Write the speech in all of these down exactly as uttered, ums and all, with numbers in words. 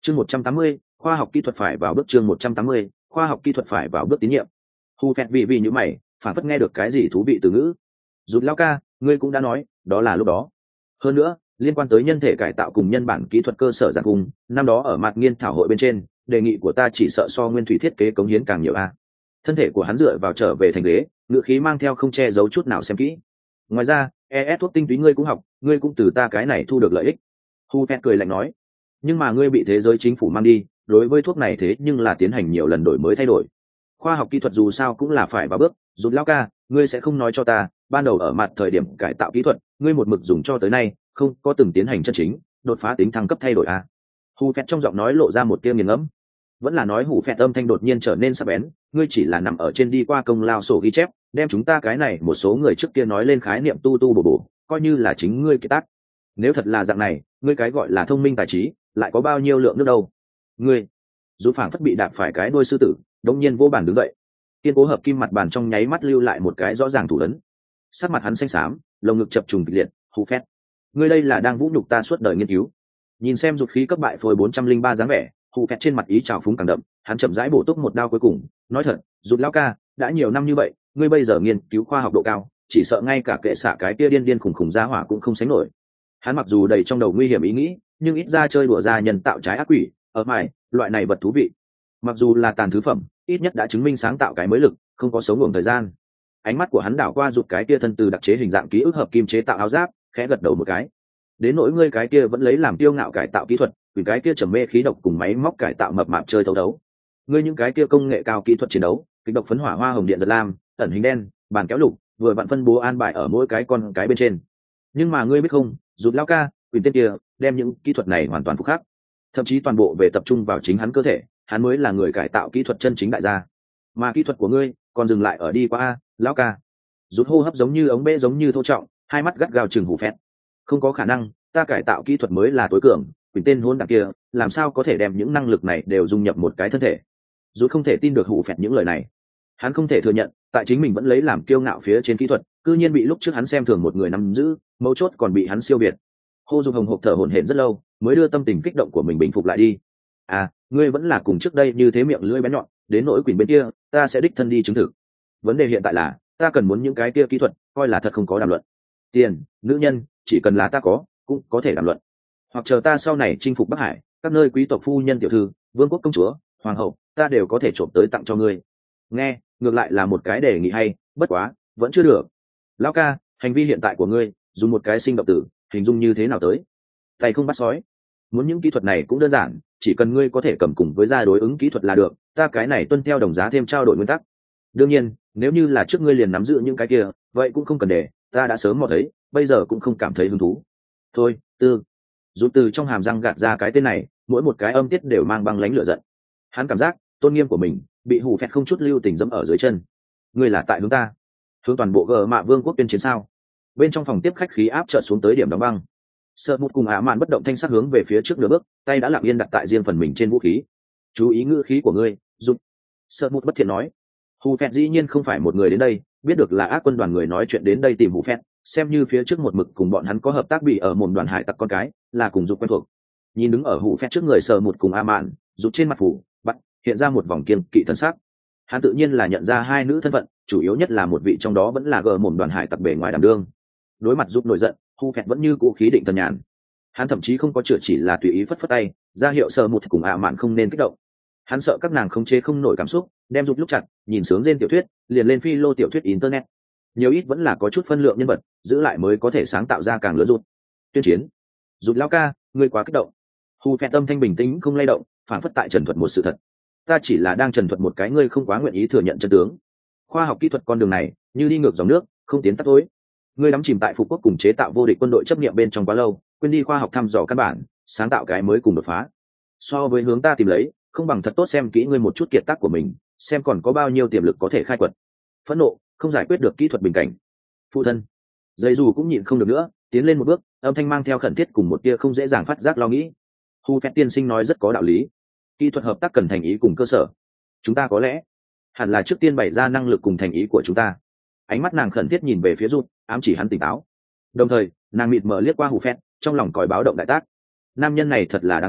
chương một trăm tám mươi khoa học kỹ thuật phải vào bước chương một trăm tám mươi khoa học kỹ thuật phải vào bước tín nhiệm. Hu phẹt vì vì như mày phản phất nghe được cái gì thú vị từ ngữ. Rụt lao ca, ngươi cũng đã nói đó là lúc đó. Hơn nữa liên quan tới nhân thể cải tạo cùng nhân bản kỹ thuật cơ sở giảng cung năm đó ở mặt nghiên thảo hội bên trên, đề nghị của ta chỉ sợ so nguyên thủy thiết kế cống hiến càng nhiều a. Thân thể của hắn dựa vào trở về thành ghế, ngữ khí mang theo không che giấu chút nào xem kỹ. Ngoài ra e ét thuốc tinh túy ngươi cũng học, ngươi cũng từ ta cái này thu được lợi ích. Hu phẹt cười lạnh nói, nhưng mà ngươi bị thế giới chính phủ mang đi, đối với thuốc này thế nhưng là tiến hành nhiều lần đổi mới thay đổi. Khoa học kỹ thuật dù sao cũng là phải vào bước. Rụt lao ca, ngươi sẽ không nói cho ta ban đầu ở mặt thời điểm cải tạo kỹ thuật ngươi một mực dùng cho tới nay không có từng tiến hành chân chính đột phá tính thăng cấp thay đổi à? Hù phẹt trong giọng nói lộ ra một tia nghiền ngẫm. Vẫn là nói hù phẹt âm thanh đột nhiên trở nên sắc bén, ngươi chỉ là nằm ở trên đi qua công lao sổ ghi chép, đem chúng ta cái này một số người trước kia nói lên khái niệm tu tu bổ bổ coi như là chính ngươi kiệt tác. Nếu thật là dạng này, ngươi cái gọi là thông minh tài trí lại có bao nhiêu lượng nước đâu? Ngươi dù phảng phất bị đạp phải cái đuôi sư tử, đột nhiên vô bản đứng dậy, kiên cố hợp kim mặt bàn trong nháy mắt lưu lại một cái rõ ràng thủ ấn. Sắc mặt hắn xanh xám, lồng ngực chập trùng kịch liệt. Hù phét, ngươi đây là đang vũ nhục ta suốt đời nghiên cứu. Nhìn xem dục khí cấp bại phôi bốn trăm linh ba dáng vẻ, Hù phét trên mặt ý trào phúng càng đậm. Hắn chậm rãi bổ túc một đao cuối cùng, nói thật, rụt lao ca, đã nhiều năm như vậy, ngươi bây giờ nghiên cứu khoa học độ cao, chỉ sợ ngay cả kệ xạ cái kia điên điên khủng khủng ra hỏa cũng không sánh nổi. Hắn mặc dù đầy trong đầu nguy hiểm ý nghĩ, nhưng ít ra chơi đùa ra nhân tạo trái ác quỷ ở mày, loại này vật thú vị. Mặc dù là tàn thứ phẩm, ít nhất đã chứng minh sáng tạo cái mới lực, không có sống ngủ thời gian. Ánh mắt của hắn đảo qua rụt cái kia thân từ đặc chế hình dạng ký ức hợp kim chế tạo áo giáp, khẽ gật đầu một cái. Đến nỗi ngươi cái kia vẫn lấy làm tiêu ngạo cải tạo kỹ thuật, vì cái kia trầm mê khí độc cùng máy móc cải tạo mập mạp chơi thấu đấu. Ngươi những cái kia công nghệ cao kỹ thuật chiến đấu, kịch độc phấn hỏa hoa hồng điện giật lam, ẩn hình đen, bàn kéo lục, vừa vặn phân bố an bài ở mỗi cái con cái bên trên. Nhưng mà ngươi biết không, rụt lao ca, quyền tên kia, đem những kỹ thuật này hoàn toàn phục khắc, thậm chí toàn bộ về tập trung vào chính hắn cơ thể, hắn mới là người cải tạo kỹ thuật chân chính đại gia. Mà kỹ thuật của ngươi còn dừng lại ở đi qua a, lão ca. Rút hô hấp giống như ống bê giống như thô trọng, hai mắt gắt gao chừng Hù phét. Không có khả năng, ta cải tạo kỹ thuật mới là tối cường, quyền tên hôn đảng kia làm sao có thể đem những năng lực này đều dung nhập một cái thân thể. Rút không thể tin được Hù phét những lời này. Hắn không thể thừa nhận, tại chính mình vẫn lấy làm kiêu ngạo phía trên kỹ thuật, cư nhiên bị lúc trước hắn xem thường một người nắm giữ, mấu chốt còn bị hắn siêu việt. Hô Dung hồng hộc thở hổn hển rất lâu, mới đưa tâm tình kích động của mình bình phục lại đi. À, ngươi vẫn là cùng trước đây như thế miệng lưỡi bén nhọn, đến nỗi quyền bên kia, ta sẽ đích thân đi chứng thực. Vấn đề hiện tại là, ta cần muốn những cái kia kỹ thuật, coi là thật không có đàm luận. Tiền, nữ nhân, chỉ cần là ta có, cũng có thể đàm luận. Hoặc chờ ta sau này chinh phục Bắc Hải, các nơi quý tộc phu nhân tiểu thư, vương quốc công chúa, hoàng hậu, ta đều có thể trộm tới tặng cho ngươi. Nghe, ngược lại là một cái đề nghị hay, bất quá, vẫn chưa được. Lão ca, hành vi hiện tại của ngươi, dùng một cái sinh động tử, hình dung như thế nào tới? Tay không bắt sói. Muốn những kỹ thuật này cũng đơn giản, chỉ cần ngươi có thể cầm cùng với ra đối ứng kỹ thuật là được, ta cái này tuân theo đồng giá thêm trao đổi nguyên tắc. Đương nhiên, nếu như là trước ngươi liền nắm giữ những cái kia, vậy cũng không cần để, ta đã sớm mò thấy, bây giờ cũng không cảm thấy hứng thú. Thôi, Tư. Rút từ trong hàm răng gạt ra cái tên này, mỗi một cái âm tiết đều mang băng lãnh lửa giận. Hắn cảm giác, tôn nghiêm của mình bị Hù phẹt không chút lưu tình dẫm ở dưới chân. Ngươi là tại hướng ta, hướng toàn bộ gờ mạ vương quốc tuyên chiến sao? Bên trong phòng tiếp khách khí áp chợt xuống tới điểm đóng băng. Sợ một cùng ả mạn bất động thanh sắc hướng về phía trước nửa bước, tay đã lặng yên đặt tại riêng phần mình trên vũ khí. Chú ý ngữ khí của ngươi, giúp. Sợ một bất thiện nói. Hù phẹt dĩ nhiên không phải một người đến đây, biết được là ác quân đoàn người nói chuyện đến đây tìm Hù phẹt, xem như phía trước một mực cùng bọn hắn có hợp tác bị ở một đoàn hải tặc con cái, là cùng dục quen thuộc. Nhìn đứng ở Hù phẹt trước người Sợ một cùng ả mạn, rút trên mặt phủ, bắt hiện ra một vòng kiên kỵ thần sắc. Hắn tự nhiên là nhận ra hai nữ thân phận, chủ yếu nhất là một vị trong đó vẫn là gờ một đoàn hải tặc bề ngoài đảm đương. Đối mặt giúp nổi giận, Hù phẹt vẫn như cũ khí định thần nhàn. Hắn thậm chí không có chữa chỉ là tùy ý phất phất tay, ra hiệu Sợ một cùng ả mạn không nên kích động. Hắn sợ các nàng không chế không nổi cảm xúc, đem giúp lúc chặt, nhìn sướng trên tiểu thuyết, liền lên phi lô tiểu thuyết internet. Nhiều ít vẫn là có chút phân lượng nhân vật, giữ lại mới có thể sáng tạo ra càng lớn rút. Tuyên chiến. Rút lão ca, ngươi quá kích động. Hù phẹt âm thanh bình tĩnh không lay động, phản phất tại trần thuật một sự thật. Ta chỉ là đang trần thuật một cái ngươi không quá nguyện ý thừa nhận chân tướng. Khoa học kỹ thuật con đường này, như đi ngược dòng nước, không tiến tắt tối. Ngươi đắm chìm tại phục quốc cùng chế tạo vô địch quân đội chấp niệm bên trong quá lâu, quên đi khoa học thăm dò căn bản, sáng tạo cái mới cùng đột phá. So với hướng ta tìm lấy, không bằng thật tốt xem kỹ ngươi một chút kiệt tác của mình, xem còn có bao nhiêu tiềm lực có thể khai quật. Phẫn nộ không giải quyết được kỹ thuật bình cảnh. Phụ thân dây dù cũng nhịn không được nữa, tiến lên một bước, âm thanh mang theo khẩn thiết cùng một tia không dễ dàng phát giác lo nghĩ. Hu phép tiên sinh nói rất có đạo lý, kỹ thuật hợp tác cần thành ý cùng cơ sở. Chúng ta có lẽ hẳn là trước tiên bày ra năng lực cùng thành ý của chúng ta. Ánh mắt nàng khẩn thiết nhìn về phía Rút, ám chỉ hắn tỉnh táo. Đồng thời nàng mịt mờ liếc qua Hù phét, trong lòng còi báo động đại tác. Nam nhân này thật là đáng sợ,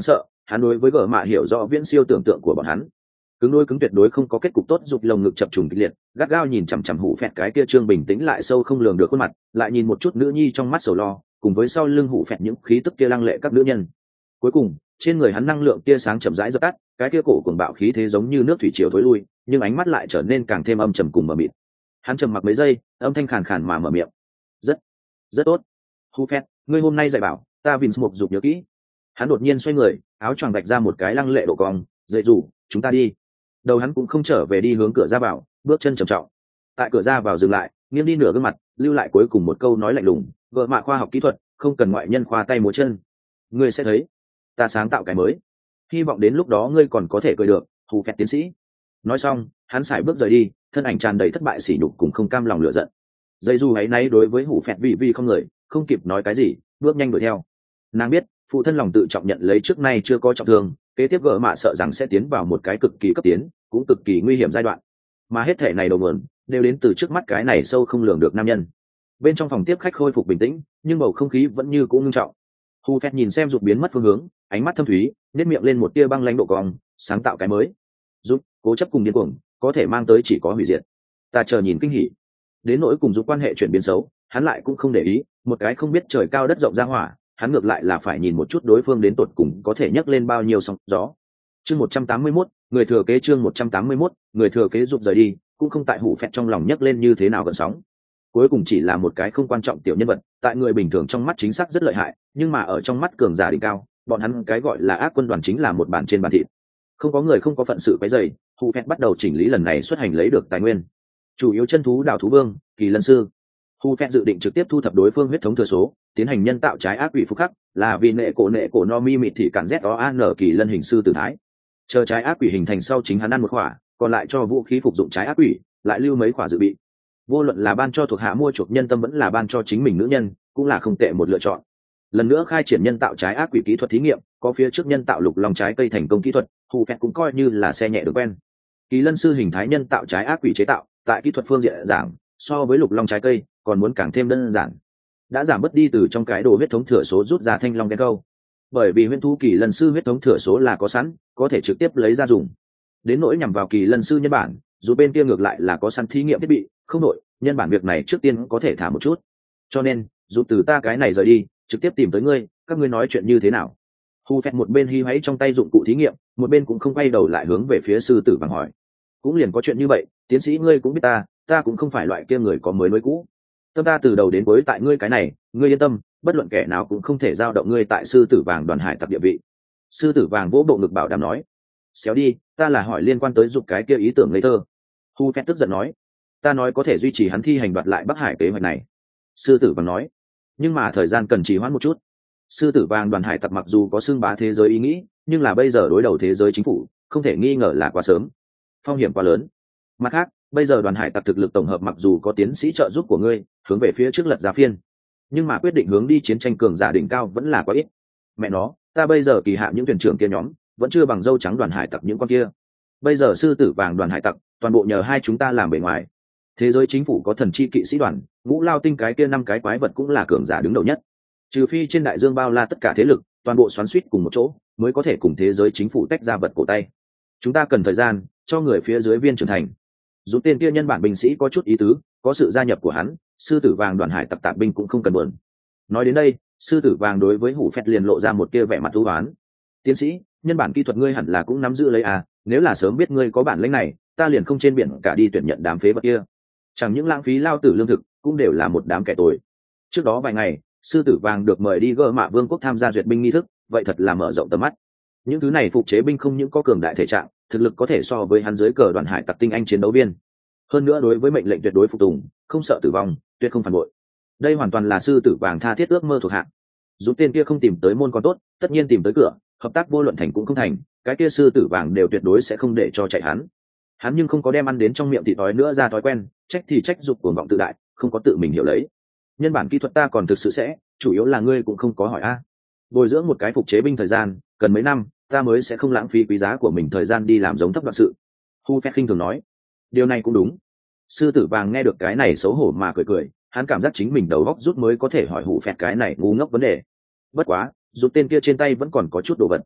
hắn đối với gở mạ hiểu rõ viễn siêu tưởng tượng của bọn hắn. Cứng đôi cứng tuyệt đối không có kết cục tốt, dục lồng ngực chập trùng kịch liệt, gắt gao nhìn chằm chằm hủ phẹt cái kia trương bình tĩnh lại sâu không lường được khuôn mặt, lại nhìn một chút nữ nhi trong mắt sầu lo, cùng với sau lưng hủ phẹt những khí tức kia lăng lệ các nữ nhân. Cuối cùng trên người hắn năng lượng tia sáng chậm rãi dập tắt, cái kia cổ cuồng bạo khí thế giống như nước thủy triều thối lui, nhưng ánh mắt lại trở nên càng thêm âm trầm cùng mờ mịt. Hắn trầm mặc mấy giây, âm thanh khàn khàn mà mở miệng: rất rất tốt, hủ phẹt, ngươi hôm nay dạy bảo ta Vince một dục nhớ kỹ. Hắn đột nhiên xoay người, áo choàng vạch ra một cái lăng lệ độ cong, dậy rủ, chúng ta đi. Đầu hắn cũng không trở về đi hướng cửa ra vào, bước chân trầm trọng. Tại cửa ra vào dừng lại, nghiêng đi nửa gương mặt, lưu lại cuối cùng một câu nói lạnh lùng: vợ mạ khoa học kỹ thuật, không cần ngoại nhân khoa tay múa chân. Ngươi sẽ thấy, ta sáng tạo cái mới. Hy vọng đến lúc đó ngươi còn có thể cười được, hù phẹt tiến sĩ. Nói xong, hắn sải bước rời đi, thân ảnh tràn đầy thất bại sỉ nhục cùng không cam lòng lựa giận. Dây du ấy náy đối với hủ phẹt vì vì không người, không kịp nói cái gì, bước nhanh đuổi theo. Nàng biết, phụ thân lòng tự trọng nhận lấy trước nay chưa có trọng thương, kế tiếp gỡ mạ sợ rằng sẽ tiến vào một cái cực kỳ cấp tiến, cũng cực kỳ nguy hiểm giai đoạn. Mà hết thể này đầu nguồn đều đến từ trước mắt cái này sâu không lường được nam nhân. Bên trong phòng tiếp khách khôi phục bình tĩnh, nhưng bầu không khí vẫn như cũ ngưng trọng. Hu Phẹt nhìn xem Dục biến mất phương hướng, ánh mắt thâm thúy, nét miệng lên một tia băng lãnh độ cong, sáng tạo cái mới. Dục, cố chấp cùng điên cuồng, có thể mang tới chỉ có hủy diệt. Ta chờ nhìn kinh hỉ. Đến nỗi cùng Dục quan hệ chuyển biến xấu, hắn lại cũng không để ý, một cái không biết trời cao đất rộng ra hỏa, hắn ngược lại là phải nhìn một chút đối phương đến tột cùng có thể nhấc lên bao nhiêu sóng gió. Chương một trăm tám mươi mốt, người thừa kế chương một trăm tám mươi mốt, người thừa kế Dục rời đi, cũng không tại Hủ Phẹt trong lòng nhấc lên như thế nào gần sóng. Cuối cùng chỉ là một cái không quan trọng tiểu nhân vật, tại người bình thường trong mắt chính xác rất lợi hại, nhưng mà ở trong mắt cường giả đỉnh cao, bọn hắn cái gọi là ác quân đoàn chính là một bản trên bàn thịt. Không có người không có phận sự cái dày, Hủ Phẹt bắt đầu chỉnh lý lần này xuất hành lấy được tài nguyên. Chủ yếu chân thú đảo thú vương, kỳ lân sư. Hủ Phẹt dự định trực tiếp thu thập đối phương huyết thống thừa số, tiến hành nhân tạo trái ác quỷ phúc khắc, là vì nệ cổ nệ cổ no mi mịt thì cản z o an kỳ lân hình sư tử thái. Chờ trái ác quỷ hình thành sau chính hắn ăn một khỏa, còn lại cho vũ khí phục dụng trái ác quỷ, lại lưu mấy khỏa dự bị. Vô luận là ban cho thuộc hạ mua chuộc nhân tâm vẫn là ban cho chính mình nữ nhân, cũng là không tệ một lựa chọn. Lần nữa khai triển nhân tạo trái ác quỷ kỹ thuật thí nghiệm, có phía trước nhân tạo lục long trái cây thành công kỹ thuật, Hủ Phẹt cũng coi như là xe nhẹ được quen. Kỳ lân sư hình thái nhân tạo trái ác quỷ chế tạo, tại kỹ thuật phương diện giảng, so với lục long trái cây còn muốn càng thêm đơn giản. Đã giảm bớt đi từ trong cái đồ huyết thống thừa số rút ra thanh long đen câu. Bởi vì huyễn thú kỳ lân sư huyết thống thừa số là có sẵn, có thể trực tiếp lấy ra dùng. Đến nỗi nhằm vào kỳ lân sư nhân bản, dù bên kia ngược lại là có sẵn thí nghiệm thiết bị, không nội, nhân bản việc này trước tiên có thể thả một chút. Cho nên, dù từ ta cái này rời đi, trực tiếp tìm tới ngươi, các ngươi nói chuyện như thế nào? Hu Phẹt một bên hi hãy trong tay dụng cụ thí nghiệm, một bên cũng không quay đầu lại hướng về phía sư tử vàng hỏi. Cũng liền có chuyện như vậy, tiến sĩ ngươi cũng biết ta, ta cũng không phải loại kia người có mới nối cũ. Tâm ta từ đầu đến cuối tại ngươi cái này, ngươi yên tâm, bất luận kẻ nào cũng không thể giao động ngươi tại sư tử vàng đoàn hải tặc địa vị. Sư tử vàng vỗ bộ ngực bảo đảm nói. Xéo đi, ta là hỏi liên quan tới dục cái kia ý tưởng ngây thơ. Hu Phẹt tức giận nói. Ta nói có thể duy trì hắn thi hành đoạt lại Bắc Hải kế hoạch này. Sư tử vàng nói. Nhưng mà thời gian cần trì hoãn một chút. Sư tử vàng đoàn hải tặc mặc dù có xưng bá thế giới ý nghĩ, nhưng là bây giờ đối đầu thế giới chính phủ, không thể nghi ngờ là quá sớm. Phong hiểm quá lớn. Mặt khác, bây giờ đoàn hải tặc thực lực tổng hợp mặc dù có tiến sĩ trợ giúp của ngươi, hướng về phía trước lật ra phiên, nhưng mà quyết định hướng đi chiến tranh cường giả đỉnh cao vẫn là quá ít. Mẹ nó, ta bây giờ kỳ hạ những thuyền trưởng kia nhóm vẫn chưa bằng dâu trắng đoàn hải tặc những con kia. Bây giờ sư tử vàng đoàn hải tặc toàn bộ nhờ hai chúng ta làm bề ngoài. Thế giới chính phủ có thần chi kỵ sĩ đoàn, ngũ lao tinh cái kia năm cái quái vật cũng là cường giả đứng đầu nhất. Trừ phi trên đại dương bao la tất cả thế lực toàn bộ xoắn suýt cùng một chỗ, mới có thể cùng thế giới chính phủ tách ra vật cổ tay. Chúng ta cần thời gian cho người phía dưới viên trưởng thành. Dù tên kia nhân bản binh sĩ có chút ý tứ, có sự gia nhập của hắn, sư tử vàng đoàn hải tặc tạp binh cũng không cần buồn. Nói đến đây, sư tử vàng đối với Hủ Phẹt liền lộ ra một kia vẻ mặt thú oán. Tiến sĩ, nhân bản kỹ thuật ngươi hẳn là cũng nắm giữ lấy à, nếu là sớm biết ngươi có bản lĩnh này, ta liền không trên biển cả đi tuyển nhận đám phế vật kia. Chẳng những lãng phí lao tử lương thực, cũng đều là một đám kẻ tồi. Trước đó vài ngày, sư tử vàng được mời đi gỡ mạ vương quốc tham gia duyệt binh nghi thức, vậy thật là mở rộng tầm mắt. Những thứ này phục chế binh không những có cường đại thể trạng, thực lực có thể so với hắn dưới cờ đoàn hải tặc tinh anh chiến đấu viên. Hơn nữa đối với mệnh lệnh tuyệt đối phục tùng, không sợ tử vong, tuyệt không phản bội. Đây hoàn toàn là sư tử vàng tha thiết ước mơ thuộc hạ. Dù tên kia không tìm tới môn còn tốt, tất nhiên tìm tới cửa, hợp tác vô luận thành cũng không thành, cái kia sư tử vàng đều tuyệt đối sẽ không để cho chạy hắn. Hắn nhưng không có đem ăn đến trong miệng thịt đói nữa ra thói quen, trách thì trách dục cuồng vọng tự đại, không có tự mình hiểu lấy. Nhân bản kỹ thuật ta còn thực sự sẽ, chủ yếu là ngươi cũng không có hỏi a. Bồi dưỡng một cái phục chế binh thời gian, cần mấy năm, ta mới sẽ không lãng phí quý giá của mình thời gian đi làm giống thấp đoạn sự. Hu Phẹt khinh thường nói. Điều này cũng đúng. Sư tử vàng nghe được cái này xấu hổ mà cười cười, hắn cảm giác chính mình đầu óc rút mới có thể hỏi Hủ Phẹt cái này ngu ngốc vấn đề. Bất quá, rút tên kia trên tay vẫn còn có chút đồ vật.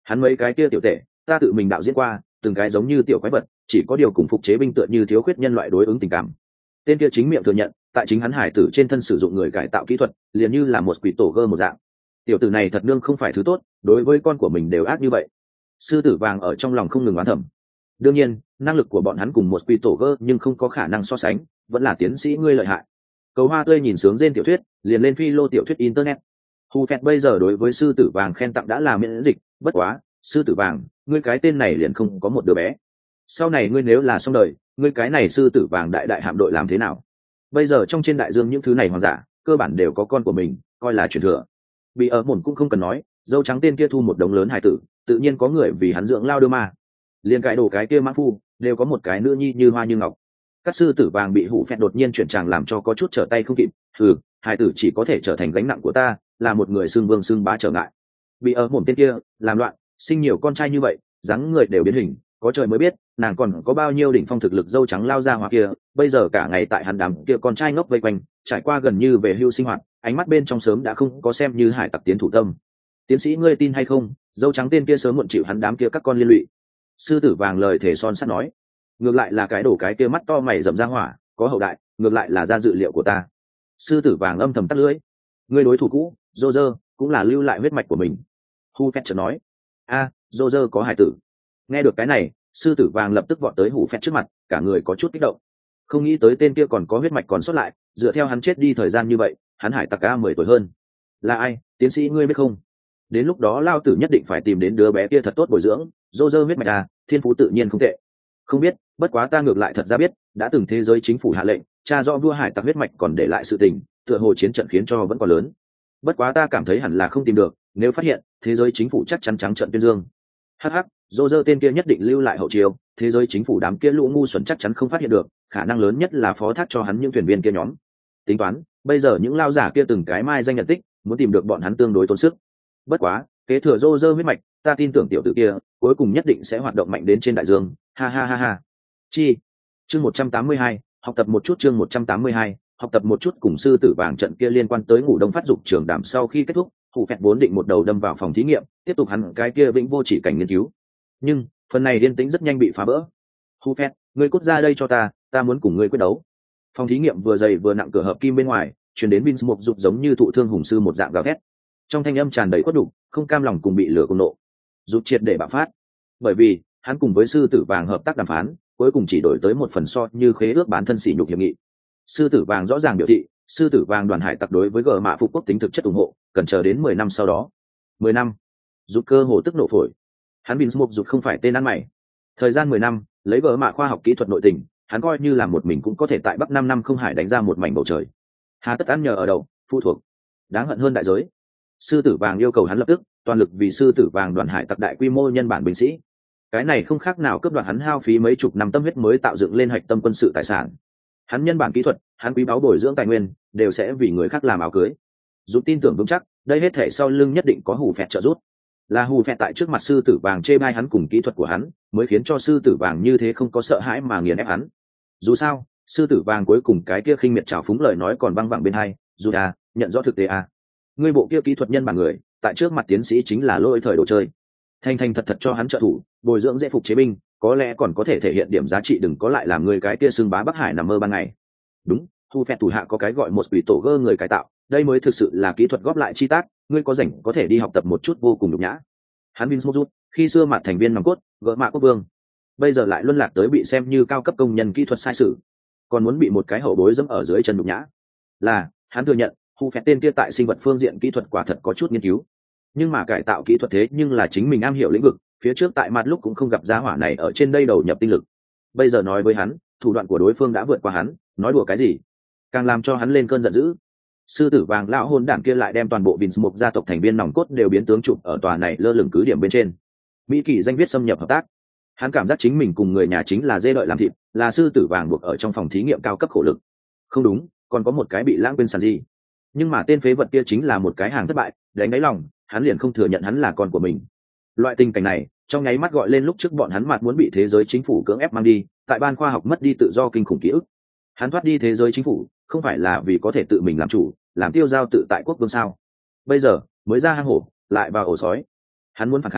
Hắn mấy cái kia tiểu tệ ta tự mình đạo diễn qua, từng cái giống như tiểu quái vật, chỉ có điều cùng phục chế binh tựa như thiếu khuyết nhân loại đối ứng tình cảm. Tên kia chính miệng thừa nhận, tại chính hắn hải tử trên thân sử dụng người cải tạo kỹ thuật, liền như là một quỷ tổ gơ một dạng. Tiểu tử này thật nương không phải thứ tốt, đối với con của mình đều ác như vậy. Sư tử vàng ở trong lòng không ngừng oán thầm. Đương nhiên, năng lực của bọn hắn cùng một quỷ tổ gơ nhưng không có khả năng so sánh, vẫn là tiến sĩ ngươi lợi hại. Cầu Hoa Tươi nhìn sướng rên tiểu thuyết, liền lên phi lô tiểu thuyết internet. Hù Phẹt bây giờ đối với sư tử vàng khen tặng đã là miễn dịch, bất quá, sư tử vàng, ngươi cái tên này liền không có một đứa bé. Sau này ngươi nếu là xong đời, ngươi cái này sư tử vàng đại đại hạm đội làm thế nào? Bây giờ trong trên đại dương những thứ này hoàng giả, cơ bản đều có con của mình, coi là truyền thừa. Bị ở mồn cũng không cần nói, dâu trắng tên kia thu một đống lớn hài tử, tự nhiên có người vì hắn dưỡng lao đưa ma. Liên cái đồ cái kia mã phu, đều có một cái nữ nhi như hoa như ngọc. Các sư tử vàng bị Hủ Phẹt đột nhiên chuyển tràng làm cho có chút trở tay không kịp. Ừ, hài tử chỉ có thể trở thành gánh nặng của ta, là một người xưng vương xưng bá trở ngại. Bị ở mồm tên kia làm loạn, sinh nhiều con trai như vậy, dáng người đều biến hình, có trời mới biết nàng còn có bao nhiêu đỉnh phong thực lực dâu trắng lao ra hoặc kia. Bây giờ cả ngày tại hắn đám kia con trai ngốc vây quanh, trải qua gần như về hưu sinh hoạt, ánh mắt bên trong sớm đã không có xem như hải tặc tiến thủ tâm. Tiến sĩ ngươi tin hay không, dâu trắng tên kia sớm muộn chịu hắn đám kia các con liên lụy. Sư tử vàng lời thể son sắt nói, ngược lại là cái đổ cái kia mắt to mày rậm ra hỏa, có hậu đại, ngược lại là ra dự liệu của ta. Sư tử vàng âm thầm tắt lưỡi, ngươi đối thủ cũ dô dơ cũng là lưu lại huyết mạch của mình. Hu Phẹt chợt nói, a dô dơ có hải tử. Nghe được cái này, sư tử vàng lập tức vọt tới Hủ Phẹt trước mặt, cả người có chút kích động. Không nghĩ tới tên kia còn có huyết mạch còn sót lại, dựa theo hắn chết đi thời gian như vậy, hắn hải tặc ca mười tuổi hơn. Là ai, tiến sĩ ngươi biết không? Đến lúc đó lao tử nhất định phải tìm đến đứa bé kia thật tốt bồi dưỡng, dô dơ huyết mạch à, thiên phú tự nhiên không tệ. Không biết, bất quá ta ngược lại thật ra biết, đã từng thế giới chính phủ hạ lệnh, cha do vua hải tặc huyết mạch còn để lại sự tình, tựa hồ chiến trận khiến cho vẫn còn lớn. Bất quá ta cảm thấy hẳn là không tìm được, nếu phát hiện, thế giới chính phủ chắc chắn trắng trận tuyên dương. Hắc hắc, dô dơ tên kia nhất định lưu lại hậu chiêu, thế giới chính phủ đám kia lũ ngu xuẩn chắc chắn không phát hiện được, khả năng lớn nhất là phó thác cho hắn những thuyền viên kia nhóm. Tính toán, bây giờ những lao giả kia từng cái mai danh nhận tích, muốn tìm được bọn hắn tương đối tốn sức. Bất quá, kế thừa dô dơ huyết mạch, ta tin tưởng tiểu tử kia cuối cùng nhất định sẽ hoạt động mạnh đến trên đại dương. Ha ha ha ha. Chi. Chương một trăm tám mươi hai, học tập một chút. Chương một trăm tám mươi hai, học tập một chút. Cùng sư tử vàng trận kia liên quan tới ngủ đông phát dục trường đảm sau khi kết thúc, Hủ Phẹt vốn định một đầu đâm vào phòng thí nghiệm, tiếp tục hắn cái kia vĩnh vô chỉ cảnh nghiên cứu. Nhưng phần này điên tĩnh rất nhanh bị phá vỡ. Hủ Phẹt, ngươi cút ra đây cho ta, ta muốn cùng ngươi quyết đấu. Phòng thí nghiệm vừa dày vừa nặng cửa hợp kim bên ngoài, truyền đến Vince một dục giống như thụ thương hùng sư một dạng gào thét. Trong thanh âm tràn đầy khuất đục, không cam lòng cùng bị lửa cùng nộ, rụt triệt để bạo phát. Bởi vì hắn cùng với sư tử vàng hợp tác đàm phán, cuối cùng chỉ đổi tới một phần so như khế ước bán thân sỉ nhục hiệp nghị. Sư tử vàng rõ ràng biểu thị, sư tử vàng đoàn hải tặc đối với gờ mạ phục quốc tính thực chất ủng hộ, cần chờ đến mười năm sau đó. Mười năm? Rụt cơ hồ tức nổ phổi. Hắn Vince một rụt không phải tên ăn mày. Thời gian mười năm, lấy gờ mạ khoa học kỹ thuật nội tình, hắn coi như là một mình cũng có thể tại bắc năm năm không hải đánh ra một mảnh bầu trời. Hà tất ăn nhờ ở đầu, phụ thuộc. Đáng hận hơn đại giới. Sư tử vàng yêu cầu hắn lập tức toàn lực vì sư tử vàng đoàn hải tặc đại quy mô nhân bản binh sĩ. Cái này không khác nào cướp đoạt hắn hao phí mấy chục năm tâm huyết mới tạo dựng lên hạch tâm quân sự tài sản. Hắn nhân bản kỹ thuật, hắn quý báu bồi dưỡng tài nguyên, đều sẽ vì người khác làm áo cưới. Dù tin tưởng vững chắc, đây hết thể sau lưng nhất định có Hủ Phẹt trợ giúp. Là Hủ Phẹt tại trước mặt sư tử vàng chê bai hắn cùng kỹ thuật của hắn, mới khiến cho sư tử vàng như thế không có sợ hãi mà nghiền ép hắn. Dù sao, sư tử vàng cuối cùng cái kia khinh miệt trào phúng lời nói còn văng vẳng bên hai, dù à, nhận rõ thực tế à. Ngươi bộ kia kỹ thuật nhân bản người, tại trước mặt tiến sĩ chính là lôi thời đồ chơi. Thành thành thật thật cho hắn trợ thủ, bồi dưỡng dễ phục chế binh, có lẽ còn có thể thể hiện điểm giá trị, đừng có lại làm người cái kia xưng bá Bắc Hải nằm mơ ban ngày. Đúng, Hủ Phẹt thủ hạ có cái gọi một quỷ tổ gơ người cải tạo, đây mới thực sự là kỹ thuật góp lại chi tác, ngươi có rảnh có thể đi học tập một chút, vô cùng nhục nhã. Hắn Vince Mojut, khi xưa mặt thành viên nòng cốt, gỡ mạ quốc vương, bây giờ lại luân lạc tới bị xem như cao cấp công nhân kỹ thuật sai sự, còn muốn bị một cái hậu bối dẫm ở dưới chân nhục nhã. Là, hắn thừa nhận, Hủ Phẹt tên kia tại sinh vật phương diện kỹ thuật quả thật có chút nghiên cứu, nhưng mà cải tạo kỹ thuật thế nhưng là chính mình am hiểu lĩnh vực, phía trước tại mặt lúc cũng không gặp giá hỏa này ở trên đây đầu nhập tinh lực. Bây giờ nói với hắn, thủ đoạn của đối phương đã vượt qua hắn, nói đùa cái gì, càng làm cho hắn lên cơn giận dữ. Sư tử vàng lão hôn đản kia lại đem toàn bộ Vince một gia tộc thành viên nòng cốt đều biến tướng chụp ở tòa này lơ lửng cứ điểm bên trên. Mỹ kỳ danh viết xâm nhập hợp tác. Hắn cảm giác chính mình cùng người nhà chính là dê đợi làm thịt, là sư tử vàng buộc ở trong phòng thí nghiệm cao cấp khổ lực. Không đúng, còn có một cái bị lãng quên sàn gì. Nhưng mà tên phế vật kia chính là một cái hàng thất bại, đánh đáy lòng, hắn liền không thừa nhận hắn là con của mình. Loại tình cảnh này, trong nháy mắt gọi lên lúc trước bọn hắn mặt muốn bị thế giới chính phủ cưỡng ép mang đi, tại ban khoa học mất đi tự do kinh khủng ký ức. Hắn thoát đi thế giới chính phủ, không phải là vì có thể tự mình làm chủ, làm tiêu giao tự tại quốc vương sao? Bây giờ mới ra hang hổ, lại vào ổ sói. Hắn muốn phản kháng,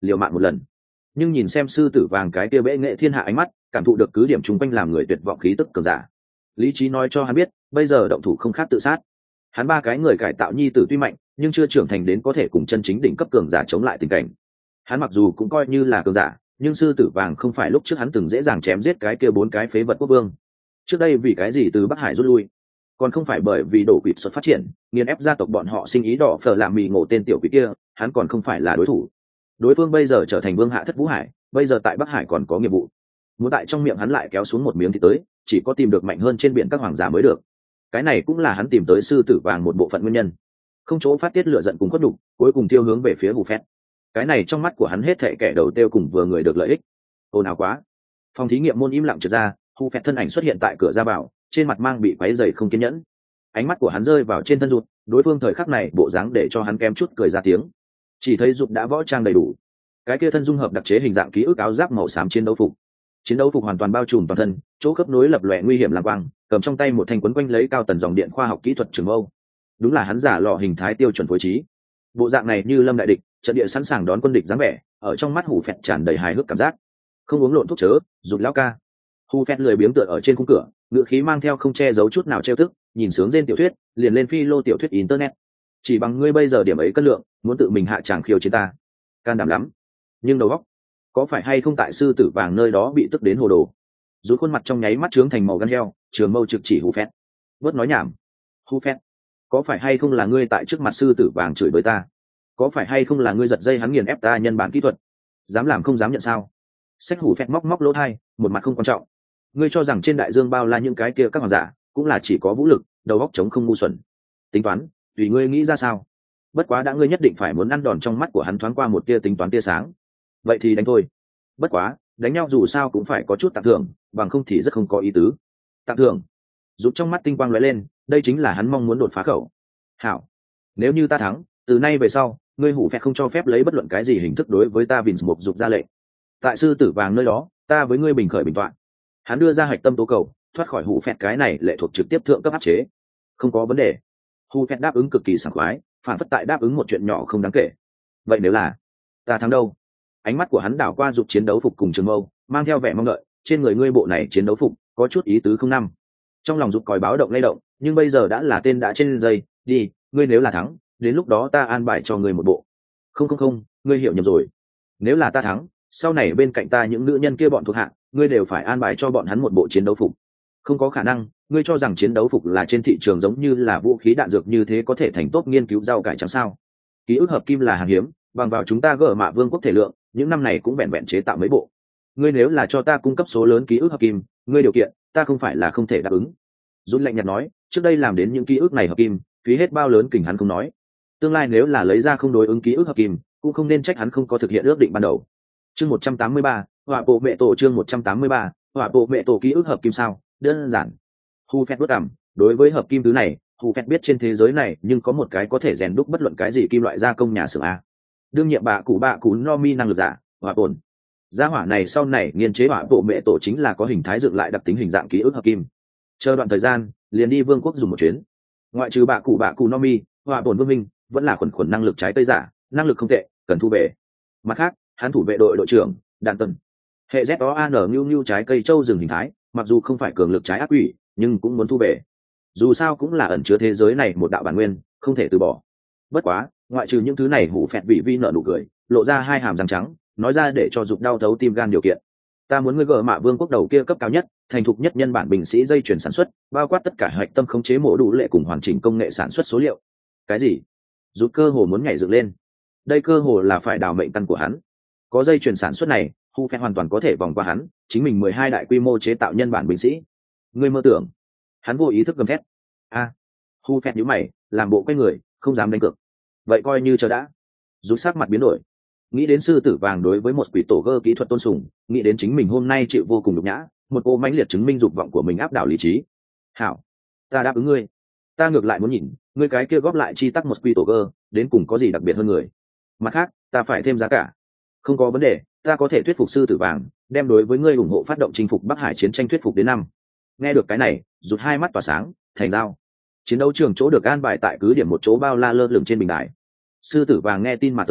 liều mạng một lần. Nhưng nhìn xem sư tử vàng cái kia bệ nghệ thiên hạ ánh mắt, cảm thụ được cứ điểm chung quanh làm người tuyệt vọng khí tức cường giả, lý trí nói cho hắn biết bây giờ động thủ không khác tự sát. Hắn ba cái người cải tạo nhi tử tuy mạnh nhưng chưa trưởng thành đến có thể cùng chân chính đỉnh cấp cường giả chống lại tình cảnh. Hắn mặc dù cũng coi như là cường giả, nhưng sư tử vàng không phải lúc trước hắn từng dễ dàng chém giết cái kia bốn cái phế vật quốc vương. Trước đây vì cái gì từ Bắc Hải rút lui, còn không phải bởi vì đổ quỵ xuất phát triển nghiền ép gia tộc bọn họ sinh ý đỏ phở làm mì ngộ tên tiểu quỷ kia, hắn còn không phải là đối thủ. Đối phương bây giờ trở thành vương hạ thất vũ hải, bây giờ tại Bắc Hải còn có nghiệp vụ, muốn tại trong miệng hắn lại kéo xuống một miếng thì tới, chỉ có tìm được mạnh hơn trên biển các hoàng giả mới được. Cái này cũng là hắn tìm tới sư tử vàng một bộ phận nguyên nhân. Không chỗ phát tiết lửa giận cùng khuất đục, cuối cùng tiêu hướng về phía Hù Phét. Cái này trong mắt của hắn hết thệ kẻ đầu tiêu cùng vừa người được lợi ích. Ồn ào quá. Phòng thí nghiệm môn im lặng trượt ra, Hù Phét thân ảnh xuất hiện tại cửa ra vào, trên mặt mang bị quấy rầy không kiên nhẫn. Ánh mắt của hắn rơi vào trên thân Rụt, đối phương thời khắc này bộ dáng để cho hắn kém chút cười ra tiếng. Chỉ thấy Rụt đã võ trang đầy đủ, cái kia thân dung hợp đặc chế hình dạng ký ức áo giáp màu xám chiến đấu phục, chiến đấu phục hoàn toàn bao trùm toàn thân, chỗ khớp nối lập lòe nguy hiểm lang quang, cầm trong tay một thanh quấn quanh lấy cao tần dòng điện khoa học kỹ thuật trường mâu. Đúng là hắn giả lọ hình thái tiêu chuẩn phối trí. Bộ dạng này như lâm đại địch, trận địa sẵn sàng đón quân địch dáng vẻ, ở trong mắt Hù Phét tràn đầy hài hước cảm giác. Không uống lộn thuốc chớ, Rụt lão ca. Hù Phét lười biếng tựa ở trên khung cửa, ngữ khí mang theo không che giấu chút nào trêu tức, nhìn sướng trên tiểu thuyết, liền lên phi lô tiểu thuyết internet. Chỉ bằng ngươi bây giờ điểm ấy cân lượng, muốn tự mình hạ tràng khiêu chiến ta, can đảm lắm. Nhưng đầu óc, có phải hay không tại sư tử vàng nơi đó bị tức đến hồ đồ? Rút khuôn mặt trong nháy mắt trướng thành màu gan heo, trường mâu trực chỉ Hù Phét. Bớt nói nhảm. Hù Phét, có phải hay không là ngươi tại trước mặt sư tử vàng chửi bới ta? Có phải hay không là ngươi giật dây hắn nghiền ép ta nhân bản kỹ thuật? Dám làm không dám nhận sao? Sách Hù Phét móc móc lỗ tai, một mặt không quan trọng. Ngươi cho rằng trên đại dương bao la những cái kia các hoàng giả cũng là chỉ có vũ lực, đầu óc trống không ngu xuẩn. Tính toán, tùy ngươi nghĩ ra sao. Bất quá đã ngươi nhất định phải muốn ăn đòn, trong mắt của hắn thoáng qua một tia tính toán tia sáng. Vậy thì đánh thôi. Bất quá, đánh nhau dù sao cũng phải có chút tặng thưởng, bằng không thì rất không có ý tứ. Tặng thưởng? Rút trong mắt tinh quang lóe lên, đây chính là hắn mong muốn đột phá khẩu. Hảo, nếu như ta thắng, từ nay về sau, ngươi Hù Phét không cho phép lấy bất luận cái gì hình thức đối với ta Vince Mục dục ra lệnh. Tại sư tử vàng nơi đó, ta với ngươi bình khởi bình toạn. Hắn đưa ra hạch tâm tố cầu, thoát khỏi Hù Phét cái này lệ thuộc trực tiếp thượng cấp áp chế. Không có vấn đề. Hù Phét đáp ứng cực kỳ sảng khoái, phản phất tại đáp ứng một chuyện nhỏ không đáng kể. Vậy nếu là ta thắng đâu? Ánh mắt của hắn đảo qua dục chiến đấu phục cùng trường mâu, mang theo vẻ mong đợi. Trên người ngươi bộ này chiến đấu phục có chút ý tứ không năm. Trong lòng dục còi báo động lay động, nhưng bây giờ đã là tên đã trên dây. Đi, ngươi nếu là thắng, đến lúc đó ta an bài cho ngươi một bộ. Không không không, ngươi hiểu nhầm rồi. Nếu là ta thắng, sau này bên cạnh ta những nữ nhân kia bọn thuộc hạ, ngươi đều phải an bài cho bọn hắn một bộ chiến đấu phục. Không có khả năng, ngươi cho rằng chiến đấu phục là trên thị trường giống như là vũ khí đạn dược như thế có thể thành tốt nghiên cứu rau cải trắng sao? Ký ức hợp kim là hàng hiếm, bằng vào chúng ta gỡ mạ vương quốc thể lượng, những năm này cũng vẹn vẹn chế tạo mấy bộ. Ngươi nếu là cho ta cung cấp số lớn ký ức hợp kim, ngươi điều kiện, ta không phải là không thể đáp ứng. Rút lạnh nhạt nói, trước đây làm đến những ký ức này hợp kim, phí hết bao lớn kình hắn không nói. Tương lai nếu là lấy ra không đối ứng ký ức hợp kim, cũng không nên trách hắn không có thực hiện ước định ban đầu. Chương một trăm tám mươi ba, họa bộ mẹ tổ chương một trăm tám mươi ba, họa bộ mẹ tổ ký ức hợp kim sao? Đơn giản. Hù Phét bước cằm, đối với hợp kim thứ này, Hù Phét biết trên thế giới này nhưng có một cái có thể rèn đúc bất luận cái gì kim loại gia công nhà xưởng a. Đương nhiệm bạ cụ bạ cụ no mi năng lực giả, hỏa ổn. Gia hỏa này sau này nghiên chế hỏa bộ mẹ tổ chính là có hình thái dựng lại đặc tính hình dạng ký ức hợp kim. Chờ đoạn thời gian, liền đi vương quốc dùng một chuyến. Ngoại trừ bạ cụ bạ cụ no mi, hỏa ổn vương minh vẫn là khuẩn khuẩn năng lực trái cây giả, năng lực không tệ, cần thu về. Mặt khác, hắn thủ vệ đội đội trưởng đàn tần, hệ z o an nhu nhu trái cây châu rừng hình thái, mặc dù không phải cường lực trái ác quỷ, nhưng cũng muốn thu về. Dù sao cũng là ẩn chứa thế giới này một đạo bản nguyên, không thể từ bỏ. Bất quá, ngoại trừ những thứ này, Hù Phét vị vi nợ nụ cười, lộ ra hai hàm răng trắng, nói ra để cho Dục đau thấu tim gan điều kiện. Ta muốn ngươi gỡ mạ vương quốc đầu kia cấp cao nhất, thành thục nhất nhân bản binh sĩ dây chuyển sản xuất, bao quát tất cả hạch tâm khống chế mổ đủ lệ cùng hoàn chỉnh công nghệ sản xuất số liệu. Cái gì? Dục cơ hồ muốn nhảy dựng lên. Đây cơ hồ là phải đào mệnh căn của hắn. Có dây chuyển sản xuất này, Hù Phét hoàn toàn có thể vòng qua hắn, chính mình mười hai đại quy mô chế tạo nhân bản binh sĩ. Ngươi mơ tưởng? Hắn vô ý thức gầm thét. A. À, Hù Phét nhíu mày, làm bộ quay người, không dám đánh cược. Vậy coi như chờ đã. Rút sắc mặt biến đổi, nghĩ đến sư tử vàng đối với một quỷ tổ gơ kỹ thuật tôn sùng, nghĩ đến chính mình hôm nay chịu vô cùng nhục nhã, một ô mãnh liệt chứng minh dục vọng của mình áp đảo lý trí. Hảo, ta đáp ứng ngươi. Ta ngược lại muốn nhìn ngươi cái kia góp lại chi tắc một quỷ tổ gơ đến cùng có gì đặc biệt hơn người. Mặt khác, ta phải thêm giá cả. Không có vấn đề, ta có thể thuyết phục sư tử vàng đem đối với ngươi ủng hộ phát động chinh phục Bắc Hải chiến tranh thuyết phục đến năm. Nghe được cái này, rụt hai mắt tỏa sáng, thành dao. Chiến đấu trường chỗ được an bài tại cứ điểm một chỗ bao la lơ lửng trên bình đài. Sư tử vàng nghe tin mà tới,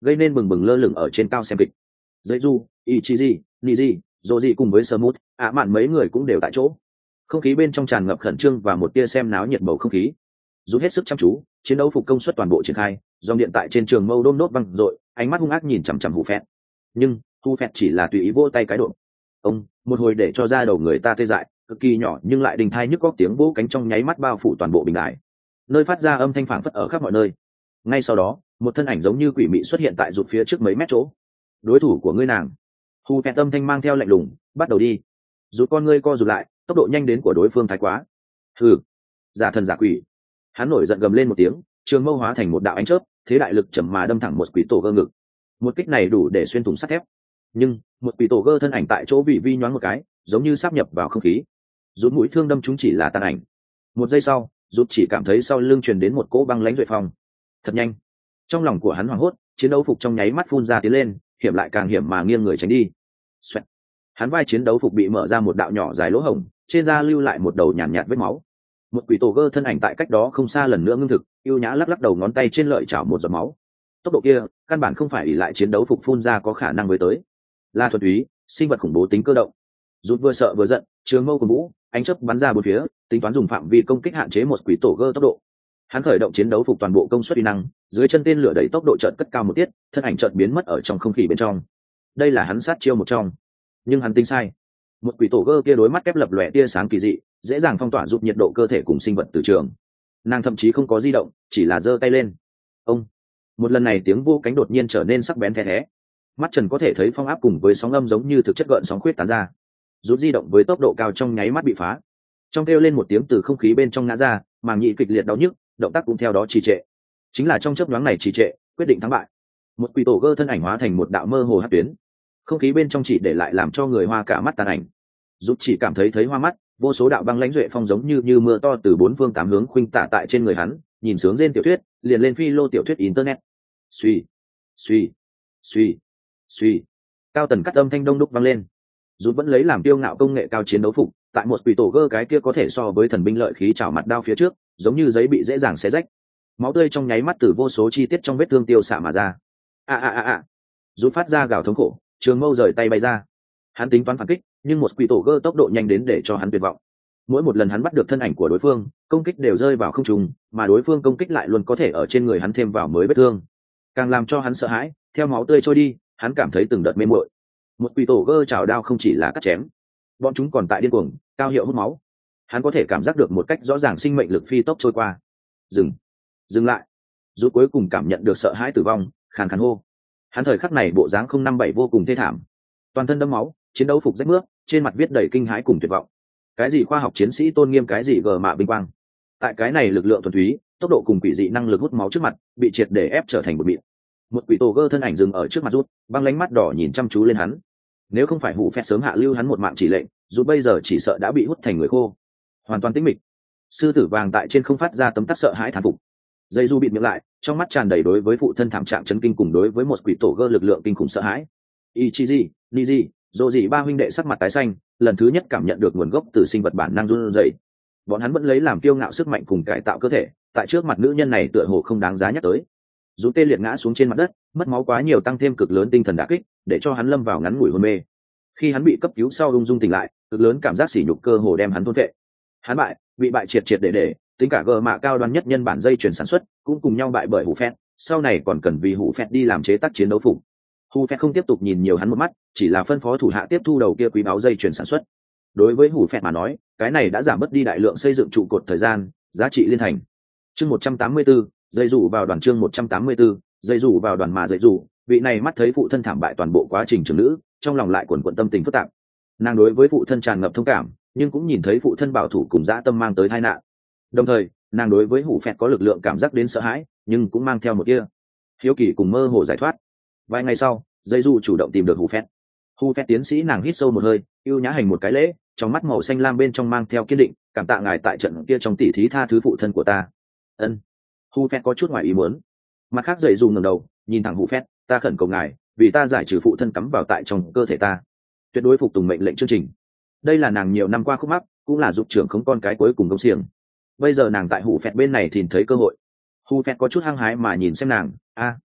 gây nên bừng bừng lơ lửng ở trên cao xem kịch. Dây du, Ichiji, Niji, Roji cùng với Smooth, ạ mạn mấy người cũng đều tại chỗ. Không khí bên trong tràn ngập khẩn trương và một tia xem náo nhiệt bầu không khí. Dù hết sức chăm chú, chiến đấu phục công suất toàn bộ triển khai, dòng điện tại trên trường mâu đôm nốt văng rội, ánh mắt hung ác nhìn chằm chằm Hù Phẹt. Nhưng Hù Phẹt chỉ là tùy ý vỗ tay cái độ. Ông, một hồi để cho ra đầu người ta tê dại, cực kỳ nhỏ nhưng lại đình thai nhức góc tiếng vỗ cánh trong nháy mắt bao phủ toàn bộ bình đài, nơi phát ra âm thanh phảng phất ở khắp mọi nơi. Ngay sau đó, một thân ảnh giống như quỷ mị xuất hiện tại rụt phía trước mấy mét chỗ. Đối thủ của ngươi nàng. Hù Phẹt âm thanh mang theo lạnh lùng, bắt đầu đi. Rụt con ngươi co rụt lại, tốc độ nhanh đến của đối phương thái quá. Hừ, giả thần giả quỷ. Hắn nổi giận gầm lên một tiếng, trường mâu hóa thành một đạo ánh chớp, thế đại lực chầm mà đâm thẳng một quỷ tổ gơ ngực. Một kích này đủ để xuyên thủng sắt thép, nhưng một quỷ tổ gơ thân ảnh tại chỗ bị vi nhoáng một cái, giống như sáp nhập vào không khí. Rút mũi thương đâm chúng chỉ là tàn ảnh. Một giây sau, rút chỉ cảm thấy sau lưng truyền đến một cỗ băng lãnh duệ phong. Thật nhanh. Trong lòng của hắn hoảng hốt, chiến đấu phục trong nháy mắt phun ra tiến lên, hiểm lại càng hiểm mà nghiêng người tránh đi. Xoẹt. Hắn vai chiến đấu phục bị mở ra một đạo nhỏ dài lỗ hổng, trên da lưu lại một đầu nhàn nhạt, nhạt vết máu. Một quỷ tổ gơ thân ảnh tại cách đó không xa lần nữa ngưng thực, yêu nhã lắc lắc đầu ngón tay trên lợi chảo một giọt máu. Tốc độ kia, căn bản không phải ỷ lại chiến đấu phục phun ra có khả năng với tới. Là thuần túy, sinh vật khủng bố tính cơ động. Rút vừa sợ vừa giận, trường mâu của vũ, ánh chớp bắn ra bốn phía, tính toán dùng phạm vi công kích hạn chế một quỷ tổ gơ tốc độ. Hắn khởi động chiến đấu phục toàn bộ công suất uy năng, dưới chân tên lửa đẩy tốc độ chợt cất cao một tiết, thân ảnh chợt biến mất ở trong không khí bên trong. Đây là hắn sát chiêu một trong, nhưng hắn tính sai. Một quỷ tổ gơ kia đối mắt kép lập lòe tia sáng kỳ dị, dễ dàng phong tỏa giúp nhiệt độ cơ thể cùng sinh vật từ trường. Nàng thậm chí không có di động, chỉ là giơ tay lên. Ông, một lần này tiếng vô cánh đột nhiên trở nên sắc bén thé thé. Mắt Trần có thể thấy phong áp cùng với sóng âm giống như thực chất gợn sóng khuyết tán ra. Rút di động với tốc độ cao trong nháy mắt bị phá. Trong kêu lên một tiếng từ không khí bên trong ngã ra, màng nhĩ kịch liệt đau nhức, động tác cũng theo đó trì trệ. Chính là trong chớp nhoáng này trì trệ, quyết định thắng bại. Một quỷ tổ gơ thân ảnh hóa thành một đạo mơ hồ hắc tuyến. Không khí bên trong chỉ để lại làm cho người hoa cả mắt tàn ảnh. Rút chỉ cảm thấy thấy hoa mắt, vô số đạo băng lãnh duệ phong giống như như mưa to từ bốn phương tám hướng khuynh tả tại trên người hắn, nhìn sướng rên tiểu thuyết, liền lên phi lô tiểu thuyết internet. Suy, suy, suy, suy. Cao tần cắt âm thanh đông đúc vang lên. Rút vẫn lấy làm tiêu ngạo công nghệ cao chiến đấu phục, tại một quỷ tổ gơ cái kia có thể so với thần binh lợi khí chảo mặt đao phía trước, giống như giấy bị dễ dàng xé rách. Máu tươi trong nháy mắt từ vô số chi tiết trong vết thương tiêu xạ mà ra. A a a a. Rút phát ra gào thống khổ, trường mâu rời tay bay ra. Hắn tính toán phản kích, nhưng một quỷ tổ gơ tốc độ nhanh đến để cho hắn tuyệt vọng. Mỗi một lần hắn bắt được thân ảnh của đối phương, công kích đều rơi vào không trung, mà đối phương công kích lại luôn có thể ở trên người hắn thêm vào mới vết thương. Càng làm cho hắn sợ hãi, theo máu tươi trôi đi, hắn cảm thấy từng đợt mê muội. Một quỷ tổ gơ chảo đao không chỉ là cắt chém, bọn chúng còn tại điên cuồng, cao hiệu hút máu. Hắn có thể cảm giác được một cách rõ ràng sinh mệnh lực phi tốc trôi qua. Dừng, dừng lại. Rút cuối cùng cảm nhận được sợ hãi tử vong, khàn khàn hô. Hắn thời khắc này bộ dáng không năm bảy vô cùng thê thảm, toàn thân đẫm máu, chiến đấu phục rách mướp, trên mặt viết đầy kinh hãi cùng tuyệt vọng. Cái gì khoa học chiến sĩ tôn nghiêm, cái gì gờ mạ binh quang, tại cái này lực lượng thuần túy, tốc độ cùng quỷ dị năng lực hút máu trước mặt, bị triệt để ép trở thành một mịn. Một quỷ tổ gơ thân ảnh dừng ở trước mặt rút, băng lánh mắt đỏ nhìn chăm chú lên hắn. Nếu không phải Hủ Phẹt sớm hạ lưu hắn một mạng chỉ lệnh, rút bây giờ chỉ sợ đã bị hút thành người khô, hoàn toàn tĩnh mịch. Sư tử vàng tại trên không phát ra tấm tắc sợ hãi thán phục. Dây du bịt miệng lại, trong mắt tràn đầy đối với phụ thân thảm trạng chấn kinh cùng đối với một quỷ tổ gơ lực lượng kinh khủng sợ hãi. Ichiji, Niji, Roji ba huynh đệ sắc mặt tái xanh, lần thứ nhất cảm nhận được nguồn gốc từ sinh vật bản năng run rẩy. Bọn hắn vẫn lấy làm kiêu ngạo sức mạnh cùng cải tạo cơ thể, tại trước mặt nữ nhân này tựa hồ không đáng giá nhắc tới. Dù tê liệt ngã xuống trên mặt đất, mất máu quá nhiều tăng thêm cực lớn tinh thần đả kích, để cho hắn lâm vào ngắn ngủi hôn mê. Khi hắn bị cấp cứu sau ung dung tỉnh lại, cực lớn cảm giác sỉ nhục cơ hồ đem hắn thôn phệ. Hắn bại, bị bại triệt triệt để để, tính cả gờ mạ cao đoan nhất nhân bản dây chuyển sản xuất, cũng cùng nhau bại bởi Hủ Phẹt, sau này còn cần vì Hủ Phẹt đi làm chế tác chiến đấu phục. Hủ Phẹt không tiếp tục nhìn nhiều hắn một mắt, chỉ là phân phó thủ hạ tiếp thu đầu kia quý báo dây chuyển sản xuất. Đối với Hủ Phẹt mà nói, cái này đã giảm bớt đi đại lượng xây dựng trụ cột thời gian, giá trị liên thành. Chương một trăm tám mươi tư, dây rủ vào đoàn chương một trăm tám mươi tư, dây rủ vào đoàn mà dây rủ, vị này mắt thấy phụ thân thảm bại toàn bộ quá trình trưởng nữ, trong lòng lại quần quần tâm tình phức tạp. Nàng đối với phụ thân tràn ngập thông cảm, nhưng cũng nhìn thấy phụ thân bảo thủ cùng dã tâm mang tới tai nạn. Đồng thời, nàng đối với Hủ Phẹt có lực lượng cảm giác đến sợ hãi, nhưng cũng mang theo một tia hiếu kỳ cùng mơ hồ giải thoát. Vài ngày sau, dây du chủ động tìm được Hủ Phẹt. Hủ Phẹt tiến sĩ nàng hít sâu một hơi, yêu nhã hành một cái lễ, trong mắt màu xanh lam bên trong mang theo kiên định, cảm tạ ngài tại trận kia trong tỉ thí tha thứ phụ thân của ta. Ân. Hủ Phẹt có chút ngoài ý muốn. Mặt khác dây du ngẩng đầu, nhìn thẳng Hủ Phẹt, ta khẩn cầu ngài, vì ta giải trừ phụ thân cắm vào tại trong cơ thể ta, tuyệt đối phục tùng mệnh lệnh chương trình. Đây là nàng nhiều năm qua khúc mắc, cũng là giúp trưởng không con cái cuối cùng công xiềng. Bây giờ nàng tại Hủ Phẹt bên này thì thấy cơ hội. Hủ Phẹt có chút hăng hái mà nhìn xem nàng, a,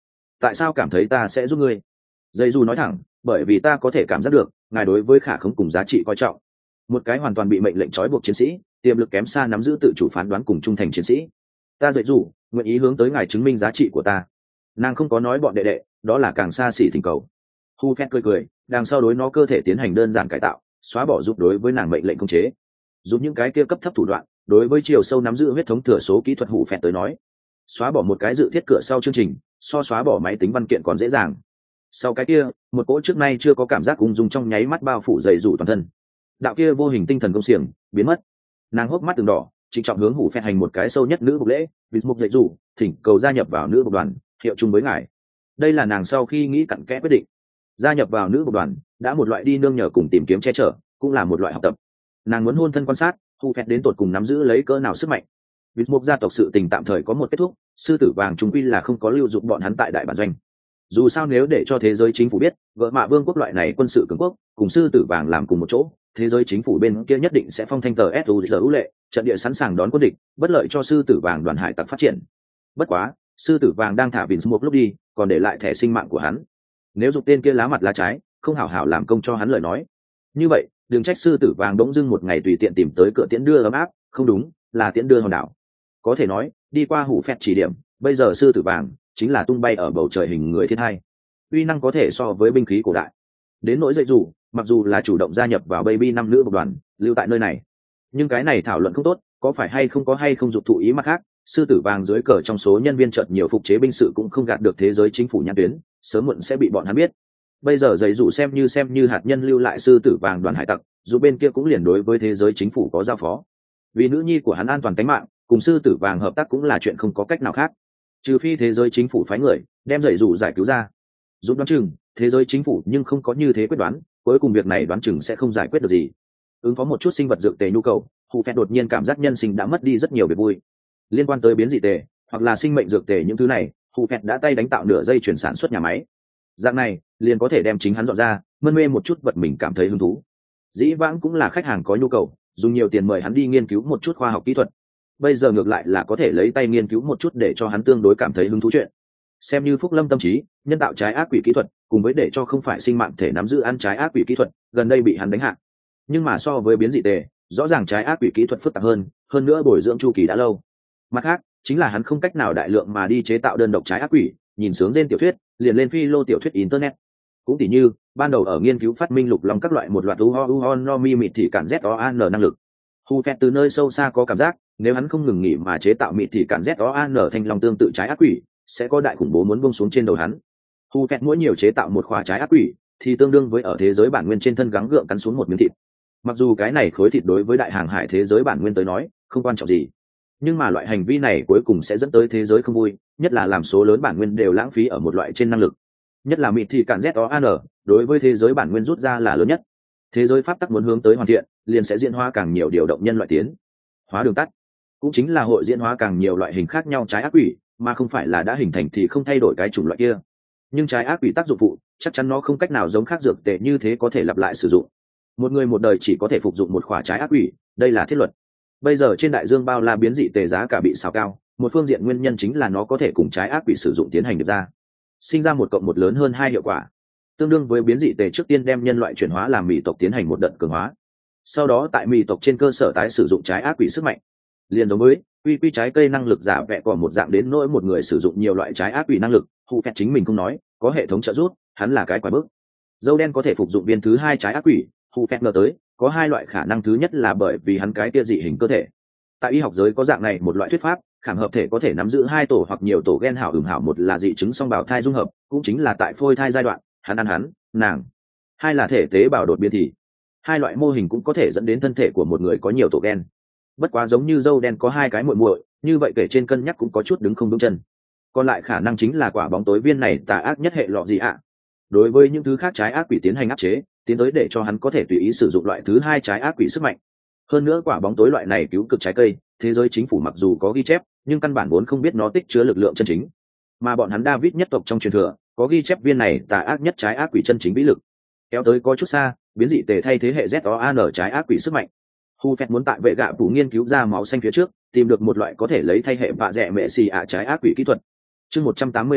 tại sao cảm thấy ta sẽ giúp ngươi? Dây dù nói thẳng, bởi vì ta có thể cảm giác được ngài đối với khả khống cùng giá trị coi trọng. Một cái hoàn toàn bị mệnh lệnh trói buộc chiến sĩ, tiềm lực kém xa nắm giữ tự chủ phán đoán cùng trung thành chiến sĩ. Ta dạy dù nguyện ý hướng tới ngài chứng minh giá trị của ta. Nàng không có nói bọn đệ đệ, đó là càng xa xỉ thỉnh cầu. Hu Phét cười cười, đằng sau đối nó cơ thể tiến hành đơn giản cải tạo, xóa bỏ giúp đối với nàng mệnh lệnh khống chế, giúp những cái kia cấp thấp thủ đoạn. Đối với chiều sâu nắm giữ huyết thống thừa số kỹ thuật Hu Phét tới nói, xóa bỏ một cái dự thiết cửa sau chương trình, so xóa bỏ máy tính văn kiện còn dễ dàng. Sau cái kia, một cỗ trước nay chưa có cảm giác ung dung trong nháy mắt bao phủ dày rủ toàn thân. Đạo kia vô hình tinh thần công xiềng biến mất. Nàng hốc mắt từng đỏ, trịnh trọng hướng Hủ Phét hành một cái sâu nhất nữ bục lễ, vịt mục dạy rủ, thỉnh cầu gia nhập vào nữ bục đoàn, hiệu chung với ngài. Đây là nàng sau khi nghĩ cặn kẽ quyết định. Gia nhập vào nữ bục đoàn đã một loại đi nương nhờ cùng tìm kiếm che chở, cũng là một loại học tập. Nàng muốn hôn thân quan sát Hủ Phét đến tột cùng nắm giữ lấy cỡ nào sức mạnh. Vịt mục gia tộc sự tình tạm thời có một kết thúc, sư tử vàng trung quy là không có lưu dụng bọn hắn tại đại bản doanh. Dù sao nếu để cho thế giới chính phủ biết vợ mạ vương quốc loại này quân sự cường quốc cùng sư tử vàng làm cùng một chỗ, thế giới chính phủ bên kia nhất định sẽ phong thanh tờ suzu lệ, trận địa sẵn sàng đón quân địch, bất lợi cho sư tử vàng đoàn hải tặc phát triển. Bất quá sư tử vàng đang thả Vince một lúc đi, còn để lại thẻ sinh mạng của hắn. Nếu dục tên kia lá mặt lá trái, không hảo hảo làm công cho hắn lời nói, như vậy đừng trách sư tử vàng đống dưng một ngày tùy tiện tìm tới cửa tiễn đưa ấm áp, không đúng, là tiễn đưa hòn đảo. Có thể nói đi qua Hủ Phét chỉ điểm, bây giờ sư tử vàng chính là tung bay ở bầu trời hình người thiên hai, uy năng có thể so với binh khí cổ đại. Đến nỗi dạy dù, mặc dù là chủ động gia nhập vào baby năm nữ một đoàn lưu tại nơi này, nhưng cái này thảo luận không tốt, có phải hay không có hay không dục thụ ý mặt khác. Sư tử vàng dưới cờ trong số nhân viên chợt nhiều phục chế binh sự cũng không gạt được thế giới chính phủ nhãn tuyến, sớm muộn sẽ bị bọn hắn biết. Bây giờ dạy dù xem như xem như hạt nhân lưu lại sư tử vàng đoàn hải tặc, dù bên kia cũng liền đối với thế giới chính phủ có giao phó. Vì nữ nhi của hắn an toàn tính mạng, cùng sư tử vàng hợp tác cũng là chuyện không có cách nào khác, trừ phi thế giới chính phủ phái người đem dạy dù giải cứu ra. Giúp đoán chừng thế giới chính phủ nhưng không có như thế quyết đoán, cuối cùng việc này đoán chừng sẽ không giải quyết được gì. Ứng phó một chút sinh vật dược tề nhu cầu, Hủ Phét đột nhiên cảm giác nhân sinh đã mất đi rất nhiều việc vui. Liên quan tới biến dị tề hoặc là sinh mệnh dược tề những thứ này, Hủ Phét đã tay đánh tạo nửa dây chuyển sản xuất nhà máy. Dạng này liền có thể đem chính hắn dọn ra, mân mê một chút vật mình cảm thấy hứng thú. Dĩ vãng cũng là khách hàng có nhu cầu, dùng nhiều tiền mời hắn đi nghiên cứu một chút khoa học kỹ thuật, bây giờ ngược lại là có thể lấy tay nghiên cứu một chút để cho hắn tương đối cảm thấy hứng thú chuyện. Xem như phúc lâm tâm trí, nhân tạo trái ác quỷ kỹ thuật cùng với để cho không phải sinh mạng thể nắm giữ ăn trái ác quỷ kỹ thuật gần đây bị hắn đánh hạ. Nhưng mà so với biến dị tề, rõ ràng trái ác quỷ kỹ thuật phức tạp hơn, hơn nữa bồi dưỡng chu kỳ đã lâu. Mặt khác chính là hắn không cách nào đại lượng mà đi chế tạo đơn độc trái ác quỷ, nhìn sướng trên tiểu thuyết liền lên phi lô tiểu thuyết internet. Cũng tỉ như ban đầu ở nghiên cứu phát minh lục long các loại một loạt uho uho no mi mịt thì cản z o an năng lực. Hủ Phét từ nơi sâu xa có cảm giác, nếu hắn không ngừng nghỉ mà chế tạo mịt thì cản z o an thanh long tương tự trái ác quỷ, sẽ có đại khủng bố muốn buông xuống trên đầu hắn. Hủ Phét mỗi nhiều chế tạo một khóa trái ác quỷ, thì tương đương với ở thế giới bản nguyên trên thân gắng gượng cắn xuống một miếng thịt. Mặc dù cái này khối thịt đối với đại hàng hải thế giới bản nguyên tới nói không quan trọng gì, nhưng mà loại hành vi này cuối cùng sẽ dẫn tới thế giới không vui, nhất là làm số lớn bản nguyên đều lãng phí ở một loại trên năng lực. Nhất là mịt thì cản z o an, đối với thế giới bản nguyên rút ra là lớn nhất. Thế giới pháp tắc muốn hướng tới hoàn thiện, liền sẽ diễn hóa càng nhiều điều động nhân loại tiến hóa đường tắt, cũng chính là hội diễn hóa càng nhiều loại hình khác nhau trái ác quỷ, mà không phải là đã hình thành thì không thay đổi cái chủng loại kia. Nhưng trái ác quỷ tác dụng phụ chắc chắn nó không cách nào giống khác dược tệ như thế có thể lặp lại sử dụng. Một người một đời chỉ có thể phục dụng một khỏa trái ác quỷ, đây là thiết luật. Bây giờ trên đại dương bao la biến dị tề giá cả bị xào cao, một phương diện nguyên nhân chính là nó có thể cùng trái ác quỷ sử dụng tiến hành được ra, sinh ra một cộng một lớn hơn hai hiệu quả, tương đương với biến dị tề trước tiên đem nhân loại chuyển hóa làm mỹ tộc tiến hành một đợt cường hóa, sau đó tại mỹ tộc trên cơ sở tái sử dụng trái ác quỷ sức mạnh. Liền giống với quy quy trái cây năng lực giả vẽ còn một dạng đến nỗi một người sử dụng nhiều loại trái ác quỷ năng lực, Hủ Phét chính mình không nói, có hệ thống trợ giúp, hắn là cái quái bước. Dâu đen có thể phục dụng viên thứ hai trái ác quỷ, Hủ Phét ngờ tới có hai loại khả năng, thứ nhất là bởi vì hắn cái kia dị hình cơ thể. Tại y học giới có dạng này một loại thuyết pháp, khảm hợp thể có thể nắm giữ hai tổ hoặc nhiều tổ gen hảo hưởng hảo, một là dị chứng song bào thai dung hợp, cũng chính là tại phôi thai giai đoạn, hắn ăn hắn, nàng. Hai là thể tế bào đột biến thì. Hai loại mô hình cũng có thể dẫn đến thân thể của một người có nhiều tổ gen. Bất quá giống như dâu đen có hai cái muội muội, như vậy kể trên cân nhắc cũng có chút đứng không đúng chân. Còn lại khả năng chính là quả bóng tối viên này tà ác nhất hệ lọ gì ạ. Đối với những thứ khác trái ác quỷ tiến hành áp chế, tiến tới để cho hắn có thể tùy ý sử dụng loại thứ hai trái ác quỷ sức mạnh. Hơn nữa quả bóng tối loại này cứu cực trái cây, thế giới chính phủ mặc dù có ghi chép, nhưng căn bản vốn không biết nó tích chứa lực lượng chân chính. Mà bọn hắn David nhất tộc trong truyền thừa, có ghi chép viên này tà ác nhất trái ác quỷ chân chính vĩ lực. Kéo tới có chút xa, biến dị tề thay thế hệ Z O A N trái ác quỷ sức mạnh. Hu Phét muốn tại vệ gạ phủ nghiên cứu ra máu xanh phía trước, tìm được một loại có thể lấy thay hệ vạ rẻ mẹ xì ạ trái ác quỷ kỹ thuật. Chương một trăm tám mươi lăm,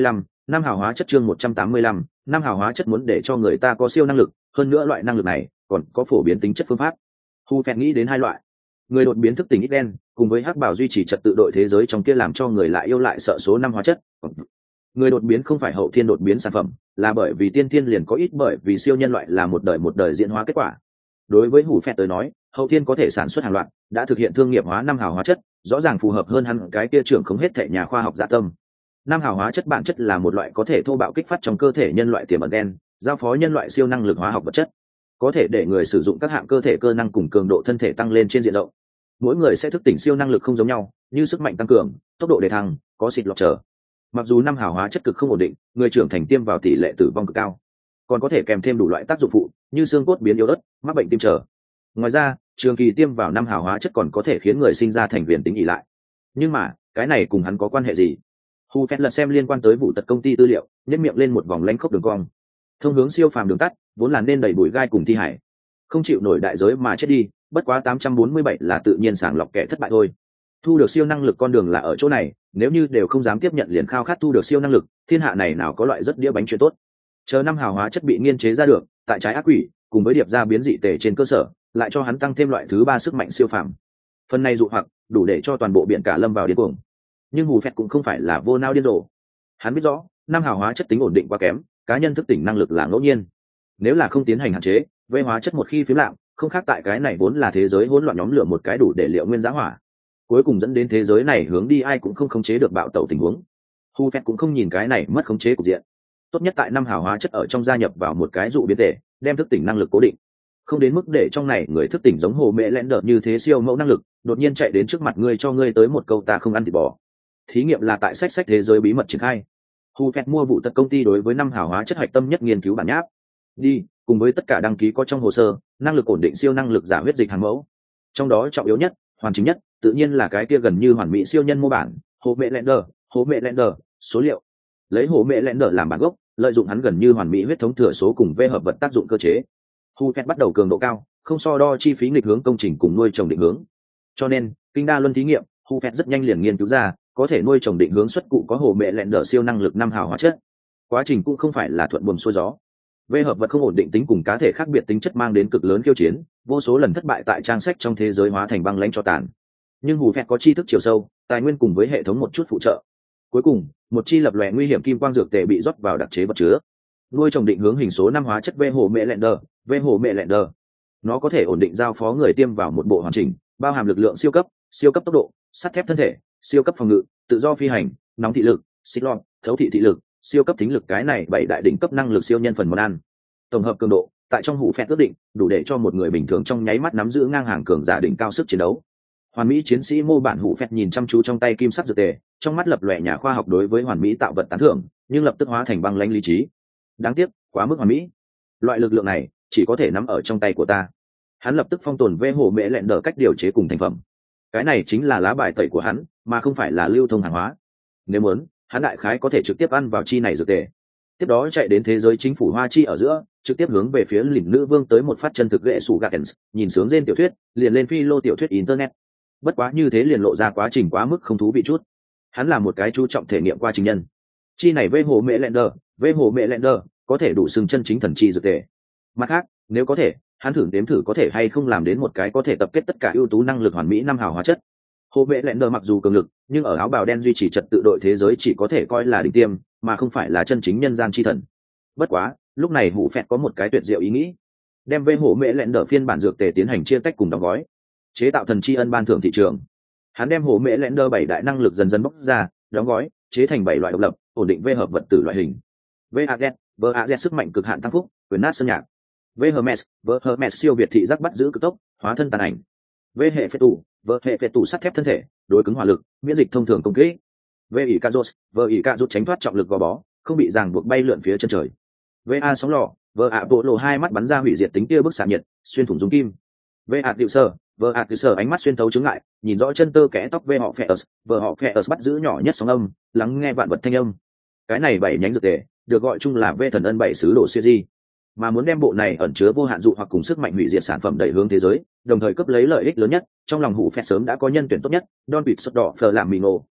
năm hào hóa chất chương một trăm tám mươi lăm, năm hào hóa chất muốn để cho người ta có siêu năng lực, hơn nữa loại năng lực này còn có phổ biến tính chất phương pháp. Hu Phẹt nghĩ đến hai loại, người đột biến thức tỉnh ít đen, cùng với hắc bảo duy trì trật tự đội thế giới trong kia làm cho người lại yêu lại sợ số năm hóa chất. Người đột biến không phải hậu thiên đột biến sản phẩm, là bởi vì tiên thiên liền có ít, bởi vì siêu nhân loại là một đời một đời diễn hóa kết quả. Đối với Hu Phẹt tới nói, hậu thiên có thể sản xuất hàng loạt, đã thực hiện thương nghiệp hóa năm hào hóa chất, rõ ràng phù hợp hơn hắn cái kia trưởng không hết thể nhà khoa học dạ tâm. Năm hào hóa chất bản chất là một loại có thể thô bạo kích phát trong cơ thể nhân loại tiềm ẩn đen, giao phó nhân loại siêu năng lực hóa học vật chất, có thể để người sử dụng các hạng cơ thể cơ năng cùng cường độ thân thể tăng lên trên diện rộng. Mỗi người sẽ thức tỉnh siêu năng lực không giống nhau, như sức mạnh tăng cường, tốc độ đề thăng, có xịt lọc trở. Mặc dù năm hào hóa chất cực không ổn định, người trưởng thành tiêm vào tỷ lệ tử vong cực cao, còn có thể kèm thêm đủ loại tác dụng phụ như xương cốt biến yếu ớt, mắc bệnh tim trở. Ngoài ra, trường kỳ tiêm vào năm hào hóa chất còn có thể khiến người sinh ra thành viền tính ỉ lại. Nhưng mà cái này cùng hắn có quan hệ gì? Hu Phẹt lật xem liên quan tới vụ tật công ty tư liệu, nhếch miệng lên một vòng lánh khốc đường cong. Thông hướng siêu phàm đường tắt vốn là nên đầy bụi gai cùng thi hải, không chịu nổi đại giới mà chết đi, bất quá tám trăm bốn mươi bảy là tự nhiên sàng lọc kẻ thất bại thôi. Thu được siêu năng lực con đường là ở chỗ này, nếu như đều không dám tiếp nhận liền khao khát thu được siêu năng lực, thiên hạ này nào có loại rất đĩa bánh chuyện tốt. Chờ năm hào hóa chất bị nghiên chế ra được, tại trái ác quỷ cùng với điệp ra biến dị tề trên cơ sở, lại cho hắn tăng thêm loại thứ ba sức mạnh siêu phàm. Phần này dụ hoặc đủ để cho toàn bộ biển cả lâm vào điên cuồng. Nhưng Hù Phẹt cũng không phải là vô nao điên rồ. Hắn biết rõ, năm hào hóa chất tính ổn định quá kém, cá nhân thức tỉnh năng lực là ngẫu nhiên. Nếu là không tiến hành hạn chế, vê hóa chất một khi phím lạm, không khác tại cái này vốn là thế giới hỗn loạn nhóm lửa một cái đủ để liệu nguyên giá hỏa. Cuối cùng dẫn đến thế giới này hướng đi ai cũng không khống chế được bạo tẩu tình huống. Hù Phẹt cũng không nhìn cái này mất khống chế cục diện. Tốt nhất tại năm hào hóa chất ở trong gia nhập vào một cái dụ biến thể, đem thức tỉnh năng lực cố định. Không đến mức để trong này người thức tỉnh giống hồ mẹ lẽn đợt như thế siêu mẫu năng lực, đột nhiên chạy đến trước mặt ngươi cho ngươi tới một câu ta không ăn thịt bò. Thí nghiệm là tại sách sách thế giới bí mật triển khai. Hu Phẹt mua vụ tật công ty đối với năm hào hóa chất hạch tâm nhất nghiên cứu bản nháp đi cùng với tất cả đăng ký có trong hồ sơ, năng lực ổn định siêu năng lực giả huyết dịch hàng mẫu. Trong đó trọng yếu nhất, hoàn chính nhất, tự nhiên là cái kia gần như hoàn mỹ siêu nhân mô bản, hồ mẹ lẽn đờ, hồ mẹ lẽn đờ, số liệu. Lấy hồ mẹ lẽn đờ làm bản gốc, lợi dụng hắn gần như hoàn mỹ huyết thống thừa số cùng v hợp vật tác dụng cơ chế. Hu Phẹt bắt đầu cường độ cao, không so đo chi phí nghịch hướng công trình cùng nuôi trồng định hướng. Cho nên, kinh đa luân thí nghiệm, Hu Phẹt rất nhanh liền nghiên cứu ra, có thể nuôi trồng định hướng xuất cụ có hồ mẹ lẹn đỡ siêu năng lực năm hào hóa chất. Quá trình cũng không phải là thuận buồm xuôi gió. V hợp vật không ổn định tính cùng cá thể khác biệt tính chất mang đến cực lớn khiêu chiến, vô số lần thất bại tại trang sách trong thế giới hóa thành băng lãnh cho tàn. Nhưng Hù Phẹt có tri thức chiều sâu, tài nguyên cùng với hệ thống một chút phụ trợ. Cuối cùng, một chi lập lòe nguy hiểm kim quang dược tề bị rót vào đặc chế vật chứa. Nuôi trồng định hướng hình số năm hóa chất V hồ mẹ lẹn đờ, V hồ mẹ lẹn đờ. Nó có thể ổn định giao phó người tiêm vào một bộ hoàn chỉnh, bao hàm lực lượng siêu cấp, siêu cấp tốc độ, sắt thép thân thể, siêu cấp phòng ngự, tự do phi hành, nóng thị lực, xích lon, thấu thị thị lực, siêu cấp thính lực, cái này bảy đại đỉnh cấp năng lực siêu nhân phần món ăn. Tổng hợp cường độ, tại trong Hủ Phẹt ước định, đủ để cho một người bình thường trong nháy mắt nắm giữ ngang hàng cường giả đỉnh cao sức chiến đấu. Hoàn mỹ chiến sĩ mô bản Hủ Phẹt nhìn chăm chú trong tay kim sắc dược tề, trong mắt lập lòe nhà khoa học đối với hoàn mỹ tạo vật tán thưởng, nhưng lập tức hóa thành băng lãnh lý trí. Đáng tiếc, quá mức hoàn mỹ. Loại lực lượng này chỉ có thể nắm ở trong tay của ta. Hắn lập tức phong tồn vê hồ mẹ lẹn đỡ cách điều chế cùng thành phẩm. Cái này chính là lá bài tẩy của hắn, mà không phải là lưu thông hàng hóa. Nếu muốn, hắn đại khái có thể trực tiếp ăn vào chi này dược tề, tiếp đó chạy đến thế giới chính phủ Hoa Chi ở giữa, trực tiếp hướng về phía lĩnh nữ vương tới một phát chân thực ghệ sủ Gatens, nhìn sướng trên tiểu thuyết, liền lên phi lô tiểu thuyết internet. Bất quá như thế liền lộ ra quá trình quá mức không thú vị chút. Hắn là một cái chú trọng thể nghiệm qua trình nhân. Chi này vê hồ mẹ lẹn đờ, vê hồ mẹ lẹn đờ, có thể đủ xưng chân chính thần chi dược tề. Mặt khác, nếu có thể, hắn thử đếm thử có thể hay không làm đến một cái có thể tập kết tất cả ưu tú năng lực hoàn mỹ năm hào hóa chất. Hồ mẹ lẹn đờ mặc dù cường lực, nhưng ở áo bào đen duy trì trật tự đội thế giới chỉ có thể coi là đỉnh tiêm, mà không phải là chân chính nhân gian chi thần. Bất quá, lúc này Hủ Phẹt có một cái tuyệt diệu ý nghĩ, đem vê hổ mẹ lẹn đỡ phiên bản dược tề tiến hành chia tách cùng đóng gói, chế tạo thần chi ân ban thưởng thị trường. Hắn đem hổ mẹ lẹn đỡ bảy đại năng lực dần dần bóc ra, đóng gói, chế thành bảy loại độc lập, ổn định vê hợp vật tử loại hình. vê a zét, vê a zét sức mạnh cực hạn tăng phúc, quyền nát sơn nhạc. vê Hermes, vê Hermes siêu việt thị giác bắt giữ cực tốc, hóa thân tàn ảnh. vê hệ phệ tủ, vê hệ phệ tủ sắt thép thân thể, đối cứng hỏa lực, miễn dịch thông thường công kích. vê ỷ Kazos, vê ỷ Kazos tránh thoát trọng lực gò bó, không bị ràng buộc bay lượn phía chân trời. vê a sóng lò, vê a bộ lộ hai mắt bắn ra hủy diệt tính tia bức xạ nhiệt, xuyên thủng dung kim. vê a tiểu sơ, vê a tiểu sơ ánh mắt xuyên thấu chứng ngại, nhìn rõ chân tơ kẽ tóc vê họ phệ ớt, vê họ phệ ớt bắt giữ nhỏ nhất sóng âm, lắng nghe vạn vật thanh âm. Cái này bảy nhánh dược tề, được gọi chung là vê thần ân bảy sứ đồ siêu di. Mà muốn đem bộ này ẩn chứa vô hạn dụ hoặc cùng sức mạnh hủy diệt sản phẩm đẩy hướng thế giới, đồng thời cấp lấy lợi ích lớn nhất, trong lòng Hủ Phẹt sớm đã có nhân tuyển tốt nhất, Don Vịt sốt đỏ phờ làm mì ngộ.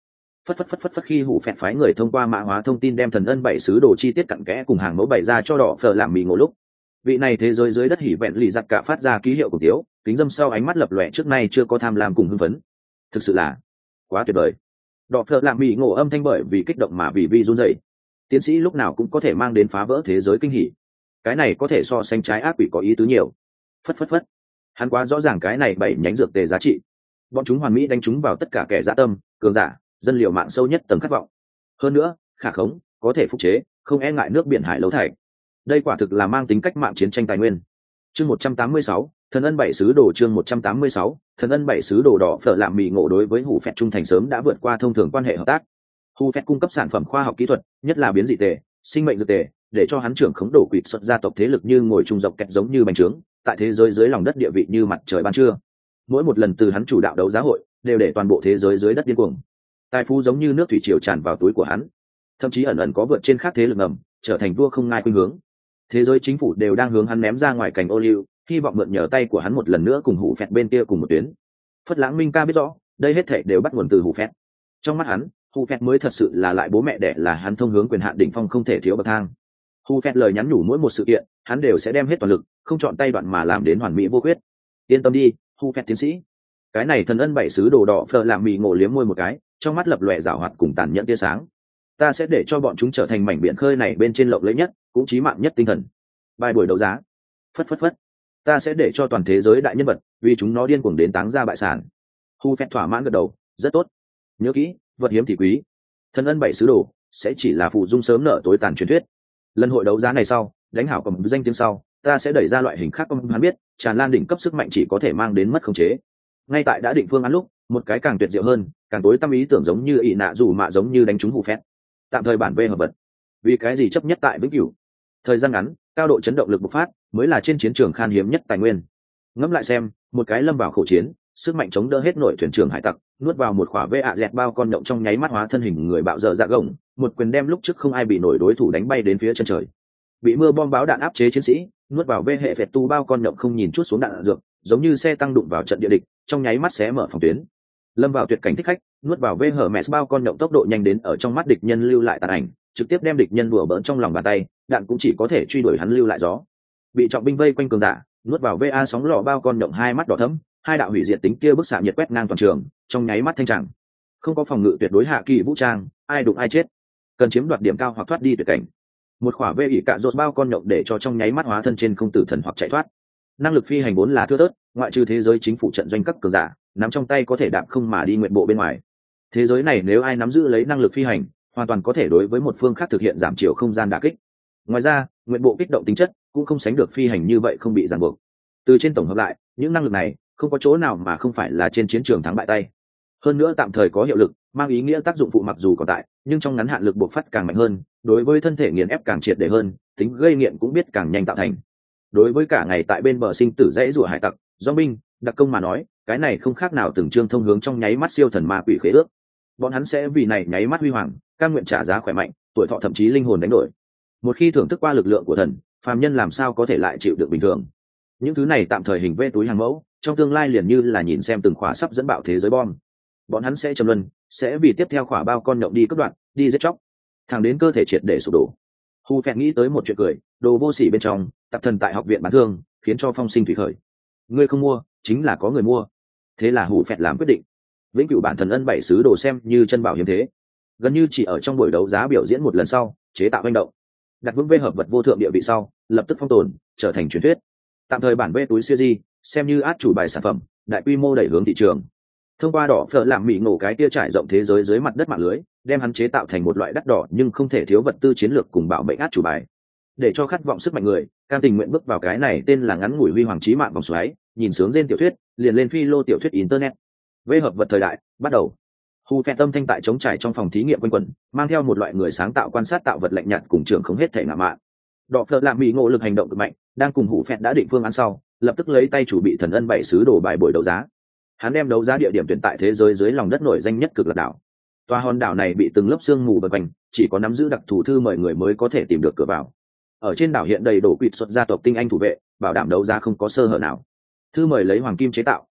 phất phất phất phất phất khi hủ phẹt phái người thông qua mã hóa thông tin đem thần ân bảy sứ đồ chi tiết cặn kẽ cùng hàng mẫu bày ra cho đỏ phở làm mì ngộ lúc, vị này thế giới dưới đất hỉ vẹn lì giặt cả phát ra ký hiệu của tiếu, kính dâm sau ánh mắt lập lòe trước nay chưa có tham lam cùng hưng phấn. Thực sự là quá tuyệt vời. Đỏ phở làm mì ngộ âm thanh bởi vì kích động mà vì vi run rẩy. Tiến sĩ lúc nào cũng có thể mang đến phá vỡ thế giới kinh hỉ, cái này có thể so sánh trái ác quỷ có ý tứ nhiều. Phất phất phất, hắn quá rõ ràng cái này bảy nhánh dược tề giá trị, bọn chúng hoàn mỹ đánh chúng vào tất cả kẻ dã tâm, cường giả, dân liệu mạng sâu nhất tầng khát vọng. Hơn nữa, khả khống, có thể phục chế, không e ngại nước biển hải lấu thạch. Đây quả thực là mang tính cách mạng chiến tranh tài nguyên. Chương một trăm tám mươi sáu, thần ân bảy sứ đồ chương một trăm tám mươi sáu, thần ân bảy sứ đồ đỏ phở làm mì ngộ đối với hủ phẹt trung thành sớm đã vượt qua thông thường quan hệ hợp tác. Hủ phẹt cung cấp sản phẩm khoa học kỹ thuật, nhất là biến dị tề, sinh mệnh dược tề, để cho hắn trưởng khống đổ quỵt xuất gia tộc thế lực như ngồi trung dọc kẹt giống như bánh trướng, tại thế giới dưới lòng đất địa vị như mặt trời ban trưa. Mỗi một lần từ hắn chủ đạo đấu giá hội, đều để toàn bộ thế giới dưới đất điên cuồng. Tài phú giống như nước thủy triều tràn vào túi của hắn, thậm chí ẩn ẩn có vượt trên khác thế lực ngầm, trở thành vua không ngai khuynh hướng. Thế giới chính phủ đều đang hướng hắn ném ra ngoài cành ô liu, hy vọng mượn nhờ tay của hắn một lần nữa cùng hủ phẹt bên kia cùng một tuyến. Phất Lãng Minh ca biết rõ, đây hết thảy đều bắt nguồn từ hủ phẹt. Trong mắt hắn, hủ phẹt mới thật sự là lại bố mẹ đẻ là hắn thông hướng quyền hạn đỉnh phong không thể thiếu bậc thang. Hủ phẹt lời nhắn nhủ mỗi một sự kiện, hắn đều sẽ đem hết toàn lực, không chọn tay đoạn mà làm đến hoàn mỹ vô khuyết. Yên tâm đi, hủ phẹt tiến sĩ. Cái này thần ân bảy sứ đồ đỏ phở làm mì ngộ liếm môi một cái, trong mắt lập lòe rảo hoạt cùng tàn nhẫn tia sáng. Ta sẽ để cho bọn chúng trở thành mảnh biển khơi này bên trên lộng lẫy nhất, cũng chí mạng nhất tinh thần. Bài buổi đấu giá. Phất phất phất. Ta sẽ để cho toàn thế giới đại nhân vật, vì chúng nó điên cuồng đến táng ra bại sản. Hu phẹt thỏa mãn gật đầu, rất tốt. Nhớ kỹ, vật hiếm thì quý. Thần ân bảy sứ đồ sẽ chỉ là phụ dung sớm nợ tối tàn truyền thuyết. Lần hội đấu giá này sau, đánh hảo cầm danh tiếng sau, ta sẽ đẩy ra loại hình khác ông hắn biết, tràn lan đỉnh cấp sức mạnh chỉ có thể mang đến mất khống chế. Ngay tại đã định phương án lúc, một cái càng tuyệt diệu hơn, càng tối tâm ý tưởng giống như ỷ nạ dù mạ giống như đánh trúng hủ phét. Tạm thời bản vê hợp vật. Vì cái gì chấp nhất tại vĩnh cửu? Thời gian ngắn, cao độ chấn động lực bộc phát mới là trên chiến trường khan hiếm nhất tài nguyên. Ngẫm lại xem, một cái lâm vào khẩu chiến, sức mạnh chống đỡ hết nổi thuyền trưởng hải tặc, nuốt vào một khỏa vê ạ dẹt bao con nhộng trong nháy mắt hóa thân hình người bạo dở dạ gồng, một quyền đem lúc trước không ai bị nổi đối thủ đánh bay đến phía chân trời. Bị mưa bom báo đạn áp chế chiến sĩ, nuốt vào vê hệ phệt tu bao con nhộng không nhìn chút xuống đạn dược, giống như xe tăng đụng vào trận địa địch, trong nháy mắt xé mở phòng tuyến. Lâm vào tuyệt cảnh thích khách, nuốt vào vê hở mẹ bao con nhộng tốc độ nhanh đến ở trong mắt địch nhân lưu lại tàn ảnh, trực tiếp đem địch nhân đùa bỡn trong lòng bàn tay, đạn cũng chỉ có thể truy đuổi hắn lưu lại gió. Bị trọng binh vây quanh cường giả, nuốt vào va sóng lọ bao con nhộng hai mắt đỏ thẫm, hai đạo hủy diệt tính kia bức xạ nhiệt quét ngang toàn trường, trong nháy mắt thanh tràng. Không có phòng ngự tuyệt đối hạ kỳ vũ trang, ai đụng ai chết. Cần chiếm đoạt điểm cao hoặc thoát đi tuyệt cảnh. Một khỏa vê ỉ cạ rốt bao con nhộng để cho trong nháy mắt hóa thân trên không tử thần hoặc chạy thoát. Năng lực phi hành vốn là thưa thớt, ngoại trừ thế giới chính phủ trận doanh cấp cường giả, nắm trong tay có thể đạp không mà đi nguyện bộ bên ngoài. Thế giới này nếu ai nắm giữ lấy năng lực phi hành, hoàn toàn có thể đối với một phương khác thực hiện giảm chiều không gian đả kích. Ngoài ra, nguyện bộ kích động tính chất cũng không sánh được phi hành như vậy không bị ràng buộc. Từ trên tổng hợp lại, những năng lực này không có chỗ nào mà không phải là trên chiến trường thắng bại tay. Hơn nữa tạm thời có hiệu lực, mang ý nghĩa tác dụng phụ mặc dù còn tại, nhưng trong ngắn hạn lực buộc phát càng mạnh hơn, đối với thân thể nghiền ép càng triệt để hơn, tính gây nghiện cũng biết càng nhanh tạo thành. Đối với cả ngày tại bên bờ sinh tử dãy rủa hải tặc, do binh, đặc công mà nói, cái này không khác nào từng chương thông hướng trong nháy mắt siêu thần ma quỷ khế ước. Bọn hắn sẽ vì này nháy mắt huy hoàng, cam nguyện trả giá khỏe mạnh, tuổi thọ thậm chí linh hồn đánh đổi. Một khi thưởng thức qua lực lượng của thần, phàm nhân làm sao có thể lại chịu được bình thường. Những thứ này tạm thời hình vẽ túi hàng mẫu, trong tương lai liền như là nhìn xem từng khỏa sắp dẫn bạo thế giới bom. Bọn hắn sẽ trầm luân, sẽ vì tiếp theo khỏa bao con nhộng đi cất đoạn, đi giết chóc, thẳng đến cơ thể triệt để sụp đổ. Hu phẹn nghĩ tới một chuyện cười, đồ vô sỉ bên trong, tập thần tại học viện bán thương, khiến cho phong sinh thủy khởi. Ngươi không mua, chính là có người mua. Thế là Hu phẹn làm quyết định. Vĩnh cửu bản thần ân bảy sứ đồ xem như chân bảo hiếm thế, gần như chỉ ở trong buổi đấu giá biểu diễn một lần sau, chế tạo hành động, đặt vững vê hợp vật vô thượng địa vị sau, lập tức phong tồn, trở thành truyền thuyết. Tạm thời bản vê túi siêu di, xem như át chủ bài sản phẩm, đại quy mô đẩy hướng thị trường. Thông qua đỏ phở làm mì ngộ cái tia trải rộng thế giới dưới mặt đất mạng lưới, đem hắn chế tạo thành một loại đắt đỏ nhưng không thể thiếu vật tư chiến lược cùng bảo mệnh át chủ bài, để cho khát vọng sức mạnh người cam tình nguyện bước vào cái này tên là ngắn ngủi huy hoàng chí mạng vòng xoáy, nhìn sướng trên tiểu thuyết, liền lên phi lô tiểu thuyết internet. Vê hợp vật thời đại bắt đầu. Hu phe tâm thanh tại chống trải trong phòng thí nghiệm quanh quẩn, mang theo một loại người sáng tạo quan sát tạo vật lạnh nhạt cùng trưởng không hết thể ngạo mạn. Đỏ phở làm mì ngộ lực hành động cực mạnh, đang cùng Hủ phẹt đã định phương án sau, lập tức lấy tay chủ bị thần ân bảy sứ đồ bài buổi đấu giá. Hắn đem đấu giá địa điểm tuyển tại thế giới dưới lòng đất nổi danh nhất cực lạc đảo. Tòa hòn đảo này bị từng lớp sương mù bần quanh, chỉ có nắm giữ đặc thù thư mời người mới có thể tìm được cửa vào. Ở trên đảo hiện đầy đổ quỵt xuất gia tộc tinh anh thủ vệ, bảo đảm đấu giá không có sơ hở nào. Thư mời lấy hoàng kim chế tạo,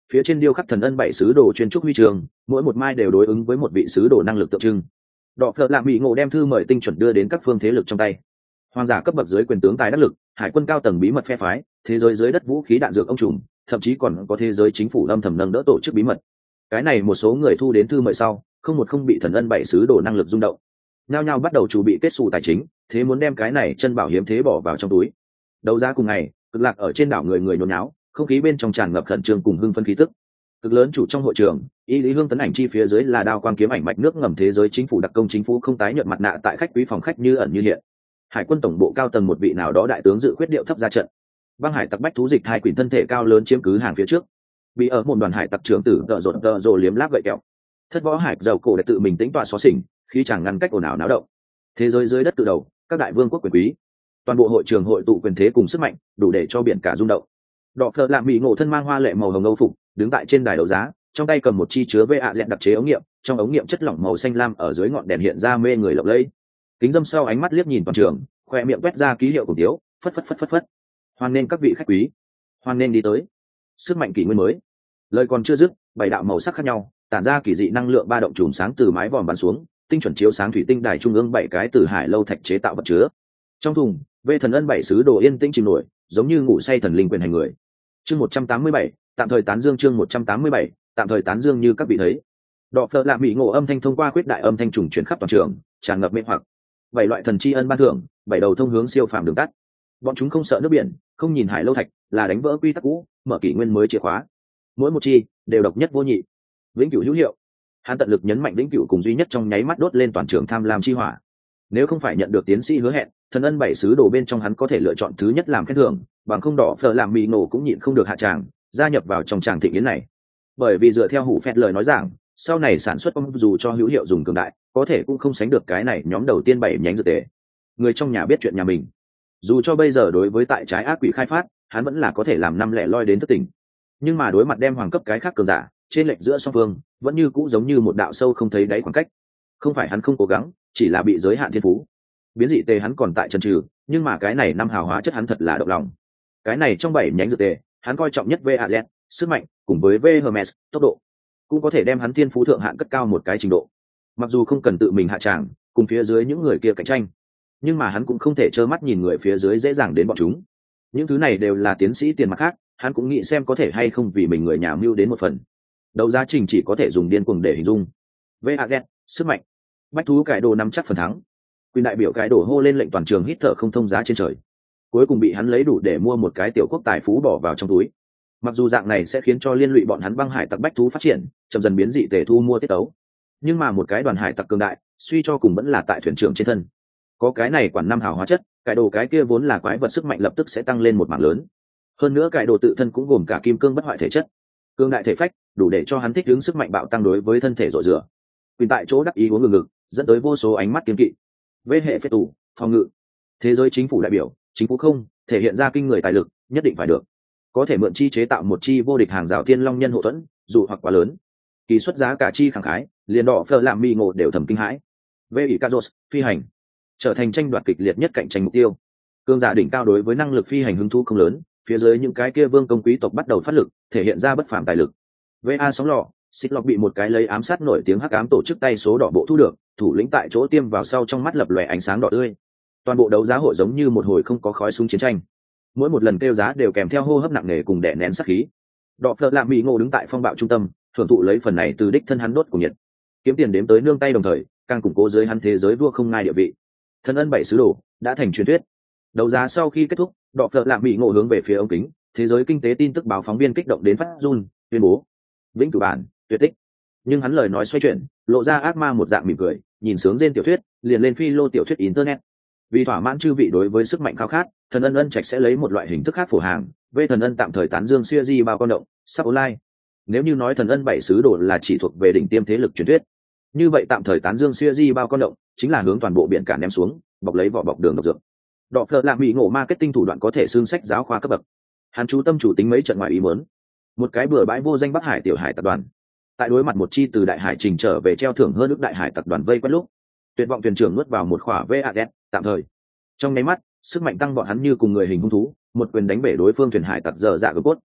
phía trên điêu khắc thần ân bảy sứ đồ chuyên trúc huy trường, mỗi một mai đều đối ứng với một vị sứ đồ năng lực tượng trưng. Đọ phợ lạ mỹ ngộ đem thư mời tinh chuẩn đưa đến các phương thế lực trong tay. Hoàng giả cấp bậc dưới quyền tướng tài đắc lực, hải quân cao tầng bí mật phe phái, thế giới dưới đất vũ khí đạn dược ông trùm, thậm chí còn có thế giới chính phủ âm thầm nâng đỡ tổ chức bí mật. Cái này một số người thu đến thư mời sau, không một không bị thần ân bảy sứ đồ năng lực rung động, nhao nhao bắt đầu chuẩn bị kết xù tài chính, thế muốn đem cái này chân bảo hiếm thế bỏ vào trong túi. Đấu giá cùng ngày, cực lạc ở trên đảo người người nhốn nháo, không khí bên trong tràn ngập khẩn trương cùng hưng phấn khí tức. Cực lớn chủ trong hội trường, y lý hương tấn ảnh chi phía dưới là đao quang kiếm ảnh mạch nước ngầm thế giới chính phủ đặc công chính phủ không tái nhận mặt nạ tại khách quý phòng khách như ẩn như hiện. Hải quân tổng bộ cao tầng một vị nào đó đại tướng dự khuyết điệu thấp ra trận. Băng hải tặc bách thú dịch hai quỷ thân thể cao lớn chiếm cứ hàng phía trước. Bị ở một đoàn hải tặc trưởng tử tợ rột tợ rồ liếm láp gậy kẹo. Thất võ hải giàu cổ để tự mình tĩnh tọa xóa xỉnh, khi chẳng ngăn cách ồn ào náo động. Thế giới dưới đất từ đầu, các đại vương quốc quyền quý, toàn bộ hội trường hội tụ quyền thế cùng sức mạnh, đủ để cho biển cả rung động. Đọ phợ lạ mỹ ngộ thân mang hoa lệ màu hồng âu phục, đứng tại trên đài đấu giá, trong tay cầm một chi chứa vê ạ dẹn đặc chế ống nghiệm, trong ống nghiệm chất lỏng màu xanh lam ở dưới ngọn đèn hiện ra mê người lộng lẫy. Kính dâm sau ánh mắt liếc nhìn toàn trường, khoe miệng quét ra ký hiệu cùng tiếu, phất phất phất phất phất. Hoan nên các vị khách quý, hoan nên đi tới. Sức mạnh kỷ nguyên mới. Lời còn chưa dứt, bảy đạo màu sắc khác nhau, tản ra kỳ dị năng lượng ba động chùm sáng từ mái vòm bắn xuống, tinh chuẩn chiếu sáng thủy tinh đài trung ương bảy cái từ hải lâu thạch chế tạo vật chứa. Trong thùng, vê thần ân bảy sứ đồ yên tĩnh chìm nổi, giống như ngủ say thần linh quyền hành người. Chương một trăm tám mươi bảy, tạm thời tán dương chương một trăm tám mươi bảy, tạm thời tán dương như các vị thấy. Đọ phợ lạ mỹ ngộ âm thanh thông qua khuyết đại âm thanh trùng chuyển khắp toàn trường, tràn ngập mê hoặc. Bảy loại thần tri ân ban thưởng, bảy đầu thông hướng siêu phàm đường tắt. Bọn chúng không sợ nước biển, không nhìn hải lâu thạch, là đánh vỡ quy tắc cũ, mở kỷ nguyên mới chìa khóa. Mỗi một chi đều độc nhất vô nhị, vĩnh cửu hữu hiệu. Hắn tận lực nhấn mạnh vĩnh cửu cùng duy nhất trong nháy mắt đốt lên toàn trường tham lam chi hỏa. Nếu không phải nhận được tiến sĩ hứa hẹn, thần ân bảy sứ đồ bên trong hắn có thể lựa chọn thứ nhất làm khen thưởng, bằng không đỏ phở làm mì nổ cũng nhịn không được hạ tràng, gia nhập vào trong tràng thịnh yến này. Bởi vì dựa theo hủ phẹt lời nói rằng, sau này sản xuất bom dù cho hữu hiệu dùng cường đại, có thể cũng không sánh được cái này nhóm đầu tiên bảy nhánh dược tề. Người trong nhà biết chuyện nhà mình, dù cho bây giờ đối với tại trái ác quỷ khai phát, hắn vẫn là có thể làm năm lẻ loi đến thất tình. Nhưng mà đối mặt đem hoàng cấp cái khác cường giả, trên lệch giữa song phương vẫn như cũ giống như một đạo sâu không thấy đáy khoảng cách. Không phải hắn không cố gắng, chỉ là bị giới hạn thiên phú. Biến dị tề hắn còn tại chân trừ, nhưng mà cái này năm hào hóa chất hắn thật là động lòng. Cái này trong bảy nhánh dược tề, hắn coi trọng nhất vê a zét, sức mạnh, cùng với vê Hermes, tốc độ, cũng có thể đem hắn thiên phú thượng hạn cất cao một cái trình độ. Mặc dù không cần tự mình hạ tràng, cùng phía dưới những người kia cạnh tranh, nhưng mà hắn cũng không thể trơ mắt nhìn người phía dưới dễ dàng đến bọn chúng. Những thứ này đều là tiến sĩ tiền mặt khác, hắn cũng nghĩ xem có thể hay không vì mình người nhà mưu đến một phần. Đấu giá trình chỉ có thể dùng điên cuồng để hình dung. vê a zét, sức mạnh, bách thú cải đồ nắm chắc phần thắng. Quyền đại biểu cải đồ hô lên lệnh toàn trường hít thở không thông giá trên trời. Cuối cùng bị hắn lấy đủ để mua một cái tiểu quốc tài phú bỏ vào trong túi. Mặc dù dạng này sẽ khiến cho liên lụy bọn hắn băng hải tặc bách thú phát triển, chậm dần biến dị tề thu mua tiết tấu. Nhưng mà một cái đoàn hải tặc cường đại, suy cho cùng vẫn là tại thuyền trưởng trên thân. Có cái này quản năm hào hóa chất, cải đồ cái kia vốn là quái vật sức mạnh lập tức sẽ tăng lên một mảng lớn. Hơn nữa cải đồ tự thân cũng gồm cả kim cương bất hoại thể chất, cương đại thể phách, đủ để cho hắn thích ứng sức mạnh bạo tăng đối với thân thể rội rửa. Quyền tại chỗ đắc ý uống ngừng ngực, dẫn tới vô số ánh mắt kiên kỵ. Vê hệ phép tù, phòng ngự, thế giới chính phủ đại biểu, chính phủ không thể hiện ra kinh người tài lực, nhất định phải được. Có thể mượn chi chế tạo một chi vô địch hàng rào thiên long nhân hộ thuẫn, dù hoặc quá lớn. Kỳ xuất giá cả chi khẳng khái, liền đỏ phở làm mi ngộ đều thầm kinh hãi. Vê ỷ Kazos, phi hành, trở thành tranh đoạt kịch liệt nhất cạnh tranh mục tiêu. Cương giả đỉnh cao đối với năng lực phi hành hứng thú không lớn, phía dưới những cái kia vương công quý tộc bắt đầu phát lực, thể hiện ra bất phàm tài lực. vê a sóng lò, xích lọc bị một cái lấy ám sát nổi tiếng hắc ám tổ chức tay số đỏ bộ thu được, thủ lĩnh tại chỗ tiêm vào sau trong mắt lập lòe ánh sáng đỏ tươi. Toàn bộ đấu giá hội giống như một hồi không có khói súng chiến tranh. Mỗi một lần kêu giá đều kèm theo hô hấp nặng nề cùng đè nén sát khí. Đọ phợ lạ mỹ ngộ đứng tại phong bạo trung tâm, thưởng thụ lấy phần này từ đích thân hắn đốt của nhiệt, kiếm tiền đếm tới nương tay đồng thời, càng củng cố dưới hắn thế giới vua không ngai địa vị. Thân ân bảy sứ đồ đã thành truyền thuyết. Đấu giá sau khi kết thúc, đọ phợ lạ mỹ ngộ hướng về phía ống kính, thế giới kinh tế tin tức báo phóng viên kích động đến phát run, tuyên bố vĩnh cửu bản tuyệt tích. Nhưng hắn lời nói xoay chuyển, lộ ra ác ma một dạng mỉm cười, nhìn sướng trên tiểu thuyết, liền lên phi lô tiểu thuyết internet. Vì thỏa mãn chư vị đối với sức mạnh khao khát, thần ân ân trạch sẽ lấy một loại hình thức khác phổ hàng, về thần ân tạm thời tán dương siêu di bao con động sắp online. Nếu như nói thần ân bảy sứ đồ là chỉ thuộc về đỉnh tiêm thế lực truyền thuyết, như vậy tạm thời tán dương siêu di bao con động chính là hướng toàn bộ biển cả ném xuống, bọc lấy vỏ bọc đường độc dược. Đọ phợ lạ mỹ ngộ marketing thủ đoạn có thể xương sách giáo khoa cấp bậc. Hắn chú tâm chủ tính mấy trận ngoại ý muốn. Một cái bừa bãi vô danh Bắc Hải tiểu hải tập đoàn, tại đối mặt một chi từ đại hải trình trở về treo thưởng hơn ước đại hải tập đoàn vây quét lúc, tuyệt vọng thuyền trưởng nuốt vào một khỏa vê a ét tạm thời. Trong nháy mắt, sức mạnh tăng bọn hắn như cùng người hình hung thú, một quyền đánh bể đối phương thuyền hải tặc dở dạ gờ cốt.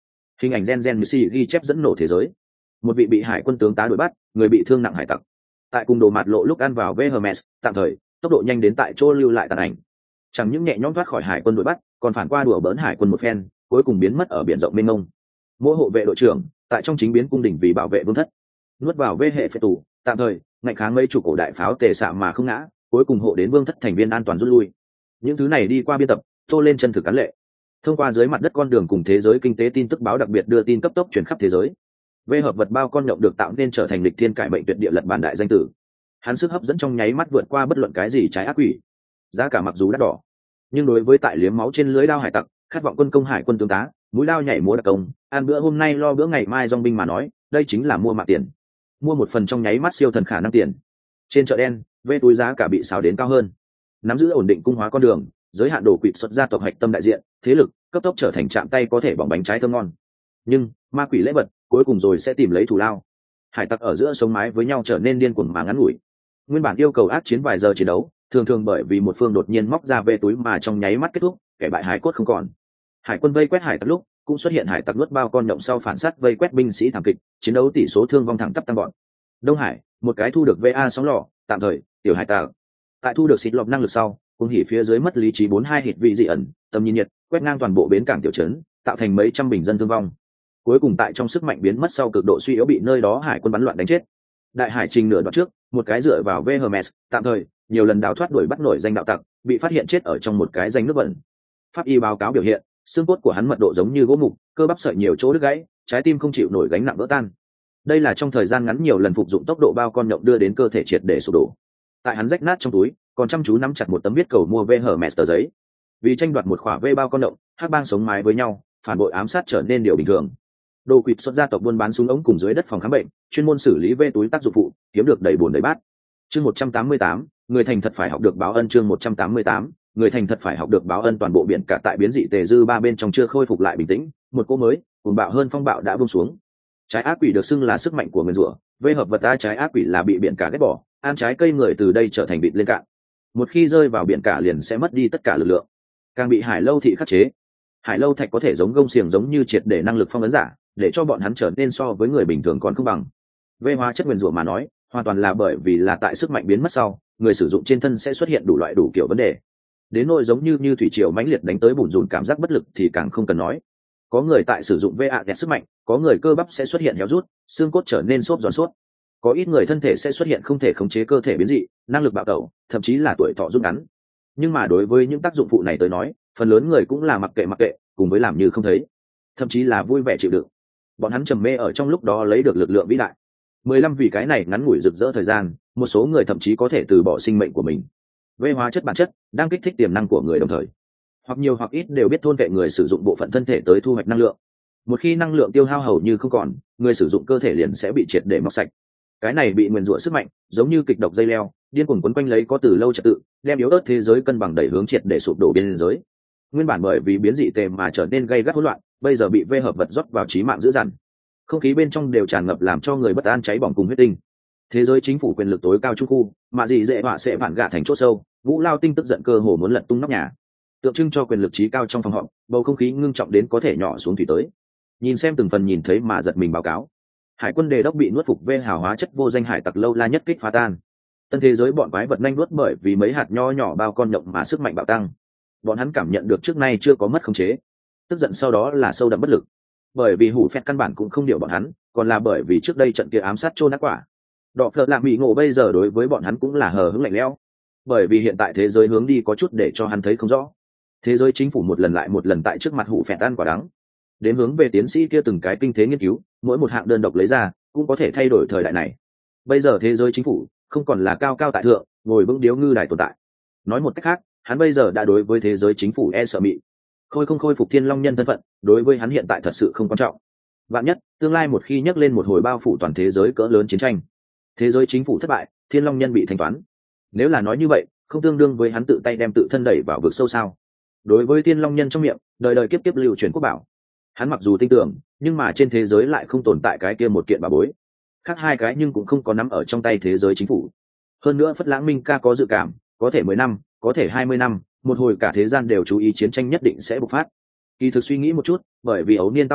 Hình ảnh gen gen Messi ghi chép dẫn nổ thế giới. Một vị bị hải quân tướng tá đuổi bắt, người bị thương nặng hải tặc. Tại cùng đồ mạt lộ lúc ăn vào Hermes, tạm thời tốc độ nhanh đến tại chỗ lưu lại tàn ảnh. Chẳng những nhẹ nhõm thoát khỏi hải quân đuổi bắt, còn phản qua đùa bỡn hải quân một phen, cuối cùng biến mất ở biển rộng mênh mông. Mỗi hộ vệ đội trưởng tại trong chính biến cung đình vì bảo vệ vương thất, nuốt vào vê hệ phệ tù, tạm thời ngạnh kháng mấy chủ cổ đại pháo tề xạ mà không ngã, cuối cùng hộ đến vương thất thành viên an toàn rút lui. Những thứ này đi qua biên tập, tô lên chân thực cán lệ. Thông qua dưới mặt đất con đường cùng thế giới kinh tế tin tức báo đặc biệt đưa tin cấp tốc truyền khắp thế giới. Vê hợp vật bao con nhộng được tạo nên trở thành lịch thiên cải mệnh tuyệt địa lật bản đại danh tử. Hắn sức hấp dẫn trong nháy mắt vượt qua bất luận cái gì trái ác quỷ. Giá cả mặc dù đắt đỏ, nhưng đối với tại liếm máu trên lưới đao hải tặc, khát vọng quân công hải quân tướng tá, mũi đao nhảy múa đặc công, ăn bữa hôm nay lo bữa ngày mai dòng binh mà nói, đây chính là mua mạng tiền. Mua một phần trong nháy mắt siêu thần khả năng tiền. Trên chợ đen, vê túi giá cả bị xào đến cao hơn. Nắm giữ ổn định cung hóa con đường, giới hạn đồ quỵt xuất gia tộc hạch tâm đại diện, thế lực, cấp tốc trở thành chạm tay có thể bỏng bánh trái thơm ngon. Nhưng ma quỷ lễ vật cuối cùng rồi sẽ tìm lấy thù lao. Hải tặc ở giữa sống mái với nhau trở nên điên cuồng mà ngắn ngủi. Nguyên bản yêu cầu ác chiến vài giờ chiến đấu, thường thường bởi vì một phương đột nhiên móc ra về túi mà trong nháy mắt kết thúc, kẻ bại hải cốt không còn. Hải quân vây quét hải tặc lúc cũng xuất hiện hải tặc nuốt bao con nhộng sau phản sát vây quét binh sĩ thảm kịch, chiến đấu tỷ số thương vong thẳng tắp tăng gọn. Đông Hải, một cái thu được vê a sóng lò, tạm thời tiểu hải tặc. Tại thu được xịt lọc năng lực sau, cùng hỉ phía dưới mất lý trí bốn hai hịt vị dị ẩn, tầm nhìn nhiệt, quét ngang toàn bộ bến cảng tiểu trấn, tạo thành mấy trăm bình dân thương vong. Cuối cùng tại trong sức mạnh biến mất sau cực độ suy yếu bị nơi đó hải quân bắn loạn đánh chết. Đại hải trình nửa đoạn trước, một cái dựa vào Hermes, tạm thời nhiều lần đào thoát đuổi bắt nổi danh đạo tặc, bị phát hiện chết ở trong một cái danh nước bẩn. Pháp y báo cáo biểu hiện, xương cốt của hắn mật độ giống như gỗ mục, cơ bắp sợi nhiều chỗ đứt gãy, trái tim không chịu nổi gánh nặng vỡ tan. Đây là trong thời gian ngắn nhiều lần phục dụng tốc độ bao con nhộng đưa đến cơ thể triệt để sụp đổ. Tại hắn rách nát trong túi, còn chăm chú nắm chặt một tấm viết cầu mua Hermes tờ giấy. Vì tranh đoạt một khỏa vê bao con nhộng, hắc bang sống mái với nhau, phản bội ám sát trở nên điều bình thường. Đồ quỵt xuất gia tộc buôn bán súng ống cùng dưới đất phòng khám bệnh, chuyên môn xử lý vê túi tác dụng phụ, kiếm được đầy buồn đầy bát. Chương một trăm tám mươi tám, người thành thật phải học được báo ân. Chương một trăm tám mươi tám, người thành thật phải học được báo ân. Toàn bộ biển cả tại biến dị tề dư ba bên trong chưa khôi phục lại bình tĩnh, một cỗ mới cuồng bạo hơn phong bạo đã buông xuống. Trái ác quỷ được xưng là sức mạnh của nguyên rủa, vê hợp vật ta trái ác quỷ là bị biển cả ghét bỏ, ăn trái cây người từ đây trở thành vịt lên cạn. Một khi rơi vào biển cả liền sẽ mất đi tất cả lực lượng, càng bị hải lâu thị khắc chế. Hải lâu thạch có thể giống gông xiềng giống như triệt để năng lực phong ấn giả, để cho bọn hắn trở nên so với người bình thường còn không bằng. Vê hóa chất nguyên rủa mà nói, hoàn toàn là bởi vì là tại sức mạnh biến mất sau, người sử dụng trên thân sẽ xuất hiện đủ loại đủ kiểu vấn đề. Đến nỗi giống như như thủy triều mãnh liệt đánh tới bùn rùn cảm giác bất lực thì càng không cần nói. Có người tại sử dụng vê a kẹt sức mạnh, có người cơ bắp sẽ xuất hiện héo rút, xương cốt trở nên xốp giòn suốt. Có ít người thân thể sẽ xuất hiện không thể khống chế cơ thể biến dị, năng lực bạo tẩu, thậm chí là tuổi thọ rút ngắn. Nhưng mà đối với những tác dụng phụ này tới nói, phần lớn người cũng là mặc kệ mặc kệ, cùng với làm như không thấy, thậm chí là vui vẻ chịu đựng. Bọn hắn trầm mê ở trong lúc đó lấy được lực lượng vĩ đại. Mười lăm vì cái này ngắn ngủi rực rỡ thời gian, một số người thậm chí có thể từ bỏ sinh mệnh của mình. Vê hóa chất bản chất đang kích thích tiềm năng của người đồng thời, hoặc nhiều hoặc ít đều biết thôn vệ người sử dụng bộ phận thân thể tới thu hoạch năng lượng. Một khi năng lượng tiêu hao hầu như không còn, người sử dụng cơ thể liền sẽ bị triệt để móc sạch. Cái này bị nguyền rủa sức mạnh, giống như kịch độc dây leo, điên cuồng quấn quanh lấy có từ lâu trật tự, đem yếu ớt thế giới cân bằng đẩy hướng triệt để sụp đổ biên giới. Nguyên bản bởi vì biến dị tề mà trở nên gây gắt hỗn loạn, bây giờ bị vê hợp vật rót vào chí mạng dữ dằn. Không khí bên trong đều tràn ngập làm cho người bất an cháy bỏng cùng huyết tinh. Thế giới chính phủ quyền lực tối cao trung khu, mà gì dễ họa sẽ phản gạ thành chỗ sâu, Vũ Lao Tinh tức giận cơ hồ muốn lật tung nóc nhà. Tượng trưng cho quyền lực trí cao trong phòng họp, bầu không khí ngưng trọng đến có thể nhỏ xuống thủy tới. Nhìn xem từng phần nhìn thấy mà giật mình báo cáo. Hải quân đề đốc bị nuốt phục vê hào hóa chất vô danh hải tặc lâu la nhất kích phá tan. Tân thế giới bọn quái vật nhanh nuốt bởi vì mấy hạt nho nhỏ bao con nhộng mà sức mạnh bạo tăng. Bọn hắn cảm nhận được trước nay chưa có mất khống chế. Tức giận sau đó là sâu đậm bất lực. Bởi vì hủ phét căn bản cũng không điều bọn hắn, còn là bởi vì trước đây trận kia ám sát chôn nát quả. Đọ phật làm bị ngộ bây giờ đối với bọn hắn cũng là hờ hững lạnh lẽo. Bởi vì hiện tại thế giới hướng đi có chút để cho hắn thấy không rõ. Thế giới chính phủ một lần lại một lần tại trước mặt hủ phét ăn quả đắng. Đến hướng về tiến sĩ kia từng cái kinh tế nghiên cứu, mỗi một hạng đơn độc lấy ra cũng có thể thay đổi thời đại này. Bây giờ thế giới chính phủ không còn là cao cao tại thượng, ngồi vững điếu ngư đài tồn tại. Nói một cách khác, hắn bây giờ đã đối với thế giới chính phủ e sợ mị. Khôi không khôi phục thiên long nhân thân phận, đối với hắn hiện tại thật sự không quan trọng. Vạn nhất, tương lai một khi nhắc lên một hồi bao phủ toàn thế giới cỡ lớn chiến tranh, thế giới chính phủ thất bại, thiên long nhân bị thanh toán. Nếu là nói như vậy, không tương đương với hắn tự tay đem tự thân đẩy vào vực sâu sao? Đối với thiên long nhân trong miệng, đời đời kiếp kiếp lưu truyền quốc bảo. Hắn mặc dù tin tưởng, nhưng mà trên thế giới lại không tồn tại cái kia một kiện bà bối. Khác hai cái nhưng cũng không có nắm ở trong tay thế giới chính phủ. Hơn nữa Phất Lãng Minh ca có dự cảm, có thể mười năm, có thể hai mươi năm, một hồi cả thế gian đều chú ý chiến tranh nhất định sẽ bộc phát. Kỳ thực suy nghĩ một chút, bởi vì ấu niên tao nộ,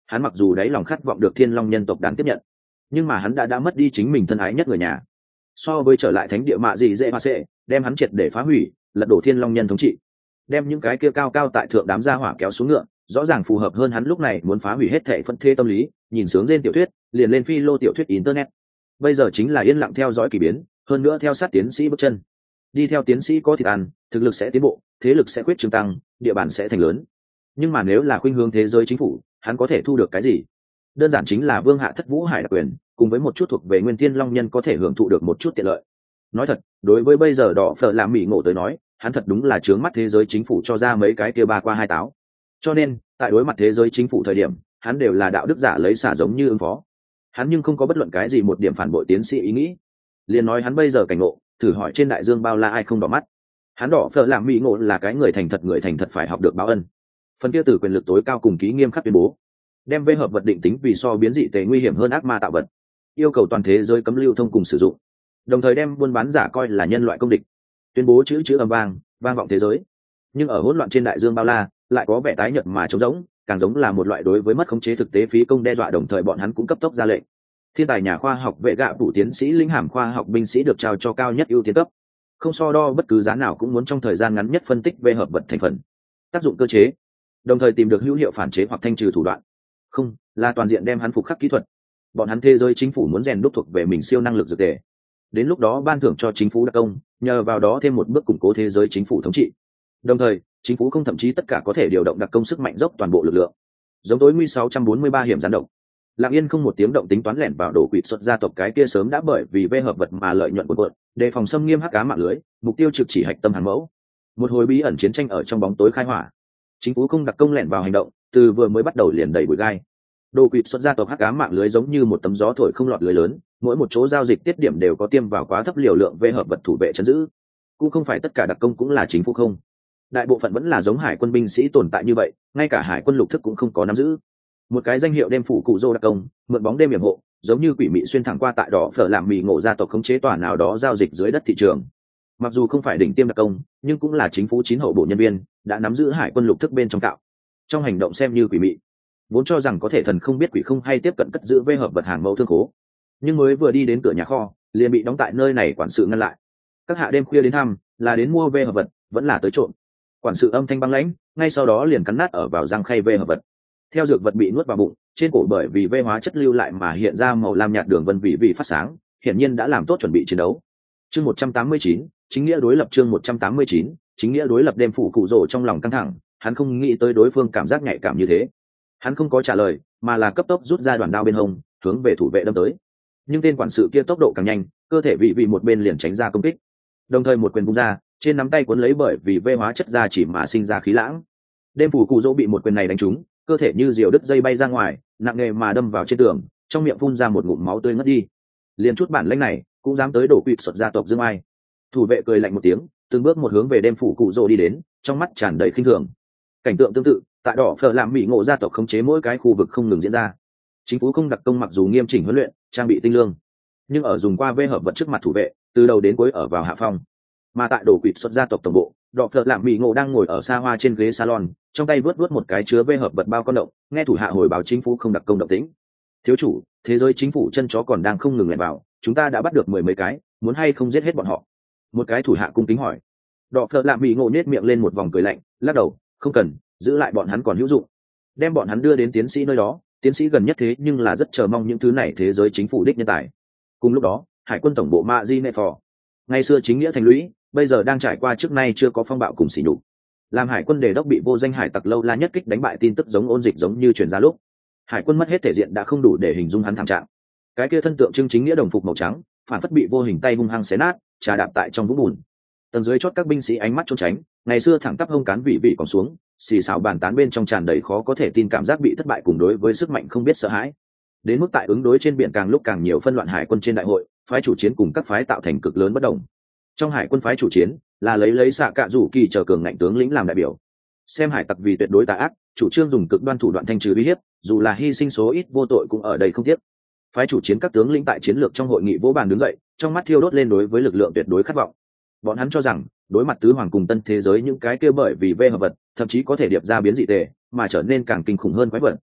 Hắn mặc dù đáy lòng khát vọng được thiên long nhân tộc đáng tiếp nhận, nhưng mà hắn đã đã mất đi chính mình thân ái nhất người nhà. So với trở lại thánh địa mạ gì dễ mà sẽ đem hắn triệt để phá hủy, lật đổ thiên long nhân thống trị, đem những cái kia cao cao tại thượng đám gia hỏa kéo xuống ngựa, rõ ràng phù hợp hơn hắn lúc này muốn phá hủy hết thể phân thê tâm lý. Nhìn sướng trên tiểu thuyết liền lên phi lô tiểu thuyết internet, bây giờ chính là yên lặng theo dõi kỳ biến, hơn nữa theo sát tiến sĩ bước chân. Đi theo tiến sĩ có thịt ăn, thực lực sẽ tiến bộ, thế lực sẽ quyết trương tăng, địa bàn sẽ thành lớn. Nhưng mà nếu là khuynh hướng thế giới chính phủ, hắn có thể thu được cái gì? Đơn giản chính là vương hạ thất vũ hải đặc quyền, cùng với một chút thuộc về nguyên thiên long nhân có thể hưởng thụ được một chút tiện lợi. Nói thật, đối với bây giờ đỏ phở làm mỹ ngộ tới nói, hắn thật đúng là trướng mắt thế giới chính phủ cho ra mấy cái kia ba qua hai táo. Cho nên tại đối mặt thế giới chính phủ thời điểm, hắn đều là đạo đức giả lấy xả giống như ứng phó. Hắn nhưng không có bất luận cái gì một điểm phản bội tiến sĩ ý nghĩ. Liền nói hắn bây giờ cảnh ngộ, thử hỏi trên đại dương bao la ai không đỏ mắt. Hắn đỏ phở làm mỹ ngộ là cái người thành thật, người thành thật phải học được báo ân. Phần kia từ quyền lực tối cao cùng ký nghiêm khắc tuyên bố, đem vê hợp vật định tính vì so biến dị tệ nguy hiểm hơn ác ma tạo vật, yêu cầu toàn thế giới cấm lưu thông cùng sử dụng, đồng thời đem buôn bán giả coi là nhân loại công địch, tuyên bố chữ chữ âm vang vang vọng thế giới. Nhưng ở hỗn loạn trên đại dương bao la lại có vẻ tái nhợt mà trống rỗng, càng giống là một loại đối với mất khống chế thực tế phí công đe dọa. Đồng thời bọn hắn cũng cấp tốc ra lệnh, thiên tài nhà khoa học vệ gạ phủ tiến sĩ linh hàm khoa học binh sĩ được trao cho cao nhất ưu tiên cấp, không so đo bất cứ giá nào cũng muốn trong thời gian ngắn nhất phân tích về hợp vật thành phần, tác dụng cơ chế, đồng thời tìm được hữu hiệu phản chế hoặc thanh trừ thủ đoạn, không là toàn diện đem hắn phục khắc kỹ thuật. Bọn hắn thế giới chính phủ muốn rèn đúc thuộc về mình siêu năng lực dược thể, đến lúc đó ban thưởng cho chính phủ đặc công, nhờ vào đó thêm một bước củng cố thế giới chính phủ thống trị. Đồng thời chính phủ không thậm chí tất cả có thể điều động đặc công sức mạnh dốc toàn bộ lực lượng, giống tối nguy sáu trăm bốn mươi ba hiểm gián động, lặng yên không một tiếng động tính toán lẻn vào đổ quỵt xuất gia tộc cái kia sớm đã bởi vì vê hợp vật mà lợi nhuận cuộn cuộn, đề phòng xâm nghiêm hắc cá mạng lưới, mục tiêu trực chỉ hạch tâm hàng mẫu. Một hồi bí ẩn chiến tranh ở trong bóng tối khai hỏa, chính phủ không đặc công lẻn vào hành động, từ vừa mới bắt đầu liền đầy bụi gai. Đồ quỵt xuất gia tộc hắc cá mạng lưới giống như một tấm gió thổi không lọt lưới lớn, mỗi một chỗ giao dịch tiết điểm đều có tiêm vào quá thấp liều lượng vê hợp vật thủ vệ chấn giữ. Cũng không phải tất cả đặc công cũng là chính phủ không, đại bộ phận vẫn là giống hải quân binh sĩ tồn tại như vậy, ngay cả hải quân lục thức cũng không có nắm giữ. Một cái danh hiệu đêm phủ cụ dô đặc công, mượn bóng đêm hiểm hộ, giống như quỷ mị xuyên thẳng qua tại đỏ phở làm mì ngộ gia tộc khống chế tòa nào đó giao dịch dưới đất thị trường. Mặc dù không phải đỉnh tiêm đặc công, nhưng cũng là chính phủ chín hậu bộ nhân viên, đã nắm giữ hải quân lục thức bên trong cạo. Trong hành động xem như quỷ mị, vốn cho rằng có thể thần không biết quỷ không hay tiếp cận cất giữ vê hợp vật hàng mẫu thương khố, nhưng mới vừa đi đến cửa nhà kho liền bị đóng tại nơi này quản sự ngăn lại. Các hạ đêm khuya đến thăm, là đến mua vê hợp vật vẫn là tới trộm? Quản sự âm thanh băng lãnh, ngay sau đó liền cắn nát ở vào răng khay vê hợp vật. Theo dược vật bị nuốt vào bụng, trên cổ bởi vì vê hóa chất lưu lại mà hiện ra màu lam nhạt đường vân vị vị phát sáng, hiển nhiên đã làm tốt chuẩn bị chiến đấu. Chương một trăm tám mươi chín, chính nghĩa đối lập. Chương một trăm tám mươi chín, chính nghĩa đối lập. Đêm phủ cụ rồ trong lòng căng thẳng, hắn không nghĩ tới đối phương cảm giác nhạy cảm như thế. Hắn không có trả lời, mà là cấp tốc rút ra đoạn đao bên hông, hướng về thủ vệ đâm tới. Nhưng tên quản sự kia tốc độ càng nhanh, cơ thể vị vị một bên liền tránh ra công kích, đồng thời một quyền vung ra, trên nắm tay cuốn lấy bởi vì vê hóa chất ra chỉ mà sinh ra khí lãng. Đêm phủ cụ dỗ bị một quyền này đánh trúng, cơ thể như diều đứt dây bay ra ngoài, nặng nề mà đâm vào trên tường, trong miệng phun ra một ngụm máu tươi ngất đi. Liền chút bản lĩnh này cũng dám tới đổ quỵt xuất gia tộc dương ai? Thủ vệ cười lạnh một tiếng, từng bước một hướng về đêm phủ cụ dỗ đi đến, trong mắt tràn đầy khinh thường. Cảnh tượng tương tự tại đỏ phở làm mỹ ngộ gia tộc khống chế mỗi cái khu vực không ngừng diễn ra. Chính phủ không đặc công mặc dù nghiêm chỉnh huấn luyện, trang bị tinh lương, nhưng ở dùng qua vê hợp vật trước mặt thủ vệ, từ đầu đến cuối ở vào hạ phong. Mà tại đổ quỵt xuất gia tộc tổng bộ, đỏ phở làm mỹ ngộ đang ngồi ở xa hoa trên ghế salon, trong tay vớt vớt một cái chứa vê hợp vật bao con động, nghe thủ hạ hồi báo chính phủ không đặc công động tĩnh. Thiếu chủ, thế giới chính phủ chân chó còn đang không ngừng lẻn vào, chúng ta đã bắt được mười mấy cái, muốn hay không giết hết bọn họ? Một cái thủ hạ cung kính hỏi. Đỏ phở làm mỹ ngộ nhếch miệng lên một vòng cười lạnh, lắc đầu, không cần, giữ lại bọn hắn còn hữu dụng, đem bọn hắn đưa đến tiến sĩ nơi đó, tiến sĩ gần nhất thế nhưng là rất chờ mong những thứ này thế giới chính phủ đích nhân tài. Cùng lúc đó, hải quân tổng bộ Marineford, ngày xưa chính nghĩa thành lũy, bây giờ đang trải qua trước nay chưa có phong bạo cùng sỉ nhục. Làm hải quân đề đốc bị vô danh hải tặc lâu la nhất kích đánh bại tin tức giống ôn dịch giống như truyền ra lúc, hải quân mất hết thể diện đã không đủ để hình dung hắn thảm trạng. Cái kia thân tượng trưng chính nghĩa đồng phục màu trắng, phản phất bị vô hình tay hung hăng xé nát, trà đạp tại trong vũng bùn. Tầng dưới chót các binh sĩ ánh mắt trốn tránh, ngày xưa thẳng tắp hông cán vị vị còn xuống, xì xào bàn tán bên trong tràn đầy khó có thể tin cảm giác bị thất bại cùng đối với sức mạnh không biết sợ hãi. Đến mức tại ứng đối trên biển càng lúc càng nhiều phân loạn hải quân trên đại hội, phái chủ chiến cùng các phái tạo thành cực lớn bất đồng. Trong hải quân phái chủ chiến là lấy lấy xạ cạ rủ kỳ chờ cường ngạnh tướng lĩnh làm đại biểu, xem hải tặc vì tuyệt đối tà ác, chủ trương dùng cực đoan thủ đoạn thanh trừ uy hiếp, dù là hy sinh số ít vô tội cũng ở đây không tiếc. Phái chủ chiến các tướng lĩnh tại chiến lược trong hội nghị vỗ bàn đứng dậy, trong mắt thiêu đốt lên đối với lực lượng tuyệt đối khát vọng. Bọn hắn cho rằng đối mặt tứ hoàng cùng tân thế giới những cái kia bởi vì vê hợp vật thậm chí có thể điệp ra biến dị tề mà trở nên càng kinh khủng hơn quái vật,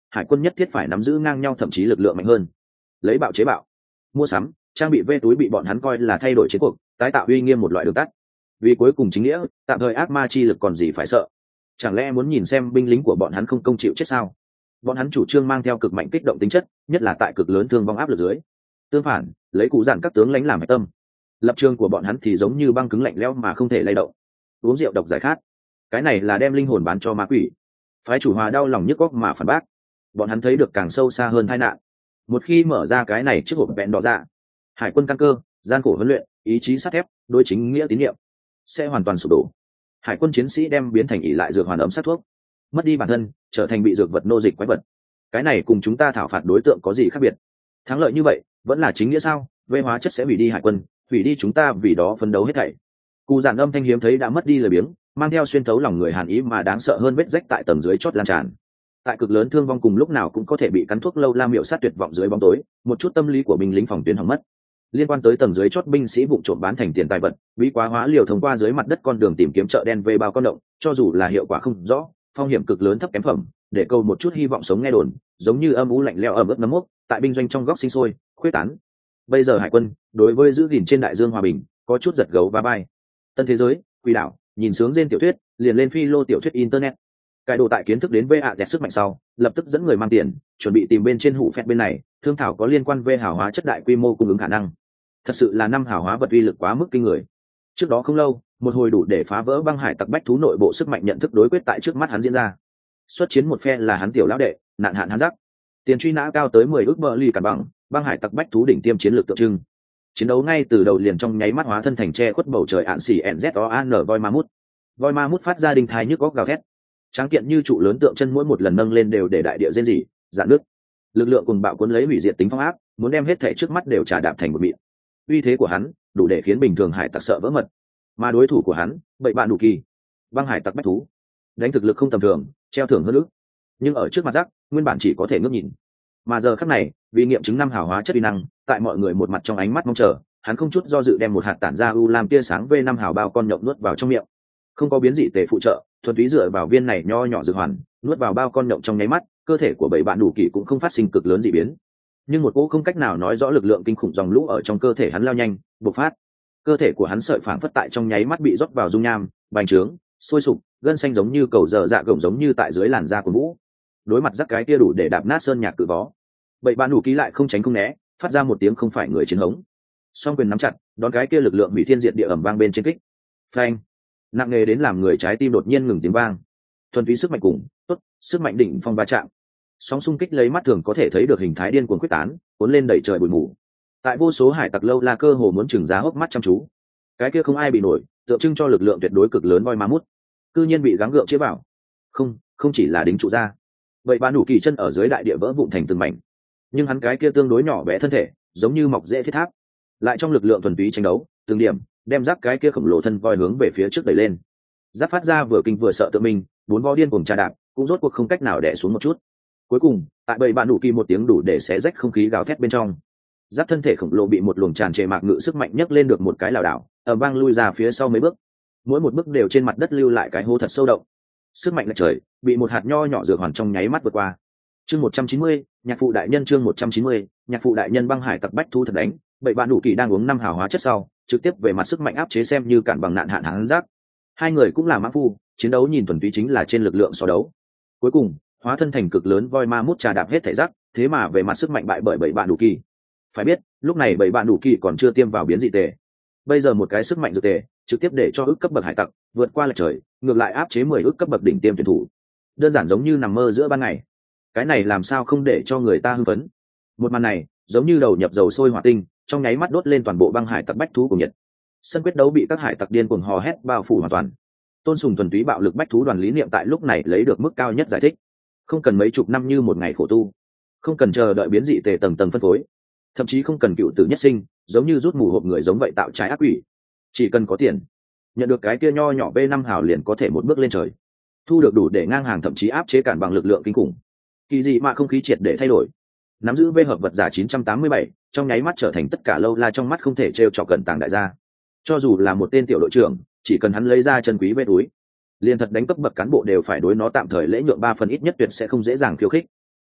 hải quân nhất thiết phải nắm giữ ngang nhau thậm chí lực lượng mạnh hơn. Lấy bạo chế bạo, mua sắm trang bị vê túi bị bọn hắn coi là thay đổi chiến cuộc, tái tạo uy nghiêm một loại đường tắt. Vì cuối cùng chính nghĩa, tạm thời ác ma chi lực còn gì phải sợ. Chẳng lẽ muốn nhìn xem binh lính của bọn hắn không công chịu chết sao? Bọn hắn chủ trương mang theo cực mạnh kích động tính chất, nhất là tại cực lớn thương vong áp lực dưới. Tương phản, lấy cụ dặn các tướng lãnh làm hạch tâm, lập trường của bọn hắn thì giống như băng cứng lạnh lẽo mà không thể lay động. Uống rượu độc giải khát, cái này là đem linh hồn bán cho ma quỷ. Phái chủ hòa đau lòng nhức góc mà phản bác. Bọn hắn thấy được càng sâu xa hơn tai nạn. Một khi mở ra cái này trước hộp vẹn đỏ ra, hải quân căn cơ, gian khổ huấn luyện, ý chí sắt thép, đối chính nghĩa tín nhiệm sẽ hoàn toàn sụp đổ. Hải quân chiến sĩ đem biến thành ỷ lại dược hoàn ấm sát thuốc, mất đi bản thân, trở thành bị dược vật nô dịch quái vật. Cái này cùng chúng ta thảo phạt đối tượng có gì khác biệt? Thắng lợi như vậy vẫn là chính nghĩa sao? Vê hóa chất sẽ hủy đi hải quân, hủy đi chúng ta vì đó phấn đấu hết thảy. Cụ giản âm thanh hiếm thấy đã mất đi lời biếng, mang theo xuyên thấu lòng người hàn ý mà đáng sợ hơn vết rách tại tầng dưới chót lan tràn. Tại cực lớn thương vong cùng lúc nào cũng có thể bị cắn thuốc lâu la miệu sát tuyệt vọng dưới bóng tối, một chút tâm lý của binh lính phòng tuyến hỏng mất. Liên quan tới tầng dưới chót binh sĩ vụ trộm bán thành tiền tài vật, bí quá hóa liều thông qua dưới mặt đất con đường tìm kiếm chợ đen về bao con động, cho dù là hiệu quả không rõ, phong hiểm cực lớn thấp kém phẩm, để câu một chút hy vọng sống nghe đồn, giống như âm u lạnh lẽo ẩm ướt nấm mốc, tại binh doanh trong góc sinh sôi, khuếch tán. Bây giờ hải quân, đối với giữ gìn trên đại dương hòa bình, có chút giật gấu và bay. Tân thế giới, quỷ đảo, nhìn sướng trên tiểu thuyết, liền lên phi lô tiểu thuyết internet. Cải đồ tại kiến thức đến vê ạ đẹp sức mạnh sau, lập tức dẫn người mang tiền, chuẩn bị tìm bên trên hủ phẹt bên này, thương thảo có liên quan về hào hóa chất đại quy mô cung ứng khả năng. Thật sự là năm hào hóa vật uy lực quá mức kinh người. Trước đó không lâu, một hồi đủ để phá vỡ băng hải tặc bách thú nội bộ sức mạnh nhận thức đối quyết tại trước mắt hắn diễn ra. Xuất chiến một phe là hắn tiểu lão đệ, nạn hạn hắn rắc. Tiền truy nã cao tới mười ước bờ ly cản bằng, băng hải tặc bách thú đỉnh tiêm chiến lược tượng trưng. Chiến đấu ngay từ đầu liền trong nháy mắt hóa thân thành che khuất bầu trời ạn xỉ en zét o an voi ma mút. Voi ma mút phát ra đình thai nhức góc gào thét. Tráng kiện như trụ lớn tượng chân mỗi một lần nâng lên đều để đại địa rên rỉ, dạn nước. Lực lượng cùng bạo cuốn lấy hủy diệt tính phong áp, muốn đem hết thể trước mắt đều trà đạp thành một mịn. Uy thế của hắn đủ để khiến bình thường hải tặc sợ vỡ mật, mà đối thủ của hắn bậy bạn đủ kỳ, băng hải tặc bách thú, đánh thực lực không tầm thường, treo thưởng hơn nữa, nhưng ở trước mặt rắc nguyên bản chỉ có thể ngước nhìn. Mà giờ khắc này, vì nghiệm chứng năm hào hóa chất uy năng, tại mọi người một mặt trong ánh mắt mong chờ, hắn không chút do dự đem một hạt tản ra u lam tia sáng v năm hào bao con nhộng nuốt vào trong miệng. Không có biến dị tề phụ trợ, thuần túy dựa vào viên này nho nhỏ dược hoàn, nuốt vào bao con nhộng trong nháy mắt, cơ thể của bảy bạn đủ kỳ cũng không phát sinh cực lớn dị biến, nhưng một cỗ không cách nào nói rõ lực lượng kinh khủng dòng lũ ở trong cơ thể hắn lao nhanh bộc phát. Cơ thể của hắn sợi phảng phất tại trong nháy mắt bị rót vào dung nham, bành trướng, sôi sục, gân xanh giống như cầu dở dạ gồng giống như tại dưới làn da của vũ. Đối mặt rắc cái kia đủ để đạp nát sơn nhạc cự vó, bảy bạn đủ ký lại không tránh không né, phát ra một tiếng không phải người chiến hống. Song quyền nắm chặt, đón cái kia lực lượng bị thiên diệt địa ẩm vang bên trên kích. Phanh, nặng nề đến làm người trái tim đột nhiên ngừng tiếng vang. Thuần túy sức mạnh cùng, tốt, sức mạnh đỉnh phong va chạm. Sóng xung kích lấy mắt thường có thể thấy được hình thái điên cuồng quyết tán, cuốn lên đẩy trời bụi mù. Tại vô số hải tặc lâu la cơ hồ muốn chừng giá hốc mắt chăm chú. Cái kia không ai bị nổi, tượng trưng cho lực lượng tuyệt đối cực lớn voi ma mút, cư nhiên bị gắng gượng chế bảo. Không, không chỉ là đính trụ ra. Vậy bạn đủ kỳ chân ở dưới đại địa vỡ vụn thành từng mảnh. Nhưng hắn cái kia tương đối nhỏ bé thân thể, giống như mọc rễ thiết tháp, lại trong lực lượng thuần túy tranh đấu, từng điểm đem giáp cái kia khổng lồ thân voi hướng về phía trước đẩy lên. Giáp phát ra vừa kinh vừa sợ tự mình, bốn vo điên cuồng trà đạp, cũng rốt cuộc không cách nào đè xuống một chút. Cuối cùng, tại bầy bạn đủ kỳ một tiếng đủ để xé rách không khí gào thét bên trong, giáp thân thể khổng lồ bị một luồng tràn trề mạc ngự sức mạnh nhấc lên được một cái lảo đảo, ở vang lui ra phía sau mấy bước, mỗi một bước đều trên mặt đất lưu lại cái hố thật sâu động. Sức mạnh lệch trời bị một hạt nho nhỏ dược hoàn trong nháy mắt vượt qua. Chương một trăm chín mươi, nhạc phụ đại nhân chương một trăm chín mươi, nhạc phụ đại nhân băng hải tặc bách thu thật đánh, bầy bạn đủ kỳ đang uống năm hào hóa chất sau, trực tiếp về mặt sức mạnh áp chế xem như cản bằng nạn hạn hắn giác. Hai người cũng là mã phu, chiến đấu nhìn thuần túy chính là trên lực lượng so đấu. Cuối cùng, hóa thân thành cực lớn voi ma mút trà đạp hết thể giác, thế mà về mặt sức mạnh bại bởi bảy bạn đủ kỳ. Phải biết, lúc này bảy bạn đủ kỳ còn chưa tiêm vào biến dị tề. Bây giờ một cái sức mạnh dược tề, trực tiếp để cho ước cấp bậc hải tặc vượt qua lệch trời, ngược lại áp chế mười ước cấp bậc đỉnh tiêm tuyển thủ. Đơn giản giống như nằm mơ giữa ban ngày. Cái này làm sao không để cho người ta hưng phấn. Một màn này, giống như đầu nhập dầu sôi hỏa tinh, trong nháy mắt đốt lên toàn bộ băng hải tặc bách thú của Nhật. Sân quyết đấu bị các hải tặc điên cuồng hò hét bao phủ hoàn toàn. Tôn sùng thuần túy bạo lực bách thú đoàn lý niệm tại lúc này lấy được mức cao nhất giải thích. Không cần mấy chục năm như một ngày khổ tu, không cần chờ đợi biến dị tề tầng tầng phân phối, thậm chí không cần cựu tử nhất sinh, giống như rút mù hộp người giống vậy tạo trái ác quỷ. Chỉ cần có tiền, nhận được cái kia nho nhỏ b năm hào liền có thể một bước lên trời, thu được đủ để ngang hàng thậm chí áp chế cản bằng lực lượng kinh khủng. Kỳ dị mà không khí triệt để thay đổi, nắm giữ v hợp vật giả chín trăm tám mươi bảy, trong nháy mắt trở thành tất cả lâu la trong mắt không thể trêu chọc gần tàng đại gia. Cho dù là một tên tiểu đội trưởng, chỉ cần hắn lấy ra chân quý vết túi, liền thật đánh cấp bậc cán bộ đều phải đối nó tạm thời lễ nhượng ba phần ít nhất tuyệt sẽ không dễ dàng khiêu khích.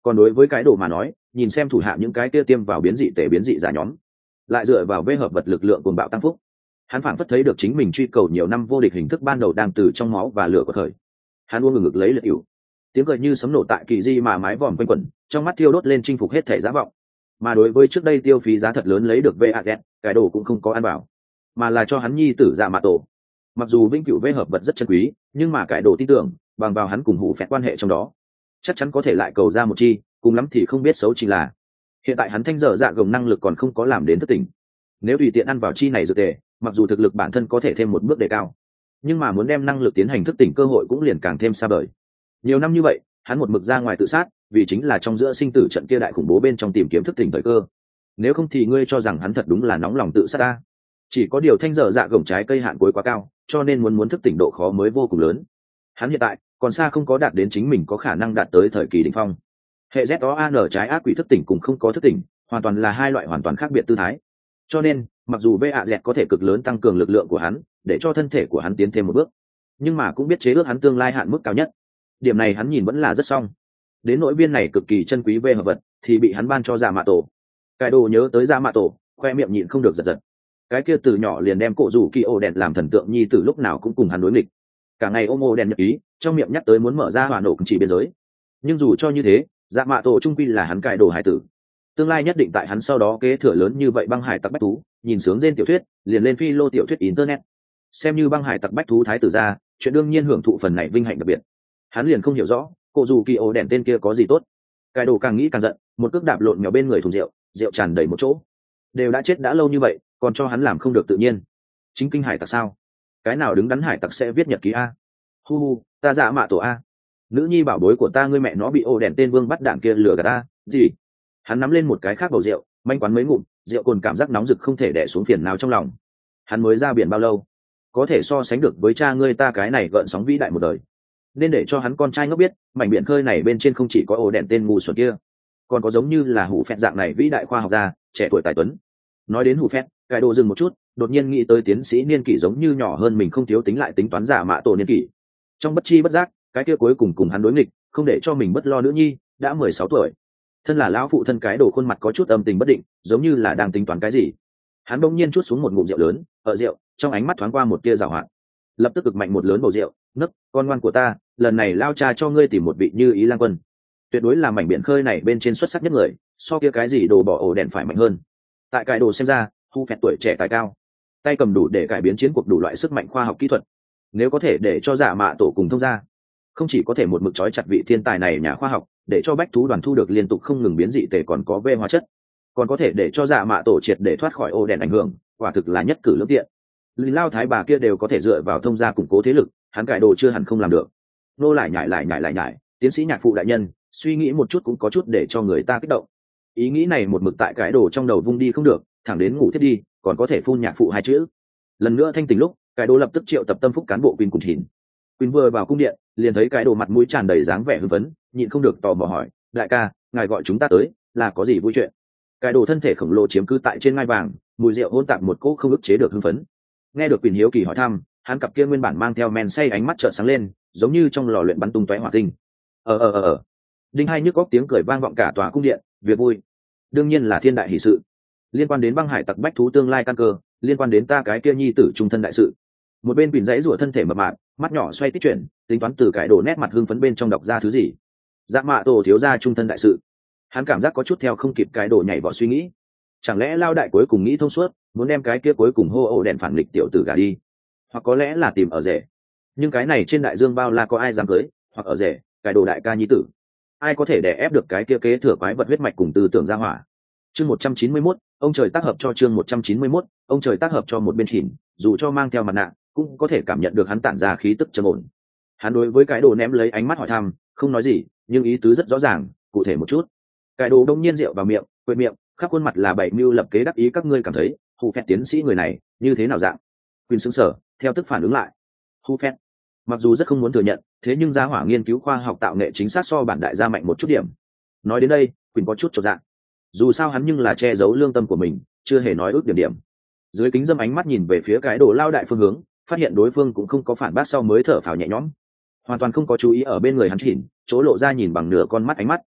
Còn đối với cái đồ mà nói, nhìn xem thủ hạ những cái kia tiêm vào biến dị tể biến dị giả nhóm, lại dựa vào vê hợp vật lực lượng cuồng bạo tăng phúc, hắn phảng phất thấy được chính mình truy cầu nhiều năm vô địch hình thức ban đầu đang từ trong máu và lửa của khởi. Hắn uống ngực ngực lấy liệt ỉu, tiếng cười như sấm nổ tại kỳ di mà mái vòm quanh quẩn, trong mắt thiêu đốt lên chinh phục hết thể giá vọng. Mà đối với trước đây tiêu phí giá thật lớn lấy được vê a đen, cái đồ cũng không có ăn bảo, mà là cho hắn nhi tử dạ mạ tổ. Mặc dù vĩnh cửu vê hợp vật rất chân quý, nhưng mà cái đồ tin tưởng bằng vào hắn cùng hủ phẹt quan hệ trong đó, chắc chắn có thể lại cầu ra một chi, cùng lắm thì không biết xấu chính là hiện tại hắn thanh dở dạ gồng năng lực còn không có làm đến thất tỉnh. Nếu tùy tiện ăn vào chi này dược tề, mặc dù thực lực bản thân có thể thêm một bước đề cao, nhưng mà muốn đem năng lực tiến hành thức tỉnh cơ hội cũng liền càng thêm xa vời. Nhiều năm như vậy, hắn một mực ra ngoài tự sát, vì chính là trong giữa sinh tử trận kia đại khủng bố bên trong tìm kiếm thức tỉnh thời cơ. Nếu không thì ngươi cho rằng hắn thật đúng là nóng lòng tự sát ta. Chỉ có điều thanh dở dạ gồng trái cây hạn cuối quá cao, cho nên muốn muốn thức tỉnh độ khó mới vô cùng lớn. Hắn hiện tại còn xa không có đạt đến chính mình có khả năng đạt tới thời kỳ đỉnh phong. Hệ Z O A N trái ác quỷ thức tỉnh cùng không có thức tỉnh, hoàn toàn là hai loại hoàn toàn khác biệt tư thái. Cho nên, mặc dù vê a dẹt có thể cực lớn tăng cường lực lượng của hắn, để cho thân thể của hắn tiến thêm một bước, nhưng mà cũng biết chế ước hắn tương lai hạn mức cao nhất. Điểm này hắn nhìn vẫn là rất xong. Đến nỗi viên này cực kỳ chân quý vê hợp vật, thì bị hắn ban cho Dạ Mạ Tổ. Cái đồ nhớ tới Dạ Mạ Tổ, khoe miệng nhịn không được giật giật. Cái kia từ nhỏ liền đem cổ rủ kỳ ổ đèn làm thần tượng nhi từ lúc nào cũng cùng hắn đối nghịch. Cả ngày ôm ổ đèn nhật ý, trong miệng nhắc tới muốn mở ra hỏa nổ chỉ biên giới. Nhưng dù cho như thế, Dạ Mạ Tổ trung quy là hắn cải đồ hải tử. Tương lai nhất định tại hắn sau đó kế thừa lớn như vậy băng hải tặc bách thú, nhìn sướng trên tiểu thuyết, liền lên phi lô tiểu thuyết internet. Xem như băng hải tặc bách thú thái tử ra, chuyện đương nhiên hưởng thụ phần này vinh hạnh đặc biệt. Hắn liền không hiểu rõ, cổ dù kỳ ổ đèn tên kia có gì tốt. Cái đồ càng nghĩ càng giận, một cước đạp lộn mèo bên người thùng rượu, rượu tràn đầy một chỗ. Đều đã chết đã lâu như vậy, còn cho hắn làm không được tự nhiên. Chính kinh hải tặc sao? Cái nào đứng đắn hải tặc sẽ viết nhật ký a? Hu hu, ta Dạ Mạ Tổ a. Nữ nhi bảo bối của ta, ngươi mẹ nó bị ổ đèn tên vương bắt đảng kia lừa gạt ta. Gì? Hắn nắm lên một cái khác bầu rượu, manh quán mấy ngụm, rượu cồn cảm giác nóng rực không thể đè xuống phiền nào trong lòng. Hắn mới ra biển bao lâu, có thể so sánh được với cha ngươi ta cái này gợn sóng vĩ đại một đời. Nên để cho hắn con trai ngốc biết, mảnh biển khơi này bên trên không chỉ có ổ đèn tên ngu xuẩn kia, còn có giống như là Hủ Phẹt dạng này vĩ đại khoa học gia, trẻ tuổi tài tuấn. Nói đến Hủ Phẹt, cái đồ dừng một chút, đột nhiên nghĩ tới tiến sĩ niên kỷ giống như nhỏ hơn mình không thiếu tính lại tính toán Dạ Mạ Tổ niên kỷ. Trong bất chi bất giác, cái kia cuối cùng cùng hắn đối nghịch, không để cho mình bất lo nữ nhi, đã mười sáu tuổi. Thân là lão phụ thân, cái đồ khuôn mặt có chút âm tình bất định, giống như là đang tính toán cái gì. Hắn bỗng nhiên chuốt xuống một ngụm rượu lớn, ở rượu, trong ánh mắt thoáng qua một tia giảo hoạt. Lập tức cực mạnh một lớn bầu rượu, nấc, con ngoan của ta, lần này lao cha cho ngươi tìm một vị như ý lang quân. Tuyệt đối là mảnh biển khơi này bên trên xuất sắc nhất người, so kia cái gì đồ bỏ ổ đèn phải mạnh hơn. Tại cái đồ xem ra, Hu Phẹt tuổi trẻ tài cao, tay cầm đủ để cải biến chiến cuộc đủ loại sức mạnh khoa học kỹ thuật. Nếu có thể để cho Dạ Mạ Tổ cùng thông gia, không chỉ có thể một mực trói chặt vị thiên tài này nhà khoa học, để cho bách thú đoàn thu được liên tục không ngừng biến dị tề còn có vê hóa chất, còn có thể để cho Dạ Mạ Tổ triệt để thoát khỏi ô đèn ảnh hưởng, quả thực là nhất cử lưỡng tiện. Lý lao thái bà kia đều có thể dựa vào thông gia củng cố thế lực, hắn cải đồ chưa hẳn không làm được. Nô lại nhải lại nhải lại nhải, tiến sĩ nhạc phụ đại nhân, suy nghĩ một chút cũng có chút để cho người ta kích động. Ý nghĩ này một mực tại cái đồ trong đầu vung đi không được, thẳng đến ngủ thiết đi, còn có thể phun nhạc phụ hai chữ. Lần nữa thanh tỉnh lúc, cái đồ lập tức triệu tập tâm phúc cán bộ Quỳnh cùng thìn. Quỳnh vừa vào cung điện, liền thấy cái đồ mặt mũi tràn đầy dáng vẻ hưng phấn, nhịn không được tò mò hỏi, đại ca, ngài gọi chúng ta tới, là có gì vui chuyện? Cái đồ thân thể khổng lồ chiếm cứ tại trên ngai vàng, mùi rượu hôn tạp một cỗ không ức chế được hưng phấn. Nghe được Quỳnh hiếu kỳ hỏi thăm, hắn cặp kia nguyên bản mang theo men say ánh mắt trợn sáng lên, giống như trong lò luyện bắn tung tóe hỏa tinh. Ờ ờ ờ ờ. Đinh hai nhức góc tiếng cười vang vọng cả tòa cung điện, việc vui. Đương nhiên là thiên đại hỷ sự, liên quan đến băng hải tặc bách thú tương lai căn cơ, liên quan đến ta cái kia nhi tử trung thân đại sự. Một bên Quỳnh dãy rủa thân thể mập mạp, mắt nhỏ xoay tích chuyển, tính toán từ cái đồ nét mặt hưng phấn bên trong đọc ra thứ gì. Dạ Mạ Tổ thiếu gia trung thân đại sự. Hắn cảm giác có chút theo không kịp cái đồ nhảy vọt suy nghĩ. Chẳng lẽ lao đại cuối cùng nghĩ thông suốt, muốn đem cái kia cuối cùng hô ổ đèn phản nghịch tiểu tử gả đi, hoặc có lẽ là tìm ở rể. Nhưng cái này trên đại dương bao la có ai dám cưới, hoặc ở rể cái đồ đại ca nhi tử, ai có thể đè ép được cái kia kế thừa quái vật huyết mạch cùng tư tưởng ra hỏa. Chương một trăm chín mươi mốt, ông trời tác hợp cho chương một trăm chín mươi mốt, ông trời tác hợp cho một bên chỉnh, dù cho mang theo mặt nạ, cũng có thể cảm nhận được hắn tản ra khí tức trầm ổn. Hắn đối với cái đồ ném lấy ánh mắt hỏi thăm, không nói gì, nhưng ý tứ rất rõ ràng, cụ thể một chút. Cái đồ đông nhiên rượu vào miệng, quệt miệng, khắp khuôn mặt là bảy mưu lập kế đắc ý, các ngươi cảm thấy Hủ Phẹt tiến sĩ người này như thế nào dạng? Quỳnh sững sờ, theo tức phản ứng lại. Hủ Phẹt, mặc dù rất không muốn thừa nhận, thế nhưng gia hỏa nghiên cứu khoa học tạo nghệ chính xác so bản đại gia mạnh một chút điểm. Nói đến đây, Quỳnh có chút chột dạ. Dù sao hắn nhưng là che giấu lương tâm của mình, chưa hề nói ước điểm điểm. Dưới kính dâm ánh mắt nhìn về phía cái đồ lao đại phương hướng, phát hiện đối phương cũng không có phản bác, sau mới thở phào nhẹ nhõm, hoàn toàn không có chú ý ở bên người hắn chỉnh, chỗ lộ ra nhìn bằng nửa con mắt ánh mắt.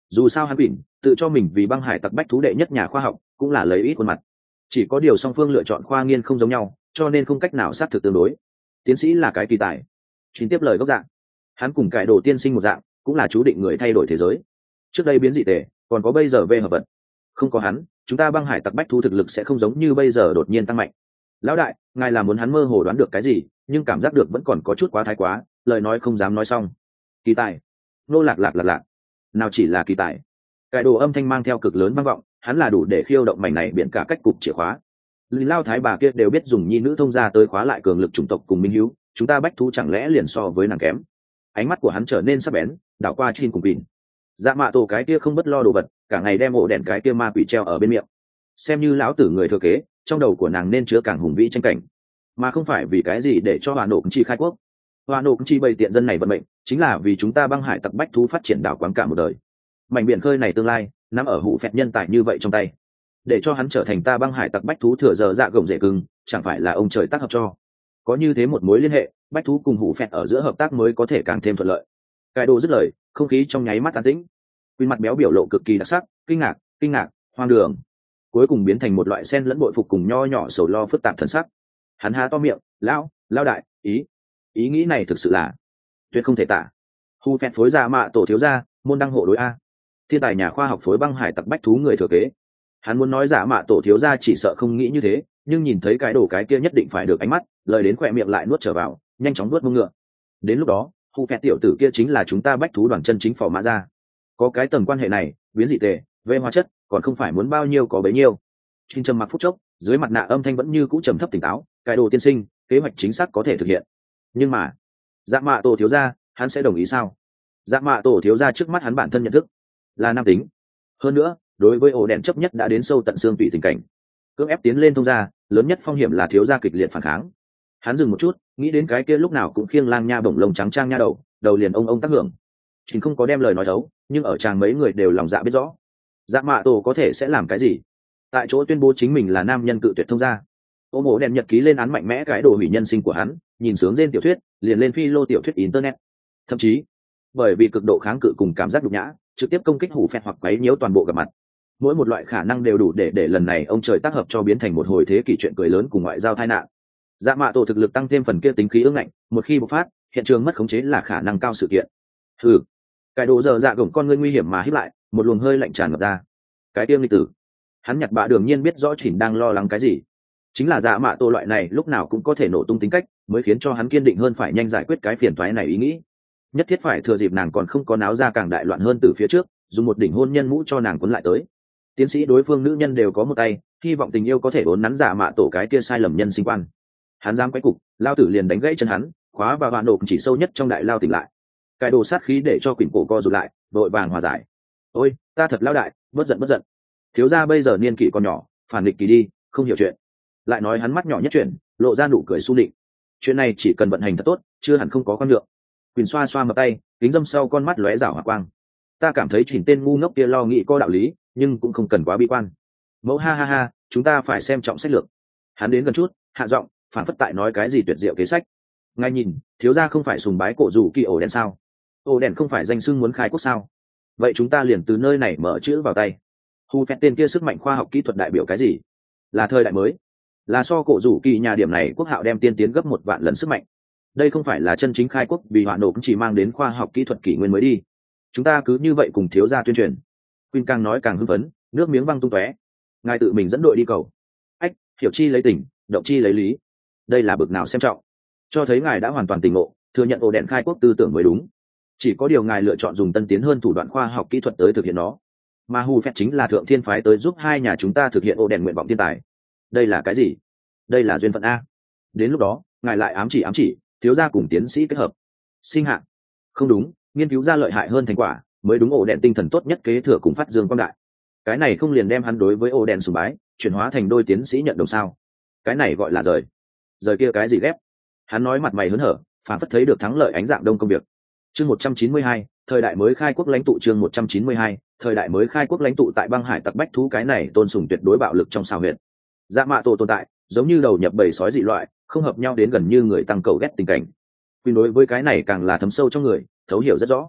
Dù sao hắn Quỳnh tự cho mình vì băng hải tặc bách thú đệ nhất nhà khoa học, cũng là lấy ít khuôn mặt. Chỉ có điều song phương lựa chọn khoa nghiên không giống nhau, cho nên không cách nào xác thực tương đối. Tiến sĩ là cái kỳ tài. Chính tiếp lời gốc dạng, hắn cùng cải đồ tiên sinh một dạng, cũng là chú định người thay đổi thế giới. Trước đây biến dị tề, còn có bây giờ về hợp vật. Không có hắn, chúng ta băng hải tặc bách thú thực lực sẽ không giống như bây giờ đột nhiên tăng mạnh. Lão đại, ngài là muốn hắn mơ hồ đoán được cái gì, nhưng cảm giác được vẫn còn có chút quá thái quá, lời nói không dám nói xong. Kỳ tài. Nô lạc lạc lạc lạc. Nào chỉ là kỳ tài. Cải đồ âm thanh mang theo cực lớn vang vọng, hắn là đủ để khiêu động mảnh này biển cả cách cục chìa khóa. Lý Lao Thái bà kia đều biết dùng nhi nữ thông gia tới khóa lại cường lực chủng tộc cùng minh hiếu, chúng ta bách thú chẳng lẽ liền so với nàng kém? Ánh mắt của hắn trở nên sắc bén, đảo qua trên cùng Quỳnh. Dạ mạ tổ cái kia không bất lo đồ vật, cả ngày đem ổ đèn cái kia ma quỷ treo ở bên miệng. Xem như lão tử người thừa kế, trong đầu của nàng nên chứa càng hùng vĩ tranh cảnh, mà không phải vì cái gì để cho Hoa Nổ Chi khai quốc. Hoa Nổ Chi bày tiện dân này vận mệnh, chính là vì chúng ta băng hải tặc bách thú phát triển đảo quáng cả một đời. Mảnh biển khơi này tương lai nắm ở hủ phẹt nhân tài như vậy trong tay, để cho hắn trở thành ta băng hải tặc bách thú thừa giờ dạ gồng rễ cưng, chẳng phải là ông trời tác hợp cho. Có như thế một mối liên hệ, bách thú cùng hủ phẹt ở giữa hợp tác mới có thể càng thêm thuận lợi. Cái đồ dứt lời, không khí trong nháy mắt an tĩnh. Quy mặt béo biểu lộ cực kỳ đặc sắc, kinh ngạc, kinh ngạc, hoang đường, cuối cùng biến thành một loại sen lẫn bội phục cùng nho nhỏ sầu lo phức tạp thần sắc. Hắn há to miệng, lão, lão đại, ý, ý nghĩ này thực sự là tuyệt không thể tả. Hu phẹt phối ra mạ tổ thiếu gia, môn đăng hộ đối a, thiên tài nhà khoa học phối băng hải tặc bách thú người thừa kế. Hắn muốn nói giả mạ tổ thiếu gia chỉ sợ không nghĩ như thế, nhưng nhìn thấy cái đồ cái kia nhất định phải được ánh mắt, lời đến khỏe miệng lại nuốt trở vào, nhanh chóng nuốt mông ngựa. Đến lúc đó, Hu phẹt tiểu tử kia chính là chúng ta bách thú đoàn chân chính phò mã ra. Có cái tầng quan hệ này, biến dị tề, về hóa chất, còn không phải muốn bao nhiêu có bấy nhiêu. Trinh trầm mặc phút chốc, dưới mặt nạ âm thanh vẫn như cũ trầm thấp tỉnh táo, cái đồ tiên sinh, kế hoạch chính xác có thể thực hiện. Nhưng mà, dạ mạ tổ thiếu gia, hắn sẽ đồng ý sao? Dạ mạ tổ thiếu gia trước mắt hắn bản thân nhận thức là nam tính. Hơn nữa, đối với ổ đèn chấp nhất đã đến sâu tận xương tủy tình cảnh. Cưỡng ép tiến lên thông gia, lớn nhất phong hiểm là thiếu gia kịch liệt phản kháng. Hắn dừng một chút, nghĩ đến cái kia lúc nào cũng khiêng lang nha bổng lông trắng trang nha đầu, đầu liền ông ông tác hưởng. Chính không có đem lời nói thấu, nhưng ở chàng mấy người đều lòng dạ biết rõ. Dạ mạ tổ có thể sẽ làm cái gì? Tại chỗ tuyên bố chính mình là nam nhân cự tuyệt thông gia. Ôm ổ đèn nhật ký lên án mạnh mẽ cái đồ hủy nhân sinh của hắn, nhìn sướng trên tiểu thuyết, liền lên phi lô tiểu thuyết internet. Thậm chí, bởi vì cực độ kháng cự cùng cảm giác nhục nhã, trực tiếp công kích hủ phẹt hoặc quấy nhiễu toàn bộ gặp mặt. Mỗi một loại khả năng đều đủ để để lần này ông trời tác hợp cho biến thành một hồi thế kỷ chuyện cười lớn cùng ngoại giao tai nạn. Dạ mạ tổ thực lực tăng thêm phần kia tính khí ương ngạnh, một khi bộc phát, hiện trường mất khống chế là khả năng cao sự kiện. Hừ, cái đồ giờ dạ gồng con ngươi nguy hiểm mà hít lại, một luồng hơi lạnh tràn ngập ra. Cái tiêm lịch tử, hắn nhặt bạ đương nhiên biết rõ chỉnh đang lo lắng cái gì. Chính là dạ mạ tổ loại này lúc nào cũng có thể nổ tung tính cách, mới khiến cho hắn kiên định hơn phải nhanh giải quyết cái phiền toái này ý nghĩ. Nhất thiết phải thừa dịp nàng còn không có náo ra càng đại loạn hơn từ phía trước, dùng một đỉnh hôn nhân mũ cho nàng cuốn lại tới. Tiến sĩ đối phương nữ nhân đều có một tay, hy vọng tình yêu có thể vốn nắn giả mạ tổ cái kia sai lầm nhân sinh quan. Hắn dám quấy cục, lao tử liền đánh gãy chân hắn, khóa và vạn nổ chỉ sâu nhất trong đại lao tỉnh lại. Cái đồ sát khí để cho quỷ cổ co rụt lại, đội vàng hòa giải. Ôi, ta thật lao đại, bất giận bất giận. Thiếu gia bây giờ niên kỷ còn nhỏ, phản nghịch kỳ đi, không hiểu chuyện. Lại nói hắn mắt nhỏ nhất chuyện, lộ ra nụ cười su định. Chuyện này chỉ cần vận hành thật tốt, chưa hẳn không có con lượng. Quỳnh xoa xoa mập tay, kính dâm sau con mắt lóe rảo hỏa quang. Ta cảm thấy chỉnh tên ngu ngốc kia lo nghĩ có đạo lý, nhưng cũng không cần quá bi quan. Mẫu ha ha ha, chúng ta phải xem trọng sách lược. Hắn đến gần chút, hạ giọng, phản phất tại nói cái gì tuyệt diệu kế sách. Ngay nhìn, thiếu gia không phải sùng bái cổ rủ kỳ ổ đen sao? Ổ đen không phải danh xưng muốn khai quốc sao? Vậy chúng ta liền từ nơi này mở chữ vào tay. Hu phét tên kia sức mạnh khoa học kỹ thuật đại biểu cái gì? Là thời đại mới, là so cổ rủ kỳ nhà điểm này quốc hạo đem tiên tiến gấp một vạn lần sức mạnh. Đây không phải là chân chính khai quốc, vì hỏa nổ cũng chỉ mang đến khoa học kỹ thuật kỷ nguyên mới đi. Chúng ta cứ như vậy cùng thiếu gia tuyên truyền. Quyên càng nói càng hưng phấn, nước miếng văng tung tóe. Ngài tự mình dẫn đội đi cầu. Ách, hiểu chi lấy tình, động chi lấy lý. Đây là bực nào xem trọng, cho thấy ngài đã hoàn toàn tỉnh ngộ, thừa nhận ổ đèn khai quốc tư tưởng mới đúng. Chỉ có điều ngài lựa chọn dùng tân tiến hơn thủ đoạn khoa học kỹ thuật tới thực hiện nó. Mà Hu phép chính là thượng thiên phái tới giúp hai nhà chúng ta thực hiện ổ đèn nguyện vọng thiên tài. Đây là cái gì? Đây là duyên phận a. Đến lúc đó, ngài lại ám chỉ ám chỉ, thiếu gia cùng tiến sĩ kết hợp. Sinh hạ. Không đúng, nghiên cứu ra lợi hại hơn thành quả, mới đúng ổ đèn tinh thần tốt nhất kế thừa cùng phát dương quang đại. Cái này không liền đem hắn đối với ổ đèn sùng bái chuyển hóa thành đôi tiến sĩ nhận đồng sao? Cái này gọi là rời. Rời kia cái gì ghép? Hắn nói mặt mày hớn hở, phản phất thấy được thắng lợi ánh dạng đông công việc. Chương một trăm chín mươi hai, thời đại mới khai quốc lãnh tụ. Chương một trăm chín mươi hai, thời đại mới khai quốc lãnh tụ. Tại băng hải tặc bách thú cái này tôn sùng tuyệt đối bạo lực trong sao huyệt. Dạ mạ tổ tồn tại, giống như đầu nhập bầy sói dị loại, không hợp nhau đến gần như người tăng cầu ghét tình cảnh. Vì đối với cái này càng là thấm sâu trong người, thấu hiểu rất rõ.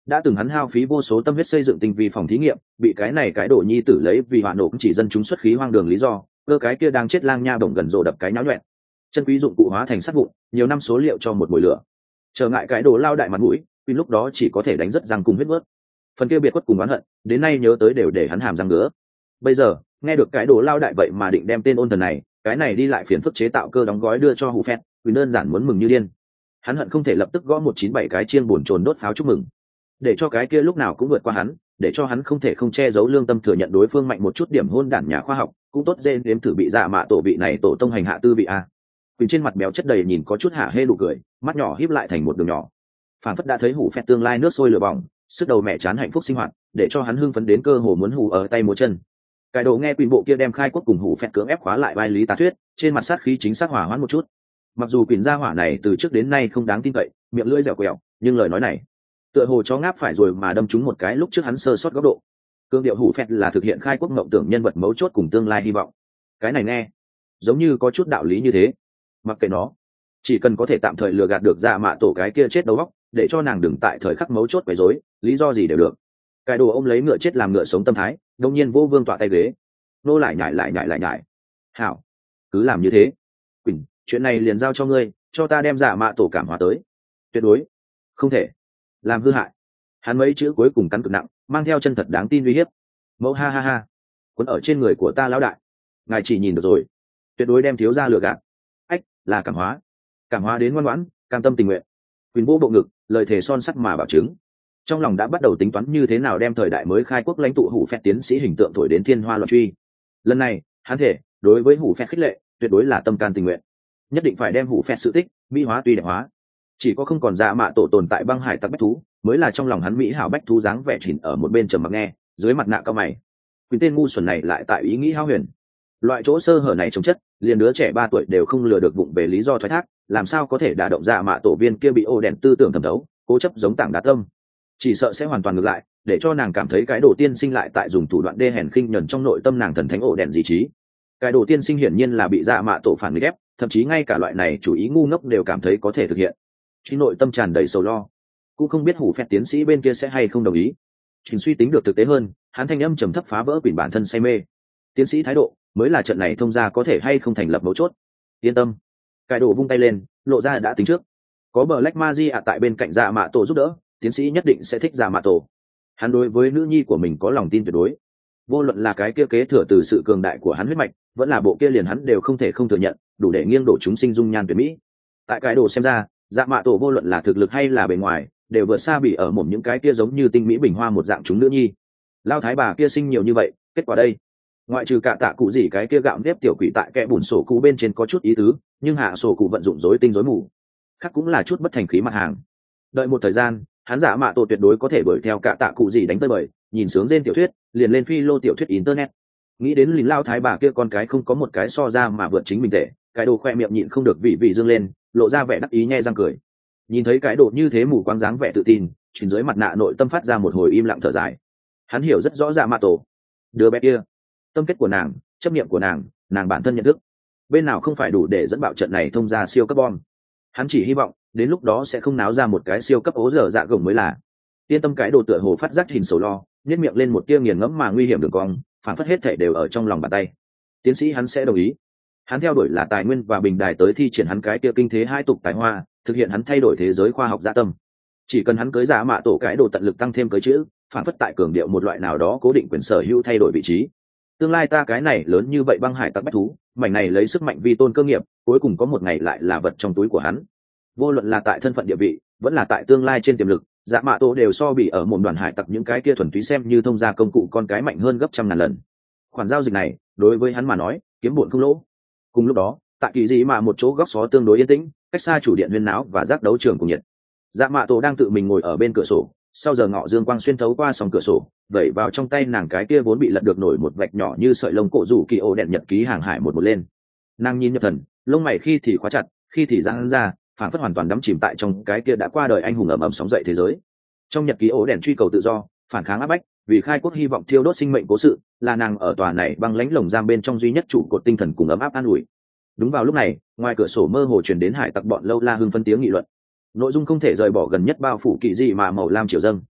đã từng hắn hao phí vô số tâm huyết xây dựng tinh vi phòng thí nghiệm, bị cái này cái đồ nhi tử lấy vì hỏa nổ chỉ dân chúng xuất khí hoang đường lý do, cơ cái kia đang chết lang nha bổng gần rồ đập cái nháo nhuẹn, chân quý dụng cụ hóa thành sắt vụn, nhiều năm số liệu cho một mùi lửa. Trở ngại cái đồ lao đại mặt mũi, vì lúc đó chỉ có thể đánh rất răng cùng huyết vớt. Phần kia biệt khuất cùng oán hận, đến nay nhớ tới đều để hắn hàm răng ngứa. Bây giờ, nghe được cái đồ lao đại vậy mà định đem tên ôn thần này, cái này đi lại phiền phức chế tạo cơ đóng gói đưa cho Hủ Phẹt, vì đơn giản muốn mừng như điên. Hắn hận không thể lập tức gõ một chín bảy cái chiên buồn chồn đốt pháo chúc mừng, để cho cái kia lúc nào cũng vượt qua hắn, để cho hắn không thể không che giấu lương tâm thừa nhận đối phương mạnh một chút điểm hôn đản nhà khoa học, cũng tốt dễ đếm thử bị dạ mạ tổ vị này tổ tông hành hạ tư vị a. Quỳnh trên mặt béo chất đầy nhìn có chút hạ hê đủ cười, mắt nhỏ híp lại thành một đường nhỏ. Phản phất đã thấy Hủ Phẹt tương lai nước sôi lửa bỏng, sức đầu mẹ chán hạnh phúc sinh hoạt, để cho hắn hưng phấn đến cơ hồ muốn hù ở tay múa chân. Cái đồ nghe Quỳnh bộ kia đem khai quốc cùng Hủ Phẹt cưỡng ép khóa lại vai lý tá thuyết, trên mặt sát khí chính xác hỏa hoãn một chút. Mặc dù Quỳnh gia hỏa này từ trước đến nay không đáng tin cậy, miệng lưỡi dẻo quẹo, nhưng lời nói này tựa hồ chó ngáp phải rồi mà đâm trúng một cái lúc trước hắn sơ sót góc độ. Cương điệu Hủ Phẹt là thực hiện khai quốc mộng tưởng nhân vật mấu chốt cùng tương lai hy vọng. Cái này nghe giống như có chút đạo lý như thế. Mặc kệ nó, chỉ cần có thể tạm thời lừa gạt được dạ mạ tổ cái kia chết đầu óc, để cho nàng đừng tại thời khắc mấu chốt quấy rối, lý do gì đều được. Cái đồ ôm lấy ngựa chết làm ngựa sống tâm thái, đông nhiên vô vương tọa tay ghế, nô lại nhảy lại nhảy lại nhảy. Hảo, cứ làm như thế. Quỳnh, chuyện này liền giao cho ngươi, cho ta đem dạ mạ tổ cảm hóa tới. Tuyệt đối không thể làm hư hại. Hắn mấy chữ cuối cùng cắn cực nặng, mang theo chân thật đáng tin uy hiếp. Mẫu ha ha ha, quấn ở trên người của ta lão đại, ngài chỉ nhìn được rồi, tuyệt đối đem thiếu gia lừa gạt. Ách, là cảm hóa, cảm hóa đến ngoan ngoãn, cam tâm tình nguyện. Quyền vô bộ ngực, lời thề son sắt mà bảo chứng. Trong lòng đã bắt đầu tính toán như thế nào đem thời đại mới khai quốc lãnh tụ Hủ Phẹt tiến sĩ hình tượng thổi đến thiên hoa loạn truy. Lần này, hắn thể đối với Hủ Phẹt khích lệ, tuyệt đối là tâm can tình nguyện, nhất định phải đem Hủ Phẹt sự tích mỹ hóa tuy đẹp hóa. Chỉ có không còn dạ mạ tổ tồn tại băng hải tặc bách thú, mới là trong lòng hắn mỹ hảo bách thú dáng vẻ chỉnh ở một bên trầm mặc nghe, dưới mặt nạ cao mày. Quyền tên ngu xuẩn này lại tại ý nghĩ hao huyền. Loại chỗ sơ hở này chống chất, liền đứa trẻ ba tuổi đều không lừa được vụng về lý do thoái thác, làm sao có thể đả động dạ mạ tổ viên kia bị ô đèn tư tưởng thẩm thấu, cố chấp giống tảng đá tâm. Chỉ sợ sẽ hoàn toàn ngược lại, để cho nàng cảm thấy cái đồ tiên sinh lại tại dùng thủ đoạn đê hèn khinh nhẫn trong nội tâm nàng thần thánh ổ đèn gì trí. Cái đồ tiên sinh hiển nhiên là bị dạ mạ tổ phản nghịch ép, thậm chí ngay cả loại này chủ ý ngu ngốc đều cảm thấy có thể thực hiện. Trong nội tâm tràn đầy sầu lo, cũng không biết Hủ Phẹt tiến sĩ bên kia sẽ hay không đồng ý. Trình suy tính được thực tế hơn, hắn thanh âm trầm thấp phá vỡ quyển bản thân say mê. Tiến sĩ thái độ mới là trận này thông ra có thể hay không thành lập mấu chốt. Yên tâm. Cái đồ vung tay lên, lộ ra đã tính trước. Có Black Magia tại bên cạnh dạ mạ tổ giúp đỡ, tiến sĩ nhất định sẽ thích dạ mạ tổ. Hắn đối với nữ nhi của mình có lòng tin tuyệt đối. Vô luận là cái kia kế thừa từ sự cường đại của hắn huyết mạch, vẫn là bộ kia liền hắn đều không thể không thừa nhận, đủ để nghiêng đổ chúng sinh dung nhan tuyệt mỹ. Tại cái đồ xem ra, dạ mạ tổ vô luận là thực lực hay là bề ngoài, đều vượt xa bị ở mồm những cái kia giống như tinh mỹ bình hoa một dạng chúng nữ nhi. Lao thái bà kia sinh nhiều như vậy, kết quả đây, ngoại trừ cả tạ cụ gì cái kia gạo nếp tiểu quỷ tại kẽ bùn sổ cụ bên trên có chút ý tứ, nhưng hạ sổ cụ vận dụng rối tinh rối mù, khác cũng là chút bất thành khí mặt hàng. Đợi một thời gian, hắn giả mạ tổ tuyệt đối có thể đuổi theo cả tạ cụ gì đánh tới bời, nhìn sướng trên tiểu thuyết, liền lên phi lô tiểu thuyết internet. Nghĩ đến lính lao thái bà kia con cái không có một cái so ra mà vượt chính mình tệ, cái đồ khoe miệng nhịn không được vị vị dương lên, lộ ra vẻ đắc ý nhe răng cười. Nhìn thấy cái đồ như thế mù quáng dáng vẻ tự tin, chuyển dưới mặt nạ nội tâm phát ra một hồi im lặng thở dài. Hắn hiểu rất rõ giả mạ tổ, đứa bé kia, tâm kết của nàng, chấp niệm của nàng, nàng bản thân nhận thức, bên nào không phải đủ để dẫn bạo trận này thông ra siêu cấp bom. Hắn chỉ hy vọng đến lúc đó sẽ không náo ra một cái siêu cấp ố dở dạ gồng mới là. Yên tâm cái đồ tựa hồ phát giác hình sầu lo, nhếch miệng lên một tia nghiền ngẫm mà nguy hiểm đường cong, phản phất hết thể đều ở trong lòng bàn tay. Tiến sĩ hắn sẽ đồng ý. Hắn theo đuổi là tài nguyên và bình đài tới thi triển hắn cái tia kinh thế hai tục tài hoa, thực hiện hắn thay đổi thế giới khoa học dạ tâm. Chỉ cần hắn cưới giả mạ tổ cái đồ tận lực tăng thêm cưới chữ, phản phất tại cường điệu một loại nào đó cố định quyền sở hữu thay đổi vị trí. Tương lai ta cái này lớn như vậy băng hải tặc bách thú, mảnh này lấy sức mạnh vi tôn cơ nghiệp, cuối cùng có một ngày lại là vật trong túi của hắn. Vô luận là tại thân phận địa vị, vẫn là tại tương lai trên tiềm lực, dạ mạ tổ đều so bị ở một đoàn hải tặc những cái kia thuần túy xem như thông gia công cụ con cái mạnh hơn gấp trăm ngàn lần. Khoản giao dịch này đối với hắn mà nói kiếm bụn không lỗ. Cùng lúc đó, tại kỳ dị mà một chỗ góc xó tương đối yên tĩnh, cách xa chủ điện huyên náo và giác đấu trường cùng nhiệt, dạ mạ tổ đang tự mình ngồi ở bên cửa sổ, sau giờ ngọ dương quang xuyên thấu qua sòng cửa sổ, vẩy vào trong tay nàng cái kia vốn bị lật được nổi một vạch nhỏ như sợi lông cổ rủ kỳ ô đèn nhật ký hàng hải một một lên. Nàng nhìn nhập thần, lông mày khi thì khóa chặt, khi thì giãn ra, phản phất hoàn toàn đắm chìm tại trong cái kia đã qua đời anh hùng ầm ầm sóng dậy thế giới. Trong nhật ký ố đèn truy cầu tự do, phản kháng áp bách, vì khai quốc hy vọng thiêu đốt sinh mệnh cố sự, là nàng ở tòa này băng lãnh lồng giam bên trong duy nhất trụ cột tinh thần cùng ấm áp an ủi. Đúng vào lúc này, ngoài cửa sổ mơ hồ truyền đến hải tặc bọn lâu la hưng phân tiếng nghị luận. Nội dung không thể rời bỏ gần nhất bao phủ kỳ dị mà màu lam triều dâng.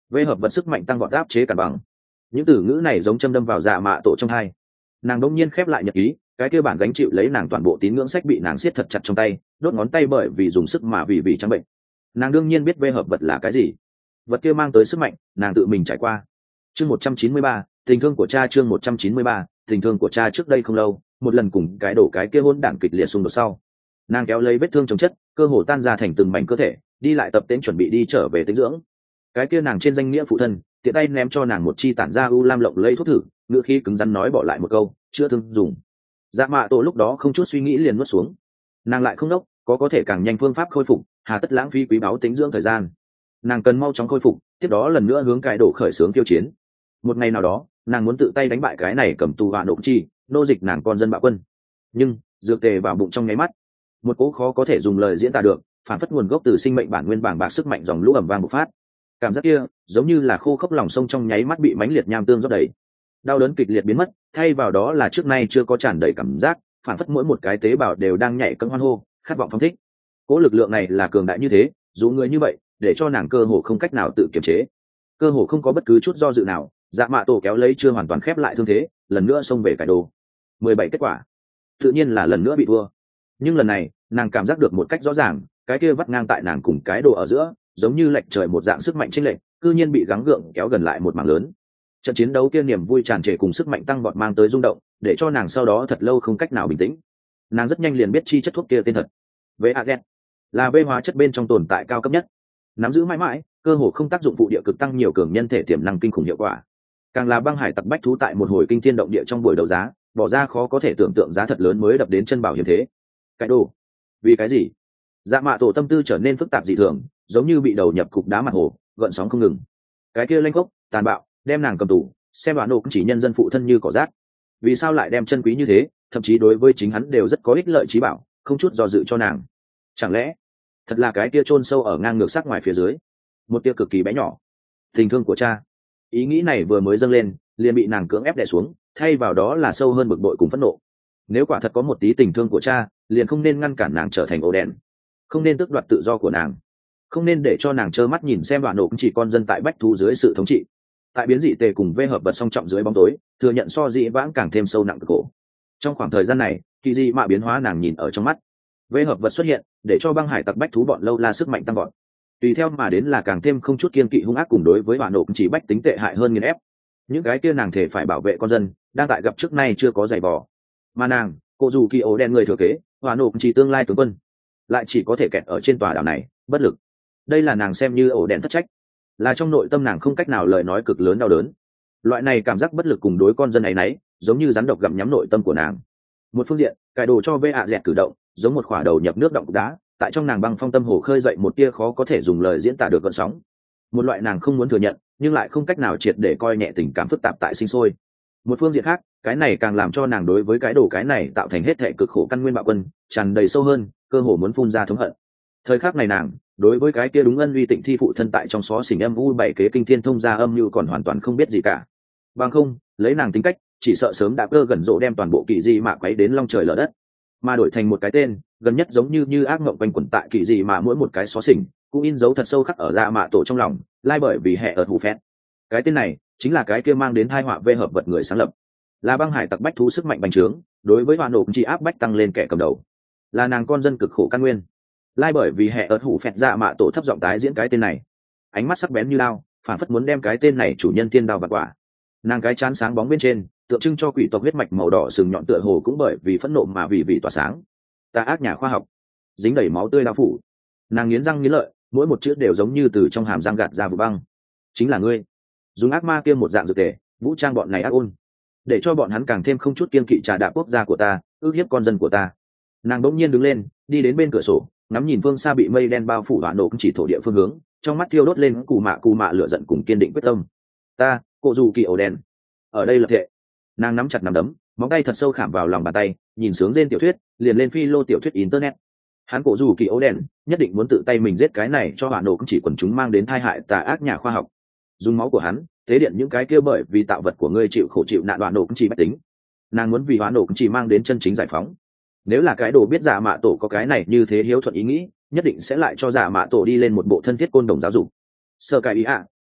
vê hợp vật sức mạnh tăng vọt áp chế cản bằng. Những từ ngữ này giống châm đâm vào dạ mạ tổ trong hai. Nàng đông nhiên khép lại nhật ký, cái kia bản gánh chịu lấy nàng toàn bộ tín ngưỡng sách bị nàng siết thật chặt trong tay, đốt ngón tay bởi vì dùng sức mà vì vì trắng bệnh. Nàng đương nhiên biết vê hợp vật là cái gì, vật kia mang tới sức mạnh, nàng tự mình trải qua. Chương một trăm chín mươi ba, tình thương của cha. Chương một trăm chín mươi ba, tình thương của cha. Trước đây không lâu, một lần cùng cái đổ cái kia hôn đản kịch liệt xung đột sau, nàng kéo lấy vết thương chống chất, cơ hồ tan ra thành từng mảnh cơ thể, đi lại tập tễnh chuẩn bị đi trở về tĩnh dưỡng. Cái kia nàng trên danh nghĩa phụ thân, tiện tay ném cho nàng một chi tản ra u lam lộng lẫy thuốc thử, ngựa khí cứng rắn nói bỏ lại một câu, chữa thương dùng. Dạ mạ tổ lúc đó không chút suy nghĩ liền nuốt xuống. Nàng lại không đốc, có có thể càng nhanh phương pháp khôi phục, hà tất lãng phí quý báu tĩnh dưỡng thời gian. Nàng cần mau chóng khôi phục, tiếp đó lần nữa hướng cái đổ khởi xướng tiêu chiến. Một ngày nào đó, nàng muốn tự tay đánh bại cái này cầm tù vạ nộp chi, nô dịch nàng con dân bạo quân. Nhưng dược tề vào bụng trong nháy mắt, một cỗ khó có thể dùng lời diễn tả được, phản phất nguồn gốc từ sinh mệnh bản nguyên bảng bạc sức mạnh dòng lũ ẩm vang bộc phát. Cảm giác kia giống như là khô khốc lòng sông trong nháy mắt bị mãnh liệt nham tương rót đầy, đau đớn kịch liệt biến mất, thay vào đó là trước nay chưa có tràn đầy cảm giác, phản phất mỗi một cái tế bào đều đang nhảy cẫng hoan hô, khát vọng phóng thích. Cỗ lực lượng này là cường đại như thế, dù người như vậy, để cho nàng cơ hồ không cách nào tự kiềm chế, cơ hồ không có bất cứ chút do dự nào. Dạ mạ tổ kéo lấy chưa hoàn toàn khép lại thương thế, lần nữa xông về cải đồ. mười bảy kết quả, tự nhiên là lần nữa bị thua. Nhưng lần này, nàng cảm giác được một cách rõ ràng, cái kia vắt ngang tại nàng cùng cái đồ ở giữa, giống như lệch trời một dạng sức mạnh chênh lệch, cư nhiên bị gắng gượng kéo gần lại một mảng lớn. Trận chiến đấu kia niềm vui tràn trề cùng sức mạnh tăng vọt mang tới rung động, để cho nàng sau đó thật lâu không cách nào bình tĩnh. Nàng rất nhanh liền biết chi chất thuốc kia tên thật. vê a giê là vê hóa chất bên trong tồn tại cao cấp nhất, nắm giữ mãi mãi, cơ hồ không tác dụng phụ địa cực tăng nhiều cường nhân thể tiềm năng kinh khủng hiệu quả. Càng là băng hải tặc bách thú tại một hồi kinh thiên động địa trong buổi đấu giá, bỏ ra khó có thể tưởng tượng giá thật lớn mới đập đến chân bảo hiểm thế. Cái đồ, vì cái gì? Dạ mạ tổ tâm tư trở nên phức tạp dị thường, giống như bị đầu nhập cục đá mặt hồ, gợn sóng không ngừng. Cái kia lanh khốc, tàn bạo, đem nàng cầm tù, xem đoạn nộp chỉ nhân dân phụ thân như cỏ rác. Vì sao lại đem chân quý như thế, thậm chí đối với chính hắn đều rất có ích lợi trí bảo, không chút do dự cho nàng. Chẳng lẽ thật là cái kia chôn sâu ở ngang ngược sắc ngoài phía dưới, một tia cực kỳ bé nhỏ tình thương của cha? Ý nghĩ này vừa mới dâng lên, liền bị nàng cưỡng ép đè xuống, thay vào đó là sâu hơn bực bội cùng phẫn nộ. Nếu quả thật có một tí tình thương của cha, liền không nên ngăn cản nàng trở thành ổ đèn, không nên tước đoạt tự do của nàng, không nên để cho nàng trơ mắt nhìn xem đoạn nộp chỉ con dân tại bách thú dưới sự thống trị, tại biến dị tề cùng vê hợp vật song trọng dưới bóng tối, thừa nhận so dị vãng càng thêm sâu nặng cực khổ. Trong khoảng thời gian này, kỳ dị mạ biến hóa nàng nhìn ở trong mắt. Vê hợp vật xuất hiện, để cho băng hải tặc bách thú bọn lâu la sức mạnh tăng gọn, tùy theo mà đến là càng thêm không chút kiên kỵ hung ác cùng đối với đoạn nộp chỉ bách tính tệ hại hơn nghiền ép. Những cái kia nàng thể phải bảo vệ con dân, đang tại gặp trước nay chưa có giày vò, mà nàng, cô dù kỳ ố đen người thừa kế, đoạn nộp chỉ tương lai tướng quân, lại chỉ có thể kẹt ở trên tòa đảo này, bất lực. Đây là nàng xem như ổ đèn thất trách, là trong nội tâm nàng không cách nào lời nói cực lớn đau đớn. Loại này cảm giác bất lực cùng đối con dân ấy nấy, giống như rắn độc gặm nhắm nội tâm của nàng. Một phương diện, cải đồ cho vê ạ dẹt cử động, giống một khỏa đầu nhập nước động đá, tại trong nàng băng phong tâm hồ khơi dậy một tia khó có thể dùng lời diễn tả được gợn sóng. Một loại nàng không muốn thừa nhận, nhưng lại không cách nào triệt để coi nhẹ tình cảm phức tạp tại sinh sôi. Một phương diện khác, cái này càng làm cho nàng đối với cái đồ cái này tạo thành hết thệ cực khổ căn nguyên bạo quân, tràn đầy sâu hơn, cơ hồ muốn phun ra thống hận. Thời khắc này nàng, đối với cái kia đúng ân uy tịnh thi phụ thân tại trong xó xỉnh âm u bảy kế kinh thiên thông ra âm như còn hoàn toàn không biết gì cả. Bằng không, lấy nàng tính cách, chỉ sợ sớm đã cơ gần rộ đem toàn bộ kỳ dị mạ quấy đến long trời lở đất, mà đổi thành một cái tên gần nhất giống như như ác mộng quanh quẩn tại kỳ dị mà mỗi một cái xó xỉnh cũng in dấu thật sâu khắc ở dạ mạ tổ trong lòng, lai bởi vì hệ ở hủ phét. Cái tên này chính là cái kia mang đến tai họa vê hợp vật người sáng lập, là băng hải tặc bách thú sức mạnh bành trướng, đối với hoàn nộp chỉ áp bách tăng lên kẻ cầm đầu, là nàng con dân cực khổ căn nguyên, lai bởi vì hệ ở hủ phét. Dạ mạ tổ thấp giọng tái diễn cái tên này, ánh mắt sắc bén như lao, phản phất muốn đem cái tên này chủ nhân tiên đao vặt quả. Nàng cái chán sáng bóng bên trên tượng trưng cho quỷ tộc huyết mạch màu đỏ sừng nhọn tựa hồ cũng bởi vì phẫn nộ mà vì vì tỏa sáng. Ta ác nhà khoa học, dính đầy máu tươi đao phủ. Nàng nghiến răng nghiến lợi, mỗi một chữ đều giống như từ trong hàm răng gạt ra vụ băng. Chính là ngươi, dùng ác ma kia một dạng dược tề vũ trang bọn này ác ôn, để cho bọn hắn càng thêm không chút kiên kỵ trà đạp quốc gia của ta, ước hiếp con dân của ta. Nàng bỗng nhiên đứng lên, đi đến bên cửa sổ, ngắm nhìn phương xa bị mây đen bao phủ đoạn nổ chỉ thổ địa phương hướng, trong mắt thiêu đốt lên cù mạ cù mạ lửa giận cùng kiên định quyết tâm. Ta, cô dù kỳ ổ đen, ở đây lập thệ. Nàng nắm chặt nắm đấm, móng tay thật sâu khảm vào lòng bàn tay, nhìn sướng trên tiểu thuyết, liền lên phi lô tiểu thuyết internet. Hắn cổ dù kỳ ố đen nhất định muốn tự tay mình giết cái này cho bạn nổ chỉ quần chúng mang đến tai hại tà ác nhà khoa học, dùng máu của hắn tế điện những cái kia bởi vì tạo vật của ngươi chịu khổ chịu nạn đoạn nổ chỉ bách tính. Nàng muốn vì hoán nổ chỉ mang đến chân chính giải phóng. Nếu là cái đồ biết giả mạ tổ có cái này như thế hiếu thuận ý nghĩ, nhất định sẽ lại cho giả mạ tổ đi lên một bộ thân thiết côn đồng giáo dục. Sơ cái ý ạ,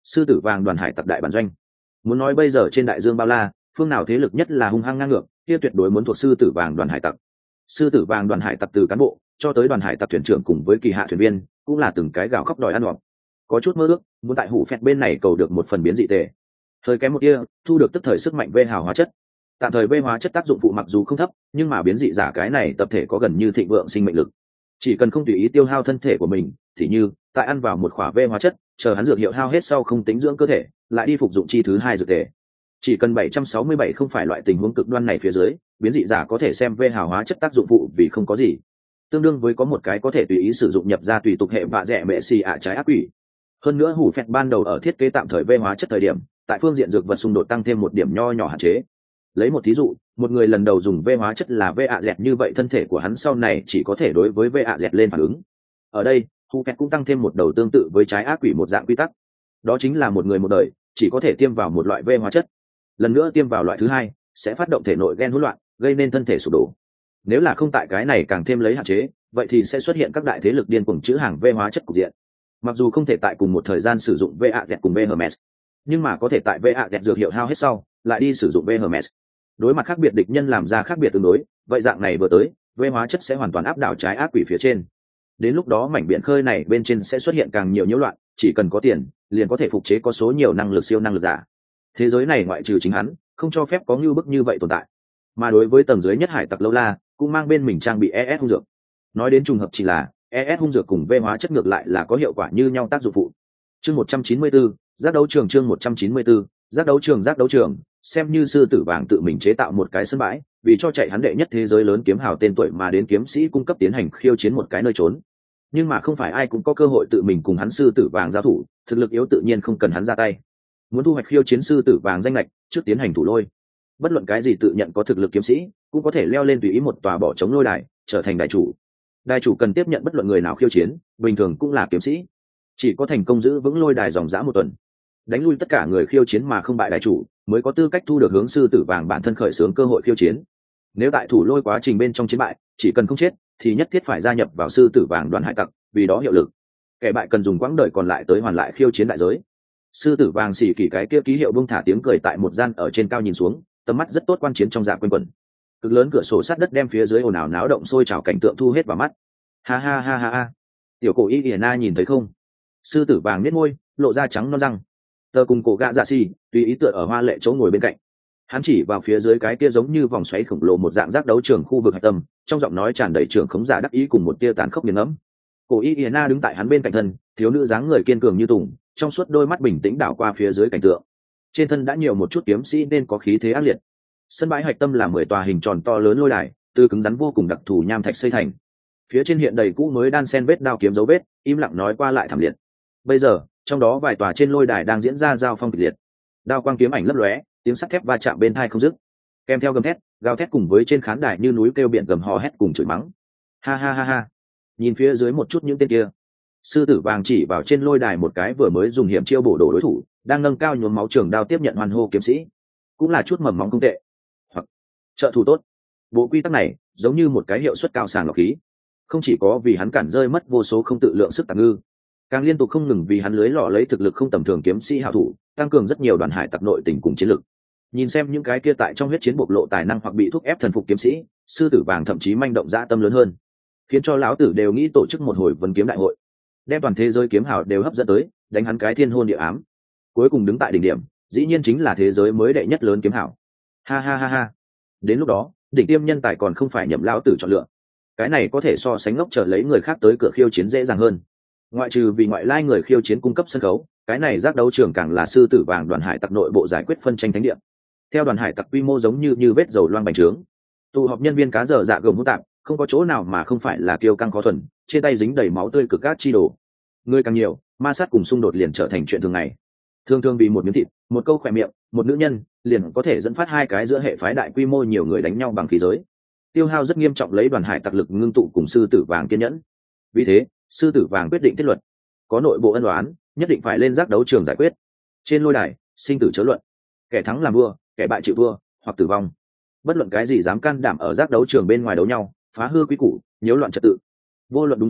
Sư tử vàng đoàn hải tặc đại bản doanh. Muốn nói bây giờ trên đại dương bao la, phương nào thế lực nhất là hung hăng ngang ngược, kia tuyệt đối muốn thuộc sư tử vàng đoàn hải tặc. Sư tử vàng đoàn hải tặc từ cán bộ cho tới đoàn hải tặc thuyền trưởng cùng với kỳ hạ thuyền viên, cũng là từng cái gào khóc đòi ăn ngọt. Có chút mơ ước muốn tại hủ phẹt bên này cầu được một phần biến dị tệ, thời kém một kia thu được tức thời sức mạnh vê hào hóa chất. Tạm thời vê hóa chất tác dụng phụ mặc dù không thấp, nhưng mà biến dị giả cái này tập thể có gần như thịnh vượng sinh mệnh lực, chỉ cần không tùy ý tiêu hao thân thể của mình, thì như tại ăn vào một khỏa vê hóa chất, chờ hắn dược hiệu hao hết sau không tính dưỡng cơ thể, lại đi phục dụng chi thứ hai dược tệ. Chỉ cần bảy trăm sáu mươi bảy không phải loại tình huống cực đoan này phía dưới, biến dị giả có thể xem vê hào hóa chất tác dụng phụ vì không có gì, tương đương với có một cái có thể tùy ý sử dụng nhập ra tùy tục hệ vạ rẻ mẹ xì ạ trái ác quỷ. Hơn nữa hủ phẹt ban đầu ở thiết kế tạm thời vê hóa chất thời điểm, tại phương diện dược vật xung đột tăng thêm một điểm nho nhỏ hạn chế. Lấy một thí dụ, một người lần đầu dùng vê hóa chất là vê ạ dẹt, như vậy thân thể của hắn sau này chỉ có thể đối với vê ạ dẹt lên phản ứng. Ở đây hủ phẹt cũng tăng thêm một đầu tương tự với trái ác quỷ một dạng quy tắc, đó chính là một người một đời chỉ có thể tiêm vào một loại vê hóa chất, lần nữa tiêm vào loại thứ hai sẽ phát động thể nội gen hỗn loạn, gây nên thân thể sụp đổ. Nếu là không tại cái này càng thêm lấy hạn chế, vậy thì sẽ xuất hiện các đại thế lực điên cuồng chữ hàng vê hóa chất cục diện. Mặc dù không thể tại cùng một thời gian sử dụng vê a dẹt cùng vê hermes, nhưng mà có thể tại vê a dẹt dược hiệu hao hết sau lại đi sử dụng vê hermes. Đối mặt khác biệt địch nhân làm ra khác biệt tương đối, vậy dạng này vừa tới vê hóa chất sẽ hoàn toàn áp đảo trái ác quỷ phía trên. Đến lúc đó mảnh biển khơi này bên trên sẽ xuất hiện càng nhiều nhiễu loạn, chỉ cần có tiền liền có thể phục chế có số nhiều năng lực siêu năng lực giả. Thế giới này ngoại trừ chính hắn, không cho phép có ngưu bức như vậy tồn tại. Mà đối với tầng dưới nhất hải tặc lâu la, cũng mang bên mình trang bị e ét hung dược. Nói đến trùng hợp chỉ là e ét hung dược cùng vê hóa chất ngược lại là có hiệu quả như nhau tác dụng phụ. Chương một trăm chín mươi bốn, giác đấu trường. Chương một trăm chín mươi bốn, giác đấu trường. Giác đấu trường xem như sư tử vàng tự mình chế tạo một cái sân bãi, vì cho chạy hắn đệ nhất thế giới lớn kiếm hào tên tuổi mà đến kiếm sĩ cung cấp tiến hành khiêu chiến một cái nơi trốn. Nhưng mà không phải ai cũng có cơ hội tự mình cùng hắn sư tử vàng giao thủ, thực lực yếu tự nhiên không cần hắn ra tay. Muốn thu hoạch khiêu chiến sư tử vàng danh lệch, trước tiến hành thủ lôi. Bất luận cái gì tự nhận có thực lực kiếm sĩ cũng có thể leo lên tùy ý một tòa bỏ trống lôi đài, trở thành đại chủ. Đại chủ cần tiếp nhận bất luận người nào khiêu chiến, bình thường cũng là kiếm sĩ. Chỉ có thành công giữ vững lôi đài dòng dã một tuần, đánh lui tất cả người khiêu chiến mà không bại đại chủ, mới có tư cách thu được hướng sư tử vàng bản thân khởi xướng cơ hội khiêu chiến. Nếu tại thủ lôi quá trình bên trong chiến bại, chỉ cần không chết thì nhất thiết phải gia nhập vào sư tử vàng đoàn hải tặc, vì đó hiệu lực. Kẻ bại cần dùng quãng đời còn lại tới hoàn lại khiêu chiến đại giới. Sư tử vàng xỉ kỳ cái kia ký hiệu buông thả tiếng cười tại một gian ở trên cao nhìn xuống, tầm mắt rất tốt quan chiến trong dạ quanh quẩn. Cực lớn cửa sổ sắt đất đem phía dưới ồn ào náo động sôi trào cảnh tượng thu hết vào mắt. Ha ha ha ha ha. Tiểu cổ y ỉa na nhìn thấy không? Sư tử vàng nhếch môi, lộ ra trắng non răng. Tờ cùng cổ gạ dạ xì tùy ý tựa ở hoa lệ chỗ ngồi bên cạnh. Hắn chỉ vào phía dưới cái kia giống như vòng xoáy khổng lồ một dạng giác đấu trường khu vực hạch tâm, trong giọng nói tràn đầy trường khống giả đắc ý cùng một tia tàn khốc nghiền ngẫm. Cổ y ỉa na đứng tại hắn bên cạnh thân, thiếu nữ dáng người kiên cường như tùng, trong suốt đôi mắt bình tĩnh đảo qua phía dưới cảnh tượng. Trên thân đã nhiều một chút kiếm sĩ nên có khí thế ác liệt. Sân bãi hạch tâm là mười tòa hình tròn to lớn lôi đài, từ cứng rắn vô cùng đặc thù nham thạch xây thành. Phía trên hiện đầy cũ mới đan sen vết đao kiếm dấu vết, im lặng nói qua lại thảm liệt. Bây giờ, trong đó vài tòa trên lôi đài đang diễn ra giao phong kịch liệt. Đao quang kiếm ảnh lấp lóe, tiếng sắt thép va chạm bên tai không dứt. Kèm theo gầm thét, gào thét cùng với trên khán đài như núi kêu biển gầm hò hét cùng chửi mắng. Ha ha ha ha. Nhìn phía dưới một chút những tên kia. Sư tử vàng chỉ vào trên lôi đài một cái vừa mới dùng hiểm chiêu bổ đổ đối thủ, đang nâng cao nhuốm máu trường đao tiếp nhận hoan hô kiếm sĩ. Cũng là chút mầm móng không tệ. Hoặc trợ thủ tốt. Bộ quy tắc này giống như một cái hiệu suất cao sàng lọc khí, không chỉ có vì hắn cản rơi mất vô số không tự lượng sức tàng ngư, càng liên tục không ngừng vì hắn lưới lọ lấy thực lực không tầm thường kiếm sĩ hảo thủ, tăng cường rất nhiều đoàn hải tặc nội tình cùng chiến lực. Nhìn xem những cái kia tại trong huyết chiến bộc lộ tài năng hoặc bị thúc ép thần phục kiếm sĩ, sư tử vàng thậm chí manh động dã tâm lớn hơn, khiến cho lão tử đều nghĩ tổ chức một hồi vấn kiếm đại hội, đem toàn thế giới kiếm hào đều hấp dẫn tới, đánh hắn cái thiên hôn địa ám. Cuối cùng đứng tại đỉnh điểm, dĩ nhiên chính là thế giới mới đệ nhất lớn kiếm hào. Ha ha ha ha. Đến lúc đó, đỉnh tiêm nhân tài còn không phải nhậm lão tử chọn lựa. Cái này có thể so sánh ngốc chờ lấy người khác tới cửa khiêu chiến dễ dàng hơn. Ngoại trừ vì ngoại lai người khiêu chiến cung cấp sân khấu, cái này giác đấu trường càng là sư tử vàng đoàn hải tặc nội bộ giải quyết phân tranh thánh địa. Theo đoàn hải tặc quy mô giống như như vết dầu loang bành trướng, tụ họp nhân viên cá dở dạ gồng hỗn tạp, không có chỗ nào mà không phải là kiêu căng khó thuần, trên tay dính đầy máu tươi cực cát chi đồ. Người càng nhiều, ma sát cùng xung đột liền trở thành chuyện thường ngày. Thường thường vì một miếng thịt, một câu khỏe miệng, một nữ nhân, liền có thể dẫn phát hai cái giữa hệ phái đại quy mô nhiều người đánh nhau bằng khí giới. Tiêu hao rất nghiêm trọng lấy đoàn hải tặc lực ngưng tụ cùng sư tử vàng kiên nhẫn. Vì thế, sư tử vàng quyết định thiết luật, có nội bộ ân oán, nhất định phải lên giác đấu trường giải quyết. Trên lôi đài, sinh tử chớ luận, kẻ thắng làm vua, kẻ bại chịu thua hoặc tử vong. Bất luận cái gì dám can đảm ở giác đấu trường bên ngoài đấu nhau, phá hư quy củ, nhiễu loạn trật tự, vô luận đúng sai,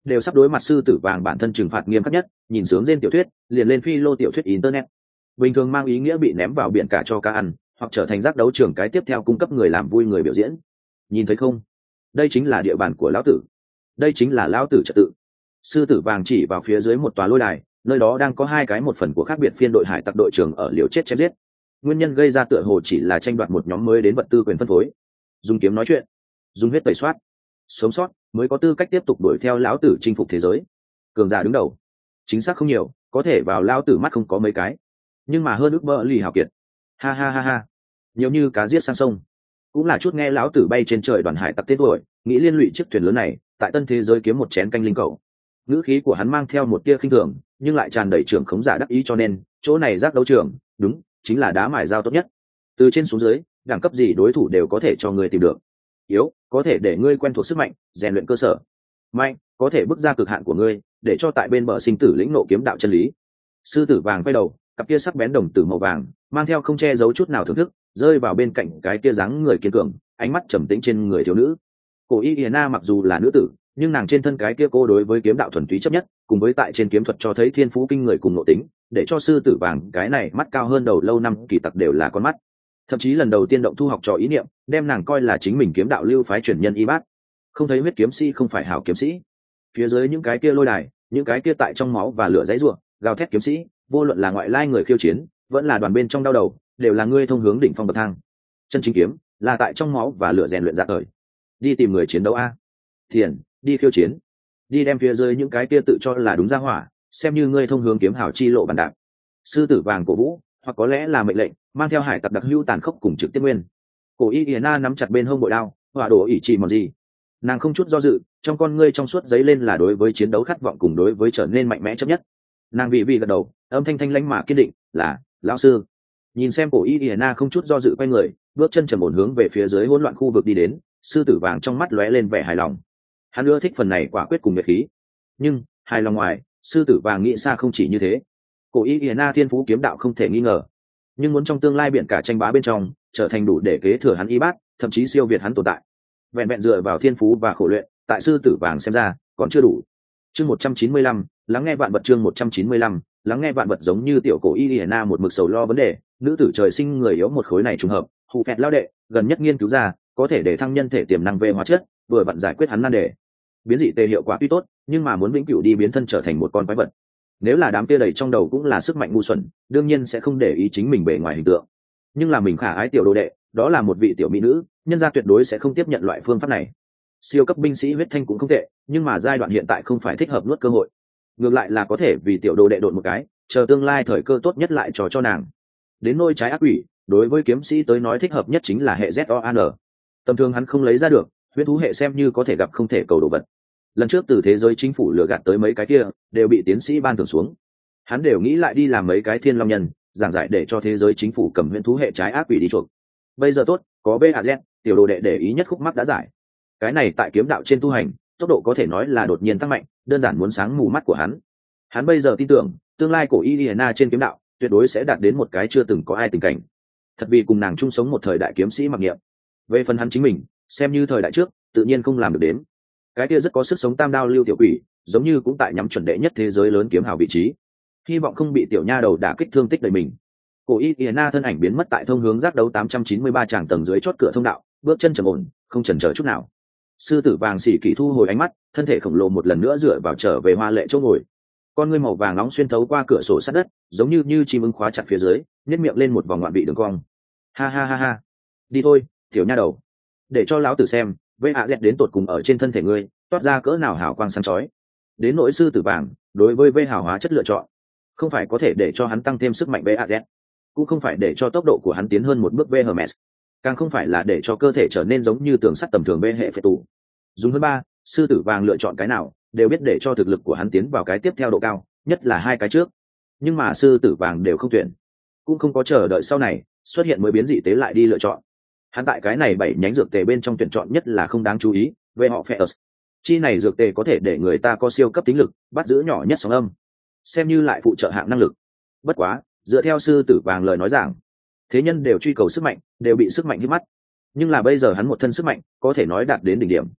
đều sắp đối mặt sư tử vàng bản thân trừng phạt nghiêm khắc nhất, nhìn sướng trên tiểu thuyết liền lên phi lô tiểu thuyết internet, bình thường mang ý nghĩa bị ném vào biển cả cho cá ăn, hoặc trở thành giác đấu trường cái tiếp theo cung cấp người làm vui người biểu diễn. Nhìn thấy không, đây chính là địa bàn của lão tử, đây chính là lão tử trật tự. Sư tử vàng chỉ vào phía dưới một tòa lôi đài, nơi đó đang có hai cái một phần của khác biệt phiên đội hải tặc đội trưởng ở liều chết chém giết. Nguyên nhân gây ra tựa hồ chỉ là tranh đoạt một nhóm mới đến vật tư quyền phân phối, dùng kiếm nói chuyện, dùng huyết tẩy soát, sống sót mới có tư cách tiếp tục đuổi theo lão tử chinh phục thế giới. Cường giả đứng đầu chính xác không nhiều, có thể vào lão tử mắt không có mấy cái, nhưng mà hơn ước mơ lì hào kiệt, ha ha ha ha, nhiều như cá giết sang sông. Cũng là chút nghe lão tử bay trên trời đoàn hải tặc tên tuổi, nghĩ liên lụy chiếc thuyền lớn này tại tân thế giới kiếm một chén canh linh cầu. Ngữ khí của hắn mang theo một tia khinh thường, nhưng lại tràn đầy trưởng khống giả đắc ý, cho nên chỗ này giác đấu trường đúng chính là đá mài dao tốt nhất. Từ trên xuống dưới, đẳng cấp gì đối thủ đều có thể cho ngươi tìm được. Yếu có thể để ngươi quen thuộc sức mạnh, rèn luyện cơ sở. Mạnh có thể bước ra cực hạn của ngươi, để cho tại bên bờ sinh tử lĩnh nộ kiếm đạo chân lý. Sư tử vàng quay đầu, cặp kia sắc bén đồng tử màu vàng mang theo không che giấu chút nào thưởng thức, rơi vào bên cạnh cái kia dáng người kiên cường, ánh mắt trầm tĩnh trên người thiếu nữ. Cổ Y Iena mặc dù là nữ tử, nhưng nàng trên thân cái kia cô đối với kiếm đạo thuần túy chấp nhất, cùng với tại trên kiếm thuật cho thấy thiên phú kinh người cùng nội tính, để cho sư tử vàng cái này mắt cao hơn đầu lâu năm kỳ tặc đều là con mắt. Thậm chí lần đầu tiên động thu học trò ý niệm, đem nàng coi là chính mình kiếm đạo lưu phái truyền nhân y bát. Không thấy huyết kiếm sĩ không phải hảo kiếm sĩ. Phía dưới những cái kia lôi đài, những cái kia tại trong máu và lửa dãy rủa, gào thét kiếm sĩ, vô luận là ngoại lai người khiêu chiến, vẫn là đoàn bên trong đau đầu, đều là ngươi thông hướng đỉnh phong bậc thang. Chân chính kiếm là tại trong máu và lửa rèn luyện ra đời. Đi tìm người chiến đấu a. Thiền, đi khiêu chiến, đi đem phía dưới những cái kia tự cho là đúng ra hỏa, xem như ngươi thông hướng kiếm hảo chi lộ bàn đạp. Sư tử vàng cổ vũ, hoặc có lẽ là mệnh lệnh, mang theo hải tặc đặc hữu tàn khốc cùng trực tiếp nguyên. Cổ Y Iena nắm chặt bên hông bội đao, hỏa đổ ỷ chỉ mòn gì. Nàng không chút do dự, trong con ngươi trong suốt giấy lên là đối với chiến đấu khát vọng cùng đối với trở nên mạnh mẽ chấp nhất. Nàng vị vị gật đầu, âm thanh thanh lãnh mà kiên định, là lão sư. Nhìn xem Cổ Y Iena không chút do dự quay người, bước chân trầm ổn hướng về phía dưới hỗn loạn khu vực đi đến, sư tử vàng trong mắt lóe lên vẻ hài lòng. Hắn ưa thích phần này quả quyết cùng nhiệt khí, nhưng hài lòng ngoài, sư tử vàng nghĩ xa không chỉ như thế. Cổ Y Iena thiên phú kiếm đạo không thể nghi ngờ, nhưng muốn trong tương lai biển cả tranh bá bên trong trở thành đủ để kế thừa hắn y bát, thậm chí siêu việt hắn tồn tại, vẹn vẹn dựa vào thiên phú và khổ luyện, tại sư tử vàng xem ra còn chưa đủ. Chương một trăm chín mươi lăm, lắng nghe vạn vật. Chương một trăm chín mươi lăm, lắng nghe vạn vật. Giống như tiểu Cổ Y Iena một mực sầu lo vấn đề, nữ tử trời sinh người yếu một khối này trùng hợp, hù phẹt lao đệ gần nhất nghiên cứu ra có thể để thăng nhân thể tiềm năng về hóa chất, vừa vặn giải quyết hắn nan đề. Biến dị tê hiệu quả tuy tốt, nhưng mà muốn vĩnh cửu đi biến thân trở thành một con quái vật, nếu là đám kia đầy trong đầu cũng là sức mạnh ngu xuẩn, đương nhiên sẽ không để ý chính mình bề ngoài hình tượng. Nhưng là mình khả ái tiểu đồ đệ, đó là một vị tiểu mỹ nữ, nhân gia tuyệt đối sẽ không tiếp nhận loại phương pháp này. Siêu cấp binh sĩ huyết thanh cũng không tệ, nhưng mà giai đoạn hiện tại không phải thích hợp nuốt cơ hội. Ngược lại là có thể vì tiểu đồ đệ độn một cái, chờ tương lai thời cơ tốt nhất lại trò cho nàng. Đến nôi trái ác quỷ, đối với kiếm sĩ tới nói thích hợp nhất chính là hệ Z O A N. Tầm thường hắn không lấy ra được, huyết thú hệ xem như có thể gặp không thể cầu đồ vật. Lần trước từ thế giới chính phủ lừa gạt tới mấy cái kia, đều bị tiến sĩ ban thưởng xuống. Hắn đều nghĩ lại đi làm mấy cái thiên long nhân, giảng giải để cho thế giới chính phủ cầm huyễn thú hệ trái ác quỷ đi chuộc. Bây giờ tốt, có bê a zét, tiểu đồ đệ để ý nhất khúc mắc đã giải. Cái này tại kiếm đạo trên tu hành, tốc độ có thể nói là đột nhiên tăng mạnh, đơn giản muốn sáng mù mắt của hắn. Hắn bây giờ tin tưởng, tương lai của Iliana trên kiếm đạo, tuyệt đối sẽ đạt đến một cái chưa từng có ai tình cảnh. Thật vì cùng nàng chung sống một thời đại kiếm sĩ mặc niệm. Về phần hắn chính mình, xem như thời đại trước, tự nhiên không làm được đến. Cái kia rất có sức sống tam đao lưu tiểu quỷ, giống như cũng tại nhắm chuẩn đệ nhất thế giới lớn kiếm hào vị trí, hy vọng không bị tiểu nha đầu đả kích thương tích đời mình. Cổ Iliana thân ảnh biến mất tại thông hướng giác đấu tám trăm chín mươi ba tràng tầng dưới chót cửa thông đạo, bước chân trầm ổn, không chần chờ chút nào. Sư tử vàng xỉ kỳ thu hồi ánh mắt, thân thể khổng lồ một lần nữa dựa vào trở về hoa lệ chỗ ngồi. Con ngươi màu vàng nóng xuyên thấu qua cửa sổ sát đất, giống như như chim ưng khóa chặt phía dưới, nhếch miệng lên một vòng ngoạn vị đường cong. Ha ha ha ha, đi thôi, tiểu nha đầu, để cho lão tử xem, vê a z đến tột cùng ở trên thân thể ngươi toát ra cỡ nào hào quang sáng chói. Đến nỗi sư tử vàng, đối với vê hào hóa chất lựa chọn, không phải có thể để cho hắn tăng thêm sức mạnh vê a z, cũng không phải để cho tốc độ của hắn tiến hơn một bước vê hermes, càng không phải là để cho cơ thể trở nên giống như tường sắt tầm thường vê hệ phệ tù. Dùng hơn ba, sư tử vàng lựa chọn cái nào đều biết để cho thực lực của hắn tiến vào cái tiếp theo độ cao, nhất là hai cái trước. Nhưng mà sư tử vàng đều không tuyển, cũng không có chờ đợi sau này xuất hiện mới biến dị tế lại đi lựa chọn. Hắn tại cái này bảy nhánh dược tề bên trong tuyển chọn nhất là không đáng chú ý về họ phe. Chi này dược tề có thể để người ta có siêu cấp tính lực, bắt giữ nhỏ nhất sóng âm, xem như lại phụ trợ hạng năng lực. Bất quá, dựa theo sư tử vàng lời nói rằng, thế nhân đều truy cầu sức mạnh, đều bị sức mạnh hít mắt. Nhưng là bây giờ hắn một thân sức mạnh, có thể nói đạt đến đỉnh điểm.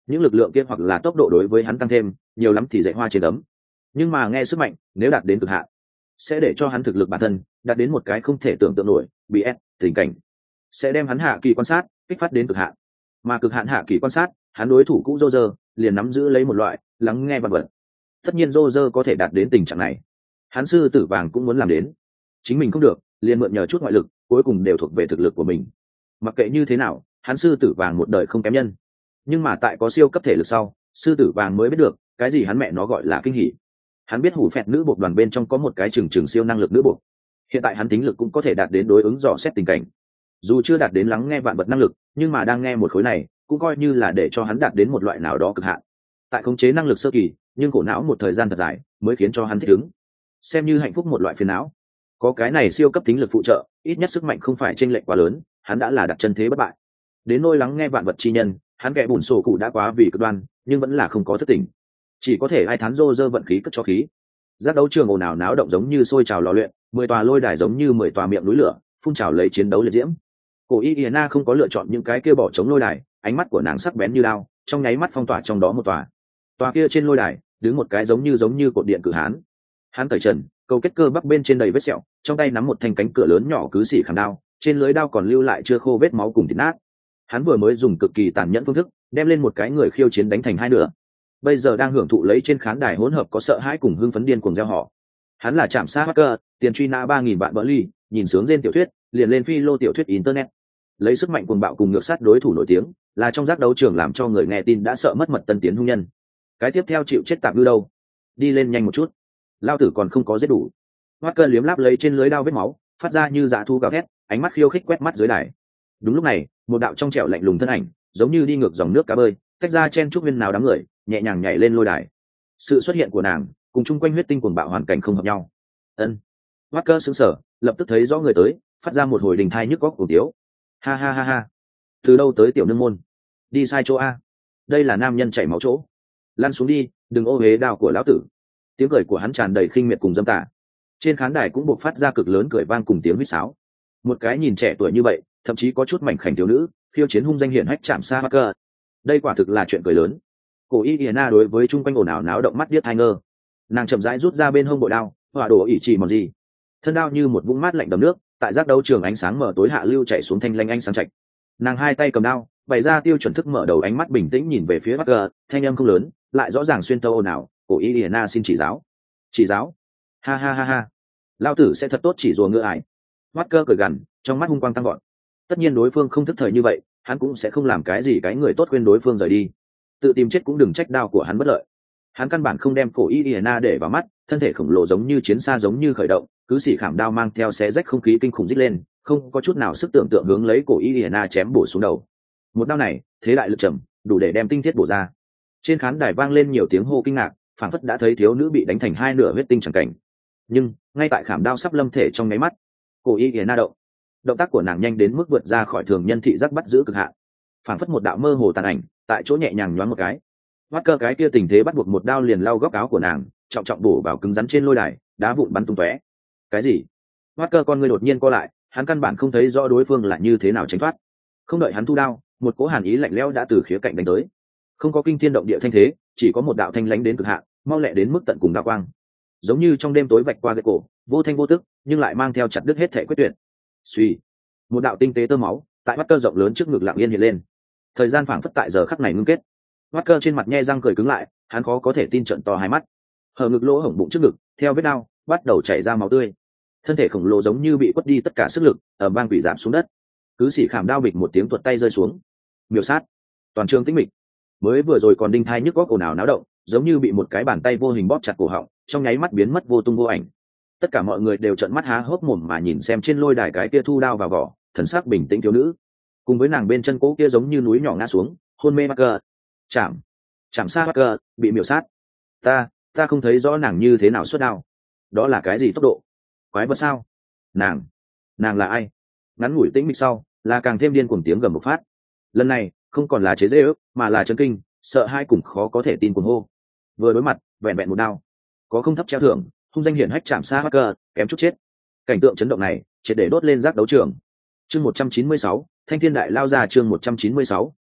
những lực lượng kia hoặc là tốc độ đối với hắn tăng thêm, nhiều lắm thì dạy hoa trên ấm. Nhưng mà nghe sức mạnh nếu đạt đến cực hạn, sẽ để cho hắn thực lực bản thân đạt đến một cái không thể tưởng tượng nổi, bị ép tình cảnh, sẽ đem hắn hạ kỳ quan sát kích phát đến cực hạn. Mà cực hạn hạ kỳ quan sát, hắn đối thủ cũ Roger liền nắm giữ lấy một loại lắng nghe vật vật. Tất nhiên Roger có thể đạt đến tình trạng này, hắn sư tử vàng cũng muốn làm đến. Chính mình không được, liền mượn nhờ chút ngoại lực, cuối cùng đều thuộc về thực lực của mình. Mặc kệ như thế nào, hắn sư tử vàng một đời không kém nhân. Nhưng mà tại có siêu cấp thể lực sau, sư tử vàng mới biết được cái gì hắn mẹ nó gọi là kinh hỉ. Hắn biết hủ phẹt nữ buộc đoàn bên trong có một cái trừng trừng siêu năng lực nữ buộc. Hiện tại hắn tính lực cũng có thể đạt đến đối ứng dò xét tình cảnh. Dù chưa đạt đến lắng nghe vạn vật năng lực, nhưng mà đang nghe một khối này cũng coi như là để cho hắn đạt đến một loại nào đó cực hạn. Tại khống chế năng lực sơ kỳ, nhưng khổ não một thời gian thật dài mới khiến cho hắn thích ứng, xem như hạnh phúc một loại phiền não. Có cái này siêu cấp tính lực phụ trợ, ít nhất sức mạnh không phải chênh lệch quá lớn, hắn đã là đặt chân thế bất bại. Đến nôi lắng nghe vạn vật chi nhân, hắn kẻ bùn sổ cụ đã quá vì cực đoan, nhưng vẫn là không có thất tỉnh, chỉ có thể ai thán rô rơ vận khí cất cho khí. Giác đấu trường ồn ào náo động giống như sôi trào lò luyện, mười tòa lôi đài giống như mười tòa miệng núi lửa phun trào lấy chiến đấu liệt diễm. Cổ Iena không có lựa chọn những cái kia bỏ chống lôi đài, ánh mắt của nàng sắc bén như lao, trong nháy mắt phong tỏa trong đó một tòa. Tòa kia trên lôi đài đứng một cái giống như giống như cột điện cự hán. Hắn cởi trần, câu kết cơ bắp bên trên đầy vết sẹo, trong tay nắm một thanh cánh cửa lớn nhỏ cứ xỉ khảm đao, trên lưới đao còn lưu lại chưa khô vết máu cùng thịt nát. Hắn vừa mới dùng cực kỳ tàn nhẫn phương thức đem lên một cái người khiêu chiến đánh thành hai nửa, bây giờ đang hưởng thụ lấy trên khán đài hỗn hợp có sợ hãi cùng hưng phấn điên cuồng gieo họ. Hắn là Trảm Sa Hacker, tiền truy nã ba nghìn vạn bỡ ly, nhìn sướng trên tiểu thuyết, liền lên phi lô tiểu thuyết internet. Lấy sức mạnh cuồng bạo cùng ngược sát đối thủ nổi tiếng, là trong giác đấu trường làm cho người nghe tin đã sợ mất mật tân tiến hung nhân. Cái tiếp theo chịu chết tạm ngư đâu? Đi lên nhanh một chút. Lao tử còn không có giết đủ. Hoát cơn liếm láp lấy trên lưới đao vết máu, phát ra như dã thu gào thét, ánh mắt khiêu khích quét mắt dưới đài. Đúng lúc này, một đạo trong trẻo lạnh lùng thân ảnh, giống như đi ngược dòng nước cá bơi, tách ra chen chúc viên nào đám người, nhẹ nhàng nhảy lên lôi đài. Sự xuất hiện của nàng cùng chung quanh huyết tinh cuồng bạo hoàn cảnh không hợp nhau. Ân. Hoát cơ sững sờ, lập tức thấy rõ người tới, phát ra một hồi đình thai nhức góc cổ tiếu. Ha ha ha ha. Từ đâu tới tiểu nương môn? Đi sai chỗ a. Đây là nam nhân chảy máu chỗ. Lăn xuống đi, đừng ô uế đao của lão tử. Tiếng cười của hắn tràn đầy khinh miệt cùng dâm tà. Trên khán đài cũng buộc phát ra cực lớn cười vang cùng tiếng huýt sáo. Một cái nhìn trẻ tuổi như vậy, thậm chí có chút mảnh khảnh thiếu nữ, khiêu chiến hung danh hiển hách Trảm Sa Hacker. Đây quả thực là chuyện cười lớn. Cổ Iena đối với chung quanh ồn ào náo động mắt điếc hai ngơ. Nàng chậm rãi rút ra bên hông bội đao, hỏa đổ ỉ chỉ mòn gì. Thân đao như một vũng mát lạnh đầm nước, tại giác đấu trường ánh sáng mở tối hạ lưu chảy xuống thanh lanh ánh sáng chạch. Nàng hai tay cầm đao, bày ra tiêu chuẩn thức mở đầu, ánh mắt bình tĩnh nhìn về phía Hacker, thanh âm không lớn, lại rõ ràng xuyên tấu ồn ào. Cổ Iena xin chỉ giáo. Chỉ giáo? Ha ha ha ha. Lao tử sẽ thật tốt chỉ rùa ngựa ải. Hacker cười gằn, trong mắt hung quang tăng gọn. Tất nhiên đối phương không thức thời như vậy, hắn cũng sẽ không làm cái gì cái người tốt khuyên đối phương rời đi. Tự tìm chết cũng đừng trách đao của hắn bất lợi. Hắn căn bản không đem cổ Iena để vào mắt, thân thể khổng lồ giống như chiến xa giống như khởi động, cứ xỉ khảm đao mang theo xé rách không khí kinh khủng rít lên, không có chút nào sức tưởng tượng hướng lấy cổ Iena chém bổ xuống đầu. Một đao này, thế đại lực trầm, đủ để đem tinh thiết bổ ra. Trên khán đài vang lên nhiều tiếng hô kinh ngạc, phảng phất đã thấy thiếu nữ bị đánh thành hai nửa huyết tinh chẳng cảnh. Nhưng ngay tại khảm đao sắp lâm thể trong nháy mắt, cổ Iena động. Động tác của nàng nhanh đến mức vượt ra khỏi thường nhân thị giác bắt giữ cực hạn, phảng phất một đạo mơ hồ tàn ảnh, tại chỗ nhẹ nhàng nhoáng một cái. Hoắt cơ cái kia tình thế bắt buộc một đao liền lau góc áo của nàng, trọng trọng bổ vào cứng rắn trên lôi đài, đá vụn bắn tung tóe. Cái gì? Hoắt cơ con người đột nhiên co lại, hắn căn bản không thấy rõ đối phương là như thế nào tránh thoát. Không đợi hắn thu đao, một cỗ hàn ý lạnh lẽo đã từ khía cạnh đánh tới. Không có kinh thiên động địa thanh thế, chỉ có một đạo thanh lãnh đến cực hạn, mau lẹ đến mức tận cùng đao quang. Giống như trong đêm tối vạch qua cái cổ, vô thanh vô tức, nhưng lại mang theo chặt đứt hết thể quyết tuyệt. Suy, một đạo tinh tế tơ máu, tại mắt cơ rộng lớn trước ngực lặng yên hiện lên. Thời gian phảng phất tại giờ khắc này ngưng kết. Mắt cơ trên mặt nhe răng cười cứng lại, hắn khó có thể tin trợn to hai mắt. Hở ngực lỗ hổng bụng trước ngực, theo vết đao, bắt đầu chảy ra máu tươi. Thân thể khổng lồ giống như bị quất đi tất cả sức lực, ở bang quỷ giảm xuống đất. Cứ xỉ khảm đao bịch một tiếng tuột tay rơi xuống. Miêu sát. Toàn trường tĩnh mịch. Mới vừa rồi còn đinh thai nhức góc ồn ào náo động, giống như bị một cái bàn tay vô hình bóp chặt cổ họng, trong nháy mắt biến mất vô tung vô ảnh. Tất cả mọi người đều trợn mắt há hốc mồm mà nhìn xem trên lôi đài cái kia thu đao vào vỏ, thần sắc bình tĩnh thiếu nữ, cùng với nàng bên chân cố kia giống như núi nhỏ ngã xuống, hôn mê. Hacker, chạm, chạm Sa Hacker bị miểu sát. Ta, ta không thấy rõ nàng như thế nào xuất đao. Đó là cái gì tốc độ? Quái vật sao? Nàng, nàng là ai? Ngắn ngủi tĩnh mịch sau, là càng thêm điên cuồng tiếng gầm một phát. Lần này, không còn là chế giễu, mà là chấn kinh, sợ hai cùng khó có thể tin cuồng hô. Vừa đối mặt, vẹn vẹn một đao, có không thấp treo thưởng, hung danh hiển hách chạm Sa Hacker, kém chút chết. Cảnh tượng chấn động này, triệt để đốt lên giác đấu trường. Chương một trăm chín mươi sáu, Thanh Thiên Đại lao ra chương một trăm chín mươi sáu,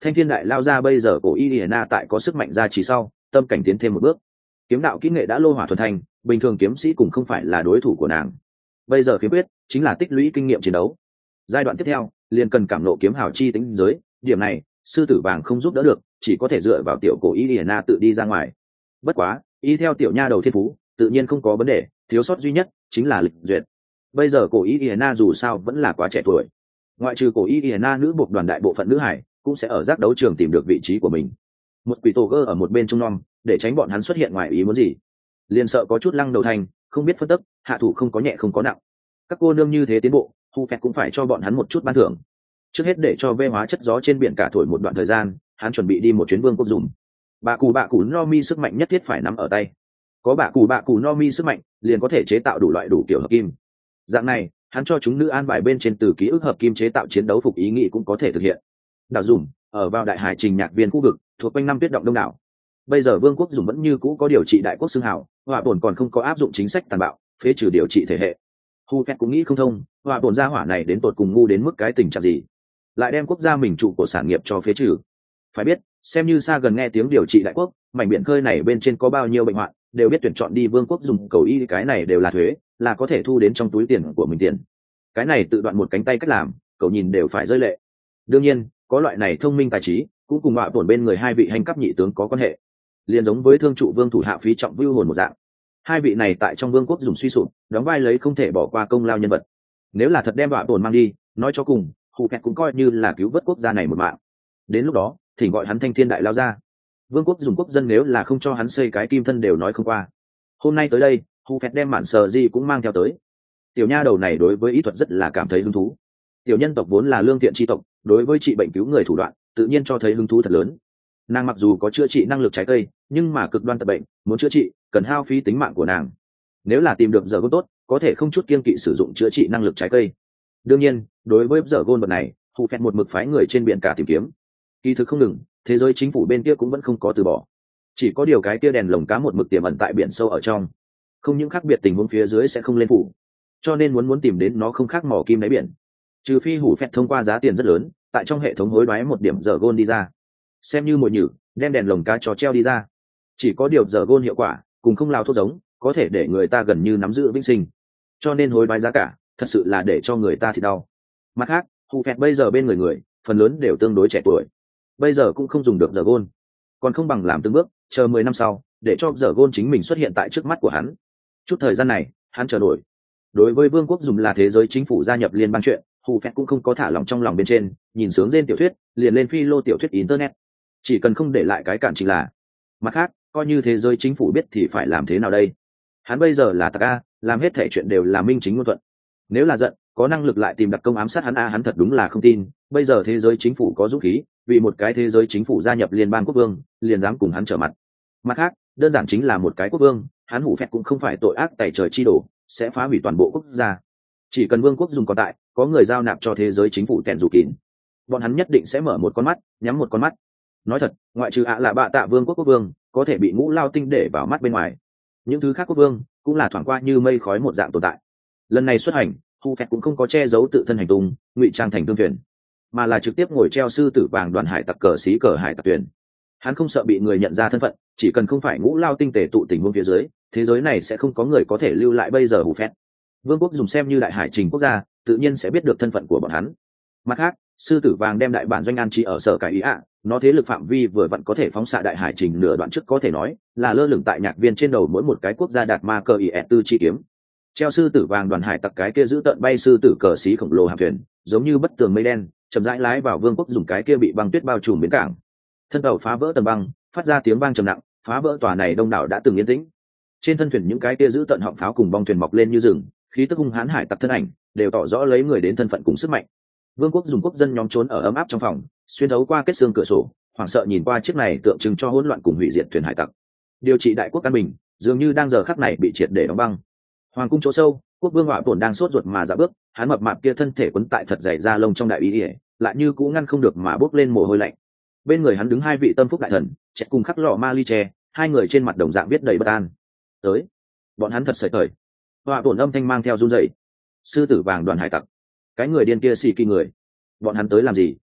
thanh thiên đại lao ra bây giờ cổ Iliana tại có sức mạnh ra chỉ sau tâm cảnh tiến thêm một bước. Kiếm đạo kỹ nghệ đã lô hỏa thuần thành, bình thường kiếm sĩ cũng không phải là đối thủ của nàng. Bây giờ kiếm quyết chính là tích lũy kinh nghiệm chiến đấu. Giai đoạn tiếp theo liền cần cảm nộ kiếm hào chi tính giới, điểm này sư tử vàng không giúp đỡ được, chỉ có thể dựa vào tiểu cổ Iliana tự đi ra ngoài. Bất quá y theo tiểu nha đầu thiên phú tự nhiên không có vấn đề, thiếu sót duy nhất chính là lịch duyệt. Bây giờ cổ Iliana dù sao vẫn là quá trẻ tuổi, ngoại trừ cổ Iliana nữ buộc đoàn đại bộ phận nữ hải cũng sẽ ở giác đấu trường tìm được vị trí của mình. Một quỷ tổ gơ ở một bên trung non để tránh bọn hắn xuất hiện ngoài ý muốn gì, liền sợ có chút lăng đầu thành không biết phân tích, hạ thủ không có nhẹ không có nặng. Các cô nương như thế tiến bộ, Hu Phẹt cũng phải cho bọn hắn một chút ban thưởng. Trước hết để cho vê hóa chất gió trên biển cả thổi một đoạn thời gian, hắn chuẩn bị đi một chuyến vương quốc dùng. Bà cù bạ cù no mi sức mạnh nhất thiết phải nắm ở tay, có bạ cù bạ cù no mi sức mạnh liền có thể chế tạo đủ loại đủ kiểu hợp kim. Dạng này hắn cho chúng nữ an bài bên trên từ ký ức hợp kim chế tạo chiến đấu phục ý nghĩ cũng có thể thực hiện. Đảo dùng ở vào đại hải trình nhạc viên khu vực thuộc quanh năm tuyết động đông đảo. Bây giờ vương quốc dùng vẫn như cũ có điều trị đại quốc xưng hào, hỏa bổn còn không có áp dụng chính sách tàn bạo phế trừ điều trị thể hệ. Hu Phẹt cũng nghĩ không thông, hỏa bổn gia hỏa này đến tột cùng ngu đến mức cái tình trạng gì, lại đem quốc gia mình trụ của sản nghiệp cho phế trừ. Phải biết xem như xa gần nghe tiếng điều trị đại quốc, mảnh biển khơi này bên trên có bao nhiêu bệnh hoạn đều biết tuyển chọn đi vương quốc dùng cầu y, cái này đều là thuế, là có thể thu đến trong túi tiền của mình tiền. Cái này tự đoạn một cánh tay cách làm, cậu nhìn đều phải rơi lệ. Đương nhiên có loại này thông minh tài trí cũng cùng họa tổn bên người hai vị hành cấp nhị tướng có quan hệ, liền giống với thương trụ vương thủ hạ phí trọng vưu hồn một dạng. Hai vị này tại trong vương quốc dùng suy sụp đóng vai lấy không thể bỏ qua công lao nhân vật. Nếu là thật đem họa tổn mang đi, nói cho cùng Hu Phẹt cũng coi như là cứu vớt quốc gia này một mạng. Đến lúc đó thỉnh gọi hắn thanh thiên đại lao ra, vương quốc dùng quốc dân nếu là không cho hắn xây cái kim thân đều nói không qua. Hôm nay tới đây Hu Phẹt đem mạn sờ gì cũng mang theo tới. Tiểu nha đầu này đối với y thuật rất là cảm thấy hứng thú. Tiểu nhân tộc vốn là lương thiện tri tộc, đối với trị bệnh cứu người thủ đoạn tự nhiên cho thấy hứng thú thật lớn. Nàng mặc dù có chữa trị năng lực trái cây, nhưng mà cực đoan tật bệnh muốn chữa trị cần hao phí tính mạng của nàng. Nếu là tìm được giờ gôn tốt, có thể không chút kiên kỵ sử dụng chữa trị năng lực trái cây. Đương nhiên đối với giờ gôn vật này, Hu Phẹt một mực phái người trên biển cả tìm kiếm. Kỳ thực không ngừng, thế giới chính phủ bên kia cũng vẫn không có từ bỏ. Chỉ có điều cái kia đèn lồng cá một mực tiềm ẩn tại biển sâu ở trong, không những khác biệt tình huống phía dưới sẽ không lên phủ, cho nên muốn muốn tìm đến nó không khác mỏ kim đáy biển. Trừ phi Hủ Phẹt thông qua giá tiền rất lớn tại trong hệ thống hối đoái một điểm giờ gôn đi ra, xem như một nhử đem đèn lồng cá cho treo đi ra. Chỉ có điều giờ gôn hiệu quả cùng không lao thuốc giống có thể để người ta gần như nắm giữ vĩnh sinh, cho nên hối đoái giá cả thật sự là để cho người ta thì đau. Mặt khác Hủ Phẹt bây giờ bên người người phần lớn đều tương đối trẻ tuổi, bây giờ cũng không dùng được giờ gôn, còn không bằng làm từng bước chờ mười năm sau để cho giờ gôn chính mình xuất hiện tại trước mắt của hắn. Chút thời gian này hắn chờ nổi. Đối với vương quốc dùng là thế giới chính phủ gia nhập liên bang chuyện, Hủ Phẹt cũng không có thả lòng trong lòng bên trên, nhìn sướng trên tiểu thuyết liền lên phi lô tiểu thuyết internet, chỉ cần không để lại cái cản chính là. Mặt khác coi như thế giới chính phủ biết thì phải làm thế nào đây? Hắn bây giờ là tặc a, làm hết thể chuyện đều là minh chính ngôn thuận. Nếu là giận có năng lực lại tìm đặc công ám sát hắn a, hắn thật đúng là không tin bây giờ thế giới chính phủ có dũng khí vì một cái thế giới chính phủ gia nhập liên bang quốc vương liền dám cùng hắn trở mặt. Mặt khác đơn giản chính là một cái quốc vương, hắn Hủ Phẹt cũng không phải tội ác tày trời chi đổ sẽ phá hủy toàn bộ quốc gia. Chỉ cần vương quốc dùng còn tại, có người giao nạp cho thế giới chính phủ kèn dù kín, bọn hắn nhất định sẽ mở một con mắt nhắm một con mắt. Nói thật ngoại trừ ạ là bạ tạ vương quốc quốc vương có thể bị ngũ lao tinh để vào mắt bên ngoài, những thứ khác quốc vương cũng là thoảng qua như mây khói một dạng tồn tại. Lần này xuất hành Hu Phẹt cũng không có che giấu tự thân hành tung ngụy trang thành thương thuyền, mà là trực tiếp ngồi treo sư tử vàng đoàn hải tặc cờ xí cờ hải tặc thuyền. Hắn không sợ bị người nhận ra thân phận, chỉ cần không phải ngũ lao tinh tề tụ tình huống phía dưới, thế giới này sẽ không có người có thể lưu lại bây giờ Hủ Phẹt. Vương quốc dùng xem như đại hải trình quốc gia tự nhiên sẽ biết được thân phận của bọn hắn. Mặt khác sư tử vàng đem đại bản doanh an trí ở sở cải ý ạ, nó thế lực phạm vi vừa vặn có thể phóng xạ đại hải trình nửa đoạn trước, có thể nói là lơ lửng tại nhạc viên trên đầu mỗi một cái quốc gia đạt ma cờ ý ẹt tư chi kiếm. Treo sư tử vàng đoàn hải tặc cái kia giữ tận bay sư tử cờ xí khổng lồ hạm thuyền giống như bất tường mây đen chậm rãi lái vào vương quốc dùng cái kia bị băng tuyết bao trùm bến cảng. Thân tàu phá vỡ tầng băng phát ra tiếng vang trầm nặng, phá vỡ tòa này đông đảo đã từng yên tĩnh. Trên thân thuyền những cái kia giữ tận họng pháo cùng bong thuyền mọc lên như rừng, khí tức hung hãn hải tặc thân ảnh đều tỏ rõ lấy người đến thân phận cùng sức mạnh. Vương quốc dùng quốc dân nhóm trốn ở ấm áp trong phòng, xuyên thấu qua kết xương cửa sổ, hoảng sợ nhìn qua chiếc này tượng trưng cho hỗn loạn cùng hủy diệt thuyền hải tặc. Điều trị đại quốc an bình dường như đang giờ khắc này bị triệt để đóng băng. Hoàng cung chỗ sâu, quốc vương họa tổn đang sốt ruột mà dạo bước, hắn mập mạp kia thân thể quấn tại thật dày da lông trong đại ý ỉa, lại như cũng ngăn không được mà bốc lên mồ hôi lạnh. Bên người hắn đứng hai vị tâm phúc đại thần, chết cùng khắc lọ ma ly tre, hai người trên mặt đồng dạng viết đầy bất an. Tới, bọn hắn thật sợi thời. Họa tổn âm thanh mang theo run rẩy. Sư tử vàng đoàn hải tặc, cái người điên kia xì kỳ người, bọn hắn tới làm gì?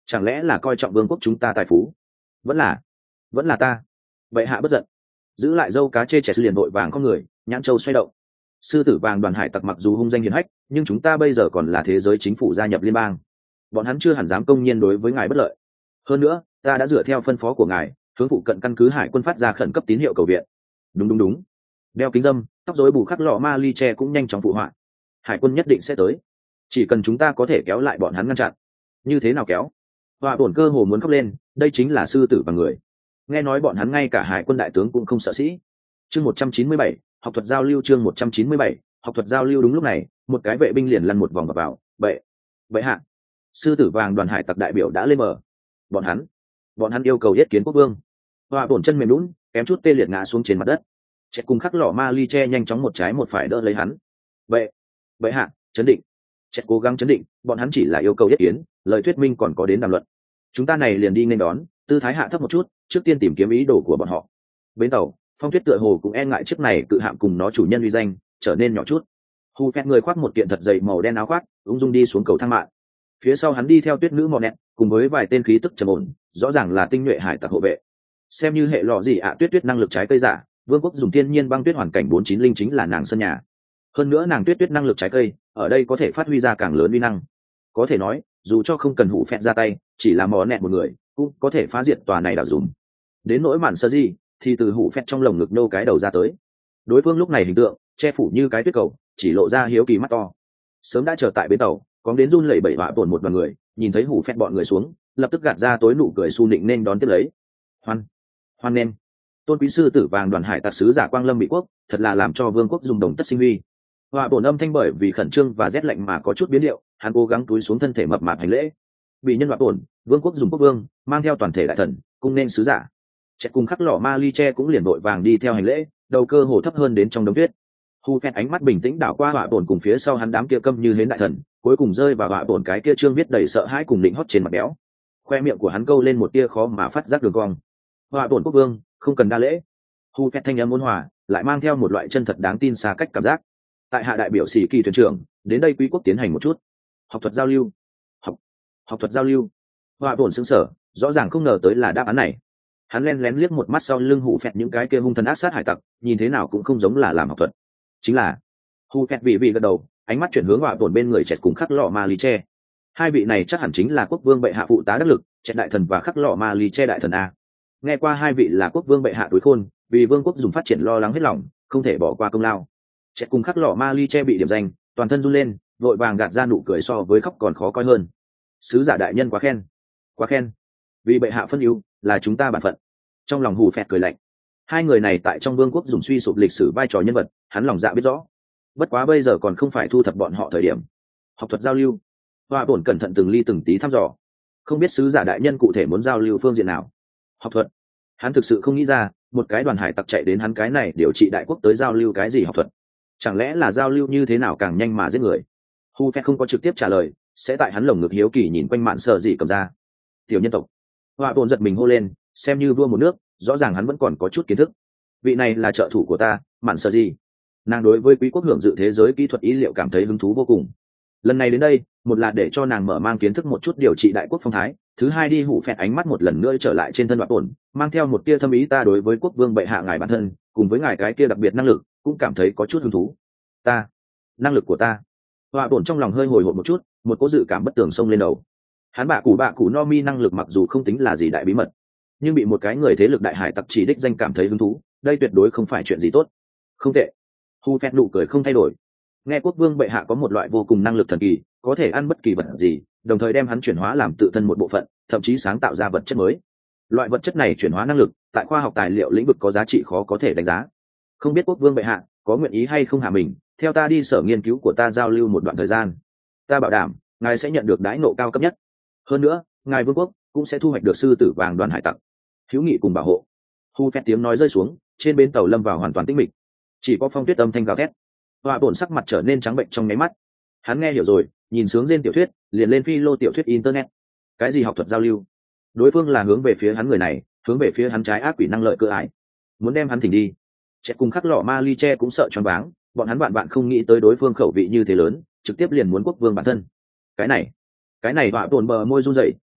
chẳng lẽ là coi trọng vương quốc chúng ta tài phú? Vẫn là vẫn là ta. Vậy hạ bất giận, giữ lại dâu cá chê trẻ liền vội vàng con người, nhãn châu xoay động. Sư tử vàng đoàn hải tặc mặc dù hung danh hiển hách, nhưng chúng ta bây giờ còn là thế giới chính phủ gia nhập liên bang, bọn hắn chưa hẳn dám công nhiên đối với ngài bất lợi. Hơn nữa ta đã dựa theo phân phó của ngài hướng phụ cận căn cứ hải quân phát ra khẩn cấp tín hiệu cầu viện. Đúng đúng đúng. Đeo kính dâm tóc rối bù khắc lọ ma ly tre cũng nhanh chóng phụ họa. Hải quân nhất định sẽ tới, chỉ cần chúng ta có thể kéo lại bọn hắn ngăn chặn. Như thế nào kéo? Họa bổn cơ hồ muốn khóc lên, đây chính là sư tử và người. Nghe nói bọn hắn ngay cả hải quân đại tướng cũng không sợ sĩ. Chương một trăm chín mươi bảy, học thuật giao lưu. Chương một trăm chín mươi bảy, học thuật giao lưu. Đúng lúc này một cái vệ binh liền lăn một vòng vào vào. Bệ bệ hạ, sư tử vàng đoàn hải tặc đại biểu đã lên mở. Bọn hắn bọn hắn yêu cầu yết kiến quốc vương. Họa bổn chân mềm lún kém chút tê liệt ngã xuống trên mặt đất. Chết cùng khắc lọ ma ly tre nhanh chóng một trái một phải đỡ lấy hắn. Bệ bệ hạ, chấn định. Chết cố gắng chấn định, bọn hắn chỉ là yêu cầu yết kiến, lời thuyết minh còn có đến đàm luận. Chúng ta này liền đi nên đón, tư thái hạ thấp một chút, trước tiên tìm kiếm ý đồ của bọn họ. Bến tàu Phong Tuyết tựa hồ cũng e ngại chiếc này cự hạm cùng nó chủ nhân uy danh trở nên nhỏ chút. Hu phét người khoác một kiện thật dày màu đen áo khoác, ung dung đi xuống cầu thang mạng. Phía sau hắn đi theo Tuyết nữ mò nẹt cùng với vài tên khí tức trầm ổn, rõ ràng là tinh nhuệ hải tặc hộ vệ. Xem như hệ lọ gì ạ, Tuyết Tuyết năng lực trái cây giả, vương quốc dùng thiên nhiên băng tuyết hoàn cảnh bốn chín linh chính là nàng sân nhà. Hơn nữa nàng Tuyết Tuyết năng lực trái cây ở đây có thể phát huy ra càng lớn uy năng. Có thể nói dù cho không cần Hủ phét ra tay, chỉ là mò nẹt một người cũng có thể phá diệt tòa này đảo dùm. Đến nỗi mạn sơ gì thì từ Hủ phét trong lồng ngực nô cái đầu ra tới. Đối phương lúc này hình tượng che phủ như cái tuyết cầu, chỉ lộ ra hiếu kỳ mắt to. Sớm đã chờ tại bến tàu, có đến run lẩy bẩy vạ tổn một đoàn người, nhìn thấy Hủ phét bọn người xuống, lập tức gạt ra tối nụ cười su nịnh nên đón tiếp lấy. Hoan, hoan nên. Tôn quý sư tử vàng đoàn hải tặc sứ giả Quang Lâm Mỹ quốc, thật là làm cho vương quốc dùng đồng tất sinh huy. Họa bổn âm thanh bởi vì khẩn trương và rét lạnh mà có chút biến điệu, hắn cố gắng túi xuống thân thể mập mạp hành lễ. Bị nhân họa bổn, vương quốc dùng quốc vương mang theo toàn thể đại thần cung nên sứ giả. Chết cùng khắc lọ ma ly tre cũng liền vội vàng đi theo hành lễ, đầu cơ hồ thấp hơn đến trong đống tuyết. Hu phét ánh mắt bình tĩnh đảo qua họa bổn cùng phía sau hắn đám kia câm như hến đại thần, cuối cùng rơi vào họa bổn cái kia trương viết đầy sợ hãi cùng định hót trên mặt béo. Khoe miệng của hắn câu lên một tia khó mà phát giác đường cong. Họa bổn quốc vương không cần đa lễ. Hu phét thanh âm ôn hòa lại mang theo một loại chân thật đáng tin xa cách cảm giác. Tại hạ đại biểu sĩ kỳ thuyền trưởng đến đây quý quốc tiến hành một chút học thuật giao lưu. Học học thuật giao lưu. Họa bổn sững sờ, rõ ràng không ngờ tới là đáp án này. Hắn len lén liếc một mắt sau lưng Hủ phét những cái kia hung thần ác sát hải tặc, nhìn thế nào cũng không giống là làm học thuật. Chính là Hủ phét vị vị gật đầu, ánh mắt chuyển hướng họa bổn bên người Chẹt cùng khắc lọ ma ly tre. Hai vị này chắc hẳn chính là quốc vương bệ hạ phụ tá đắc lực, Chẹt đại thần và khắc lọ ma ly tre đại thần a. Nghe qua hai vị là quốc vương bệ hạ túi khôn, vì vương quốc dùng phát triển lo lắng hết lòng, không thể bỏ qua công lao. Chẹt cùng khắc lọ ma ly tre bị điểm danh, toàn thân run lên, vội vàng gạt ra nụ cười so với khóc còn khó coi hơn. Sứ giả đại nhân quá khen, quá khen. Vì bệ hạ phân ưu, là chúng ta bản phận. Trong lòng Hủ phét cười lạnh. Hai người này tại trong vương quốc dùng suy sụp lịch sử vai trò nhân vật, hắn lòng dạ biết rõ. Bất quá bây giờ còn không phải thu thập bọn họ thời điểm. Học thuật giao lưu. Họa bổn cẩn thận từng ly từng tí thăm dò. Không biết sứ giả đại nhân cụ thể muốn giao lưu phương diện nào. Học thuật. Hắn thực sự không nghĩ ra, một cái đoàn hải tặc chạy đến hắn cái này điều trị đại quốc tới giao lưu cái gì học thuật. Chẳng lẽ là giao lưu như thế nào càng nhanh mà giết người. Hu phét không có trực tiếp trả lời, sẽ tại hắn lồng ngực hiếu kỳ nhìn quanh mạn sợ gì cầm ra. Tiểu nhân tộc. Họa bổn giật mình hô lên, xem như vua một nước, rõ ràng hắn vẫn còn có chút kiến thức. Vị này là trợ thủ của ta, mạn sợ gì. Nàng đối với quý quốc hưởng dự thế giới kỹ thuật y liệu cảm thấy hứng thú vô cùng. Lần này đến đây, một là để cho nàng mở mang kiến thức một chút điều trị đại quốc phong thái, thứ hai đi Hủ phét ánh mắt một lần nữa trở lại trên thân Họa bổn, mang theo một tia thâm ý ta đối với quốc vương bệ hạ ngài bản thân, cùng với ngài cái kia đặc biệt năng lực, cũng cảm thấy có chút hứng thú. Ta, năng lực của ta. Họa bổn trong lòng hơi hồi hộp một chút, một cố dự cảm bất tường xông lên đầu. Hắn bạ củ bạ củ no mi năng lực mặc dù không tính là gì đại bí mật, nhưng bị một cái người thế lực đại hải tặc chỉ đích danh cảm thấy hứng thú, đây tuyệt đối không phải chuyện gì tốt. Không tệ. Hu phét nụ cười không thay đổi. Nghe quốc vương bệ hạ có một loại vô cùng năng lực thần kỳ, có thể ăn bất kỳ vật gì, đồng thời đem hắn chuyển hóa làm tự thân một bộ phận, thậm chí sáng tạo ra vật chất mới. Loại vật chất này chuyển hóa năng lực, tại khoa học tài liệu lĩnh vực có giá trị khó có thể đánh giá. Không biết quốc vương bệ hạ có nguyện ý hay không hạ mình, theo ta đi sở nghiên cứu của ta giao lưu một đoạn thời gian. Ta bảo đảm, ngài sẽ nhận được đãi ngộ cao cấp nhất. Hơn nữa, ngài vương quốc cũng sẽ thu hoạch được sư tử vàng đoàn hải tặc, hữu nghị cùng bảo hộ. Hu phét tiếng nói rơi xuống, trên bến tàu lâm vào hoàn toàn tĩnh mịch, chỉ có Phong Tuyết âm thanh gào thét. Họa bổn sắc mặt trở nên trắng bệnh trong nháy mắt. Hắn nghe hiểu rồi, nhìn sướng trên tiểu thuyết, liền lên phi lô tiểu thuyết internet. Cái gì học thuật giao lưu? Đối phương là hướng về phía hắn người này, hướng về phía hắn trái ác quỷ năng lợi cơ ái, muốn đem hắn thỉnh đi. Chết cùng khắc lọ ma ly tre cũng sợ choáng váng, bọn hắn bạn bạn không nghĩ tới đối phương khẩu vị như thế lớn, trực tiếp liền muốn quốc vương bản thân. Cái này, cái này họa bổn bờ môi run rẩy,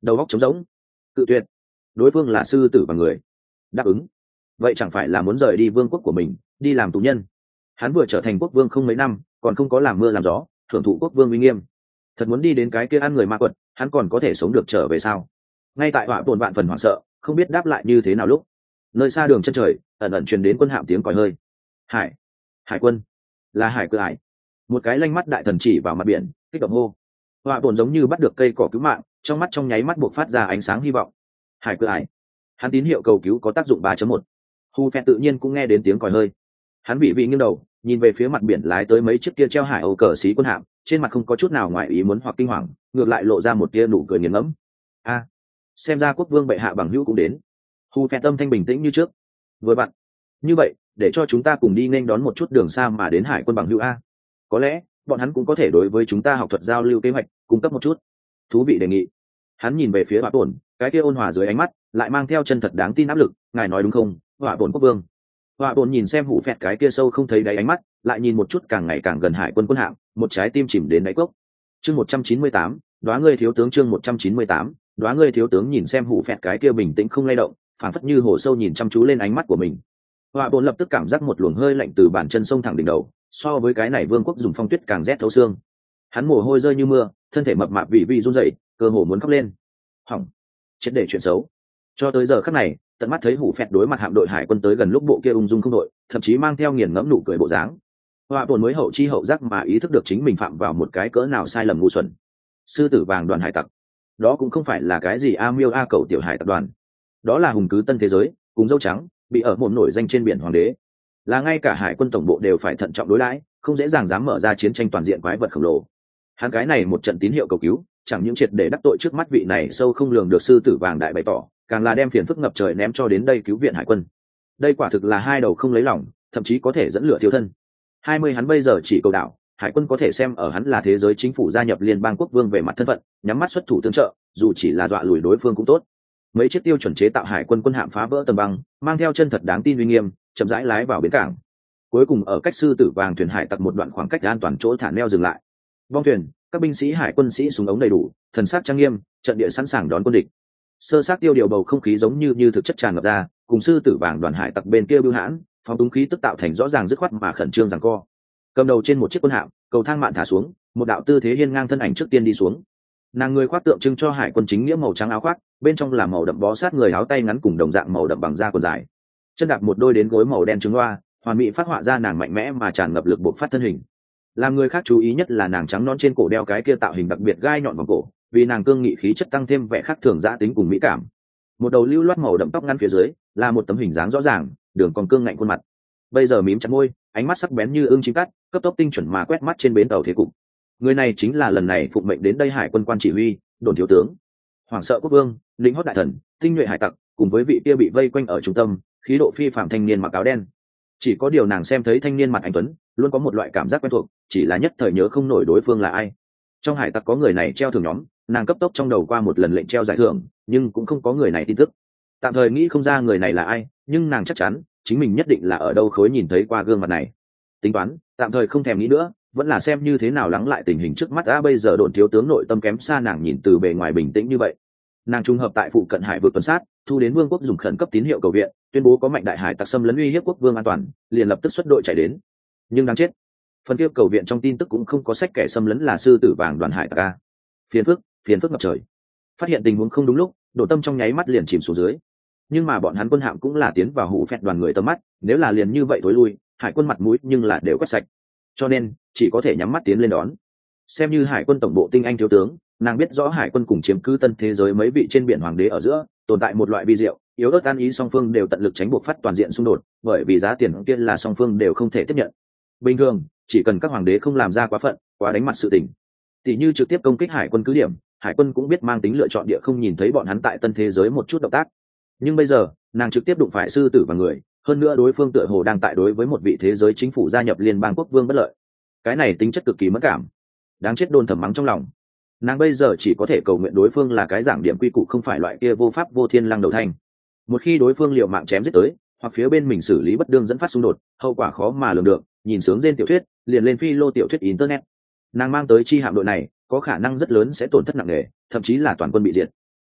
đầu óc trống rỗng. Cự tuyệt. Đối phương là sư tử và người. Đáp ứng. Vậy chẳng phải là muốn rời đi vương quốc của mình, đi làm tù nhân? Hắn vừa trở thành quốc vương không mấy năm, còn không có làm mưa làm gió, thưởng thụ quốc vương uy nghiêm. Thật muốn đi đến cái kia ăn người ma quật, hắn còn có thể sống được trở về sao? Ngay tại họa bồn vạn phần hoảng sợ, không biết đáp lại như thế nào lúc, nơi xa đường chân trời ẩn ẩn truyền đến quân hạm tiếng còi hơi. Hải, hải quân, là hải cửa ải. Một cái lanh mắt đại thần chỉ vào mặt biển, kích động hô. Họa bồn giống như bắt được cây cỏ cứu mạng, trong mắt trong nháy mắt buộc phát ra ánh sáng hy vọng. Hải cửa ải. Hắn tín hiệu cầu cứu có tác dụng ba chấm một. Hu Phẹt tự nhiên cũng nghe đến tiếng còi hơi. Hắn bị vị nghiêng đầu, nhìn về phía mặt biển lái tới mấy chiếc kia treo hải âu cờ xí quân hạm, trên mặt không có chút nào ngoài ý muốn hoặc kinh hoàng, ngược lại lộ ra một tia nụ cười nghiền ngẫm. A, xem ra quốc vương bệ hạ bằng hữu cũng đến. Hu Phẹt tâm thanh bình tĩnh như trước. Vừa bạn, như vậy, để cho chúng ta cùng đi nên đón một chút đường xa mà đến hải quân bằng hữu a. Có lẽ bọn hắn cũng có thể đối với chúng ta học thuật giao lưu kế hoạch cung cấp một chút thú vị đề nghị. Hắn nhìn về phía họa bổn, cái kia ôn hòa dưới ánh mắt lại mang theo chân thật đáng tin áp lực. Ngài nói đúng không, họa bổn quốc vương? Họa bổn nhìn xem Hủ Phẹt cái kia sâu không thấy đáy ánh mắt, lại nhìn một chút càng ngày càng gần hải quân quân hạm, một trái tim chìm đến đáy cốc. Chương một trăm chín mươi tám, đoá ngươi thiếu tướng. Chương một trăm chín mươi tám, đoá ngươi thiếu tướng. Nhìn xem Hủ Phẹt cái kia bình tĩnh không lay động, phảng phất như hồ sâu nhìn chăm chú lên ánh mắt của mình. Họa bổn lập tức cảm giác một luồng hơi lạnh từ bàn chân sông thẳng đỉnh đầu, so với cái này vương quốc dùng phong tuyết càng rét thấu xương. Hắn mồ hôi rơi như mưa, thân thể mập mạp vì vì run rẩy, cơ hồ muốn khóc lên. Hỏng, chết để chuyện xấu. Cho tới giờ khắc này, tận mắt thấy Hủ Phẹt đối mặt hạm đội hải quân tới gần lúc bộ kia ung dung không đội, thậm chí mang theo nghiền ngẫm nụ cười bộ dáng. Họa bổn mới hậu chi hậu giác mà ý thức được chính mình phạm vào một cái cỡ nào sai lầm ngu xuẩn. Sư tử vàng đoàn hải tặc, đó cũng không phải là cái gì a miêu a cầu tiểu hải tập đoàn, đó là hùng cứ tân thế giới cùng dâu trắng bị ở một nổi danh trên biển hoàng đế, là ngay cả hải quân tổng bộ đều phải thận trọng đối đãi, không dễ dàng dám mở ra chiến tranh toàn diện quái vật khổng lồ. Hắn cái này một trận tín hiệu cầu cứu, chẳng những triệt để đắc tội trước mắt vị này sâu không lường được sư tử vàng đại bày tỏ, càng là đem phiền phức ngập trời ném cho đến đây cứu viện hải quân. Đây quả thực là hai đầu không lấy lòng, thậm chí có thể dẫn lửa thiêu thân. Hai mươi hắn bây giờ chỉ cầu đảo, hải quân có thể xem ở hắn là thế giới chính phủ gia nhập liên bang quốc vương về mặt thân phận, nhắm mắt xuất thủ tương trợ, dù chỉ là dọa lùi đối phương cũng tốt. Mấy chiếc tiêu chuẩn chế tạo hải quân quân hạm phá vỡ tầng băng, mang theo chân thật đáng tin uy nghiêm, chậm rãi lái vào bến cảng. Cuối cùng ở cách sư tử vàng thuyền hải tặc một đoạn khoảng cách an toàn chỗ thả neo dừng lại. Bong thuyền, các binh sĩ hải quân sĩ súng ống đầy đủ, thần sắc trang nghiêm, trận địa sẵn sàng đón quân địch. Sơ sát tiêu điều bầu không khí giống như như thực chất tràn ngập ra, cùng sư tử vàng đoàn hải tặc bên kia bưu hãn, phóng túng khí tức tạo thành rõ ràng dứt khoát mà khẩn trương giằng co. Cầm đầu trên một chiếc quân hạm, cầu thang mạn thả xuống, một đạo tư thế hiên ngang thân ảnh trước tiên đi xuống. Nàng người khoác tượng trưng cho hải quân chính nghĩa màu trắng áo khoác, bên trong là màu đậm bó sát người áo tay ngắn cùng đồng dạng màu đậm bằng da quần dài. Chân đạp một đôi đến gối màu đen trứng loa, hoàn mỹ phát họa ra nàng mạnh mẽ mà tràn ngập lực bộc phát thân hình. Làm người khác chú ý nhất là nàng trắng non trên cổ đeo cái kia tạo hình đặc biệt gai nhọn vòng cổ, vì nàng cương nghị khí chất tăng thêm vẻ khác thường giã tính cùng mỹ cảm. Một đầu lưu loát màu đậm tóc ngắn phía dưới là một tấm hình dáng rõ ràng, đường còn cương ngạnh khuôn mặt. Bây giờ mím chặt môi, ánh mắt sắc bén như ưng chim cắt, cấp tốc tinh chuẩn mà quét mắt trên bến tàu thế cục. Người này chính là lần này phụng mệnh đến đây hải quân quan chỉ huy, Đồn thiếu tướng. Hoàng sợ quốc vương, lính hót đại thần, tinh nhuệ hải tặc, cùng với vị kia bị vây quanh ở trung tâm, khí độ phi phàm thanh niên mặc áo đen. Chỉ có điều nàng xem thấy thanh niên mặt anh tuấn, luôn có một loại cảm giác quen thuộc, chỉ là nhất thời nhớ không nổi đối phương là ai. Trong hải tặc có người này treo thưởng nhóm, nàng cấp tốc trong đầu qua một lần lệnh treo giải thưởng, nhưng cũng không có người này tin tức. Tạm thời nghĩ không ra người này là ai, nhưng nàng chắc chắn chính mình nhất định là ở đâu khối nhìn thấy qua gương mặt này. Tính toán tạm thời không thèm nghĩ nữa, vẫn là xem như thế nào lắng lại tình hình trước mắt. Đã bây giờ Đồn thiếu tướng nội tâm kém xa nàng nhìn từ bề ngoài bình tĩnh như vậy. Nàng trùng hợp tại phụ cận hải vực tuần sát, thu đến vương quốc dùng khẩn cấp tín hiệu cầu viện, tuyên bố có mạnh đại hải tặc xâm lấn uy hiếp quốc vương an toàn, liền lập tức xuất đội chạy đến. Nhưng đáng chết, phần kia cầu viện trong tin tức cũng không có sách kẻ xâm lấn là sư tử vàng đoàn hải tặc a. Phiền phức, phiền phức ngập trời. Phát hiện tình huống không đúng lúc, Đỗ Tâm trong nháy mắt liền chìm xuống dưới. Nhưng mà bọn hắn quân hạm cũng là tiến vào Hủ Phẹt đoàn người tầm mắt, nếu là liền như vậy tối lui, hải quân mặt mũi nhưng là đều quét sạch. Cho nên chỉ có thể nhắm mắt tiến lên đón. Xem như hải quân tổng bộ tinh anh thiếu tướng, nàng biết rõ hải quân cùng chiếm cứ tân thế giới mấy vị trên biển hoàng đế ở giữa tồn tại một loại vi diệu yếu ớt an ý, song phương đều tận lực tránh buộc phát toàn diện xung đột, bởi vì giá tiền kia là song phương đều không thể tiếp nhận. Bình thường chỉ cần các hoàng đế không làm ra quá phận quá đánh mặt sự tình, tỷ như trực tiếp công kích hải quân cứ điểm, hải quân cũng biết mang tính lựa chọn địa không nhìn thấy bọn hắn tại tân thế giới một chút động tác. Nhưng bây giờ nàng trực tiếp đụng phải sư tử và người, hơn nữa đối phương tựa hồ đang tại đối với một vị thế giới chính phủ gia nhập liên bang quốc vương bất lợi. Cái này tính chất cực kỳ mất cảm, đáng chết. Đôn thầm mắng trong lòng. Nàng bây giờ chỉ có thể cầu nguyện đối phương là cái giảng điểm quy củ, không phải loại kia vô pháp vô thiên lăng đầu thanh. Một khi đối phương liều mạng chém giết tới, hoặc phía bên mình xử lý bất đương dẫn phát xung đột, hậu quả khó mà lường được. Nhìn sướng trên tiểu thuyết, liền lên phi lô tiểu thuyết internet. Nàng mang tới chi hạm đội này có khả năng rất lớn sẽ tổn thất nặng nề, thậm chí là toàn quân bị diệt.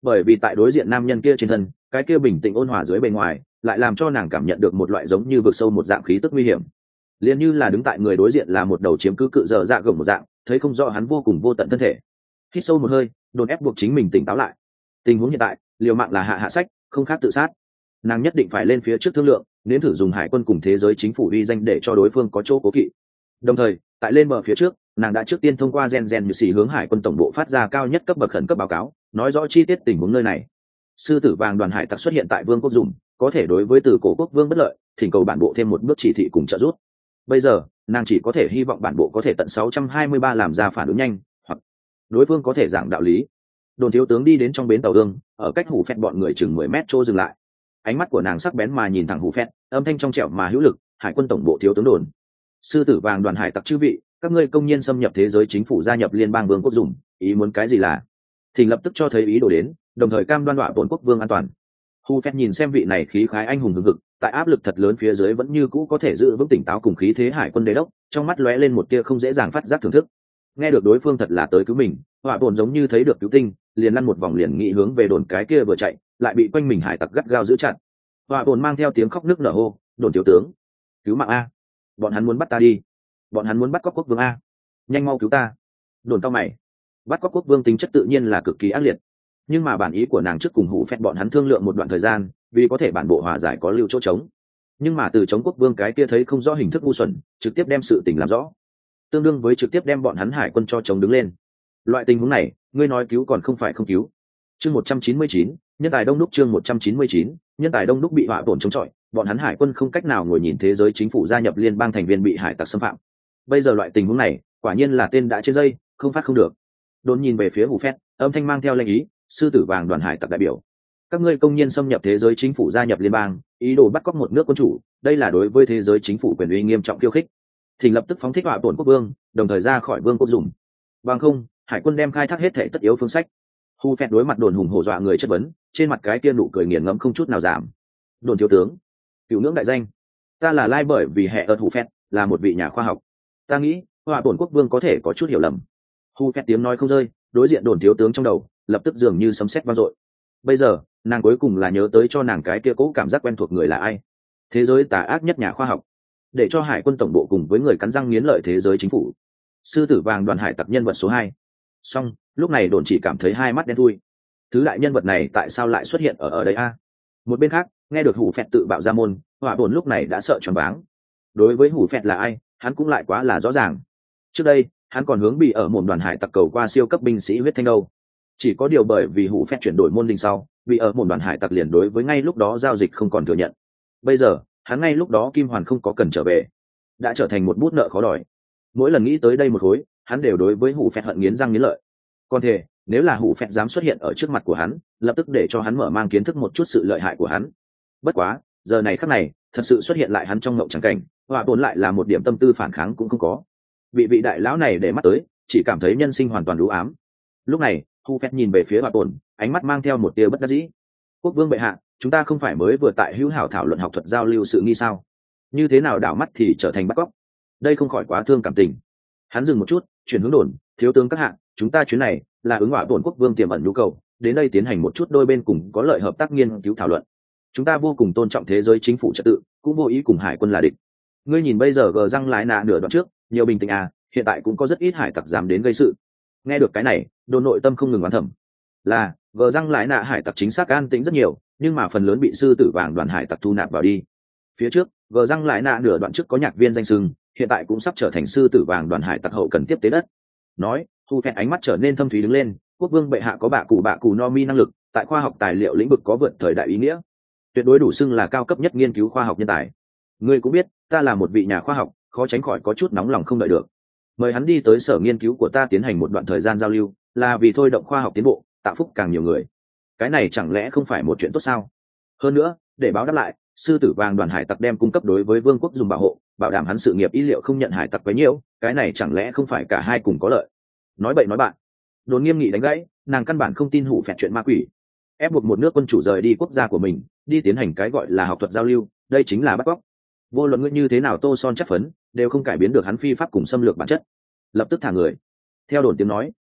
bởi vì tại đối diện nam nhân kia trên thân, cái kia bình tĩnh ôn hòa dưới bề ngoài lại làm cho nàng cảm nhận được một loại giống như vực sâu một dạng khí tức nguy hiểm, liền như là đứng tại người đối diện là một đầu chiếm cứ cự dở dạ gồng một dạng, thấy không rõ hắn vô cùng vô tận thân thể. Hít sâu một hơi, đồn ép buộc chính mình tỉnh táo lại. Tình huống hiện tại, liều mạng là hạ hạ sách, không khác tự sát. Nàng nhất định phải lên phía trước thương lượng, nếm thử dùng hải quân cùng thế giới chính phủ uy danh để cho đối phương có chỗ cố kỵ. Đồng thời, tại lên bờ phía trước, nàng đã trước tiên thông qua gen gen như xì hướng hải quân tổng bộ phát ra cao nhất cấp bậc khẩn cấp báo cáo, nói rõ chi tiết tình huống nơi này. Sư tử vàng đoàn hải tặc xuất hiện tại vương quốc dùng, có thể đối với từ cổ quốc vương bất lợi, thỉnh cầu bản bộ thêm một bước chỉ thị cùng trợ giúp. Bây giờ, nàng chỉ có thể hy vọng bản bộ có thể tận sáu trăm hai mươi ba làm ra phản ứng nhanh, hoặc đối phương có thể giảng đạo lý. Đồn thiếu tướng đi đến trong bến tàu ương, ở cách hủ phét bọn người chừng mười mét chỗ dừng lại. Ánh mắt của nàng sắc bén mà nhìn thẳng hủ phét, âm thanh trong trẻo mà hữu lực, hải quân tổng bộ thiếu tướng đồn. Sư tử vàng đoàn hải tặc chư vị, các ngươi công nhiên xâm nhập thế giới chính phủ, gia nhập liên bang vương quốc dùng, ý muốn cái gì là? Thỉnh lập tức cho thấy ý đồ đến, đồng thời cam đoan đọa bổn quốc vương an toàn. Hủ phét nhìn xem vị này khí khái anh hùng hùng hực, tại áp lực thật lớn phía dưới vẫn như cũ có thể giữ vững tỉnh táo cùng khí thế hải quân đế đốc, trong mắt lóe lên một tia không dễ dàng phát giác thưởng thức. Nghe được đối phương thật là tới cứu mình, họa bổn giống như thấy được cứu tinh, liền lăn một vòng liền nghĩ hướng về đồn cái kia vừa chạy, lại bị quanh mình hải tặc gắt gao giữ chặt. Họa bổn mang theo tiếng khóc nức nở hô, đồn thiếu tướng, cứu mạng a, bọn hắn muốn bắt ta đi, bọn hắn muốn bắt cóc quốc vương a, nhanh mau cứu ta. Đồn cao mày, bắt cóc quốc vương tính chất tự nhiên là cực kỳ ác liệt, nhưng mà bản ý của nàng trước cùng hủ phét bọn hắn thương lượng một đoạn thời gian, vì có thể bản bộ hòa giải có lưu chỗ trống, nhưng mà từ chống quốc vương cái kia thấy không rõ hình thức ngu xuẩn, trực tiếp đem sự tình làm rõ, tương đương với trực tiếp đem bọn hắn hải quân cho chống đứng lên. Loại tình huống này, ngươi nói cứu còn không phải không cứu. Chương một trăm chín mươi chín, nhân tài đông đúc. Chương một trăm chín mươi chín, nhân tài đông đúc bị họa bổn chống chọi, bọn hắn hải quân không cách nào ngồi nhìn thế giới chính phủ gia nhập liên bang thành viên bị hải tặc xâm phạm. Bây giờ loại tình huống này, quả nhiên là tên đã trên dây, không phát không được. Đồn nhìn về phía hủ phét, âm thanh mang theo lệnh ý, sư tử vàng đoàn hải tặc đại biểu, các ngươi công nhiên xâm nhập thế giới chính phủ, gia nhập liên bang, ý đồ bắt cóc một nước quân chủ, đây là đối với thế giới chính phủ quyền uy nghiêm trọng khiêu khích. Thỉnh lập tức phóng thích họa bổn quốc vương, đồng thời ra khỏi vương quốc dùng. Bằng không, hải quân đem khai thác hết thể tất yếu phương sách. Hu phét đối mặt đồn hùng hổ dọa người chất vấn, trên mặt cái kia nụ cười nghiền ngẫm không chút nào giảm. Đồn thiếu tướng, cửu ngưỡng đại danh, ta là lai bởi vì hệ ợt Hu phét là một vị nhà khoa học, ta nghĩ họa bổn quốc vương có thể có chút hiểu lầm. Hu phét tiếng nói không rơi, đối diện đồn thiếu tướng trong đầu lập tức dường như sấm sét vang dội. Bây giờ nàng cuối cùng là nhớ tới cho nàng cái kia cố cảm giác quen thuộc người là ai, thế giới tà ác nhất nhà khoa học, để cho hải quân tổng bộ cùng với người cắn răng nghiến lợi thế giới chính phủ, sư tử vàng đoàn hải tặc nhân vật số hai. Song lúc này đồn chỉ cảm thấy hai mắt đen thui, thứ đại nhân vật này tại sao lại xuất hiện ở ở đây a? Một bên khác nghe được hủ phẹt tự bạo ra môn, hỏa bổn lúc này đã sợ choáng váng. Đối với hủ phẹt là ai, hắn cũng lại quá là rõ ràng. Trước đây hắn còn hướng bị ở một đoàn hải tặc cầu qua siêu cấp binh sĩ huyết thanh đâu, chỉ có điều bởi vì hủ phẹt chuyển đổi môn đình sau, bị ở một đoàn hải tặc liền đối với ngay lúc đó giao dịch không còn thừa nhận. Bây giờ hắn ngay lúc đó kim hoàn không có cần trở về, đã trở thành một bút nợ khó đòi. Mỗi lần nghĩ tới đây một khối, hắn đều đối với hủ phẹt hận nghiến răng nghiến lợi. Còn thể nếu là hủ phẹt dám xuất hiện ở trước mặt của hắn, lập tức để cho hắn mở mang kiến thức một chút sự lợi hại của hắn. Bất quá giờ này khắc này thật sự xuất hiện lại hắn trong mộng trắng cảnh, họa bổn lại là một điểm tâm tư phản kháng cũng không có, bị vị đại lão này để mắt tới, chỉ cảm thấy nhân sinh hoàn toàn đủ ám. Lúc này hủ phẹt nhìn về phía họa bổn, ánh mắt mang theo một tia bất đắc dĩ. Quốc vương bệ hạ, chúng ta không phải mới vừa tại hữu hảo thảo luận học thuật giao lưu sự nghi sao, như thế nào đảo mắt thì trở thành bắt cóc, đây không khỏi quá thương cảm tình. Hắn dừng một chút, chuyển hướng đồn, thiếu tướng các hạ, chúng ta chuyến này là ứng họa bổn quốc vương tiềm ẩn nhu cầu, đến đây tiến hành một chút đôi bên cùng có lợi hợp tác nghiên cứu thảo luận. Chúng ta vô cùng tôn trọng thế giới chính phủ trật tự, cũng vô ý cùng hải quân là địch. Ngươi nhìn bây giờ gờ răng lái nạ nửa đoạn trước, nhiều bình tĩnh à, hiện tại cũng có rất ít hải tặc dám đến gây sự. Nghe được cái này, đồn nội tâm không ngừng oán thầm, là gờ răng lái nạ hải tặc chính xác an tĩnh rất nhiều, nhưng mà phần lớn bị sư tử vàng đoàn hải tặc thu nạp vào đi. Phía trước gờ răng lái nạ nửa đoạn trước có nhạc viên danh sưng, hiện tại cũng sắp trở thành sư tử vàng đoàn hải tặc hậu cần tiếp tế đất. Nói thu phẹt ánh mắt trở nên thâm thúy đứng lên, quốc vương bệ hạ có bạ cụ bạ cụ no mi năng lực, tại khoa học tài liệu lĩnh vực có vượt thời đại ý nghĩa, tuyệt đối đủ xưng là cao cấp nhất nghiên cứu khoa học nhân tài. Ngươi cũng biết ta là một vị nhà khoa học, khó tránh khỏi có chút nóng lòng không đợi được. Mời hắn đi tới sở nghiên cứu của ta tiến hành một đoạn thời gian giao lưu, là vì thôi động khoa học tiến bộ, tạo phúc càng nhiều người. Cái này chẳng lẽ không phải một chuyện tốt sao? Hơn nữa, để báo đáp lại, sư tử vàng đoàn hải tặc đem cung cấp đối với vương quốc dùng bảo hộ, bảo đảm hắn sự nghiệp y liệu không nhận hải tặc quấy nhiễu, cái này chẳng lẽ không phải cả hai cùng có lợi? Nói bậy nói bạn. Đồn nghiêm nghị đánh gãy, nàng căn bản không tin hủ phẹt chuyện ma quỷ, ép buộc một nước quân chủ rời đi quốc gia của mình, đi tiến hành cái gọi là học thuật giao lưu, đây chính là bắt cóc. Vô luận ngươi như thế nào tô son chắc phấn, đều không cải biến được hắn phi pháp cùng xâm lược bản chất. Lập tức thả người. Theo đồn tiếng nói,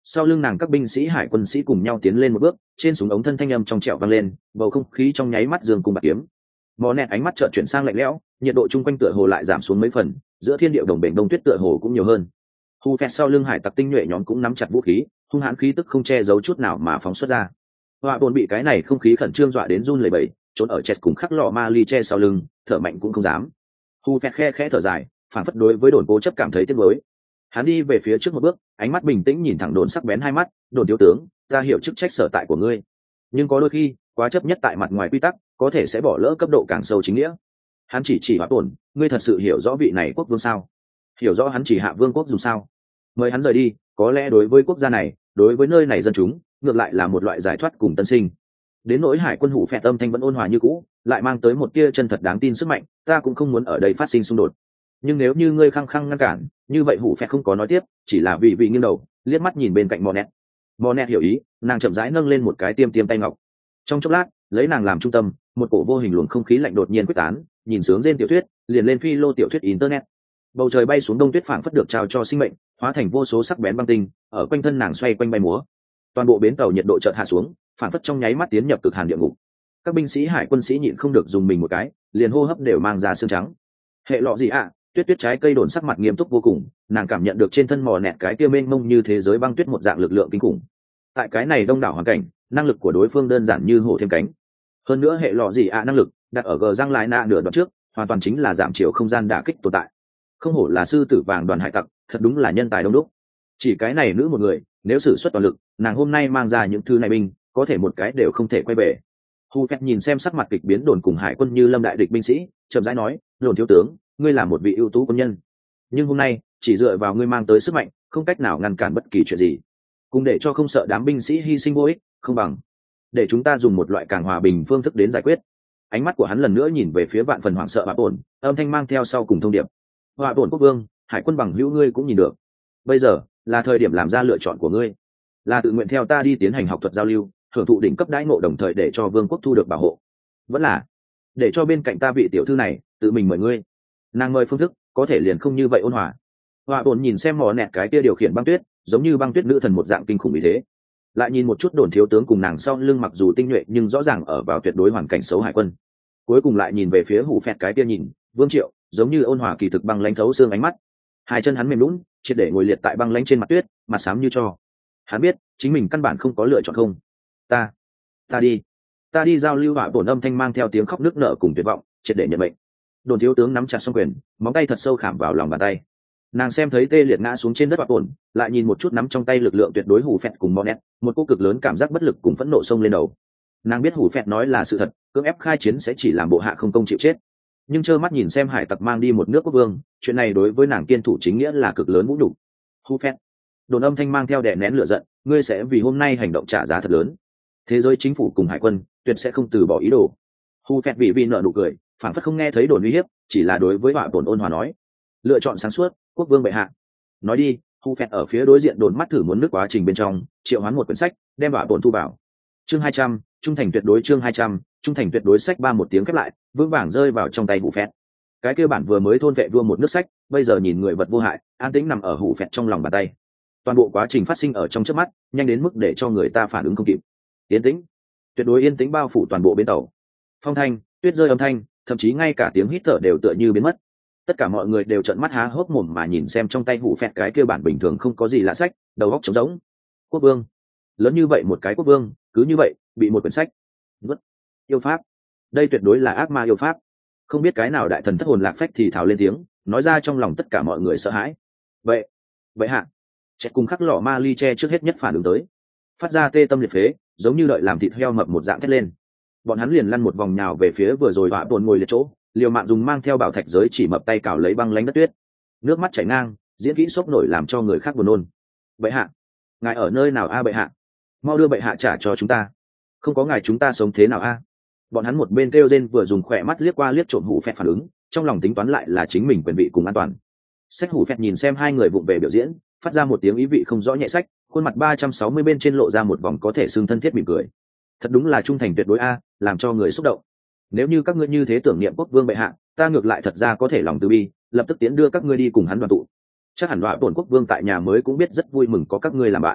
Sau lưng nàng các binh sĩ hải quân sĩ cùng nhau tiến lên một bước, trên súng ống thân thanh âm trong trẻo vang lên, bầu không khí trong nháy mắt dương cùng bạc kiếm. Mò nẹt ánh mắt chợt chuyển sang lạnh lẽo, nhiệt độ chung quanh tựa hồ lại giảm xuống mấy phần, giữa thiên địa đồng bền đông tuyết tựa hồ cũng nhiều hơn. Hu phẹt sau lưng hải tặc tinh nhuệ nhóm cũng nắm chặt vũ khí, hung hãn khí tức không che giấu chút nào mà phóng xuất ra. Họa bồn bị cái này không khí khẩn trương dọa đến run lẩy bẩy, trốn ở chẹt cùng khắc lọ ma ly che sau lưng, thở mạnh cũng không dám. Hu phẹt khe khẽ thở dài, phản phất đối với đồn cố chấp cảm thấy tiếc nuối. Hắn đi về phía trước một bước, ánh mắt bình tĩnh nhìn thẳng đồn sắc bén hai mắt, đồn thiếu tướng, ta hiểu chức trách sở tại của ngươi, nhưng có đôi khi quá chấp nhất tại mặt ngoài quy tắc có thể sẽ bỏ lỡ cấp độ càng sâu chính nghĩa. Hắn chỉ chỉ Họa bồn, ngươi thật sự hiểu rõ vị này quốc vương sao? Hiểu rõ hắn chỉ hạ vương quốc dùng sao? Mời hắn rời đi, có lẽ đối với quốc gia này, đối với nơi này dân chúng, ngược lại là một loại giải thoát cùng tân sinh. Đến nỗi hải quân hủ phẹt tâm thanh vẫn ôn hòa như cũ, lại mang tới một tia chân thật đáng tin sức mạnh, ta cũng không muốn ở đây phát sinh xung đột. Nhưng nếu như ngươi khăng khăng ngăn cản, như vậy hủ phẹt không có nói tiếp, chỉ là vị vị nghiêng đầu, liếc mắt nhìn bên cạnh Monet. Monet hiểu ý, nàng chậm rãi nâng lên một cái tiêm tiêm tay ngọc. Trong chốc lát, lấy nàng làm trung tâm, một cổ vô hình luồng không khí lạnh đột nhiên quyết tán, nhìn sướng trên tiểu thuyết, liền lên phi lô tiểu thuyết internet. Bầu trời bay xuống đông tuyết phảng phất được trao cho sinh mệnh, hóa thành vô số sắc bén băng tinh, ở quanh thân nàng xoay quanh bay múa. Toàn bộ bến tàu nhiệt độ chợt hạ xuống, phảng phất trong nháy mắt tiến nhập cực hàn địa ngục. Các binh sĩ hải quân sĩ nhịn không được dùng mình một cái, liền hô hấp đều mang ra xương trắng. Hệ lọ gì ạ? À? Tuyết tuyết trái cây đồn sắc mặt nghiêm túc vô cùng, nàng cảm nhận được trên thân mò nẹt cái kia mênh mông như thế giới băng tuyết một dạng lực lượng kinh khủng. Tại cái này đông đảo hoàn cảnh, năng lực của đối phương đơn giản như hổ thêm cánh. Hơn nữa hệ lọ gì ạ à năng lực đặt ở gờ răng lại nạ nửa đoạn trước, hoàn toàn chính là giảm chiều không gian đả kích tồn tại. Không hổ là sư tử vàng đoàn hải tặc, thật đúng là nhân tài đông đúc. Chỉ cái này nữ một người, nếu sử xuất toàn lực, nàng hôm nay mang ra những thứ này binh, có thể một cái đều không thể quay về. Hu phẹt nhìn xem sắc mặt kịch biến đồn cùng hải quân như lâm đại địch binh sĩ, chậm rãi nói, đồn thiếu tướng, ngươi là một vị ưu tú quân nhân, nhưng hôm nay chỉ dựa vào ngươi mang tới sức mạnh, không cách nào ngăn cản bất kỳ chuyện gì. Cùng để cho không sợ đám binh sĩ hy sinh vô ích, không bằng để chúng ta dùng một loại càng hòa bình phương thức đến giải quyết. Ánh mắt của hắn lần nữa nhìn về phía vạn phần hoảng sợ Họa bổn, âm thanh mang theo sau cùng thông điệp. Họa bổn quốc vương, hải quân bằng hữu ngươi cũng nhìn được, bây giờ là thời điểm làm ra lựa chọn của ngươi, là tự nguyện theo ta đi tiến hành học thuật giao lưu, hưởng thụ đỉnh cấp đãi ngộ đồng thời để cho vương quốc thu được bảo hộ, vẫn là để cho bên cạnh ta vị tiểu thư này tự mình mời ngươi. Nàng mời phương thức có thể liền không như vậy ôn hòa. Họa bổn nhìn xem mò nẹt cái kia điều khiển băng tuyết, giống như băng tuyết nữ thần một dạng kinh khủng ý thế, lại nhìn một chút đồn thiếu tướng cùng nàng sau lưng mặc dù tinh nhuệ nhưng rõ ràng ở vào tuyệt đối hoàn cảnh xấu hải quân, cuối cùng lại nhìn về phía hủ phẹt cái kia nhìn vương triệu giống như ôn hòa kỳ thực băng lãnh thấu xương ánh mắt. Hai chân hắn mềm lún, triệt để ngồi liệt tại băng lãnh trên mặt tuyết, mặt xám như tro. Hắn biết chính mình căn bản không có lựa chọn. Không, ta ta đi ta đi giao lưu. Họa bổn âm thanh mang theo tiếng khóc nức nở cùng tuyệt vọng, triệt để nhận mệnh. Đồn thiếu tướng nắm chặt song quyền, móng tay thật sâu khảm vào lòng bàn tay. Nàng xem thấy tê liệt ngã xuống trên đất Họa bổn, lại nhìn một chút nắm trong tay lực lượng tuyệt đối hủ phẹt cùng Monet, một cô cực lớn cảm giác bất lực cùng phẫn nộ xông lên đầu. Nàng biết hủ phẹt nói là sự thật, cưỡng ép khai chiến sẽ chỉ làm bộ hạ không công chịu chết, nhưng trơ mắt nhìn xem hải tặc mang đi một nước quốc vương, chuyện này đối với nàng kiên thủ chính nghĩa là cực lớn vũ nhục. Hủ phẹt, đồn âm thanh mang theo đè nén lửa giận, ngươi sẽ vì hôm nay hành động trả giá thật lớn. Thế giới chính phủ cùng hải quân tuyệt sẽ không từ bỏ ý đồ. Hủ phẹt vị vì nợ nụ cười, phản phất không nghe thấy đồn uy hiếp, chỉ là đối với Họa bổn ôn hòa nói, lựa chọn sáng suốt, quốc vương bệ hạ. Nói đi. Hủ phẹt ở phía đối diện đồn mắt thử muốn nước quá trình bên trong, triệu hoán một quyển sách, đem Họa bổn thu vào. Chương hai trăm, trung thành tuyệt đối. Chương hai trăm, trung thành tuyệt đối. Sách ba một tiếng khép lại, vững vàng rơi vào trong tay Hủ phẹt. Cái kia bản vừa mới thôn vệ vua một nước sách, bây giờ nhìn người vật vô hại, an tĩnh nằm ở Hủ phẹt trong lòng bàn tay. Toàn bộ quá trình phát sinh ở trong chớp mắt, nhanh đến mức để cho người ta phản ứng không kịp. Yên tĩnh, tuyệt đối yên tĩnh bao phủ toàn bộ bến tàu. Phong thanh, tuyết rơi âm thanh, thậm chí ngay cả tiếng hít thở đều tựa như biến mất. Tất cả mọi người đều trợn mắt há hốc mồm mà nhìn xem trong tay Hủ phẹt cái kia bản bình thường không có gì lạ sách, đầu óc trống rỗng. Quốc vương, lớn như vậy một cái quốc vương, cứ như vậy bị một quyển sách vứt. Yêu pháp, đây tuyệt đối là ác ma yêu pháp. Không biết cái nào đại thần thất hồn lạc phách thì thào lên tiếng, nói ra trong lòng tất cả mọi người sợ hãi. Vậy, vậy hạ, chết cùng khắc lọ ma ly che trước hết nhất phản ứng tới, phát ra tê tâm liệt phế, giống như đợi làm thịt heo mập một dạng thét lên. Bọn hắn liền lăn một vòng nhào về phía vừa rồi Họa bổn ngồi liệt chỗ, liều mạng dùng mang theo bảo thạch giới chỉ mập tay cào lấy băng lánh đất tuyết. Nước mắt chảy ngang, diễn kỹ sốc nổi làm cho người khác buồn nôn. Bệ hạ, ngài ở nơi nào a? Bệ hạ, mau đưa bệ hạ trả cho chúng ta, không có ngài chúng ta sống thế nào a? Bọn hắn một bên kêu rên vừa dùng khỏe mắt liếc qua liếc trộm Hủ phẹt phản ứng, trong lòng tính toán lại là chính mình quyền vị cùng an toàn. Sách Hủ phẹt nhìn xem hai người vụng về biểu diễn, phát ra một tiếng ý vị không rõ nhẹ sách, khuôn mặt ba trăm sáu mươi bên trên lộ ra một vòng có thể xương thân thiết mỉm cười. Thật đúng là trung thành tuyệt đối a, làm cho người xúc động. Nếu như các ngươi như thế tưởng niệm quốc vương bệ hạ, ta ngược lại thật ra có thể lòng từ bi, lập tức tiến đưa các ngươi đi cùng hắn đoàn tụ. Chắc hẳn Họa bổn quốc vương tại nhà mới cũng biết rất vui mừng có các ngươi làm bạn.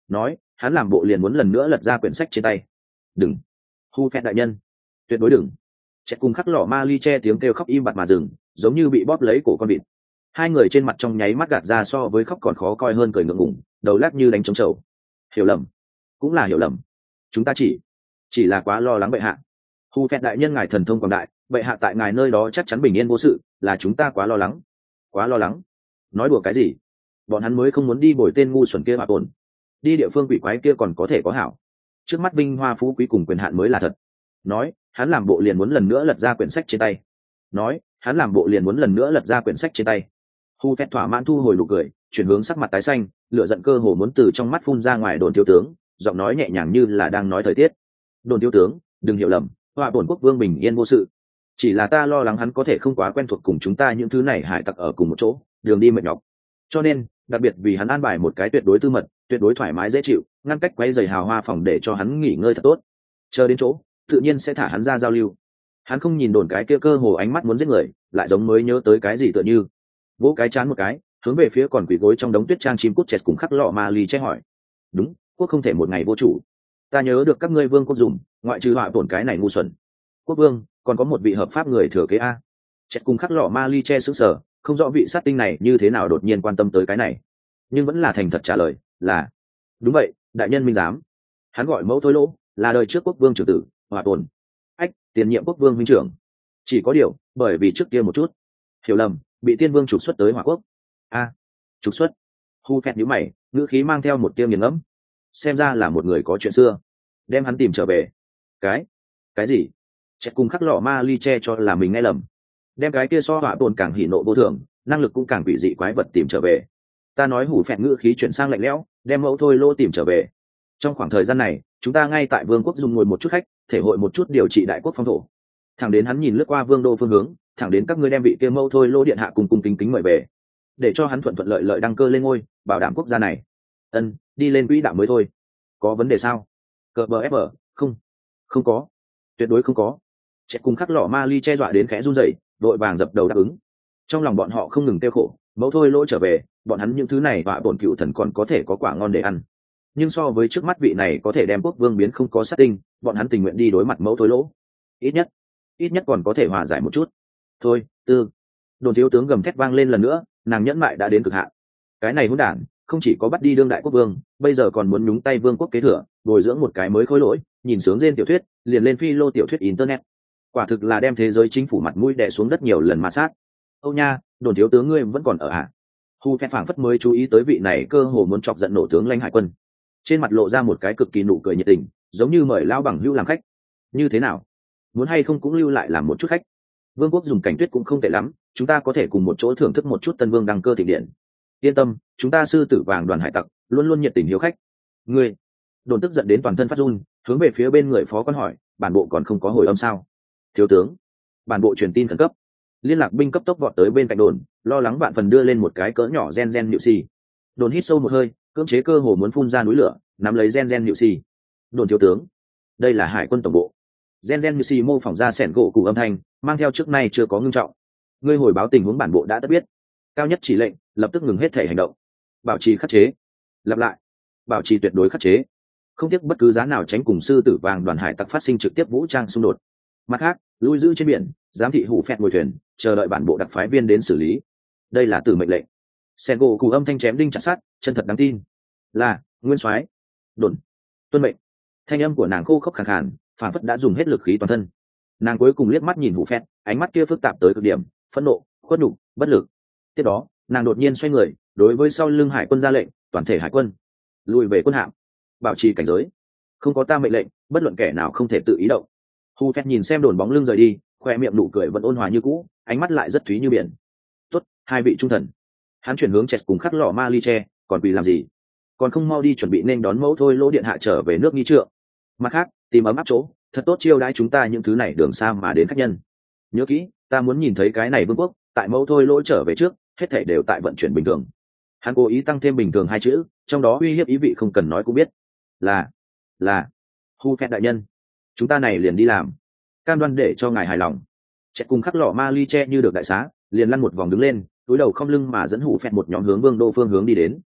nói hắn làm bộ liền muốn lần nữa lật ra quyển sách trên tay. Đừng, hu phẹt đại nhân, tuyệt đối đừng. Chết cùng khắc lọ ma ly che tiếng kêu khóc im bặt mà dừng, giống như bị bóp lấy cổ con vịt. Hai người trên mặt trong nháy mắt gạt ra so với khóc còn khó coi hơn cười ngượng ngùng, đầu lắc như đánh trống trầu. Hiểu lầm, cũng là hiểu lầm. Chúng ta chỉ chỉ là quá lo lắng bệ hạ. Hu phẹt đại nhân ngài thần thông quảng đại, bệ hạ tại ngài nơi đó chắc chắn bình yên vô sự, là chúng ta quá lo lắng. Quá lo lắng? Nói đùa cái gì? Bọn hắn mới không muốn đi bồi tên ngu xuẩn kia mà tổn. Đi địa phương quỷ quái kia còn có thể có hảo. Trước mắt vinh hoa phú quý cùng quyền hạn mới là thật. Nói hắn làm bộ liền muốn lần nữa lật ra quyển sách trên tay. Nói hắn làm bộ liền muốn lần nữa lật ra quyển sách trên tay. Hu phẹt thỏa mãn thu hồi nụ cười, chuyển hướng sắc mặt tái xanh, lửa giận cơ hồ muốn từ trong mắt phun ra ngoài. Đồn thiếu tướng, giọng nói nhẹ nhàng như là đang nói thời tiết. Đồn thiếu tướng, đừng hiểu lầm, họa bổn quốc vương bình yên vô sự. Chỉ là ta lo lắng hắn có thể không quá quen thuộc cùng chúng ta những thứ này hải tặc ở cùng một chỗ, đường đi mệt nhọc. Cho nên đặc biệt vì hắn an bài một cái tuyệt đối tư mật, tuyệt đối thoải mái dễ chịu, ngăn cách quấy rầy hào hoa phòng để cho hắn nghỉ ngơi thật tốt. Chờ đến chỗ tự nhiên sẽ thả hắn ra giao lưu. Hắn không nhìn đồn cái kia cơ hồ ánh mắt muốn giết người, lại giống mới nhớ tới cái gì tựa như vỗ cái chán một cái, hướng về phía còn quỳ gối trong đống tuyết trang chim cút chẹt cùng khắc lọ ma ly che hỏi. Đúng, quốc không thể một ngày vô chủ. Ta nhớ được các ngươi vương quốc dùng, ngoại trừ họa tổn cái này ngu xuẩn quốc vương, còn có một vị hợp pháp người thừa kế a. Chẹt cùng khắc lọ ma ly che sững sờ, không rõ vị sát tinh này như thế nào đột nhiên quan tâm tới cái này, nhưng vẫn là thành thật trả lời là đúng vậy, đại nhân minh giám. Hắn gọi mẫu thôi lỗ, là đời trước quốc vương trưởng tử họa tổn, ách tiền nhiệm quốc vương minh trưởng. Chỉ có điều bởi vì trước kia một chút hiểu lầm, bị tiên vương trục xuất tới hỏa quốc. A, trục xuất? Hu phẹt nhíu mày, ngữ khí mang theo một tia nghiền ngẫm. Xem ra là một người có chuyện xưa, đem hắn tìm trở về. Cái cái gì? Chết cùng khắc lọ ma ly che cho là mình nghe lầm, đem cái kia so họa tồn càng hỉ nộ vô thường, năng lực cũng càng bị dị quái vật tìm trở về. Ta nói hủ phẹt ngữ khí chuyển sang lạnh lẽo, đem mẫu thôi lô tìm trở về. Trong khoảng thời gian này chúng ta ngay tại vương quốc dùng ngồi một chút khách, thể hội một chút điều trị đại quốc phong thổ. Thẳng đến hắn nhìn lướt qua vương đô phương hướng, thẳng đến các ngươi đem vị kia mẫu thôi lô điện hạ cùng cùng kính kính mời về, để cho hắn thuận thuận lợi lợi đăng cơ lên ngôi, bảo đảm quốc gia này ân đi lên quỹ đạo mới thôi. Có vấn đề sao? Cờ bờ ép bờ, không không có, tuyệt đối không có. Chết cùng khắc lọ ma ly che dọa đến khẽ run rẩy, đội vàng dập đầu đáp ứng. Trong lòng bọn họ không ngừng tiêu khổ, mẫu thôi lỗ trở về, bọn hắn những thứ này và bổn cựu thần còn có thể có quả ngon để ăn. Nhưng so với trước mắt vị này có thể đem quốc vương biến không có sát tinh, bọn hắn tình nguyện đi đối mặt mẫu thôi lỗ. Ít nhất, ít nhất còn có thể hòa giải một chút. Thôi, tư. Đồn thiếu tướng gầm thét vang lên lần nữa, nàng nhẫn mại đã đến cực hạn. Cái này hỗn đản, không chỉ có bắt đi đương đại quốc vương, bây giờ còn muốn nhúng tay vương quốc kế thừa, bồi dưỡng một cái mới khối lỗi, nhìn sướng rên tiểu thuyết, liền lên phi lô tiểu thuyết internet. Quả thực là đem thế giới chính phủ mặt mũi đè xuống đất nhiều lần mà sát. Âu nha, đồn thiếu tướng ngươi vẫn còn ở à? Hu phẹt phảng phất mới chú ý tới vị này cơ hồ muốn chọc giận nổ tướng lãnh hải quân, trên mặt lộ ra một cái cực kỳ nụ cười nhiệt tình, giống như mời lao bằng hữu làm khách. Như thế nào, muốn hay không cũng lưu lại làm một chút khách? Vương quốc dùng cảnh tuyết cũng không tệ lắm, chúng ta có thể cùng một chỗ thưởng thức một chút tân vương đăng cơ thịnh điện. Yên tâm, chúng ta sư tử vàng đoàn hải tặc luôn luôn nhiệt tình hiếu khách. Ngươi, đồn tức giận đến toàn thân phát run, hướng về phía bên người phó quan hỏi, bản bộ còn không có hồi âm sao? Thiếu tướng, bản bộ truyền tin khẩn cấp. Liên lạc binh cấp tốc vọt tới bên cạnh đồn, lo lắng vạn phần đưa lên một cái cỡ nhỏ gen gen nhự xì. Đồn hít sâu một hơi, cưỡng chế cơ hồ muốn phun ra núi lửa, nắm lấy gen gen nhự xì. Đồn thiếu tướng, đây là hải quân tổng bộ. Gen gen nhự xì mô phỏng ra sẻn gỗ cụ âm thanh, mang theo trước nay chưa có ngưng trọng. Ngươi hồi báo tình huống bản bộ đã tất biết. Cao nhất chỉ lệnh, lập tức ngừng hết thể hành động. Bảo trì khắc chế. Lặp lại, bảo trì tuyệt đối khắc chế. Không tiếc bất cứ giá nào tránh cùng sư tử vàng đoàn hải tặc phát sinh trực tiếp vũ trang xung đột. Mặt khác, lui giữ trên biển, giám thị hủ phẹt ngồi thuyền, chờ đợi bản bộ đặc phái viên đến xử lý. Đây là từ mệnh lệnh. Sen gỗ cụ âm thanh chém đinh chặt sắt, chân thật đáng tin. Là nguyên soái. Đồn tuân mệnh. Thanh âm của nàng khô khốc khàn khàn, phản phất đã dùng hết lực khí toàn thân. Nàng cuối cùng liếc mắt nhìn hủ phẹt, ánh mắt kia phức tạp tới cực điểm, phẫn nộ, khuất nhục, bất lực. Tiếp đó, nàng đột nhiên xoay người, đối với sau lưng hải quân ra lệnh, toàn thể hải quân lùi về quân hạm, bảo trì cảnh giới. Không có ta mệnh lệnh, bất luận kẻ nào không thể tự ý động. Hu phét nhìn xem đồn bóng lưng rời đi, khoe miệng nụ cười vẫn ôn hòa như cũ, ánh mắt lại rất thúy như biển. Tốt, hai vị trung thần. Hắn chuyển hướng Chess cùng khắc lọ ma ly che, còn quỳ làm gì? Còn không mau đi chuẩn bị nên đón mẫu thôi lỗ điện hạ trở về nước nghi trượng. Mặt khác, tìm ấm áp chỗ, thật tốt chiêu đãi chúng ta những thứ này đường xa mà đến khách nhân. Nhớ kỹ, ta muốn nhìn thấy cái này vương quốc, tại mẫu thôi lỗ trở về trước, hết thảy đều tại vận chuyển bình thường. Hắn cố ý tăng thêm bình thường hai chữ, trong đó uy hiếp ý vị không cần nói cũng biết. Là, là, Hu phét đại nhân. Chúng ta này liền đi làm, cam đoan để cho ngài hài lòng. Chẹt cùng khắc lọ ma ly che như được đại xá, liền lăn một vòng đứng lên, túi đầu không lưng mà dẫn hủ phẹt một nhóm hướng vương đô phương hướng đi đến.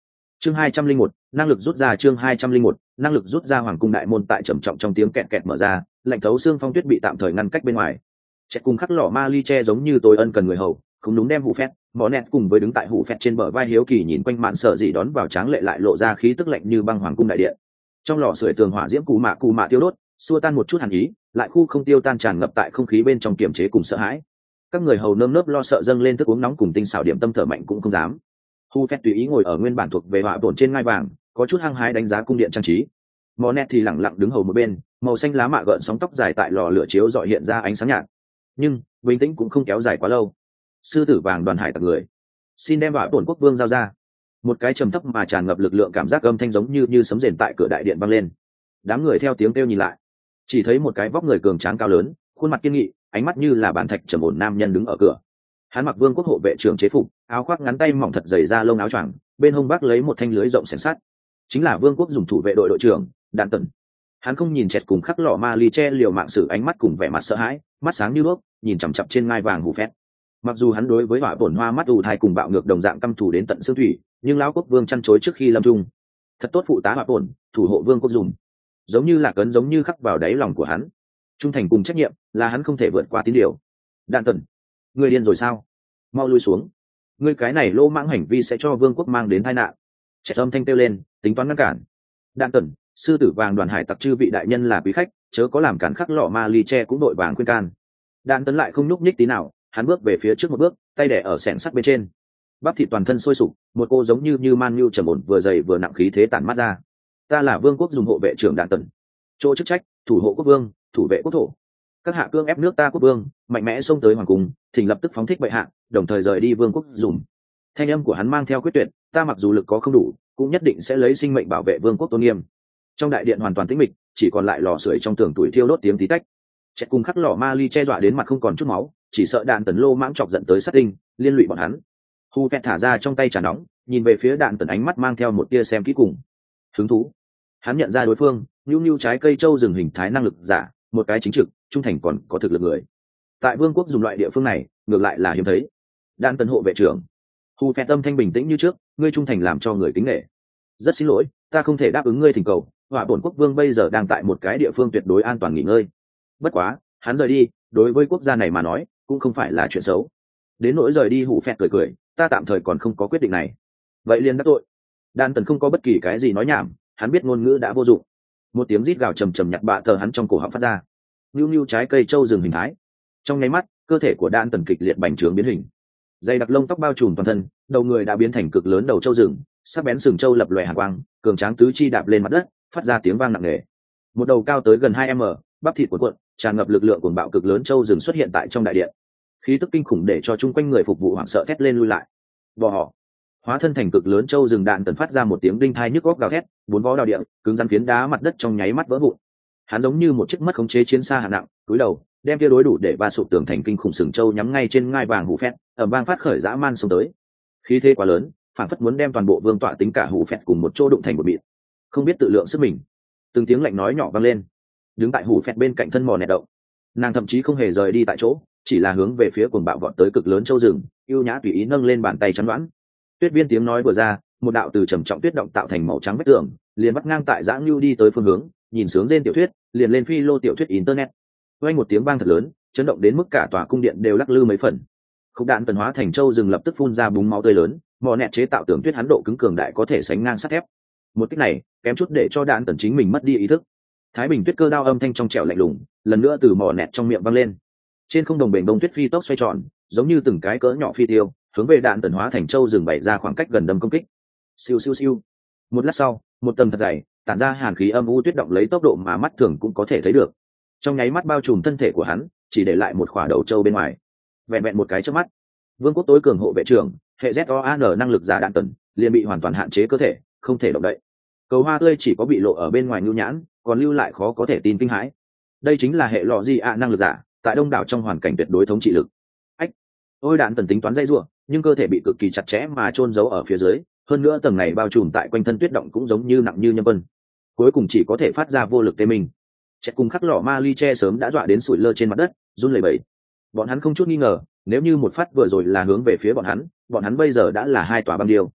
chương hai trăm linh một năng lực rút ra chương hai trăm linh một năng lực rút ra hoàng cung đại môn tại trầm trọng trong tiếng kẹt kẹt mở ra, lạnh thấu xương phong tuyết bị tạm thời ngăn cách bên ngoài. Chẹt cùng khắc lọ ma ly che giống như tôi ân cần người hầu, không đúng đem hủ phét mỏ nẹt cùng với đứng tại hủ phét trên bờ vai hiếu kỳ nhìn quanh mạn sợ gì đón vào tráng lệ lại lộ ra khí tức lạnh như băng hoàng cung đại điện. Trong lò sưởi tường hỏa diễm cù mạ cù mạ tiêu đốt, xua tan một chút hàn ý, lại khu không tiêu tan tràn ngập tại không khí bên trong kiềm chế cùng sợ hãi. Các người hầu nơm nớp lo sợ dâng lên thức uống nóng cùng tinh xảo điểm tâm thở mạnh cũng không dám. Hu phét tùy ý ngồi ở nguyên bản thuộc về họa bổn trên ngai vàng, có chút hăng hái đánh giá cung điện trang trí. Mỏ nẹt thì lẳng lặng đứng hầu một bên, màu xanh lá mạ gợn sóng tóc dài tại lò lửa chiếu rọi hiện ra ánh sáng nhạt. Nhưng bình tĩnh cũng không kéo dài quá lâu. Sư tử vàng đoàn hải tặc người, xin đem họa bổn quốc vương giao ra. Một cái trầm thấp mà tràn ngập lực lượng cảm giác âm thanh giống như như sấm rền tại cửa đại điện vang lên. Đám người theo tiếng kêu nhìn lại, chỉ thấy một cái vóc người cường tráng cao lớn, khuôn mặt kiên nghị, ánh mắt như là bản thạch trầm ổn nam nhân đứng ở cửa. Hắn mặc vương quốc hộ vệ trưởng chế phục, áo khoác ngắn tay mỏng thật dày da lông áo choàng, bên hông vác lấy một thanh lưới rộng xẻng sắt, chính là vương quốc dùng thủ vệ đội đội trưởng đạn tần. Hắn không nhìn chẹt cùng khắc lọ ma ly che liều mạng sử ánh mắt cùng vẻ mặt sợ hãi, mắt sáng như đuốc, nhìn chằm chằm trên ngai vàng hù phét. Mặc dù hắn đối với hỏa bổn hoa mắt ù thai cùng bạo ngược đồng dạng căm thù đến tận xương thủy, nhưng lão quốc vương chăn chối trước khi lâm trung. Thật tốt phụ tá hỏa bổn, thủ hộ vương quốc dùng, giống như là cấn giống như khắc vào đáy lòng của hắn. Trung thành cùng trách nhiệm là hắn không thể vượt qua tín điều. Đạn tần, ngươi điên rồi sao? Mau lui xuống, ngươi cái này lô mãng hành vi sẽ cho vương quốc mang đến tai nạn. Trẻ âm thanh kêu lên, tính toán ngăn cản. Đạn tần, sư tử vàng đoàn hải tặc chư vị đại nhân là quý khách, chớ có làm cản khắc lọ ma ly che cũng đội vàng khuyên can. Đạn tần lại không nhúc nhích tí nào, hắn bước về phía trước một bước, tay đẻ ở xẻng sắt bên trên. Bắp thịt toàn thân sôi sục, một cô giống như như man nhu trầm ổn vừa dày vừa nặng khí thế tản mát ra. Ta là vương quốc dùng hộ vệ trưởng Đạn tần, chỗ chức trách thủ hộ quốc vương, thủ vệ quốc thổ. Các hạ cương ép nước ta quốc vương, mạnh mẽ xông tới hoàng cung, thỉnh lập tức phóng thích bệ hạ, đồng thời rời đi vương quốc dùng. Thanh âm của hắn mang theo quyết tuyệt, ta mặc dù lực có không đủ, cũng nhất định sẽ lấy sinh mệnh bảo vệ vương quốc tôn nghiêm. Trong đại điện hoàn toàn tĩnh mịch, chỉ còn lại lò sưởi trong tường tuổi thiêu đốt tiếng tí tách. Chẹt cùng khắc lọ ma ly che dọa đến mặt không còn chút máu, chỉ sợ Đạn tần lô mãng chọc giận tới sát tinh, liên lụy bọn hắn. Hu phét thả ra trong tay trà nóng, nhìn về phía Đạn tần ánh mắt mang theo một tia xem kỹ cùng hứng thú. Hắn nhận ra đối phương, nhu nhu trái cây châu rừng hình thái năng lực giả, một cái chính trực, trung thành còn có thực lực người. Tại vương quốc dùng loại địa phương này, ngược lại là hiếm thấy. Đạn tần hộ vệ trưởng. Hu phét tâm thanh bình tĩnh như trước, ngươi trung thành làm cho người kính nể. Rất xin lỗi, ta không thể đáp ứng ngươi thỉnh cầu, hỏa bổn quốc vương bây giờ đang tại một cái địa phương tuyệt đối an toàn nghỉ ngơi. Bất quá, hắn rời đi, đối với quốc gia này mà nói, cũng không phải là chuyện xấu. Đến nỗi rời đi hủ phẹt cười cười, ta tạm thời còn không có quyết định này. Vậy liền đắc tội. Đan tần không có bất kỳ cái gì nói nhảm, hắn biết ngôn ngữ đã vô dụng. Một tiếng rít gào trầm trầm nhặt bạ tờ hắn trong cổ họng phát ra. Nưu nưu trái cây châu rừng hình thái. Trong nháy mắt, cơ thể của Đan tần kịch liệt bành trướng biến hình. Dây đặc lông tóc bao trùm toàn thân, đầu người đã biến thành cực lớn đầu châu rừng, sắc bén sừng châu lập lòe hàn quang, cường tráng tứ chi đạp lên mặt đất, phát ra tiếng vang nặng nề. Một đầu cao tới gần hai mét, bắp thịt cuộn cuộn, tràn ngập lực lượng cuồng bạo cực lớn châu rừng xuất hiện tại trong đại điện. Khí tức kinh khủng để cho chung quanh người phục vụ hoảng sợ thét lên lui lại. Bò họ, hóa thân thành cực lớn châu rừng Đạn tần phát ra một tiếng đinh thai nhức góc gào thét, bốn vó đào địa, cứng rắn phiến đá mặt đất trong nháy mắt vỡ vụn. Hắn giống như một chiếc mất khống chế chiến xa hạng nặng, cúi đầu, đem kia đối đủ để va sụp tường thành kinh khủng sừng châu nhắm ngay trên ngai vàng hủ phét, ầm vang phát khởi dã man xông tới. Khí thế quá lớn, phản phất muốn đem toàn bộ vương tọa tính cả hủ phét cùng một chỗ đụng thành một mịn. Không biết tự lượng sức mình. Từng tiếng lạnh nói nhỏ vang lên. Đứng tại hủ phét bên cạnh thân mò nẹt động, nàng thậm chí không hề rời đi tại chỗ, chỉ là hướng về phía cuồng bạo vọt tới cực lớn châu rừng, yêu nhã tùy ý nâng lên bàn tay chắn đoán. Tuyết viên tiếng nói vừa ra, một đạo từ trầm trọng tuyết động tạo thành màu trắng vách tường, liền bắt ngang tại dã nhu đi tới phương hướng, nhìn sướng trên tiểu thuyết, liền lên phi lô tiểu thuyết internet. Vang một tiếng vang thật lớn, chấn động đến mức cả tòa cung điện đều lắc lư mấy phần. Khúc đạn tần hóa thành châu rừng lập tức phun ra búng máu tươi lớn, mò nẹt chế tạo tường tuyết hắn độ cứng cường đại có thể sánh ngang sắt thép. Một cách này, kém chút để cho đạn tần chính mình mất đi ý thức. Thái bình tuyết cơ đao âm thanh trong trẻo lạnh lùng, lần nữa từ mò nẹt trong miệng vang lên. Trên không đồng bền bông tuyết phi tốc xoay tròn, giống như từng cái cỡ nhỏ phi tiêu, hướng về đạn tần hóa thành châu rừng bày ra khoảng cách gần đâm công kích. Siêu siêu siêu. Một lát sau, một tầng thật dày, tản ra hàn khí âm u tuyết động lấy tốc độ mà mắt thường cũng có thể thấy được. Trong nháy mắt bao trùm thân thể của hắn, chỉ để lại một khỏa đầu châu bên ngoài. Vẹn vẹn một cái chớp mắt, vương quốc tối cường hộ vệ trưởng, hệ Z O A N năng lực giả đạn tần, liền bị hoàn toàn hạn chế cơ thể, không thể động đậy. Cầu hoa tươi chỉ có bị lộ ở bên ngoài nhu nhãn, còn lưu lại khó có thể tin kinh hãi. Đây chính là hệ lọ gì ạ năng lực giả, tại đông đảo trong hoàn cảnh tuyệt đối thống trị lực. Ách, ôi đạn tần tính toán dây rủa, nhưng cơ thể bị cực kỳ chặt chẽ mà chôn giấu ở phía dưới, hơn nữa tầng này bao trùm tại quanh thân tuyết động cũng giống như nặng như nhâm vân. Cuối cùng chỉ có thể phát ra vô lực tê mình. Chẹt cùng khắc lọ ma ly che sớm đã dọa đến sủi lơ trên mặt đất, run lẩy bẩy. Bọn hắn không chút nghi ngờ, nếu như một phát vừa rồi là hướng về phía bọn hắn, bọn hắn bây giờ đã là hai tòa băng điêu.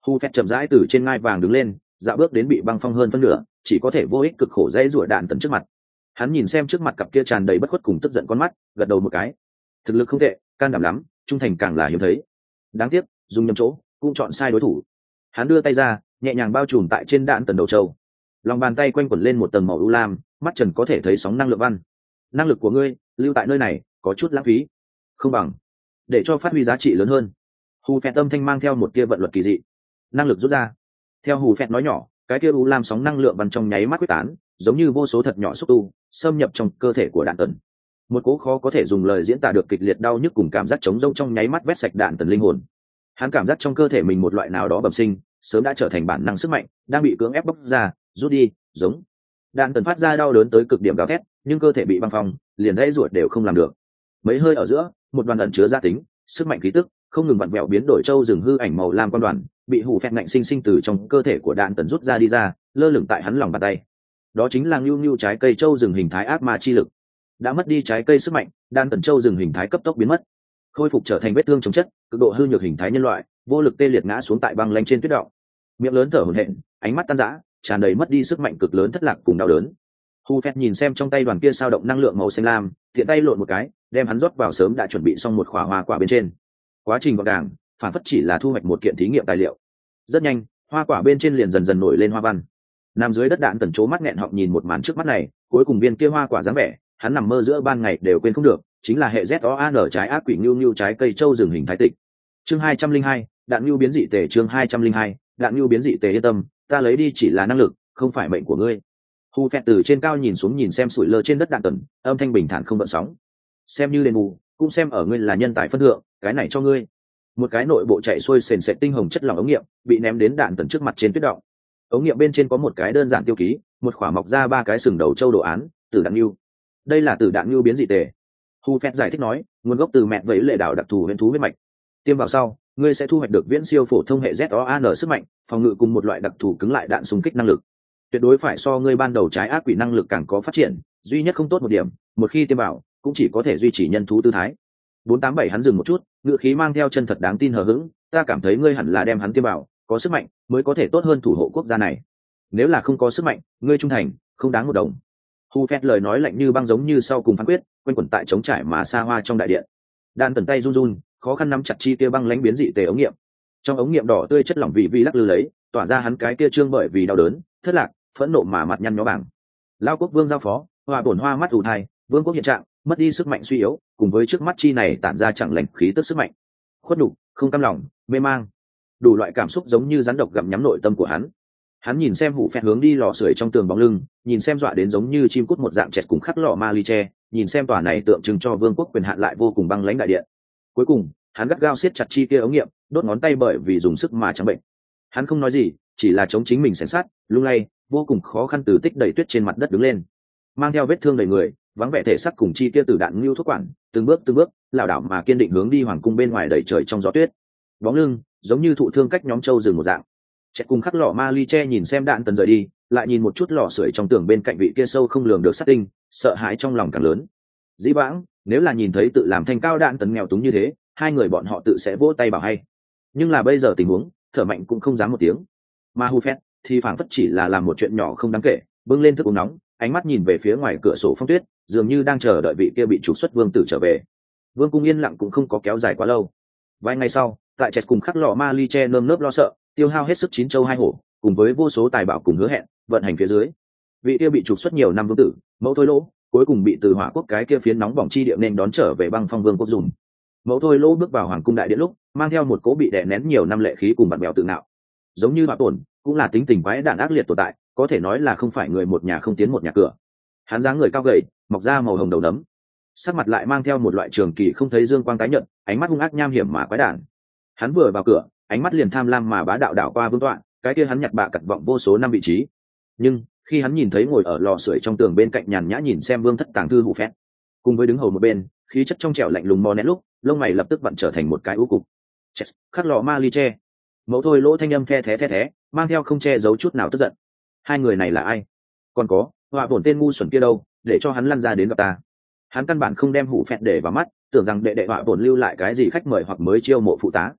Hu phét chậm rãi từ trên ngai vàng đứng lên, dạo bước đến bị băng phong hơn phân nửa, chỉ có thể vô ích cực khổ dãy rủa đạn tần trước mặt. Hắn nhìn xem trước mặt cặp kia tràn đầy bất khuất cùng tức giận con mắt, gật đầu một cái. Thực lực không tệ, can đảm lắm, trung thành càng là hiếm thấy. Đáng tiếc, dùng nhầm chỗ, cũng chọn sai đối thủ. Hắn đưa tay ra, nhẹ nhàng bao trùm tại trên đạn tần đầu châu. Lòng bàn tay quanh quẩn lên một tầng màu u lam, mắt trần có thể thấy sóng năng lượng văn. Năng lực của ngươi, lưu tại nơi này, có chút lãng phí. Không bằng, để cho phát huy giá trị lớn hơn. Hù phẹt âm thanh mang theo một tia vận luật kỳ dị. Năng lực rút ra. Theo Hù phẹt nói nhỏ, cái kia u lam sóng năng lượng văn trong nháy mắt quyết tán, giống như vô số thật nhỏ xúc tu xâm nhập trong cơ thể của đạn tần. Một cố khó có thể dùng lời diễn tả được kịch liệt đau nhức cùng cảm giác trống rỗng trong nháy mắt vét sạch đạn tần linh hồn. Hắn cảm giác trong cơ thể mình một loại nào đó bẩm sinh, sớm đã trở thành bản năng sức mạnh, đang bị cưỡng ép bóc ra, rút đi, giống. Đạn tần phát ra đau đớn tới cực điểm gào thét, nhưng cơ thể bị băng phong, liền dãy ruột đều không làm được. Mấy hơi ở giữa, một đoàn ẩn chứa gia tính, sức mạnh khí tức, không ngừng vặn vẹo biến đổi châu rừng hư ảnh màu lam quan đoàn, bị Hù phẹt ngạnh sinh sinh từ trong cơ thể của đạn tần rút ra đi ra, lơ lửng tại hắn lòng bàn tay. Đó chính là Nưu Nưu trái cây châu rừng hình thái ác ma chi lực. Đã mất đi trái cây sức mạnh, đan tần châu rừng hình thái cấp tốc biến mất, khôi phục trở thành vết thương chống chất, cực độ hư nhược hình thái nhân loại, vô lực tê liệt ngã xuống tại băng lanh trên tuyết động. Miệng lớn thở hổn hển, ánh mắt tan rã, tràn đầy mất đi sức mạnh cực lớn thất lạc cùng đau đớn. Hu phét nhìn xem trong tay đoàn kia sao động năng lượng màu xanh lam, tiện tay lộn một cái, đem hắn rót vào sớm đã chuẩn bị xong một khỏa hoa quả bên trên. Quá trình gọn gàng, phản phất chỉ là thu hoạch một kiện thí nghiệm tài liệu. Rất nhanh, hoa quả bên trên liền dần dần nổi lên hoa văn. Nằm dưới đất đạn tần chố mắt nghẹn họng nhìn một màn trước mắt này, cuối cùng viên kia hoa quả dáng vẻ, hắn nằm mơ giữa ban ngày đều quên không được, chính là hệ Z O A N trái ác quỷ Nưu Nưu trái cây châu rừng hình thái tịch. Chương hai trăm linh hai, đạn nưu biến dị tề chương hai trăm linh hai, đạn nưu biến dị tề yên tâm, ta lấy đi chỉ là năng lực, không phải mệnh của ngươi. Hu phẹt từ trên cao nhìn xuống nhìn xem sủi lơ trên đất đạn tần, âm thanh bình thản không gợn sóng. Xem như đền bù, cũng xem ở ngươi là nhân tài phân thượng, cái này cho ngươi. Một cái nội bộ chạy xuôi sền sệt tinh hồng chất lỏng ống nghiệm, bị ném đến đạn tần trước mặt trên tuyết động. Ống nghiệm bên trên có một cái đơn giản tiêu ký, một khỏa mọc ra ba cái sừng đầu châu đồ án, từ đạn nưu. Đây là từ đạn nưu biến dị tề. Hu phẹt giải thích nói, nguồn gốc từ mẹ vẫy lệ đảo đặc thù huyền thú huyết mạch. Tiêm vào sau, ngươi sẽ thu hoạch được viễn siêu phổ thông hệ Z O A N sức mạnh, phòng ngự cùng một loại đặc thù cứng lại đạn xung kích năng lực. Tuyệt đối phải so ngươi ban đầu trái ác quỷ năng lực càng có phát triển, duy nhất không tốt một điểm, một khi tiêm vào, cũng chỉ có thể duy trì nhân thú tư thái. bốn tám bảy hắn dừng một chút, ngữ khí mang theo chân thật đáng tin hờ hững, ta cảm thấy ngươi hẳn là đem hắn tiêm vào, có sức mạnh mới có thể tốt hơn thủ hộ quốc gia này. Nếu là không có sức mạnh, ngươi trung thành, không đáng một đồng. Hu phét lời nói lạnh như băng giống như sau cùng phán quyết, quanh quẩn tại trống trải mà xa hoa trong đại điện. Đan tần tay run run, khó khăn nắm chặt chi kia băng lãnh biến dị tề ống nghiệm. Trong ống nghiệm đỏ tươi chất lỏng vị vi lắc lư lấy, tỏa ra hắn cái kia trương bởi vì đau đớn, thất lạc, phẫn nộ mà mặt nhăn nhó bảng. Lao quốc vương giao phó, hoa bổn hoa mắt ù thai, vương quốc hiện trạng, mất đi sức mạnh suy yếu, cùng với trước mắt chi này tản ra chẳng lành khí tức sức mạnh. Khuất nhục, không cam lòng, mê mang, đủ loại cảm xúc giống như rắn độc gặm nhắm nội tâm của hắn. Hắn nhìn xem Hủ phẹt hướng đi lò sưởi trong tường bóng lưng, nhìn xem dọa đến giống như chim cút một dạng chẹt cùng khắc lọ ma ly tre, nhìn xem tòa này tượng trưng cho vương quốc quyền hạn lại vô cùng băng lãnh đại điện. Cuối cùng, hắn gắt gao siết chặt chi kia ống nghiệm, đốt ngón tay bởi vì dùng sức mà trắng bệnh. Hắn không nói gì, chỉ là chống chính mình xén sát, lung lay, vô cùng khó khăn từ tích đầy tuyết trên mặt đất đứng lên, mang theo vết thương đầy người, vắng vẻ thể xác cùng chi kia từ đạn lưu thuốc quản, từng bước từng bước, lảo đảo mà kiên định hướng đi hoàng cung bên ngoài đầy trời trong gió tuyết. Bóng lưng giống như thụ thương cách nhóm châu rừng một dạng. Chẹt cùng khắc lọ ma ly che nhìn xem đạn tần rời đi, lại nhìn một chút lò sưởi trong tường bên cạnh vị kia sâu không lường được sát tinh, sợ hãi trong lòng càng lớn. Dĩ vãng, nếu là nhìn thấy tự làm thành cao đạn tần nghèo túng như thế, hai người bọn họ tự sẽ vỗ tay bảo hay. Nhưng là bây giờ tình huống, thở mạnh cũng không dám một tiếng. Mà Hu phét thì phảng phất chỉ là làm một chuyện nhỏ không đáng kể, bưng lên thức uống nóng, ánh mắt nhìn về phía ngoài cửa sổ phong tuyết, dường như đang chờ đợi vị kia bị trục xuất vương tử trở về. Vương cung yên lặng cũng không có kéo dài quá lâu. Vài ngày sau, tại Chẹt cùng khắc lọ ma ly che nơm nớp lo sợ, tiêu hao hết sức chín châu hai hổ, cùng với vô số tài bảo cùng hứa hẹn, vận hành phía dưới, vị kia bị trục xuất nhiều năm vương tử, mẫu thôi lỗ, cuối cùng bị từ hỏa quốc cái kia phiến nóng bỏng chi địa nên đón trở về băng phong vương quốc dùng. Mẫu thôi lỗ bước vào hoàng cung đại điện lúc, mang theo một cố bị đè nén nhiều năm lệ khí cùng bạn bèo tự ngạo, giống như Hỏa Tổn, cũng là tính tình quái đản ác liệt tồn tại, có thể nói là không phải người một nhà không tiến một nhà cửa. Hắn dáng người cao gầy, mọc ra màu hồng đầu nấm, sắc mặt lại mang theo một loại trường kỳ không thấy dương quang tái nhợt, ánh mắt hung ác nham hiểm mà quái đản. Hắn vừa vào cửa, ánh mắt liền tham lam mà bá đạo đảo qua vương tọa, cái kia hắn nhặt bạ cật vọng vô số năm vị trí. Nhưng khi hắn nhìn thấy ngồi ở lò sưởi trong tường bên cạnh nhàn nhã nhìn xem vương thất tàng thư Hủ phét, cùng với đứng hầu một bên, khí chất trong trẻo lạnh lùng mò nén lúc, lông mày lập tức vặn trở thành một cái u cục. Chết, khắc lọ ma ly che. Mẫu thôi lỗ thanh âm the thé the thé, mang theo không che giấu chút nào tức giận. Hai người này là ai? Còn có, họa bổn tên ngu xuẩn kia đâu, để cho hắn lăn ra đến gặp ta. Hắn căn bản không đem Hủ phét để vào mắt, tưởng rằng đệ đệ họa bổn lưu lại cái gì khách mời hoặc mới chiêu mộ phụ tá.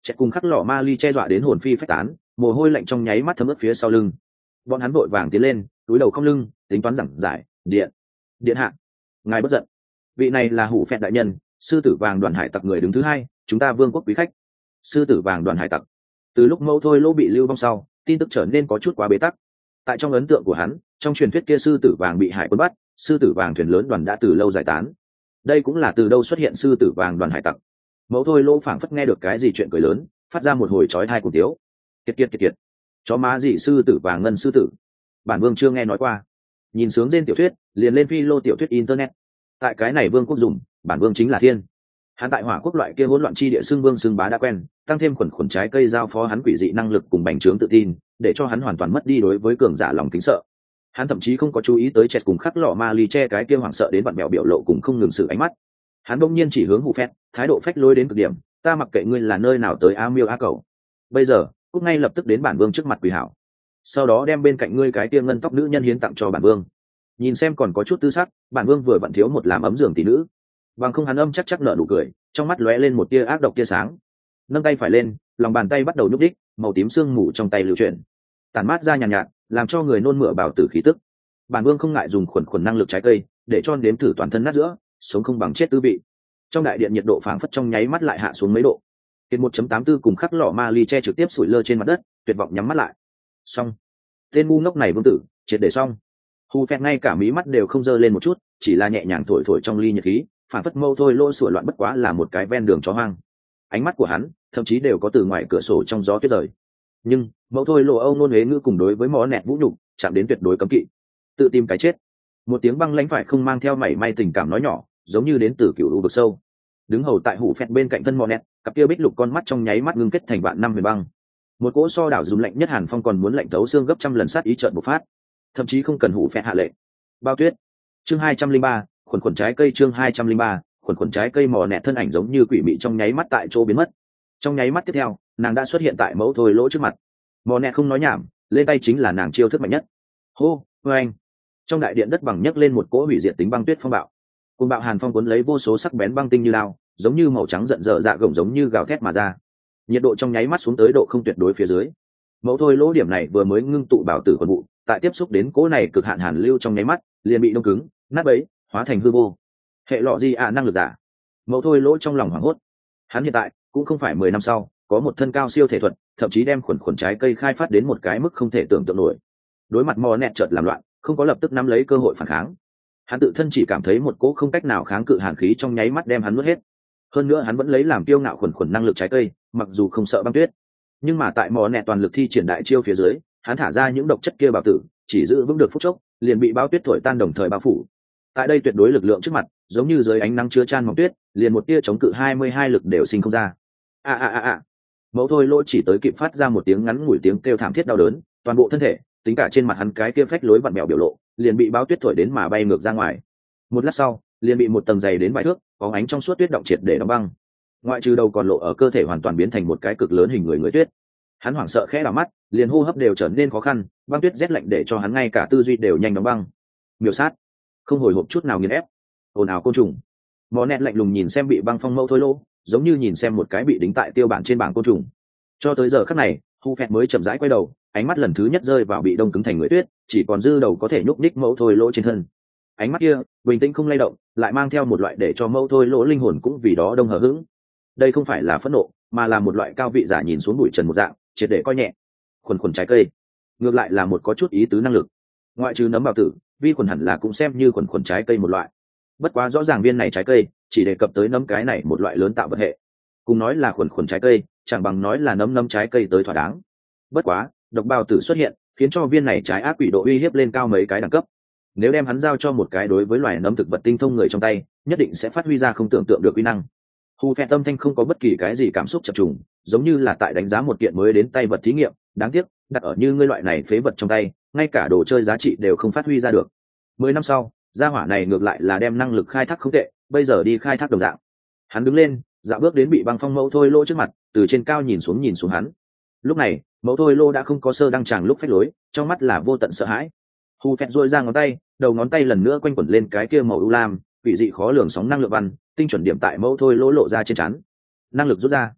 Chẹt cùng khắc lọ ma ly che dọa đến hồn phi phách tán, mồ hôi lạnh trong nháy mắt thấm ướt phía sau lưng. Bọn hắn vội vàng tiến lên, túi đầu không lưng, tính toán giảng giải. Điện, điện hạ, ngài bất giận. Vị này là hủ phẹt đại nhân, sư tử vàng đoàn hải tặc người đứng thứ hai, chúng ta vương quốc quý khách. Sư tử vàng đoàn hải tặc. Từ lúc mẫu thôi lỗ bị lưu vong sau, tin tức trở nên có chút quá bế tắc. Tại trong ấn tượng của hắn, trong truyền thuyết kia sư tử vàng bị hải quân bắt, sư tử vàng thuyền lớn đoàn đã từ lâu giải tán. Đây cũng là từ đâu xuất hiện sư tử vàng đoàn hải tặc. Mẫu thôi lỗ phảng phất nghe được cái gì chuyện cười lớn, phát ra một hồi chói tai cùng tiếu. Kiệt kiệt kiệt kiệt. Chó má gì sư tử vàng ngân sư tử. Bản vương chưa nghe nói qua. Nhìn sướng trên tiểu thuyết, liền lên phi lô tiểu thuyết internet. Tại cái này vương quốc dùng, bản vương chính là thiên. Hắn tại hỏa quốc loại kia hỗn loạn chi địa xưng vương xưng bá đã quen, tăng thêm khuẩn khuẩn trái cây giao phó hắn quỷ dị năng lực cùng bành trướng tự tin, để cho hắn hoàn toàn mất đi đối với cường giả lòng kính sợ. Hắn thậm chí không có chú ý tới Chẹt cùng khắc lọ ma ly che cái kia hoảng sợ đến vặn bèo biểu lộ cùng không ngừng sự ánh mắt. Hắn bỗng nhiên chỉ hướng hủ phét, thái độ phách lối đến cực điểm. Ta mặc kệ ngươi là nơi nào tới a miêu a cầu. Bây giờ, cút ngay lập tức đến bản vương trước mặt quỳ hảo. Sau đó đem bên cạnh ngươi cái kia ngân tóc nữ nhân hiến tặng cho bản vương. Nhìn xem còn có chút tư sắc, bản vương vừa vặn thiếu một làm ấm giường tỷ nữ. Bằng không hắn âm chắc chắc nở nụ cười, trong mắt lóe lên một tia ác độc tia sáng. Nâng tay phải lên, lòng bàn tay bắt đầu nhúc đích, màu tím sương mù trong tay lưu chuyển, tản mát ra nhàn nhạt, nhạt, làm cho người nôn mửa bảo tử khí tức. Bản vương không ngại dùng khuẩn khuẩn năng lực trái cây, để cho nếm thử toàn thân nát giữa, sống không bằng chết tư vị. Trong đại điện nhiệt độ phảng phất trong nháy mắt lại hạ xuống mấy độ. Kiệt một chấm tám tư cùng khắc lọ ma ly che trực tiếp sủi lơ trên mặt đất, tuyệt vọng nhắm mắt lại. Xong, tên ngu ngốc này vương tử, triệt để xong. Hù phẹt ngay cả mí mắt đều không dơ lên một chút, chỉ là nhẹ nhàng thổi thổi trong ly nhiệt khí, phản phất mâu thôi lỗ sủa loạn bất quá là một cái ven đường chó hoang. Ánh mắt của hắn thậm chí đều có từ ngoài cửa sổ trong gió tuyết rời. Nhưng mẫu thôi lộ âu nôn huế ngữ cùng đối với mó nẹt vũ nhục chạm đến tuyệt đối cấm kỵ. Tự tìm cái chết. Một tiếng băng lãnh phải không mang theo mảy may tình cảm nói nhỏ, giống như đến từ cựu u vực sâu. Đứng hầu tại hủ phẹt bên cạnh thân mó nẹt, cặp kia bích lục con mắt trong nháy mắt ngưng kết thành vạn năm huyền băng. Một cỗ so đảo dùng lạnh nhất hàn phong còn muốn lạnh thấu xương gấp trăm lần sát ý trợn bộc phát. Thậm chí không cần hủ phẹt hạ lệnh. Bao tuyết. Chương hai trăm linh ba, khuẩn khuẩn trái cây chương hai trăm linh ba, khuẩn khuẩn trái cây mò nẹt thân ảnh giống như quỷ mị trong nháy mắt tại chỗ biến mất. Trong nháy mắt tiếp theo, nàng đã xuất hiện tại mẫu thôi lỗ trước mặt. Mò nẹt không nói nhảm, lên tay chính là nàng chiêu thức mạnh nhất. Hô, oanh. Trong đại điện đất bằng nhấc lên một cỗ hủy diệt tính băng tuyết phong bạo. Cùng bạo hàn phong cuốn lấy vô số sắc bén băng tinh như lao, giống như màu trắng giận dở dạ gồng giống như gào thét mà ra. Nhiệt độ trong nháy mắt xuống tới độ không tuyệt đối phía dưới. Mẫu thôi lỗ điểm này vừa mới ngưng tụ bảo tử quần vụ, tại tiếp xúc đến cỗ này cực hạn hàn lưu trong nháy mắt, liền bị đông cứng, nát bấy, hóa thành hư vô. Hệ lọ gì ạ năng lực giả. Mẫu thôi lỗ trong lòng hoảng hốt. Hắn hiện tại cũng không phải mười năm sau, có một thân cao siêu thể thuật, thậm chí đem khuẩn khuẩn trái cây khai phát đến một cái mức không thể tưởng tượng nổi. Đối mặt mò nẹt chợt làm loạn, không có lập tức nắm lấy cơ hội phản kháng. Hắn tự thân chỉ cảm thấy một cỗ không cách nào kháng cự hàn khí trong nháy mắt đem hắn nuốt hết. Hơn nữa hắn vẫn lấy làm kiêu ngạo khuẩn khuẩn năng lực trái cây, mặc dù không sợ băng tuyết, nhưng mà tại mò nẹt toàn lực thi triển đại chiêu phía dưới, hắn thả ra những độc chất kia bảo tử, chỉ giữ vững được phút chốc, liền bị bão tuyết thổi tan đồng thời bao phủ. Tại đây tuyệt đối lực lượng trước mặt, giống như dưới ánh nắng chứa chan mỏng tuyết, liền một tia chống cự hai mươi hai lực đều sinh không ra. A a a a. Mẫu thôi lỗ chỉ tới kịp phát ra một tiếng ngắn ngủi tiếng kêu thảm thiết đau đớn, toàn bộ thân thể, tính cả trên mặt hắn cái kia phách lối vặn mèo biểu lộ, liền bị bão tuyết thổi đến mà bay ngược ra ngoài. Một lát sau, liền bị một tầng dày đến vài thước, bóng ánh trong suốt tuyết động triệt để đóng băng. Ngoại trừ đầu còn lộ ở cơ thể hoàn toàn biến thành một cái cực lớn hình người người tuyết. Hắn hoảng sợ khẽ đảo mắt, liền hô hấp đều trở nên khó khăn, băng tuyết rét lạnh để cho hắn ngay cả tư duy đều nhanh đóng băng. Miêu sát, không hồi hộp chút nào nghiền ép. Ồn ào côn trùng. Mò nẹt lạnh lùng nhìn xem bị băng phong mẫu thôi lỗ, giống như nhìn xem một cái bị đính tại tiêu bản trên bảng côn trùng. Cho tới giờ khắc này, Hu Phẹt mới chậm rãi quay đầu, ánh mắt lần thứ nhất rơi vào bị đông cứng thành người tuyết, chỉ còn dư đầu có thể nhúc nhích mẫu thôi lỗ trên thân. Ánh mắt kia bình tĩnh không lay động, lại mang theo một loại để cho mẫu thôi lỗ linh hồn cũng vì đó đông hờ hững. Đây không phải là phẫn nộ, mà là một loại cao vị giả nhìn xuống bụi trần một dạng, triệt để coi nhẹ. Khuẩn khuẩn trái cây, ngược lại là một có chút ý tứ năng lực. Ngoại trừ nấm bào tử, vi khuẩn hẳn là cũng xem như khuẩn khuẩn trái cây một loại. Bất quá rõ ràng viên này trái cây chỉ đề cập tới nấm cái này một loại lớn tạo vật hệ, cùng nói là khuẩn khuẩn trái cây chẳng bằng nói là nấm nấm trái cây tới thỏa đáng. Bất quá độc bào tử xuất hiện khiến cho viên này trái ác quỷ độ uy hiếp lên cao mấy cái đẳng cấp. Nếu đem hắn giao cho một cái đối với loài nấm thực vật tinh thông người trong tay, nhất định sẽ phát huy ra không tưởng tượng được uy năng. Hu Phẹt tâm thanh không có bất kỳ cái gì cảm xúc chập trùng, giống như là tại đánh giá một kiện mới đến tay vật thí nghiệm. Đáng tiếc đặt ở như ngươi loại này phế vật trong tay, ngay cả đồ chơi giá trị đều không phát huy ra được. Mười năm sau, gia hỏa này ngược lại là đem năng lực khai thác không tệ, bây giờ đi khai thác đồng dạng. Hắn đứng lên, dạo bước đến bị băng phong mẫu thôi lô trước mặt, từ trên cao nhìn xuống nhìn xuống hắn. Lúc này mẫu thôi lô đã không có sơ đăng tràng lúc phách lối, trong mắt là vô tận sợ hãi. Hu Phẹt dội ra ngón tay, đầu ngón tay lần nữa quanh quẩn lên cái kia màu u lam quỷ dị khó lường sóng năng lượng văn, tinh chuẩn điểm tại mẫu thôi lỗ lộ ra trên chắn. Năng lực rút ra.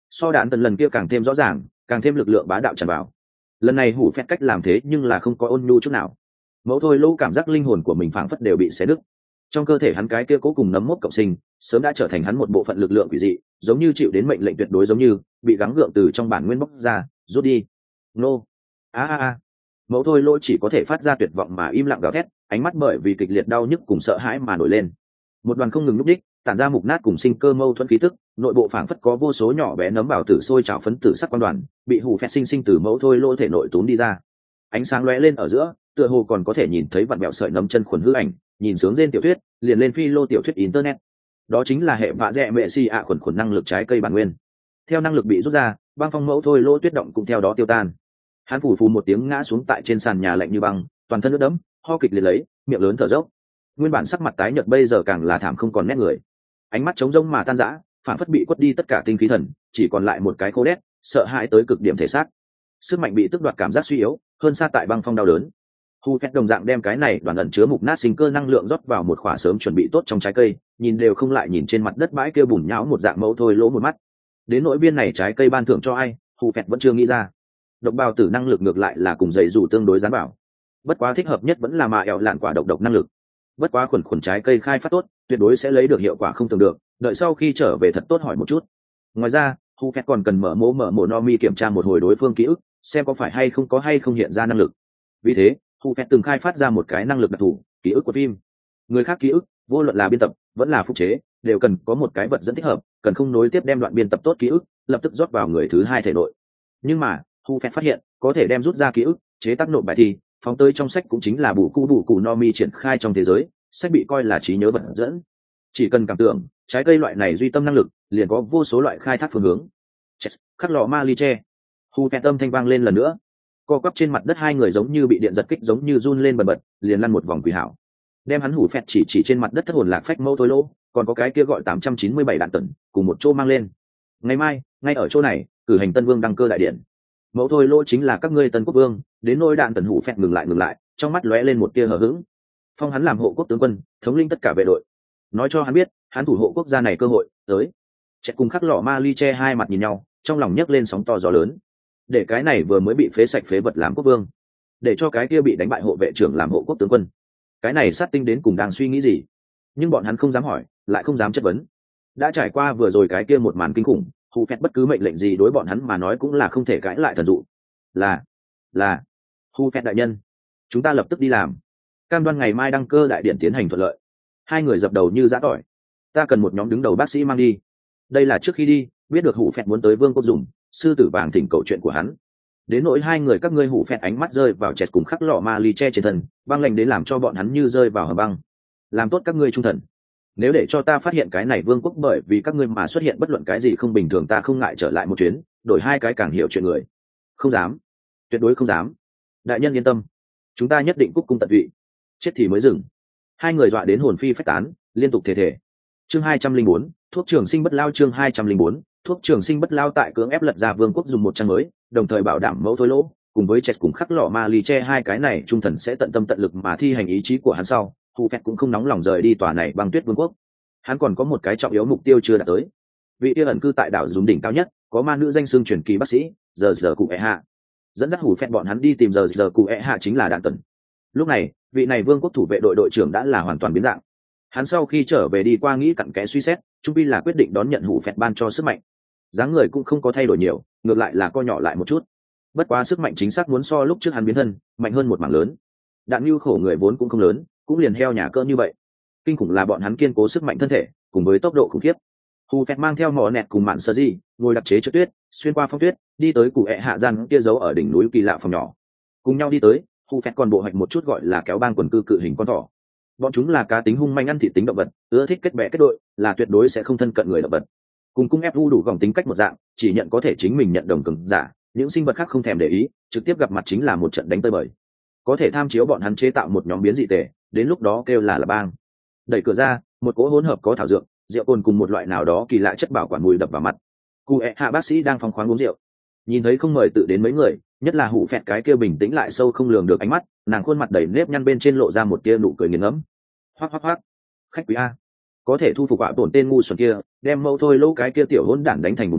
so đạn tần lần kia càng thêm rõ ràng, càng thêm lực lượng bá đạo tràn vào. Lần này hủ phét cách làm thế nhưng là không có ôn nhu chút nào. Mẫu thôi lỗ cảm giác linh hồn của mình phảng phất đều bị xé nứt. Trong cơ thể hắn cái kia cố cùng nấm mốc cộng sinh sớm đã trở thành hắn một bộ phận lực lượng quỷ dị, giống như chịu đến mệnh lệnh tuyệt đối, giống như bị gắng gượng từ trong bản nguyên bóc ra, rút đi. Nô, a a a. Mẫu thôi lỗ chỉ có thể phát ra tuyệt vọng mà im lặng gào thét, ánh mắt bởi vì kịch liệt đau nhức cùng sợ hãi mà nổi lên. Một đoàn không ngừng lúc đích tản ra mục nát cùng sinh cơ mâu thuẫn khí tức, nội bộ phảng phất có vô số nhỏ bé nấm bảo tử sôi trào phấn tử sắc quan đoàn bị hủ phét sinh sinh từ mẫu thôi lỗ thể nội tốn đi ra. Ánh sáng lóe lên ở giữa, tựa hồ còn có thể nhìn thấy vặn vẹo sợi nấm chân khuẩn hư ảnh, nhìn sướng trên tiểu thuyết liền lên phi lô tiểu thuyết internet. Đó chính là hệ vạ dẹ mẹ si ạ khuẩn khuẩn năng lực trái cây bản nguyên. Theo năng lực bị rút ra, băng phong mẫu thôi lỗ tuyết động cũng theo đó tiêu tan. Hắn phủ phù một tiếng ngã xuống tại trên sàn nhà lạnh như băng, toàn thân ướt đẫm, ho kịch liệt lấy, miệng lớn thở dốc. Nguyên bản sắc mặt tái nhợt bây giờ càng là thảm không còn nét người, ánh mắt trống rỗng mà tan rã, phản phất bị quất đi tất cả tinh khí thần, chỉ còn lại một cái khô đét, sợ hãi tới cực điểm thể xác. Sức mạnh bị tước đoạt, cảm giác suy yếu, hơn xa tại băng phong đau đớn. Hu phét đồng dạng đem cái này đoàn ẩn chứa mục nát sinh cơ năng lượng rót vào một khỏa sớm chuẩn bị tốt trong trái cây, nhìn đều không lại nhìn trên mặt đất bãi kia bùn nhão một dạng mẫu thôi lỗ một mắt. Đến nỗi viên này trái cây ban thưởng cho ai, Hu phét vẫn chưa nghĩ ra. Độc bào tử năng lực ngược lại là cùng dày dù tương đối gián bảo, bất quá thích hợp nhất vẫn là mạ ẹo lạn quả độc độc năng lực. Bất quá khuẩn khuẩn trái cây khai phát tốt, tuyệt đối sẽ lấy được hiệu quả không tưởng được, đợi sau khi trở về thật tốt hỏi một chút. Ngoài ra, Hu phét còn cần mở mố mở mổ no mi kiểm tra một hồi đối phương ký ức, xem có phải hay không có hay không hiện ra năng lực. Vì thế, Hu phét từng khai phát ra một cái năng lực đặc thù, ký ức của phim. Người khác ký ức, vô luận là biên tập vẫn là phục chế, đều cần có một cái vật dẫn thích hợp, cần không nối tiếp đem đoạn biên tập tốt ký ức lập tức rót vào người thứ hai thể nội. Nhưng mà Hu phét phát hiện có thể đem rút ra ký ức, chế tác nộp bài thi, phóng tới trong sách cũng chính là bù cu bù cù no mi triển khai trong thế giới, sách bị coi là trí nhớ vật dẫn. Chỉ cần cảm tưởng, trái cây loại này duy tâm năng lực, liền có vô số loại khai thác phương hướng. Chết, khắc lọ ma ly tre. Hu phét âm thanh vang lên lần nữa. Co quắp trên mặt đất hai người giống như bị điện giật kích, giống như run lên bần bật, liền lăn một vòng quỷ hảo. Đem hắn hủ phét chỉ chỉ trên mặt đất thất hồn lạc phách mâu thôi lỗ, còn có cái kia gọi tám trăm chín mươi bảy đạn tần, cùng một chỗ mang lên. Ngày mai, ngay ở chỗ này, cử hành Tân Vương đăng cơ đại điện. Mẫu thôi lỗ chính là các ngươi Tân Quốc Vương, đến nỗi đạn tần hủ phét ngừng lại ngừng lại, trong mắt lóe lên một tia hờ hững. Phong hắn làm hộ quốc tướng quân, thống lĩnh tất cả vệ đội. Nói cho hắn biết, hắn thủ hộ quốc gia này cơ hội tới. Chết cùng khắc lọ ma ly che hai mặt nhìn nhau, trong lòng nhấc lên sóng to gió lớn. Để cái này vừa mới bị phế sạch phế vật làm quốc vương, để cho cái kia bị đánh bại hộ vệ trưởng làm hộ quốc tướng quân, cái này sát tinh đến cùng đang suy nghĩ gì? Nhưng bọn hắn không dám hỏi, lại không dám chất vấn. Đã trải qua vừa rồi cái kia một màn kinh khủng, Hu phét bất cứ mệnh lệnh gì đối bọn hắn mà nói cũng là không thể cãi lại thần dụ. Là, là, Hu phét đại nhân, chúng ta lập tức đi làm, cam đoan ngày mai đăng cơ đại điện tiến hành thuận lợi. Hai người dập đầu như giã tỏi. Ta cần một nhóm đứng đầu bác sĩ mang đi. Đây là trước khi đi, biết được Hu phét muốn tới vương quốc dùng sư tử vàng thỉnh cầu chuyện của hắn. Đến nỗi hai người các ngươi Hu phét ánh mắt rơi vào Chết cùng khắc lọ ma ly che trên thân, băng lạnh đến làm cho bọn hắn như rơi vào hầm băng. Làm tốt các ngươi trung thần. Nếu để cho ta phát hiện cái này vương quốc bởi vì các ngươi mà xuất hiện bất luận cái gì không bình thường, ta không ngại trở lại một chuyến, đổi hai cái càng hiểu chuyện người. Không dám, tuyệt đối không dám. Đại nhân yên tâm, chúng ta nhất định cúc cung tận tụy, chết thì mới dừng. Hai người dọa đến hồn phi phách tán, liên tục thề thề. Chương hai trăm linh bốn, thuốc trường sinh bất lao. Chương hai trăm linh bốn, thuốc trường sinh bất lao. Tại cưỡng ép lật ra vương quốc dùng một trang mới, đồng thời bảo đảm mẫu thôi lỗ cùng với Chết cùng khắc lọ ma ly che hai cái này trung thần sẽ tận tâm tận lực mà thi hành ý chí của hắn sau, Hu phét cũng không nóng lòng rời đi tòa này băng tuyết vương quốc. Hắn còn có một cái trọng yếu mục tiêu chưa đạt tới. Vị kia ẩn cư tại đảo Dùm đỉnh cao nhất, có ma nữ danh xưng truyền kỳ bác sĩ, giờ giờ cụ ẹ hạ. Dẫn dắt Hu phét bọn hắn đi tìm giờ giờ cụ ẹ hạ chính là đạn tần. Lúc này, vị này vương quốc thủ vệ đội đội trưởng đã là hoàn toàn biến dạng. Hắn sau khi trở về đi qua nghĩ cặn kẽ suy xét, trung pi là quyết định đón nhận Hu phét ban cho sức mạnh. Dáng người cũng không có thay đổi nhiều, ngược lại là co nhỏ lại một chút. Bất quá sức mạnh chính xác muốn so lúc trước hắn biến thân mạnh hơn một mảng lớn. Đạn nhu khổ người vốn cũng không lớn, cũng liền heo nhà cỡ như vậy. Kinh khủng là bọn hắn kiên cố sức mạnh thân thể cùng với tốc độ khủng khiếp. Hu phét mang theo mỏ nẹt cùng mạn sơ di ngồi đặc chế trượt tuyết, xuyên qua phong tuyết, đi tới cụ ẹ hạ gian kia giấu ở đỉnh núi kỳ lạ phòng nhỏ. Cùng nhau đi tới, Hu phét còn bộ hạch một chút gọi là kéo bang quần cư cự hình con thỏ. Bọn chúng là cá tính hung manh, ăn thịt tính động vật, ưa thích kết bè kết đội, là tuyệt đối sẽ không thân cận người động vật. Cùng cung ép u đủ gòng tính cách một dạng, chỉ nhận có thể chính mình nhận đồng cường giả, những sinh vật khác không thèm để ý, trực tiếp gặp mặt chính là một trận đánh tơi bời. Có thể tham chiếu bọn hắn chế tạo một nhóm biến dị tể, đến lúc đó kêu là là bang. Đẩy cửa ra, một cỗ hỗn hợp có thảo dược, rượu cồn cùng một loại nào đó kỳ lạ chất bảo quản mùi đập vào mặt. Cụ ẹ hạ bác sĩ đang phong khoáng uống rượu, nhìn thấy không mời tự đến mấy người, nhất là Hủ phẹt cái kia bình tĩnh lại sâu không lường được ánh mắt, nàng khuôn mặt đầy nếp nhăn bên trên lộ ra một tia nụ cười nghiền ngẫm. Hoắc hoắc hoắc, khách quý a, có thể thu phục ạ tổn tên ngu xuẩn kia, đem mâu thôi lỗ cái kia tiểu hỗn đản đánh thành bùn não,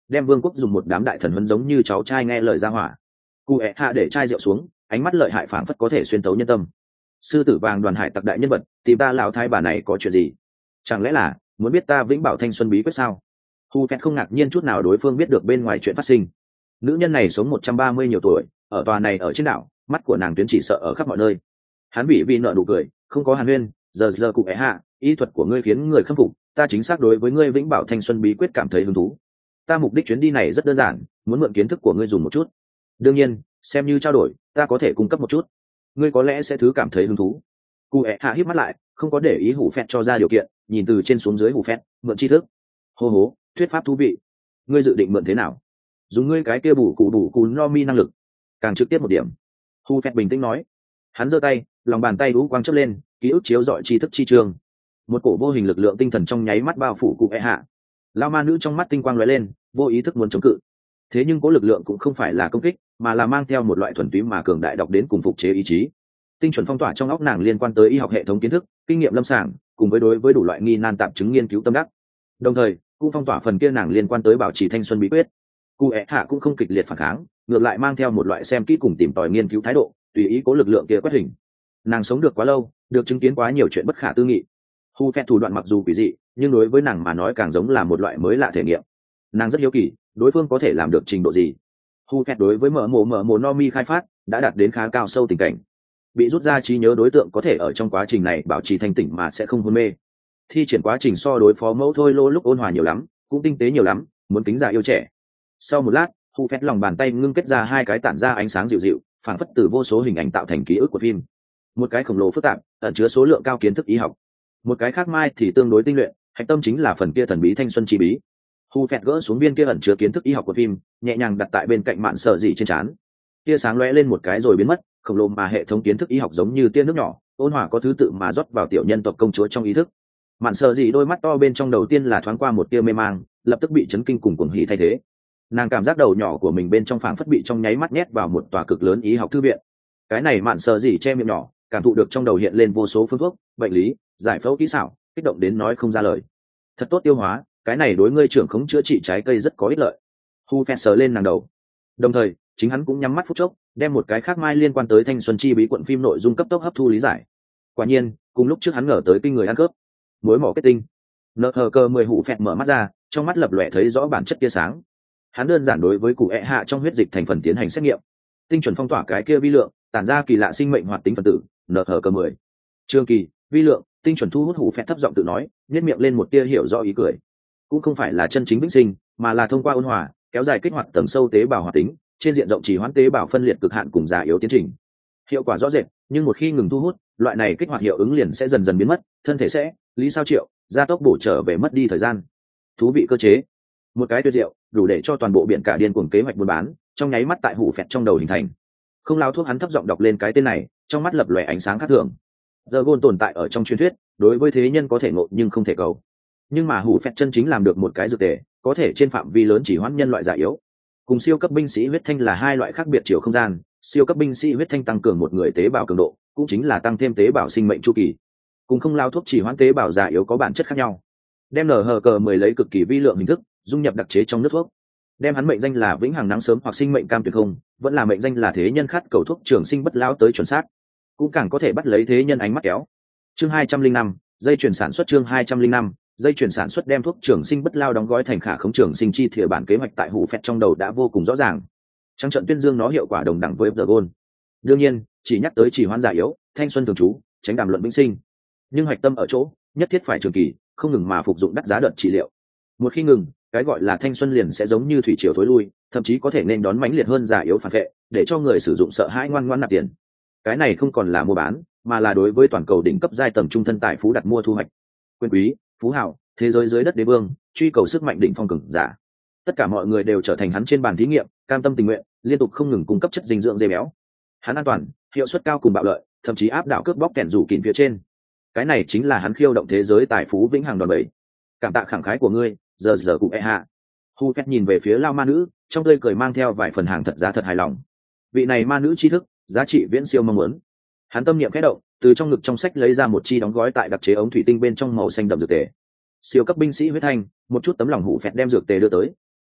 đem vương quốc dùng một đám đại thần huấn giống như cháu trai nghe lời ra hỏa. Cụ ẹ hạ để chai rượu xuống, ánh mắt lợi hại phảng phất có thể xuyên tấu nhân tâm. Sư tử vàng đoàn hải tặc đại nhân vật, tìm ta lão thái bà này có chuyện gì? Chẳng lẽ là muốn biết ta vĩnh bảo thanh xuân bí quyết sao? Hu Phẹt không ngạc nhiên chút nào đối phương biết được bên ngoài chuyện phát sinh. Nữ nhân này sống một trăm ba mươi nhiều tuổi, ở tòa này ở trên đảo, mắt của nàng tuyến chỉ sợ ở khắp mọi nơi. Hắn bị vì nợ nụ cười, không có hàn huyên, giờ giờ cụ ẻ hạ, y thuật của ngươi khiến người khâm phục, ta chính xác đối với ngươi vĩnh bảo thanh xuân bí quyết cảm thấy hứng thú. Ta mục đích chuyến đi này rất đơn giản, muốn mượn kiến thức của ngươi dùng một chút. Đương nhiên, xem như trao đổi, ta có thể cung cấp một chút. Ngươi có lẽ sẽ thứ cảm thấy hứng thú. Cụ ẻ hạ híp mắt lại, không có để ý Hủ Phẹt cho ra điều kiện, nhìn từ trên xuống dưới Hủ Phẹt, mượn tri thức. Hô hố, thuyết pháp thú vị. Ngươi dự định mượn thế nào? Dùng ngươi cái kia bù cụ bù cụ no mi năng lực. Càng trực tiếp một điểm. Hủ Phẹt bình tĩnh nói. Hắn giơ tay, lòng bàn tay ú quang chớp lên, ký ức chiếu rọi tri thức chi trường. Một cổ vô hình lực lượng tinh thần trong nháy mắt bao phủ cụ ẻ hạ. Lao ma nữ trong mắt tinh quang lóe lên, vô ý thức muốn chống cự. Thế nhưng cố lực lượng cũng không phải là công kích, mà là mang theo một loại thuần túy mà cường đại đọc đến cùng phục chế ý chí. Tinh chuẩn phong tỏa trong óc nàng liên quan tới y học hệ thống kiến thức, kinh nghiệm lâm sàng, cùng với đối với đủ loại nghi nan tạp chứng nghiên cứu tâm đắc. Đồng thời, cũng phong tỏa phần kia nàng liên quan tới bảo trì thanh xuân bí quyết. Cụ ẻ hạ cũng không kịch liệt phản kháng, ngược lại mang theo một loại xem kỹ cùng tìm tòi nghiên cứu thái độ, tùy ý cố lực lượng kia quét hình. Nàng sống được quá lâu, được chứng kiến quá nhiều chuyện bất khả tư nghị. Hu Phẹt thủ đoạn mặc dù quỷ dị, nhưng đối với nàng mà nói càng giống là một loại mới lạ thể nghiệm. Nàng rất hiếu kỳ, đối phương có thể làm được trình độ gì. Hu Phẹt đối với mở mồ mở mồ no mi khai phát đã đạt đến khá cao sâu tình cảnh. Bị rút ra trí nhớ đối tượng có thể ở trong quá trình này bảo trì thanh tỉnh mà sẽ không hôn mê. Thi triển quá trình so đối phó mẫu thôi lô lúc ôn hòa nhiều lắm, cũng tinh tế nhiều lắm, muốn tính già yêu trẻ. Sau một lát, Hu Phẹt lòng bàn tay ngưng kết ra hai cái tản ra ánh sáng dịu dịu, phảng phất từ vô số hình ảnh tạo thành ký ức của phim. Một cái khổng lồ phức tạp, ẩn chứa số lượng cao kiến thức y học. Một cái khác mai thì tương đối tinh luyện, hạch tâm chính là phần kia thần bí thanh xuân chi bí. Hu Phẹt gỡ xuống viên kia ẩn chứa kiến thức y học của phim, nhẹ nhàng đặt tại bên cạnh mạn sợ dị trên trán. Tia sáng lóe lên một cái rồi biến mất, khổng lồ mà hệ thống kiến thức y học giống như tia nước nhỏ, ôn hòa có thứ tự mà rót vào tiểu nhân tộc công chúa trong ý thức. Mạn sợ dị đôi mắt to bên trong đầu tiên là thoáng qua một tia mê mang, lập tức bị chấn kinh cùng cuồng hỉ thay thế. Nàng cảm giác đầu nhỏ của mình bên trong phảng phất bị trong nháy mắt nhét vào một tòa cực lớn y học thư viện. Cái này mạn sợ dị che miệng nhỏ, cảm thụ được trong đầu hiện lên vô số phương thuốc, bệnh lý, giải phẫu kỹ xảo, kích động đến nói không ra lời. Thật tốt tiêu hóa, cái này đối ngươi trưởng khống chữa trị trái cây rất có ích lợi. Hu Phẹt sờ lên nàng đầu, đồng thời chính hắn cũng nhắm mắt phút chốc, đem một cái khác mai liên quan tới thanh xuân chi bí quận phim nội dung cấp tốc hấp thu lý giải. Quả nhiên, cùng lúc trước hắn ngờ tới kinh người ăn cướp, mối mỏ kết tinh. Nợ hờ cơ mười Hủ Phẹt mở mắt ra, trong mắt lập lòe thấy rõ bản chất tia sáng. Hắn đơn giản đối với cụ ẹ hạ trong huyết dịch thành phần tiến hành xét nghiệm, tinh chuẩn phong tỏa cái kia vi lượng, tản ra kỳ lạ sinh mệnh hoạt tính phân tử. Nợ hờ cơ mười trường kỳ vi lượng tinh chuẩn thu hút. Hủ Phẹt thấp giọng tự nói, nhếch miệng lên một tia hiểu rõ ý cười. Cũng không phải là chân chính vĩnh sinh, mà là thông qua ôn hòa kéo dài kích hoạt tầng sâu tế bào hoạt tính, trên diện rộng chỉ hoãn tế bào phân liệt cực hạn cùng già yếu tiến trình. Hiệu quả rõ rệt, nhưng một khi ngừng thu hút, loại này kích hoạt hiệu ứng liền sẽ dần dần biến mất, thân thể sẽ lý sao triệu gia tốc bổ trở về mất đi thời gian. Thú vị cơ chế, một cái tuyệt diệu, đủ để cho toàn bộ biển cả điên cuồng kế hoạch buôn bán trong nháy mắt tại Hủ Phẹt trong đầu hình thành. Không lao thuốc hắn thấp giọng đọc lên cái tên này, trong mắt lập lòe ánh sáng khác thường. Giờ gôn tồn tại ở trong truyền thuyết, đối với thế nhân có thể ngộ nhưng không thể cầu. Nhưng mà Hủ Phẹt chân chính làm được một cái dược tề, có thể trên phạm vi lớn chỉ hoãn nhân loại già yếu. Cùng siêu cấp binh sĩ huyết thanh là hai loại khác biệt chiều không gian, siêu cấp binh sĩ huyết thanh tăng cường một người tế bào cường độ, cũng chính là tăng thêm tế bào sinh mệnh chu kỳ. Cùng không lao thuốc chỉ hoãn tế bào già yếu có bản chất khác nhau. Đem nở hờ cờ mười lấy cực kỳ vi lượng hình thức dung nhập đặc chế trong nước thuốc. Đem hắn mệnh danh là vĩnh hằng nắng sớm hoặc sinh mệnh cam tuyệt không, vẫn là mệnh danh là thế nhân khát cầu thuốc trường sinh bất lão tới chuẩn xác. Cũng càng có thể bắt lấy thế nhân ánh mắt kéo. Chương hai trăm linh năm, dây chuyển sản xuất. Chương hai trăm linh năm, dây chuyển sản xuất. Đem thuốc trường sinh bất lao đóng gói thành khả khống trường sinh chi thìa bản kế hoạch tại Hủ Phẹt trong đầu đã vô cùng rõ ràng. Trăng trận tuyên dương nó hiệu quả đồng đẳng với The Goal. Đương nhiên, chỉ nhắc tới chỉ hoãn già yếu, thanh xuân thường trú, tránh đàm luận vĩnh sinh. Nhưng hoạch tâm ở chỗ, nhất thiết phải trường kỳ, không ngừng mà phục dụng đắt giá đợt trị liệu. Một khi ngừng, cái gọi là thanh xuân liền sẽ giống như thủy triều thối lui, thậm chí có thể nên đón mãnh liệt hơn già yếu phản vệ, để cho người sử dụng sợ hãi ngoan ngoãn nạp tiền. Cái này không còn là mua bán, mà là đối với toàn cầu đỉnh cấp giai tầng trung thân tài phú đặt mua thu hoạch. Quyền quý, phú hào, thế giới dưới đất đế vương, truy cầu sức mạnh đỉnh phong cường giả. Tất cả mọi người đều trở thành hắn trên bàn thí nghiệm, cam tâm tình nguyện, liên tục không ngừng cung cấp chất dinh dưỡng dê béo. Hắn an toàn, hiệu suất cao cùng bạo lợi, thậm chí áp đảo cướp bóc kẻn rủ kín phía trên. Cái này chính là hắn khiêu động thế giới tài phú vĩnh hằng đòn bẩy. Cảm tạ khẳng khái của ngươi, giờ giờ cụ e hạ. Hu Phẹt nhìn về phía lao ma nữ, trong tươi cười mang theo vài phần hàng thật giá thật hài lòng. Vị này ma nữ tri thức, giá trị viễn siêu mong muốn. Hắn tâm niệm khẽ động, từ trong ngực trong sách lấy ra một chi đóng gói tại đặc chế ống thủy tinh bên trong màu xanh đậm dược tề. Siêu cấp binh sĩ huyết thanh, một chút tấm lòng Hủ Phẹt đem dược tề đưa tới.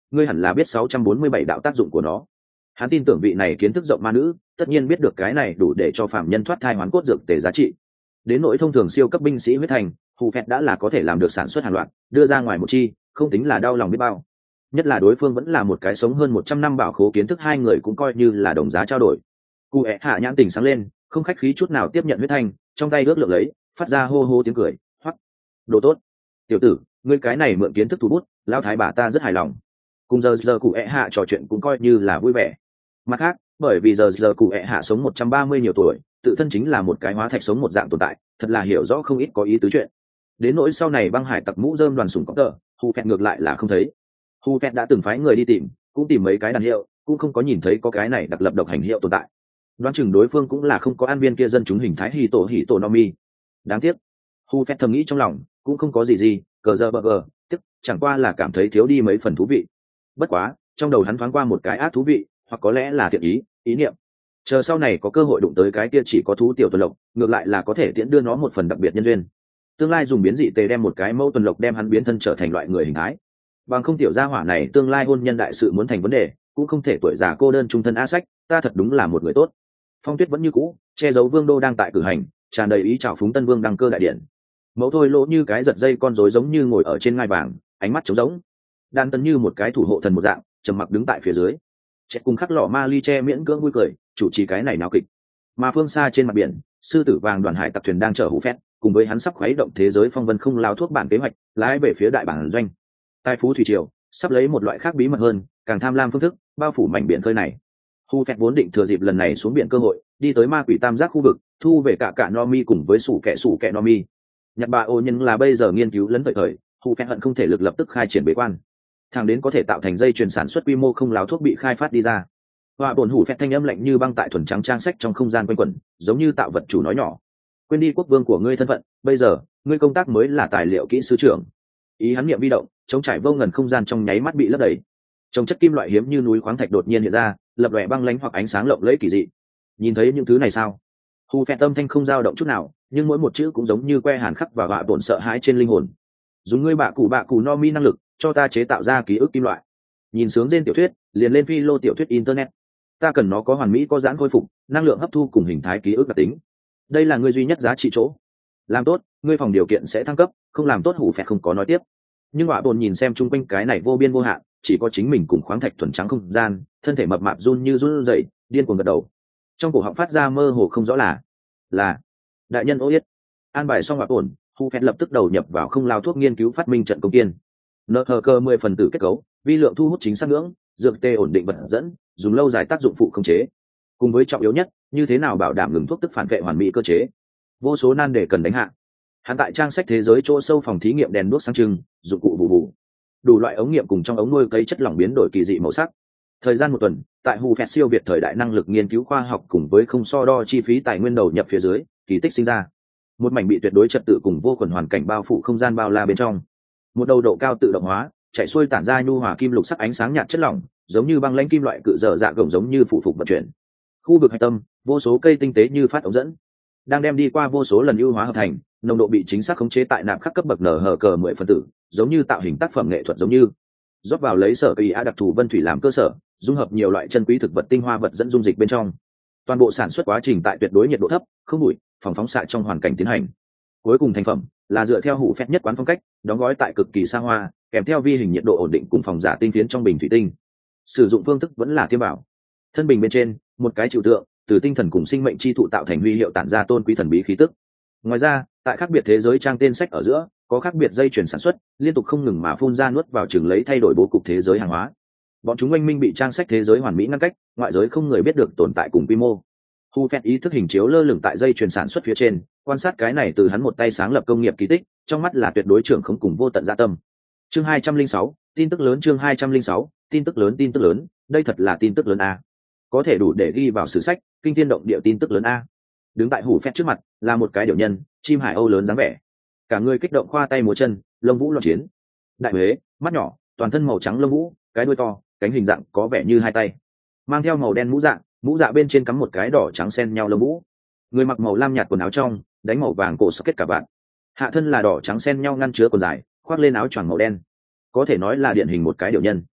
ngươi hẳn là biết sáu trăm bốn mươi bảy đạo tác dụng của nó. Hắn tin tưởng vị này kiến thức rộng ma nữ tất nhiên biết được cái này đủ để cho phạm nhân thoát thai hoán cốt dược tề giá trị. Đến nỗi thông thường siêu cấp binh sĩ huyết thành, hù phẹt đã là có thể làm được sản xuất hàng loạt, đưa ra ngoài một chi không tính là đau lòng biết bao. Nhất là đối phương vẫn là một cái sống hơn một trăm năm bảo khố, kiến thức hai người cũng coi như là đồng giá trao đổi. Cụ ẹ hạ nhãn tình sáng lên, không khách khí chút nào tiếp nhận huyết thanh, trong tay ước lượng lấy, phát ra hô hô tiếng cười. Hoắc, đồ tốt, tiểu tử, ngươi cái này mượn kiến thức thủ bút, lão thái bà ta rất hài lòng. Cùng giờ giờ cụ ẹ hạ trò chuyện cũng coi như là vui vẻ. Mặt khác, bởi vì giờ giờ cụ ẹ hạ sống một trăm ba mươi nhiều tuổi, tự thân chính là một cái hóa thạch sống một dạng tồn tại, thật là hiểu rõ không ít có ý tứ chuyện. Đến nỗi sau này băng hải tặc mũ rơm đoàn sủng có tờ, hù phẹt ngược lại là không thấy. Hù phẹt đã từng phái người đi tìm, cũng tìm mấy cái đàn hiệu, cũng không có nhìn thấy có cái này đặc lập độc hành hiệu tồn tại. Đoán chừng đối phương cũng là không có an viên kia dân chúng hình thái hì tổ hì tổ no mi. Đáng tiếc, hù phẹt thầm nghĩ trong lòng, cũng không có gì gì, cờ giờ bờ gờ, tức chẳng qua là cảm thấy thiếu đi mấy phần thú vị. Bất quá, trong đầu hắn thoáng qua một cái ác thú vị, hoặc có lẽ là thiện ý, ý niệm. Chờ sau này có cơ hội đụng tới cái kia chỉ có thú tiểu tuần lộc, ngược lại là có thể tiễn đưa nó một phần đặc biệt nhân duyên. Tương lai dùng biến dị tề đem một cái mẫu tuần lộc đem hắn biến thân trở thành loại người hình thái. Bằng không tiểu gia hỏa này tương lai hôn nhân đại sự muốn thành vấn đề, cũng không thể tuổi già cô đơn trung thân a sách, ta thật đúng là một người tốt. Phong tuyết vẫn như cũ, che giấu vương đô đang tại cử hành, tràn đầy ý chào phúng tân vương đăng cơ đại điện. Mẫu thôi lỗ như cái giật dây con rối giống như ngồi ở trên ngai vàng, ánh mắt trống rỗng. Đan tấn như một cái thủ hộ thần một dạng, trầm mặc đứng tại phía dưới. Chết cùng khắc lọ ma ly che miễn cưỡng vui cười, chủ trì cái này nào kịch. Mà phương xa trên mặt biển, sư tử vàng đoàn hải tặc thuyền đang chở hủ phét, cùng với hắn sắp khuấy động thế giới phong vân không lao thuốc bản kế hoạch, lái về phía đại bản doanh. Tài phú thủy triều sắp lấy một loại khác bí mật hơn, càng tham lam phương thức bao phủ mảnh biển khơi này. Hù phẹt vốn định thừa dịp lần này xuống biển cơ hội, đi tới ma quỷ tam giác khu vực, thu về cả cả Nomi cùng với sủ kẻ sủ kẻ Nomi. Nhật Bạ Ô Nhân là bây giờ nghiên cứu lấn thời thời, Hù phẹt hận không thể lực lập tức khai triển bế quan, thẳng đến có thể tạo thành dây chuyền sản xuất quy mô không láo thuốc bị khai phát đi ra. Họa bổn Hù phẹt thanh âm lạnh như băng tại thuần trắng trang sách trong không gian quanh quẩn, giống như tạo vật chủ nói nhỏ. Quên đi quốc vương của ngươi thân phận, bây giờ ngươi công tác mới là tài liệu kỹ sứ trưởng. Ý hắn niệm vi động, chống trải vô ngần không gian trong nháy mắt bị lấp đầy. Trong chất kim loại hiếm như núi khoáng thạch đột nhiên hiện ra, lập lòe băng lánh hoặc ánh sáng lộng lẫy kỳ dị. Nhìn thấy những thứ này sao? Hù phẹt tâm thanh không dao động chút nào, nhưng mỗi một chữ cũng giống như que hàn khắc và gạ bổn sợ hãi trên linh hồn. Dùng ngươi bạ cụ bạ cụ no mi năng lực, cho ta chế tạo ra ký ức kim loại. Nhìn sướng trên tiểu thuyết, liền lên phi lô tiểu thuyết internet. Ta cần nó có hoàn mỹ có giãn khôi phục, năng lượng hấp thu cùng hình thái ký ức đặc tính. Đây là ngươi duy nhất giá trị chỗ. Làm tốt, ngươi phòng điều kiện sẽ thăng cấp, không làm tốt hủ phẹt không có nói tiếp. Nhưng họa bồn nhìn xem chung quanh cái này vô biên vô hạn, chỉ có chính mình cùng khoáng thạch thuần trắng không gian, thân thể mập mạp run như run rẩy, điên cuồng gật đầu. Trong cổ họng phát ra mơ hồ không rõ là là đại nhân ô yết. An bài xong họa bồn, hủ phẹt lập tức đầu nhập vào không lao thuốc nghiên cứu phát minh trận công tiên. Nợ hờ cơ mười phần tử kết cấu, vi lượng thu hút chính xác ngưỡng, dược tê ổn định vật dẫn, dùng lâu dài tác dụng phụ không chế. Cùng với trọng yếu nhất, như thế nào bảo đảm ngừng thuốc tức phản vệ hoàn mỹ cơ chế. Vô số nan đề cần đánh hạ. Hắn tại trang sách thế giới chỗ sâu phòng thí nghiệm đèn đuốc sáng trưng, dụng cụ bù bù, đủ loại ống nghiệm cùng trong ống nuôi cấy chất lỏng biến đổi kỳ dị màu sắc. Thời gian một tuần, tại Hù phẹt siêu việt thời đại năng lực nghiên cứu khoa học cùng với không so đo chi phí tài nguyên đầu nhập phía dưới, kỳ tích sinh ra. Một mảnh bị tuyệt đối trật tự cùng vô khuẩn hoàn cảnh bao phủ không gian bao la bên trong. Một đầu độ cao tự động hóa, chạy xuôi tản ra nhu hòa kim lục sắc ánh sáng nhạt chất lỏng, giống như băng lãnh kim loại cự dở dạ gồng giống như phụ phục vận chuyển. Khu vực hạch tâm, vô số cây tinh tế như phát ống dẫn, đang đem đi qua vô số lần ưu hóa hợp thành, nồng độ bị chính xác khống chế tại nạp khắc cấp bậc nở hở cờ mười phân tử, giống như tạo hình tác phẩm nghệ thuật giống như rót vào lấy sở kỳ a đặc thù vân thủy làm cơ sở, dung hợp nhiều loại chân quý thực vật tinh hoa vật dẫn dung dịch bên trong. Toàn bộ sản xuất quá trình tại tuyệt đối nhiệt độ thấp, không bụi, phòng phóng xạ trong hoàn cảnh tiến hành. Cuối cùng thành phẩm là dựa theo hủ phép nhất quán phong cách, đóng gói tại cực kỳ xa hoa, kèm theo vi hình nhiệt độ ổn định cùng phòng giả tinh phiến trong bình thủy tinh. Sử dụng phương thức vẫn là tiêm bảo. Thân bình bên trên, một cái trừu tượng từ tinh thần cùng sinh mệnh chi thụ tạo thành huy hiệu tản ra tôn quý thần bí khí tức. Ngoài ra, tại khác biệt thế giới trang tên sách ở giữa, có khác biệt dây chuyển sản xuất, liên tục không ngừng mà phun ra nuốt vào chừng lấy thay đổi bố cục thế giới hàng hóa. Bọn chúng oanh minh bị trang sách thế giới hoàn mỹ ngăn cách, ngoại giới không người biết được tồn tại cùng quy mô. Hu phét ý thức hình chiếu lơ lửng tại dây chuyển sản xuất phía trên, quan sát cái này từ hắn một tay sáng lập công nghiệp kỳ tích, trong mắt là tuyệt đối trưởng không cùng vô tận dạ tâm. Chương hai trăm linh sáu, tin tức lớn chương hai trăm linh sáu, tin tức lớn tin tức lớn, đây thật là tin tức lớn a. Có thể đủ để ghi vào sử sách, kinh thiên động địa tin tức lớn a. Đứng tại hủ phét trước mặt, là một cái điểu nhân, chim hải âu lớn dáng vẻ. Cả người kích động khoa tay múa chân, lông vũ loạn chiến. Đại huế, mắt nhỏ, toàn thân màu trắng lông vũ, cái đuôi to, cánh hình dạng có vẻ như hai tay. Mang theo màu đen mũ dạ, mũ dạ bên trên cắm một cái đỏ trắng xen nhau lông vũ. Người mặc màu lam nhạt quần áo trong, đánh màu vàng cổ kết cả bạn. Hạ thân là đỏ trắng xen nhau ngăn chứa quần dài, khoác lên áo choàng màu đen. Có thể nói là điển hình một cái điểu nhân.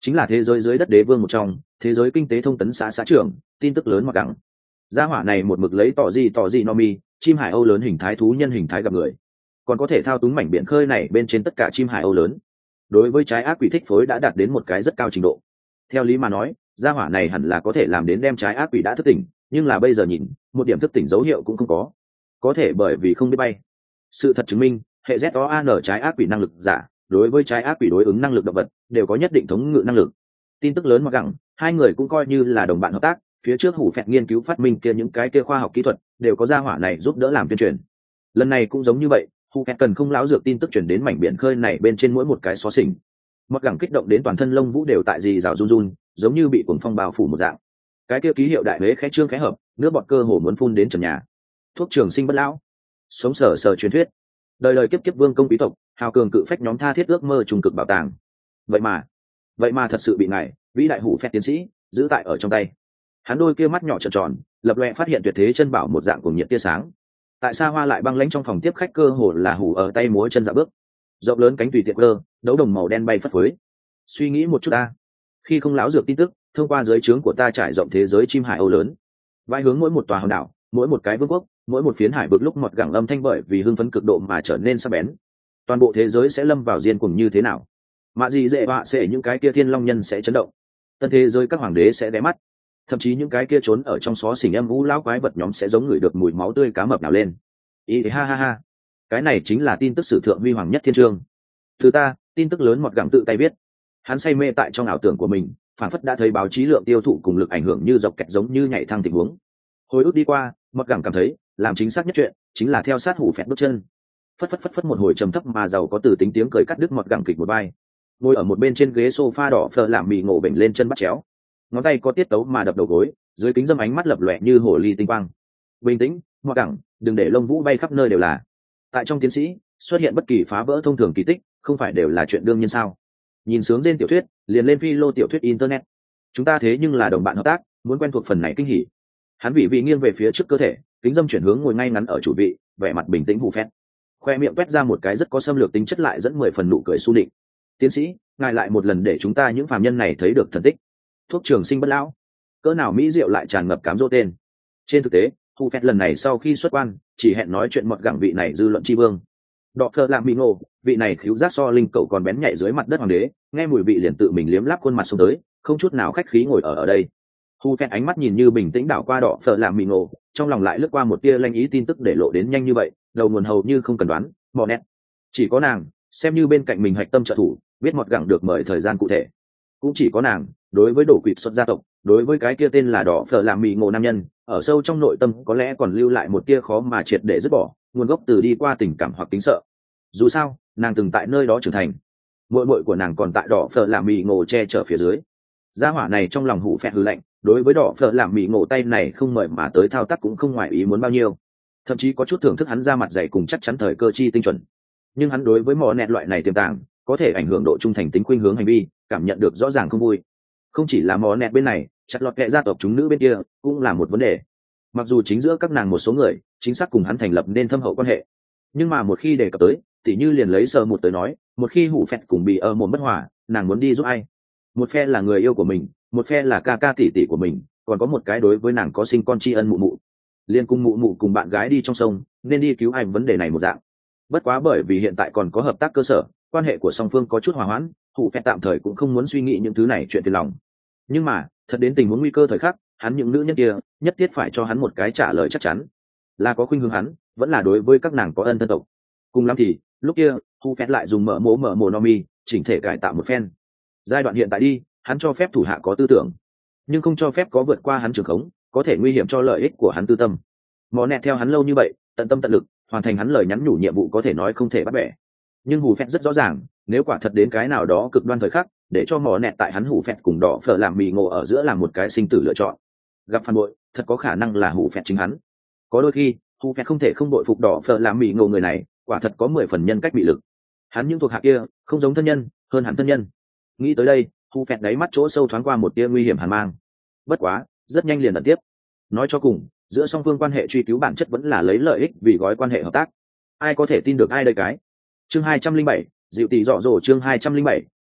chính là thế giới dưới đất đế vương một trong, thế giới kinh tế thông tấn xã xã trưởng, tin tức lớn mặc gẳng. Gia hỏa này một mực lấy tỏ gì tỏ gì no mi, chim hải âu lớn hình thái thú nhân hình thái gặp người, còn có thể thao túng mảnh biển khơi này bên trên tất cả chim hải âu lớn. Đối với trái ác quỷ thích phối đã đạt đến một cái rất cao trình độ. Theo lý mà nói, gia hỏa này hẳn là có thể làm đến đem trái ác quỷ đã thức tỉnh, nhưng là bây giờ nhìn, một điểm thức tỉnh dấu hiệu cũng không có. Có thể bởi vì không biết bay. Sự thật chứng minh, hệ Z O A N trái ác quỷ năng lực giả, đối với trái ác quỷ đối ứng năng lực động vật đều có nhất định thống ngự năng lực. Tin tức lớn mà gặng, hai người cũng coi như là đồng bạn hợp tác, phía trước hủ phẹt nghiên cứu phát minh kia những cái kia khoa học kỹ thuật đều có gia hỏa này giúp đỡ làm tuyên truyền. Lần này cũng giống như vậy, hủ phẹt cần không lão dược tin tức truyền đến mảnh biển khơi này bên trên mỗi một cái xó xỉnh. Mặc gặng kích động đến toàn thân lông vũ đều tại gì rào run run, giống như bị cuồng phong bao phủ một dạng. Cái kia ký hiệu đại huế khẽ trương khẽ hợp, nước bọt cơ hồ muốn phun đến trần nhà. Thuốc trường sinh bất lão, sống sở sở truyền thuyết, đời đời kiếp kiếp vương công quý tộc, hào cường cự phách nhóm tha thiết ước mơ trung cực bảo tàng. Vậy mà, vậy mà thật sự bị ngài, vĩ đại hủ phẹt tiến sĩ, giữ tại ở trong tay. Hắn đôi kia mắt nhỏ tròn tròn, lập loè phát hiện tuyệt thế chân bảo một dạng cùng nhiệt tia sáng. Tại sao hoa lại băng lãnh trong phòng tiếp khách cơ hồ là hủ ở tay múa chân dạo bước, rộng lớn cánh tùy tiện cơ, đấu đồng màu đen bay phất phới. Suy nghĩ một chút ta, khi không lão dược tin tức thông qua dưới trướng của ta trải rộng thế giới chim hải âu lớn, vai hướng mỗi một tòa hòn đảo, mỗi một cái vương quốc, mỗi một phiến hải vực lúc mọt gẳng âm thanh bởi vì hưng phấn cực độ mà trở nên sắc bén. Toàn bộ thế giới sẽ lâm vào diên cuồng như thế nào? Mạ gì dễ bạ sẽ những cái kia thiên long nhân sẽ chấn động, tân thế giới các hoàng đế sẽ ghé mắt, thậm chí những cái kia trốn ở trong xó xỉnh âm u lão quái vật nhóm sẽ giống người được mùi máu tươi cá mập nào lên. Ý ha ha ha, cái này chính là tin tức sử thượng huy hoàng nhất thiên chương. Thứ ta, tin tức lớn mọt gẳng tự tay viết. Hắn say mê tại trong ảo tưởng của mình, phản phất đã thấy báo chí lượng tiêu thụ cùng lực ảnh hưởng như dọc kẹt giống như nhảy thang tình huống. Hồi ức đi qua, mọt gẳng cảm thấy làm chính xác nhất chuyện chính là theo sát hủ phẹt bước chân. Phất phất phất phất một hồi trầm thấp mà giàu có từ tính tiếng cười cắt đứt mọt gẳng kịch một vai. Ngồi ở một bên trên ghế sofa đỏ phờ làm mì ngộ bệnh lên chân bắt chéo, ngón tay có tiết tấu mà đập đầu gối, dưới kính dâm ánh mắt lập lòe như hồ ly tinh quang. Bình tĩnh, mọt gẳng, đừng để lông vũ bay khắp nơi đều là. Tại trong tiến sĩ xuất hiện bất kỳ phá vỡ thông thường kỳ tích, không phải đều là chuyện đương nhiên sao? Nhìn sướng trên tiểu thuyết, liền lên phi lô tiểu thuyết internet. Chúng ta thế nhưng là đồng bạn hợp tác, muốn quen thuộc phần này kinh hỉ. Hắn vị vị nghiêng về phía trước cơ thể, kính dâm chuyển hướng ngồi ngay ngắn ở chủ vị, vẻ mặt bình tĩnh hù phét, khoe miệng quét ra một cái rất có xâm lược tính chất lại dẫn mười phần nụ cười su định. Tiến sĩ, ngài lại một lần để chúng ta những phàm nhân này thấy được thần tích. Thuốc trường sinh bất lão, cỡ nào mỹ diệu lại tràn ngập cám dỗ tên. Trên thực tế, hù phét lần này sau khi xuất quan, chỉ hẹn nói chuyện mọt gẳng vị này dư luận tri vương. Đọ phơ làm bị ngộ, vị này khíu giác so linh cậu còn bén nhạy dưới mặt đất hoàng đế, nghe mùi vị liền tự mình liếm láp khuôn mặt xuống tới, không chút nào khách khí ngồi ở ở đây. Hu phét ánh mắt nhìn như bình tĩnh đảo qua đọ phơ làm bị ngộ, trong lòng lại lướt qua một tia lanh ý tin tức để lộ đến nhanh như vậy, đầu nguồn hầu như không cần đoán, mò nét. Chỉ có nàng, xem như bên cạnh mình hạch tâm trợ thủ, biết mọt gẳng được mời thời gian cụ thể. Cũng chỉ có nàng, đối với đổ quỵt xuất gia tộc, đối với cái kia tên là đỏ phở làm mì ngộ nam nhân, ở sâu trong nội tâm có lẽ còn lưu lại một tia khó mà triệt để dứt bỏ, nguồn gốc từ đi qua tình cảm hoặc tính sợ. Dù sao, nàng từng tại nơi đó trưởng thành, muội muội của nàng còn tại đỏ phở làm mì ngộ che chở phía dưới. Gia hỏa này trong lòng hủ phẹt hư lạnh, đối với đỏ phở làm mì ngộ tay này không mời mà tới thao tác cũng không ngoài ý muốn bao nhiêu, thậm chí có chút thưởng thức hắn ra mặt dày cùng chắc chắn thời cơ chi tinh chuẩn. Nhưng hắn đối với mỏ nẹt loại này tiềm tàng, có thể ảnh hưởng độ trung thành tính khuynh hướng hành vi, cảm nhận được rõ ràng không vui. Không chỉ là mỏ nẹt bên này, chặt lọt kệ gia tộc chúng nữ bên kia cũng là một vấn đề. Mặc dù chính giữa các nàng một số người chính xác cùng hắn thành lập nên thâm hậu quan hệ, nhưng mà một khi đề cập tới, tỉ như liền lấy sơ một tới nói, một khi hủ phẹt cùng bị ở một bất hòa, nàng muốn đi giúp ai? Một phe là người yêu của mình, một phe là ca ca tỷ tỷ của mình, còn có một cái đối với nàng có sinh con tri ân mụ mụ. Liên cùng mụ mụ cùng bạn gái đi trong sông, nên đi cứu ai vấn đề này một dạng. Bất quá bởi vì hiện tại còn có hợp tác cơ sở, quan hệ của song phương có chút hòa hoãn, hủ phẹt tạm thời cũng không muốn suy nghĩ những thứ này chuyện phiền lòng. Nhưng mà thật đến tình huống nguy cơ thời khắc, hắn những nữ nhân kia nhất thiết phải cho hắn một cái trả lời chắc chắn, là có khuynh hướng hắn, vẫn là đối với các nàng có ân thân tộc. Cùng lắm thì lúc kia hủ phẹt lại dùng mở mố mở mồ nomi chỉnh thể cải tạo một phen. Giai đoạn hiện tại đi, hắn cho phép thủ hạ có tư tưởng, nhưng không cho phép có vượt qua hắn trường khống, có thể nguy hiểm cho lợi ích của hắn tư tâm. Mỏ nẹt theo hắn lâu như vậy, tận tâm tận lực hoàn thành hắn lời nhắn nhủ nhiệm vụ có thể nói không thể bắt bẻ. Nhưng hủ phẹt rất rõ ràng, nếu quả thật đến cái nào đó cực đoan thời khắc, để cho mỏ nẹt tại hắn hủ phẹt cùng đỏ phở làm mì ngộ ở giữa làm một cái sinh tử lựa chọn, gặp phản bội, thật có khả năng là hủ phẹt chính hắn. Có đôi khi hủ phẹt không thể không bội phục đỏ phở làm mì ngộ người này, quả thật có mười phần nhân cách bị lực. Hắn những thuộc hạ kia không giống thân nhân, hơn hẳn thân nhân. Nghĩ tới đây, hủ phẹt đáy mắt chỗ sâu thoáng qua một tia nguy hiểm hàn mang. Bất quá rất nhanh liền ẩn tiếp. Nói cho cùng, giữa song phương quan hệ truy cứu bản chất vẫn là lấy lợi ích vì gói quan hệ hợp tác. Ai có thể tin được ai đây cái? Chương hai trăm linh bảy, dịu tỷ dọ dỗ chương hai trăm linh bảy,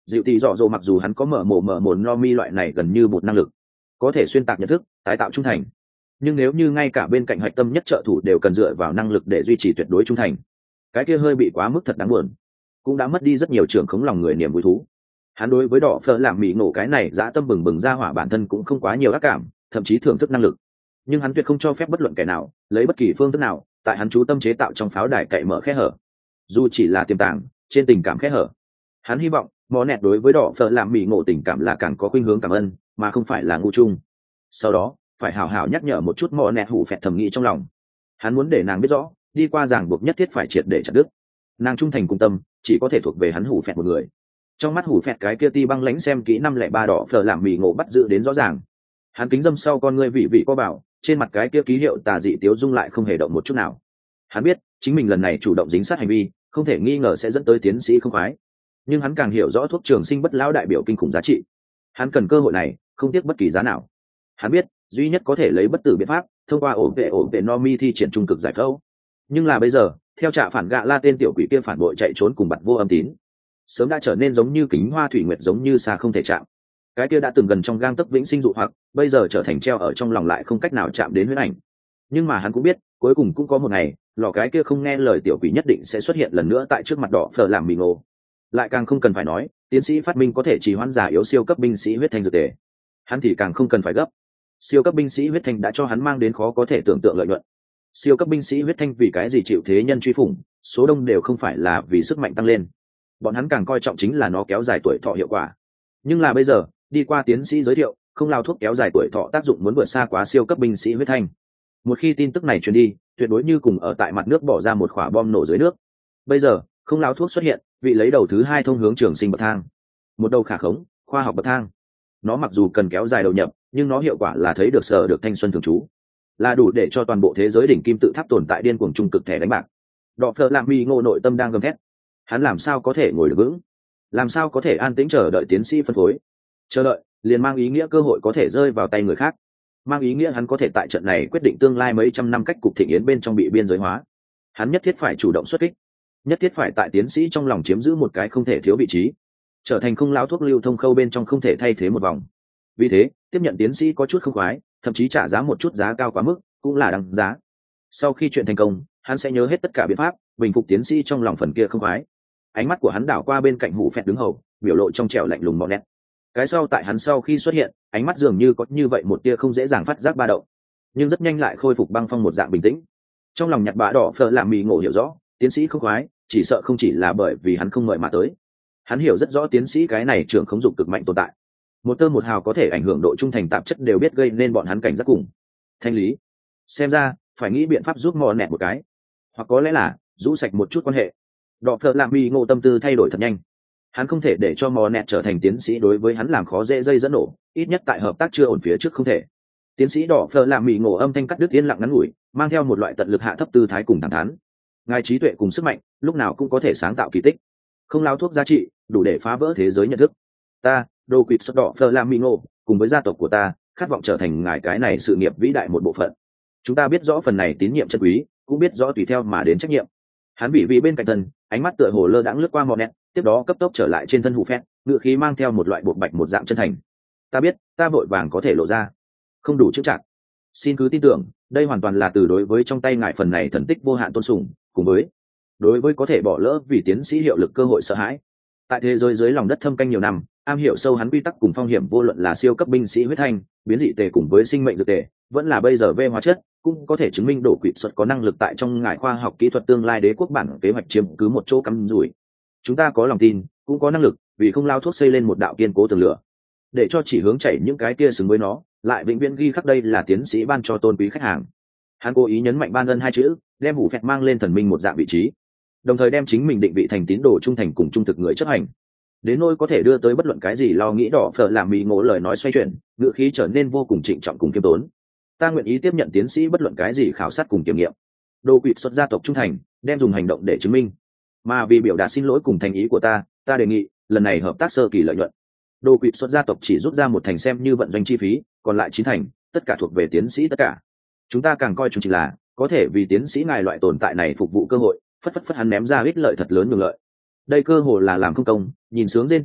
Dịu tỷ dọ dỗ mặc dù hắn có mở mổ mở mổ no mi loại này gần như một năng lực, có thể xuyên tạc nhận thức, tái tạo trung thành, nhưng nếu như ngay cả bên cạnh hạch tâm nhất trợ thủ đều cần dựa vào năng lực để duy trì tuyệt đối trung thành, cái kia hơi bị quá mức thật đáng buồn, cũng đã mất đi rất nhiều trưởng khống lòng người niềm vui thú. Hắn đối với đỏ phở làm mì nổ cái này dã tâm bừng bừng ra hỏa bản thân cũng không quá nhiều ác cảm, thậm chí thưởng thức năng lực, nhưng hắn tuyệt không cho phép bất luận kẻ nào lấy bất kỳ phương thức nào tại hắn chú tâm chế tạo trong pháo đài cậy mở khe hở, dù chỉ là tiềm tàng trên tình cảm khe hở. Hắn hy vọng mò nẹt đối với đỏ phở làm mì ngộ tình cảm là càng có khuynh hướng cảm ơn mà không phải là ngu chung. Sau đó phải hào hào nhắc nhở một chút mò nẹt hủ phẹt thầm nghĩ trong lòng. Hắn muốn để nàng biết rõ đi qua ràng buộc nhất thiết phải triệt để chặt đứt, nàng trung thành cùng tâm chỉ có thể thuộc về hắn hủ phẹt một người. Trong mắt hủ phẹt cái kia ti băng lãnh xem kỹ năm lẻ ba đỏ phở làm mì ngộ bắt giữ đến rõ ràng. Hắn kính dâm sau con ngươi vị vị có bảo, trên mặt cái kia ký hiệu tà dị tiếu dung lại không hề động một chút nào. Hắn biết chính mình lần này chủ động dính sát hành vi không thể nghi ngờ sẽ dẫn tới tiến sĩ không khoái, nhưng hắn càng hiểu rõ thuốc trường sinh bất lão đại biểu kinh khủng giá trị. Hắn cần cơ hội này không tiếc bất kỳ giá nào. Hắn biết duy nhất có thể lấy bất tử biện pháp thông qua ổn vệ ổn vệ no mi thi triển trung cực giải phẫu, nhưng là bây giờ theo trạ phản gạ la tên tiểu quỷ kia phản bội chạy trốn cùng bặt vô âm tín, sớm đã trở nên giống như kính hoa thủy nguyệt, giống như xa không thể chạm. Cái kia đã từng gần trong gang tấc vĩnh sinh dụ hoặc bây giờ trở thành treo ở trong lòng lại không cách nào chạm đến huyết ảnh. Nhưng mà hắn cũng biết cuối cùng cũng có một ngày lò cái kia không nghe lời tiểu quỷ nhất định sẽ xuất hiện lần nữa tại trước mặt đỏ phở làm mì ngộ. Lại càng không cần phải nói tiến sĩ phát minh có thể trì hoãn giả yếu siêu cấp binh sĩ huyết thanh dược tề, hắn thì càng không cần phải gấp. Siêu cấp binh sĩ huyết thanh đã cho hắn mang đến khó có thể tưởng tượng lợi nhuận. Siêu cấp binh sĩ huyết thanh vì cái gì chịu thế nhân truy phủng, số đông đều không phải là vì sức mạnh tăng lên, bọn hắn càng coi trọng chính là nó kéo dài tuổi thọ hiệu quả. Nhưng là bây giờ đi qua tiến sĩ giới thiệu, không lao thuốc kéo dài tuổi thọ tác dụng muốn vượt xa quá siêu cấp binh sĩ huyết thanh. Một khi tin tức này truyền đi, tuyệt đối như cùng ở tại mặt nước bỏ ra một quả bom nổ dưới nước. Bây giờ không lao thuốc xuất hiện, vị lấy đầu thứ hai thông hướng trường sinh bậc thang, một đầu khả khống khoa học bậc thang. Nó mặc dù cần kéo dài đầu nhập, nhưng nó hiệu quả là thấy được sở được thanh xuân thường trú, là đủ để cho toàn bộ thế giới đỉnh kim tự tháp tồn tại điên cuồng trung cực thẻ đánh bạc. Đọ phở làm mì ngộ nội tâm đang gầm thét, hắn làm sao có thể ngồi được vững, làm sao có thể an tĩnh chờ đợi tiến sĩ phân phối. Chờ đợi liền mang ý nghĩa cơ hội có thể rơi vào tay người khác, mang ý nghĩa hắn có thể tại trận này quyết định tương lai mấy trăm năm cách cục thịnh yến bên trong bị biên giới hóa. Hắn nhất thiết phải chủ động xuất kích, nhất thiết phải tại tiến sĩ trong lòng chiếm giữ một cái không thể thiếu vị trí, trở thành không lao thuốc lưu thông khâu bên trong không thể thay thế một vòng. Vì thế tiếp nhận tiến sĩ có chút không khoái, thậm chí trả giá một chút giá cao quá mức cũng là đáng giá. Sau khi chuyện thành công, hắn sẽ nhớ hết tất cả biện pháp bình phục tiến sĩ trong lòng phần kia không khoái. Ánh mắt của hắn đảo qua bên cạnh hủ phẹt đứng hầu, biểu lộ trong trẻo lạnh lùng mọn nét. Cái sau tại hắn sau khi xuất hiện, ánh mắt dường như có như vậy một tia không dễ dàng phát giác ba động, nhưng rất nhanh lại khôi phục băng phong một dạng bình tĩnh. Trong lòng nhặt bạ đỏ phở làm mì ngộ hiểu rõ tiến sĩ không khoái chỉ sợ không chỉ là bởi vì hắn không mời mà tới. Hắn hiểu rất rõ tiến sĩ cái này trưởng khống dục cực mạnh tồn tại, một tơ một hào có thể ảnh hưởng độ trung thành tạp chất đều biết gây nên bọn hắn cảnh giác cùng thanh lý. Xem ra phải nghĩ biện pháp giúp mò nẹt một cái, hoặc có lẽ là rũ sạch một chút quan hệ. Đọ phở làm mì ngộ tâm tư thay đổi thật nhanh, hắn không thể để cho mò nẹt trở thành tiến sĩ đối với hắn làm khó dễ dây dẫn nổ, ít nhất tại hợp tác chưa ổn phía trước không thể. Tiến sĩ đỏ phở làm mì ngộ âm thanh cắt đứt yên lặng ngắn ngủi, mang theo một loại tận lực hạ thấp tư thái cùng thẳng thắn. Ngài trí tuệ cùng sức mạnh lúc nào cũng có thể sáng tạo kỳ tích, không lao thuốc giá trị đủ để phá vỡ thế giới nhận thức. Ta đô quỵt xuất đỏ phở làm mì ngộ cùng với gia tộc của ta khát vọng trở thành ngài cái này sự nghiệp vĩ đại một bộ phận. Chúng ta biết rõ phần này tín nhiệm chân quý, cũng biết rõ tùy theo mà đến trách nhiệm. Hắn bị vị bên cạnh thân, ánh mắt tựa hồ lơ đãng lướt qua mò nẹt, tiếp đó cấp tốc trở lại trên thân hủ phét, ngựa khí mang theo một loại buộc bạch một dạng chân thành. Ta biết ta vội vàng có thể lộ ra không đủ chững chạc, xin cứ tin tưởng đây hoàn toàn là từ đối với trong tay ngài phần này thần tích vô hạn tôn sùng, cùng với đối với có thể bỏ lỡ vì tiến sĩ hiệu lực cơ hội sợ hãi. Tại thế giới dưới lòng đất thâm canh nhiều năm, am hiểu sâu hắn quy tắc cùng phong hiểm, vô luận là siêu cấp binh sĩ huyết thanh, biến dị tề cùng với sinh mệnh dược tề, vẫn là bây giờ vê hóa chất, cũng có thể chứng minh đổ quỵt xuất có năng lực tại trong ngài khoa học kỹ thuật tương lai đế quốc bản kế hoạch chiếm cứ một chỗ cắm rủi. Chúng ta có lòng tin, cũng có năng lực, vì không lao thuốc xây lên một đạo kiên cố tường lửa, để cho chỉ hướng chảy những cái kia xứng với nó, lại vĩnh viễn ghi khắc đây là tiến sĩ ban cho tôn quý khách hàng. Hắn cố ý nhấn mạnh ban ân hai chữ, đem hủ phẹt mang lên thần minh một dạng vị trí, đồng thời đem chính mình định vị thành tín đồ trung thành cùng trung thực người chấp hành, đến nỗi có thể đưa tới bất luận cái gì lo nghĩ. Đỏ phở làm mì ngộ lời nói xoay chuyển, ngữ khí trở nên vô cùng trịnh trọng cùng kiêm tốn. Ta nguyện ý tiếp nhận tiến sĩ bất luận cái gì khảo sát cùng kiểm nghiệm. Đồ quỵt xuất gia tộc trung thành, đem dùng hành động để chứng minh. Mà vì biểu đạt xin lỗi cùng thành ý của ta, ta đề nghị lần này hợp tác sơ kỳ lợi nhuận, đồ quỵt xuất gia tộc chỉ rút ra một thành xem như vận doanh chi phí, còn lại chín thành tất cả thuộc về tiến sĩ tất cả. Chúng ta càng coi chúng chỉ là có thể vì tiến sĩ ngài loại tồn tại này phục vụ cơ hội. Phất phất phất hắn ném ra ích lợi thật lớn nhường lợi. Đây cơ hồ là làm không công, nhìn sướng trên tiểu thuyết,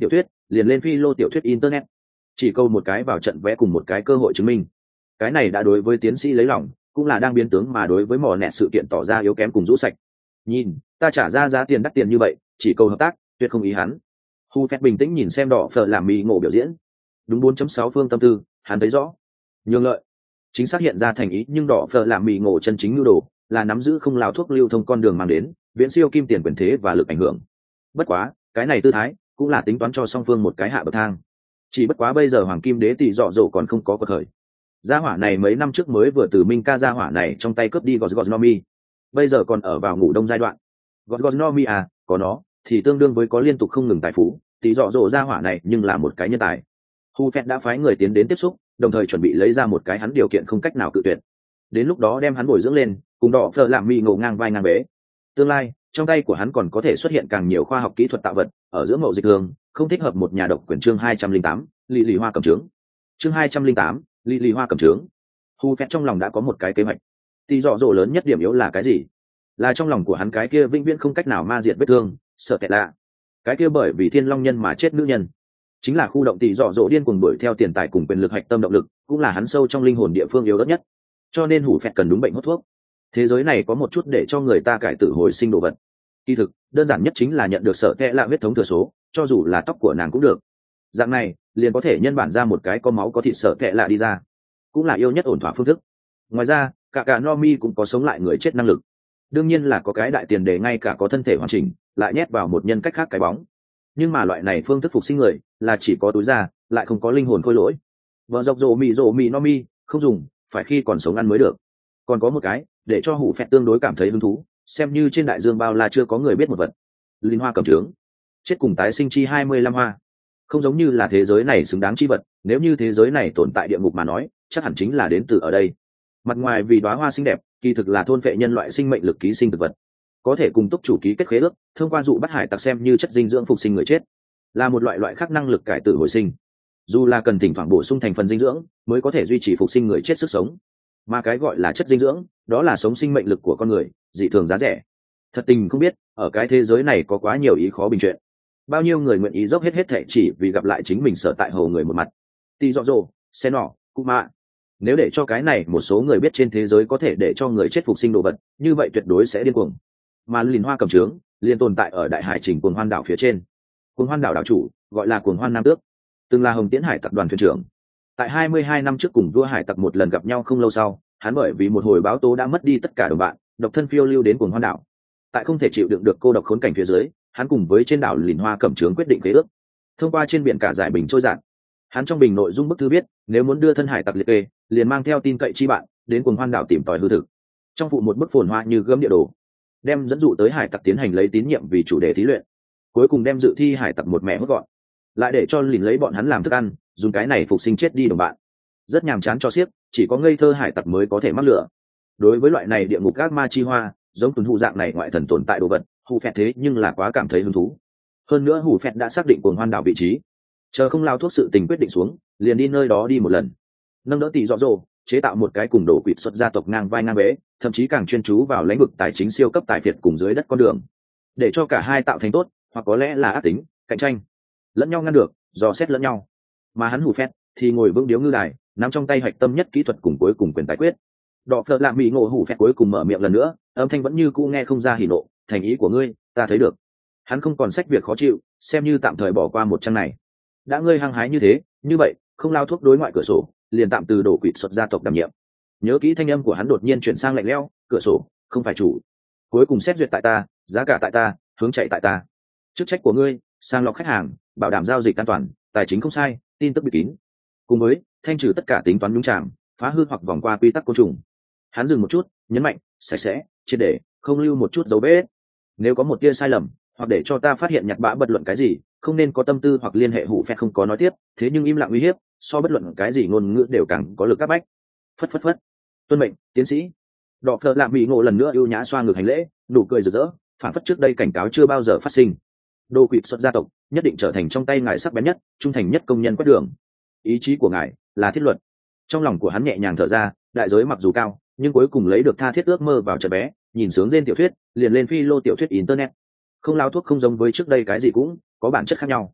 liền lên phi lô tiểu thuyết internet, chỉ câu một cái vào trận vẽ cùng một cái cơ hội chứng minh. Cái này đã đối với tiến sĩ lấy lòng, cũng là đang biến tướng mà đối với mỏ nẹt sự kiện tỏ ra yếu kém cùng rũ sạch. Nhìn, ta trả ra giá tiền đắt tiền như vậy, chỉ câu hợp tác, tuyệt không ý hắn. Hu phép bình tĩnh nhìn xem đỏ phở làm mì ngộ biểu diễn. Đúng bốn chấm sáu phương tâm tư, hắn thấy rõ. Nhường lợi, chính xác hiện ra thành ý, nhưng đỏ phở làm mì ngộ chân chính nhu đồ là nắm giữ không lao thuốc lưu thông con đường mang đến viễn siêu kim tiền quyền thế và lực ảnh hưởng. Bất quá, cái này tư thái cũng là tính toán cho song phương một cái hạ bậc thang. Chỉ bất quá bây giờ hoàng kim đế tỷ dọ dỗ còn không có cơ khởi. Gia hỏa này mấy năm trước mới vừa từ Minh ca gia hỏa này trong tay cướp đi Gosgosnomi, bây giờ còn ở vào ngủ đông giai đoạn. Gosgosnomi à, có nó thì tương đương với có liên tục không ngừng tài phú, tỷ dọ dỗ gia hỏa này nhưng là một cái nhân tài. Hu Phẹt đã phái người tiến đến tiếp xúc, đồng thời chuẩn bị lấy ra một cái hắn điều kiện không cách nào cự tuyệt. Đến lúc đó đem hắn bồi dưỡng lên, cùng đỏ phở làm mì ngộ ngang vai ngang bế. Tương lai, trong tay của hắn còn có thể xuất hiện càng nhiều khoa học kỹ thuật tạo vật, ở giữa mậu dịch thường, không thích hợp một nhà độc quyền. Chương hai trăm linh tám, lì lì hoa cầm trướng. Chương hai trăm linh tám, lì lì hoa cầm trướng. Hu Phẹt trong lòng đã có một cái kế hoạch. Tỷ dọ dỗ lớn nhất điểm yếu là cái gì? Là trong lòng của hắn cái kia vĩnh viễn không cách nào ma diệt vết thương, sợ tệ lạ. Cái kia bởi vì thiên long nhân mà chết nữ nhân, chính là khu động tỷ dọ dỗ điên cuồng đuổi theo tiền tài cùng quyền lực hạch tâm động lực, cũng là hắn sâu trong linh hồn địa phương yếu đất nhất. Cho nên Hủ Phẹt cần đúng bệnh hốt thuốc. Thế giới này có một chút để cho người ta cải tử hồi sinh đồ vật. Kỳ thực, đơn giản nhất chính là nhận được sợ tệ lạ huyết thống thừa số, cho dù là tóc của nàng cũng được. Dạng này, liền có thể nhân bản ra một cái có máu có thịt sợ tệ lạ đi ra, cũng là yêu nhất ổn thỏa phương thức. Ngoài ra, cả cả Nomi cũng có sống lại người chết năng lực. Đương nhiên là có cái đại tiền đề ngay cả có thân thể hoàn chỉnh, lại nhét vào một nhân cách khác cái bóng. Nhưng mà loại này phương thức phục sinh người là chỉ có túi da, lại không có linh hồn khôi lỗi. Vợ dọc rồ mì rồ mì Nomi không dùng, phải khi còn sống ăn mới được. Còn có một cái để cho Hủ Phẹt tương đối cảm thấy hứng thú, xem như trên đại dương bao la chưa có người biết một vật. Linh hoa cầm trướng, chết cùng tái sinh chi hai mươi lăm hoa. Không giống như là thế giới này xứng đáng chi vật, nếu như thế giới này tồn tại địa ngục mà nói, chắc hẳn chính là đến từ ở đây. Mặt ngoài vì đóa hoa xinh đẹp, kỳ thực là thôn phệ nhân loại sinh mệnh lực ký sinh thực vật, có thể cùng túc chủ ký kết khế ước, thông qua dụ bắt hải tặc xem như chất dinh dưỡng phục sinh người chết, là một loại loại khác năng lực cải tử hồi sinh. Dù là cần thỉnh thoảng bổ sung thành phần dinh dưỡng mới có thể duy trì phục sinh người chết sức sống, mà cái gọi là chất dinh dưỡng đó là sống sinh mệnh lực của con người, dị thường giá rẻ. Thật tình không biết ở cái thế giới này có quá nhiều ý khó bình chuyện, bao nhiêu người nguyện ý dốc hết hết thệ chỉ vì gặp lại chính mình sở tại hầu người một mặt. Tỷ dọ dỗ, xe nọ, Kuma, nếu để cho cái này một số người biết trên thế giới có thể để cho người chết phục sinh đồ vật, như vậy tuyệt đối sẽ điên cuồng. Mà lìn hoa cầm trướng liền tồn tại ở đại hải trình cuồng hoan đảo phía trên. Cuồng hoan đảo đảo chủ gọi là cuồng hoan nam tước, từng là hồng tiễn hải tặc đoàn thuyền trưởng. Tại hai mươi hai năm trước cùng vua hải tặc một lần gặp nhau không lâu sau, hắn bởi vì một hồi báo tố đã mất đi tất cả đồng bạn, độc thân phiêu lưu đến cuồng hoan đảo. Tại không thể chịu đựng được cô độc khốn cảnh phía dưới, hắn cùng với trên đảo lìn hoa cầm trướng quyết định khế ước. Thông qua trên biển cả giải bình trôi giạt, hắn trong bình nội dung bức thư viết, nếu muốn đưa thân hải tặc liệt kê, liền mang theo tin cậy chi bạn đến cuồng hoan đảo tìm tòi hư thực. Trong phụ một bức phồn hoa như gươm địa đồ, đem dẫn dụ tới hải tặc tiến hành lấy tín nhiệm vì chủ đề thí luyện, cuối cùng đem dự thi hải tặc một mẹ hốt gọn, lại để cho lìn lấy bọn hắn làm thức ăn, dùng cái này phục sinh chết đi đồng bạn. Rất nhàm chán cho xiếc, chỉ có ngây thơ hải tặc mới có thể mắc lửa. Đối với loại này địa ngục ác ma chi hoa, giống tuần hụ dạng này ngoại thần tồn tại đồ vật, Hủ Phẹt thế nhưng là quá cảm thấy hứng thú. Hơn nữa Hủ Phẹt đã xác định cuồng hoan đảo vị trí, chờ không lao thuốc sự tình quyết định xuống, liền đi nơi đó đi một lần, nâng đỡ tỷ dọ dỗ, chế tạo một cái cùng đổ quỵt xuất gia tộc ngang vai ngang bế, thậm chí càng chuyên chú vào lĩnh vực tài chính siêu cấp tài phiệt cùng dưới đất con đường, để cho cả hai tạo thành tốt, hoặc có lẽ là ác tính, cạnh tranh, lẫn nhau ngăn được, dò xét lẫn nhau. Mà hắn Hủ Phẹt thì ngồi vững điếu ngư đài, nắm trong tay hạch tâm nhất kỹ thuật cùng cuối cùng quyền tài quyết. Đọ phật lạ mỹ ngộ Hủ Phẹt cuối cùng mở miệng lần nữa, âm thanh vẫn như cũ nghe không ra hỉ nộ, thành ý của ngươi ta thấy được. Hắn không còn sách việc khó chịu, xem như tạm thời bỏ qua một trang này. Đã ngươi hăng hái như thế, như vậy không lao thuốc đối ngoại cửa sổ, liền tạm từ đổ quỵt xuất gia tộc đảm nhiệm. Nhớ kỹ thanh âm của hắn đột nhiên chuyển sang lạnh lẽo, cửa sổ không phải chủ, cuối cùng xét duyệt tại ta, giá cả tại ta, hướng chạy tại ta. Chức trách của ngươi sàng lọc khách hàng, bảo đảm giao dịch an toàn, tài chính không sai, tin tức bị kín, cùng với thanh trừ tất cả tính toán nhúng chạm, phá hư hoặc vòng qua quy tắc côn trùng. Hắn dừng một chút, nhấn mạnh, sạch sẽ, triệt để, không lưu một chút dấu vết. Nếu có một tia sai lầm, hoặc để cho ta phát hiện nhặt bã bất luận cái gì, không nên có tâm tư hoặc liên hệ. Hủ Phẹt không có nói tiếp, thế nhưng im lặng uy hiếp, so bất luận cái gì ngôn ngữ đều càng có lực áp bách. Phất phất phất. Tuân mệnh, tiến sĩ. Đọ phở làm bị ngộ lần nữa ưu nhã xoa ngực hành lễ, nụ cười rực rỡ, phản phất trước đây cảnh cáo chưa bao giờ phát sinh. Đô quỵt xuất gia tộc nhất định trở thành trong tay ngài sắc bén nhất, trung thành nhất công nhân quét đường. Ý chí của ngài là thiết luật. Trong lòng của hắn nhẹ nhàng thở ra, đại giới mặc dù cao, nhưng cuối cùng lấy được tha thiết ước mơ vào chợt bé, nhìn sướng trên tiểu thuyết, liền lên phi lô tiểu thuyết internet. Không lao thuốc không giống với trước đây cái gì cũng có bản chất khác nhau.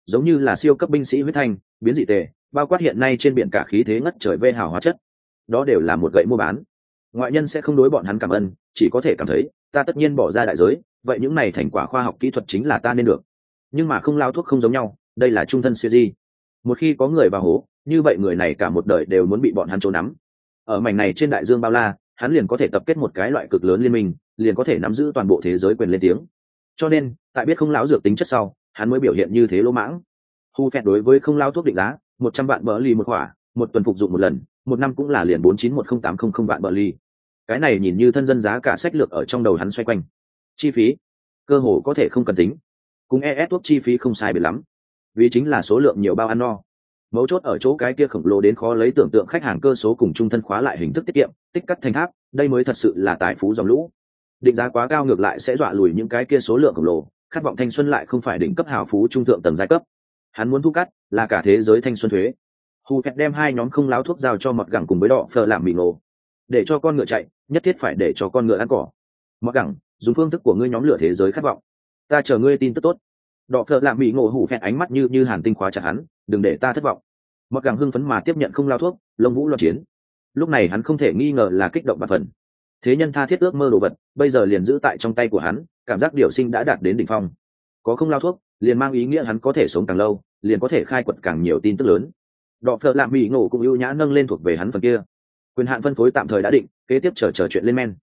giống như là siêu cấp binh sĩ huyết thanh biến dị tề, bao quát hiện nay trên biển cả khí thế ngất trời vê hào hóa chất, đó đều là một gậy mua bán. Ngoại nhân sẽ không đối bọn hắn cảm ơn, chỉ có thể cảm thấy ta tất nhiên bỏ ra đại giới, vậy những này thành quả khoa học kỹ thuật chính là ta nên được. Nhưng mà không lao thuốc không giống nhau, đây là trung thân siêu di. Một khi có người vào hố, như vậy người này cả một đời đều muốn bị bọn hắn trốn nắm. Ở mảnh này trên đại dương bao la, hắn liền có thể tập kết một cái loại cực lớn liên minh, liền có thể nắm giữ toàn bộ thế giới quyền lên tiếng. Cho nên tại biết không lão dược tính chất sau, hắn mới biểu hiện như thế lỗ mãng. Hu phẹt đối với không lao thuốc định giá một trăm vạn bờ ly một khỏa, một tuần phục dụng một lần, một năm cũng là liền bốn chín một không tám không không vạn bờ ly. Cái này nhìn như thân dân giá cả sách lược ở trong đầu hắn xoay quanh. Chi phí cơ hồ có thể không cần tính, cùng e ét thuốc chi phí không sai biệt lắm, vì chính là số lượng nhiều bao ăn no. Mấu chốt ở chỗ cái kia khổng lồ đến khó lấy tưởng tượng khách hàng cơ số cùng trung thân khóa lại hình thức tiết kiệm tích cắt thành tháp, đây mới thật sự là tài phú dòng lũ. Định giá quá cao ngược lại sẽ dọa lùi những cái kia số lượng khổng lồ, khát vọng thanh xuân lại không phải đỉnh cấp hào phú trung thượng tầng giai cấp. Hắn muốn thu cắt là cả thế giới thanh xuân thuế. Hu phẹt đem hai nhóm không láo thuốc giao cho mọt gẳng cùng với đỏ phờ làm mì nổ. Để cho con ngựa chạy, nhất thiết phải để cho con ngựa ăn cỏ. Mọt gẳng, dùng phương thức của ngươi nhóm lửa thế giới khát vọng. Ta chờ ngươi tin tức tốt. Đỏ phờ làm mì nổ hủ phẹt ánh mắt như như hàn tinh khóa chặt hắn, đừng để ta thất vọng. Mọt gẳng hưng phấn mà tiếp nhận không lao thuốc, lông vũ loạn chiến. Lúc này hắn không thể nghi ngờ là kích động bạt phần. Thế nhân tha thiết ước mơ đồ vật, bây giờ liền giữ tại trong tay của hắn, cảm giác điều sinh đã đạt đến đỉnh phong. Có không lao thuốc, liền mang ý nghĩa hắn có thể sống càng lâu, liền có thể khai quật càng nhiều tin tức lớn. Đọ phở làm mỹ ngộ cũng ưu nhã nâng lên thuộc về hắn phần kia. Quyền hạn phân phối tạm thời đã định, kế tiếp chờ chờ chuyện lên men.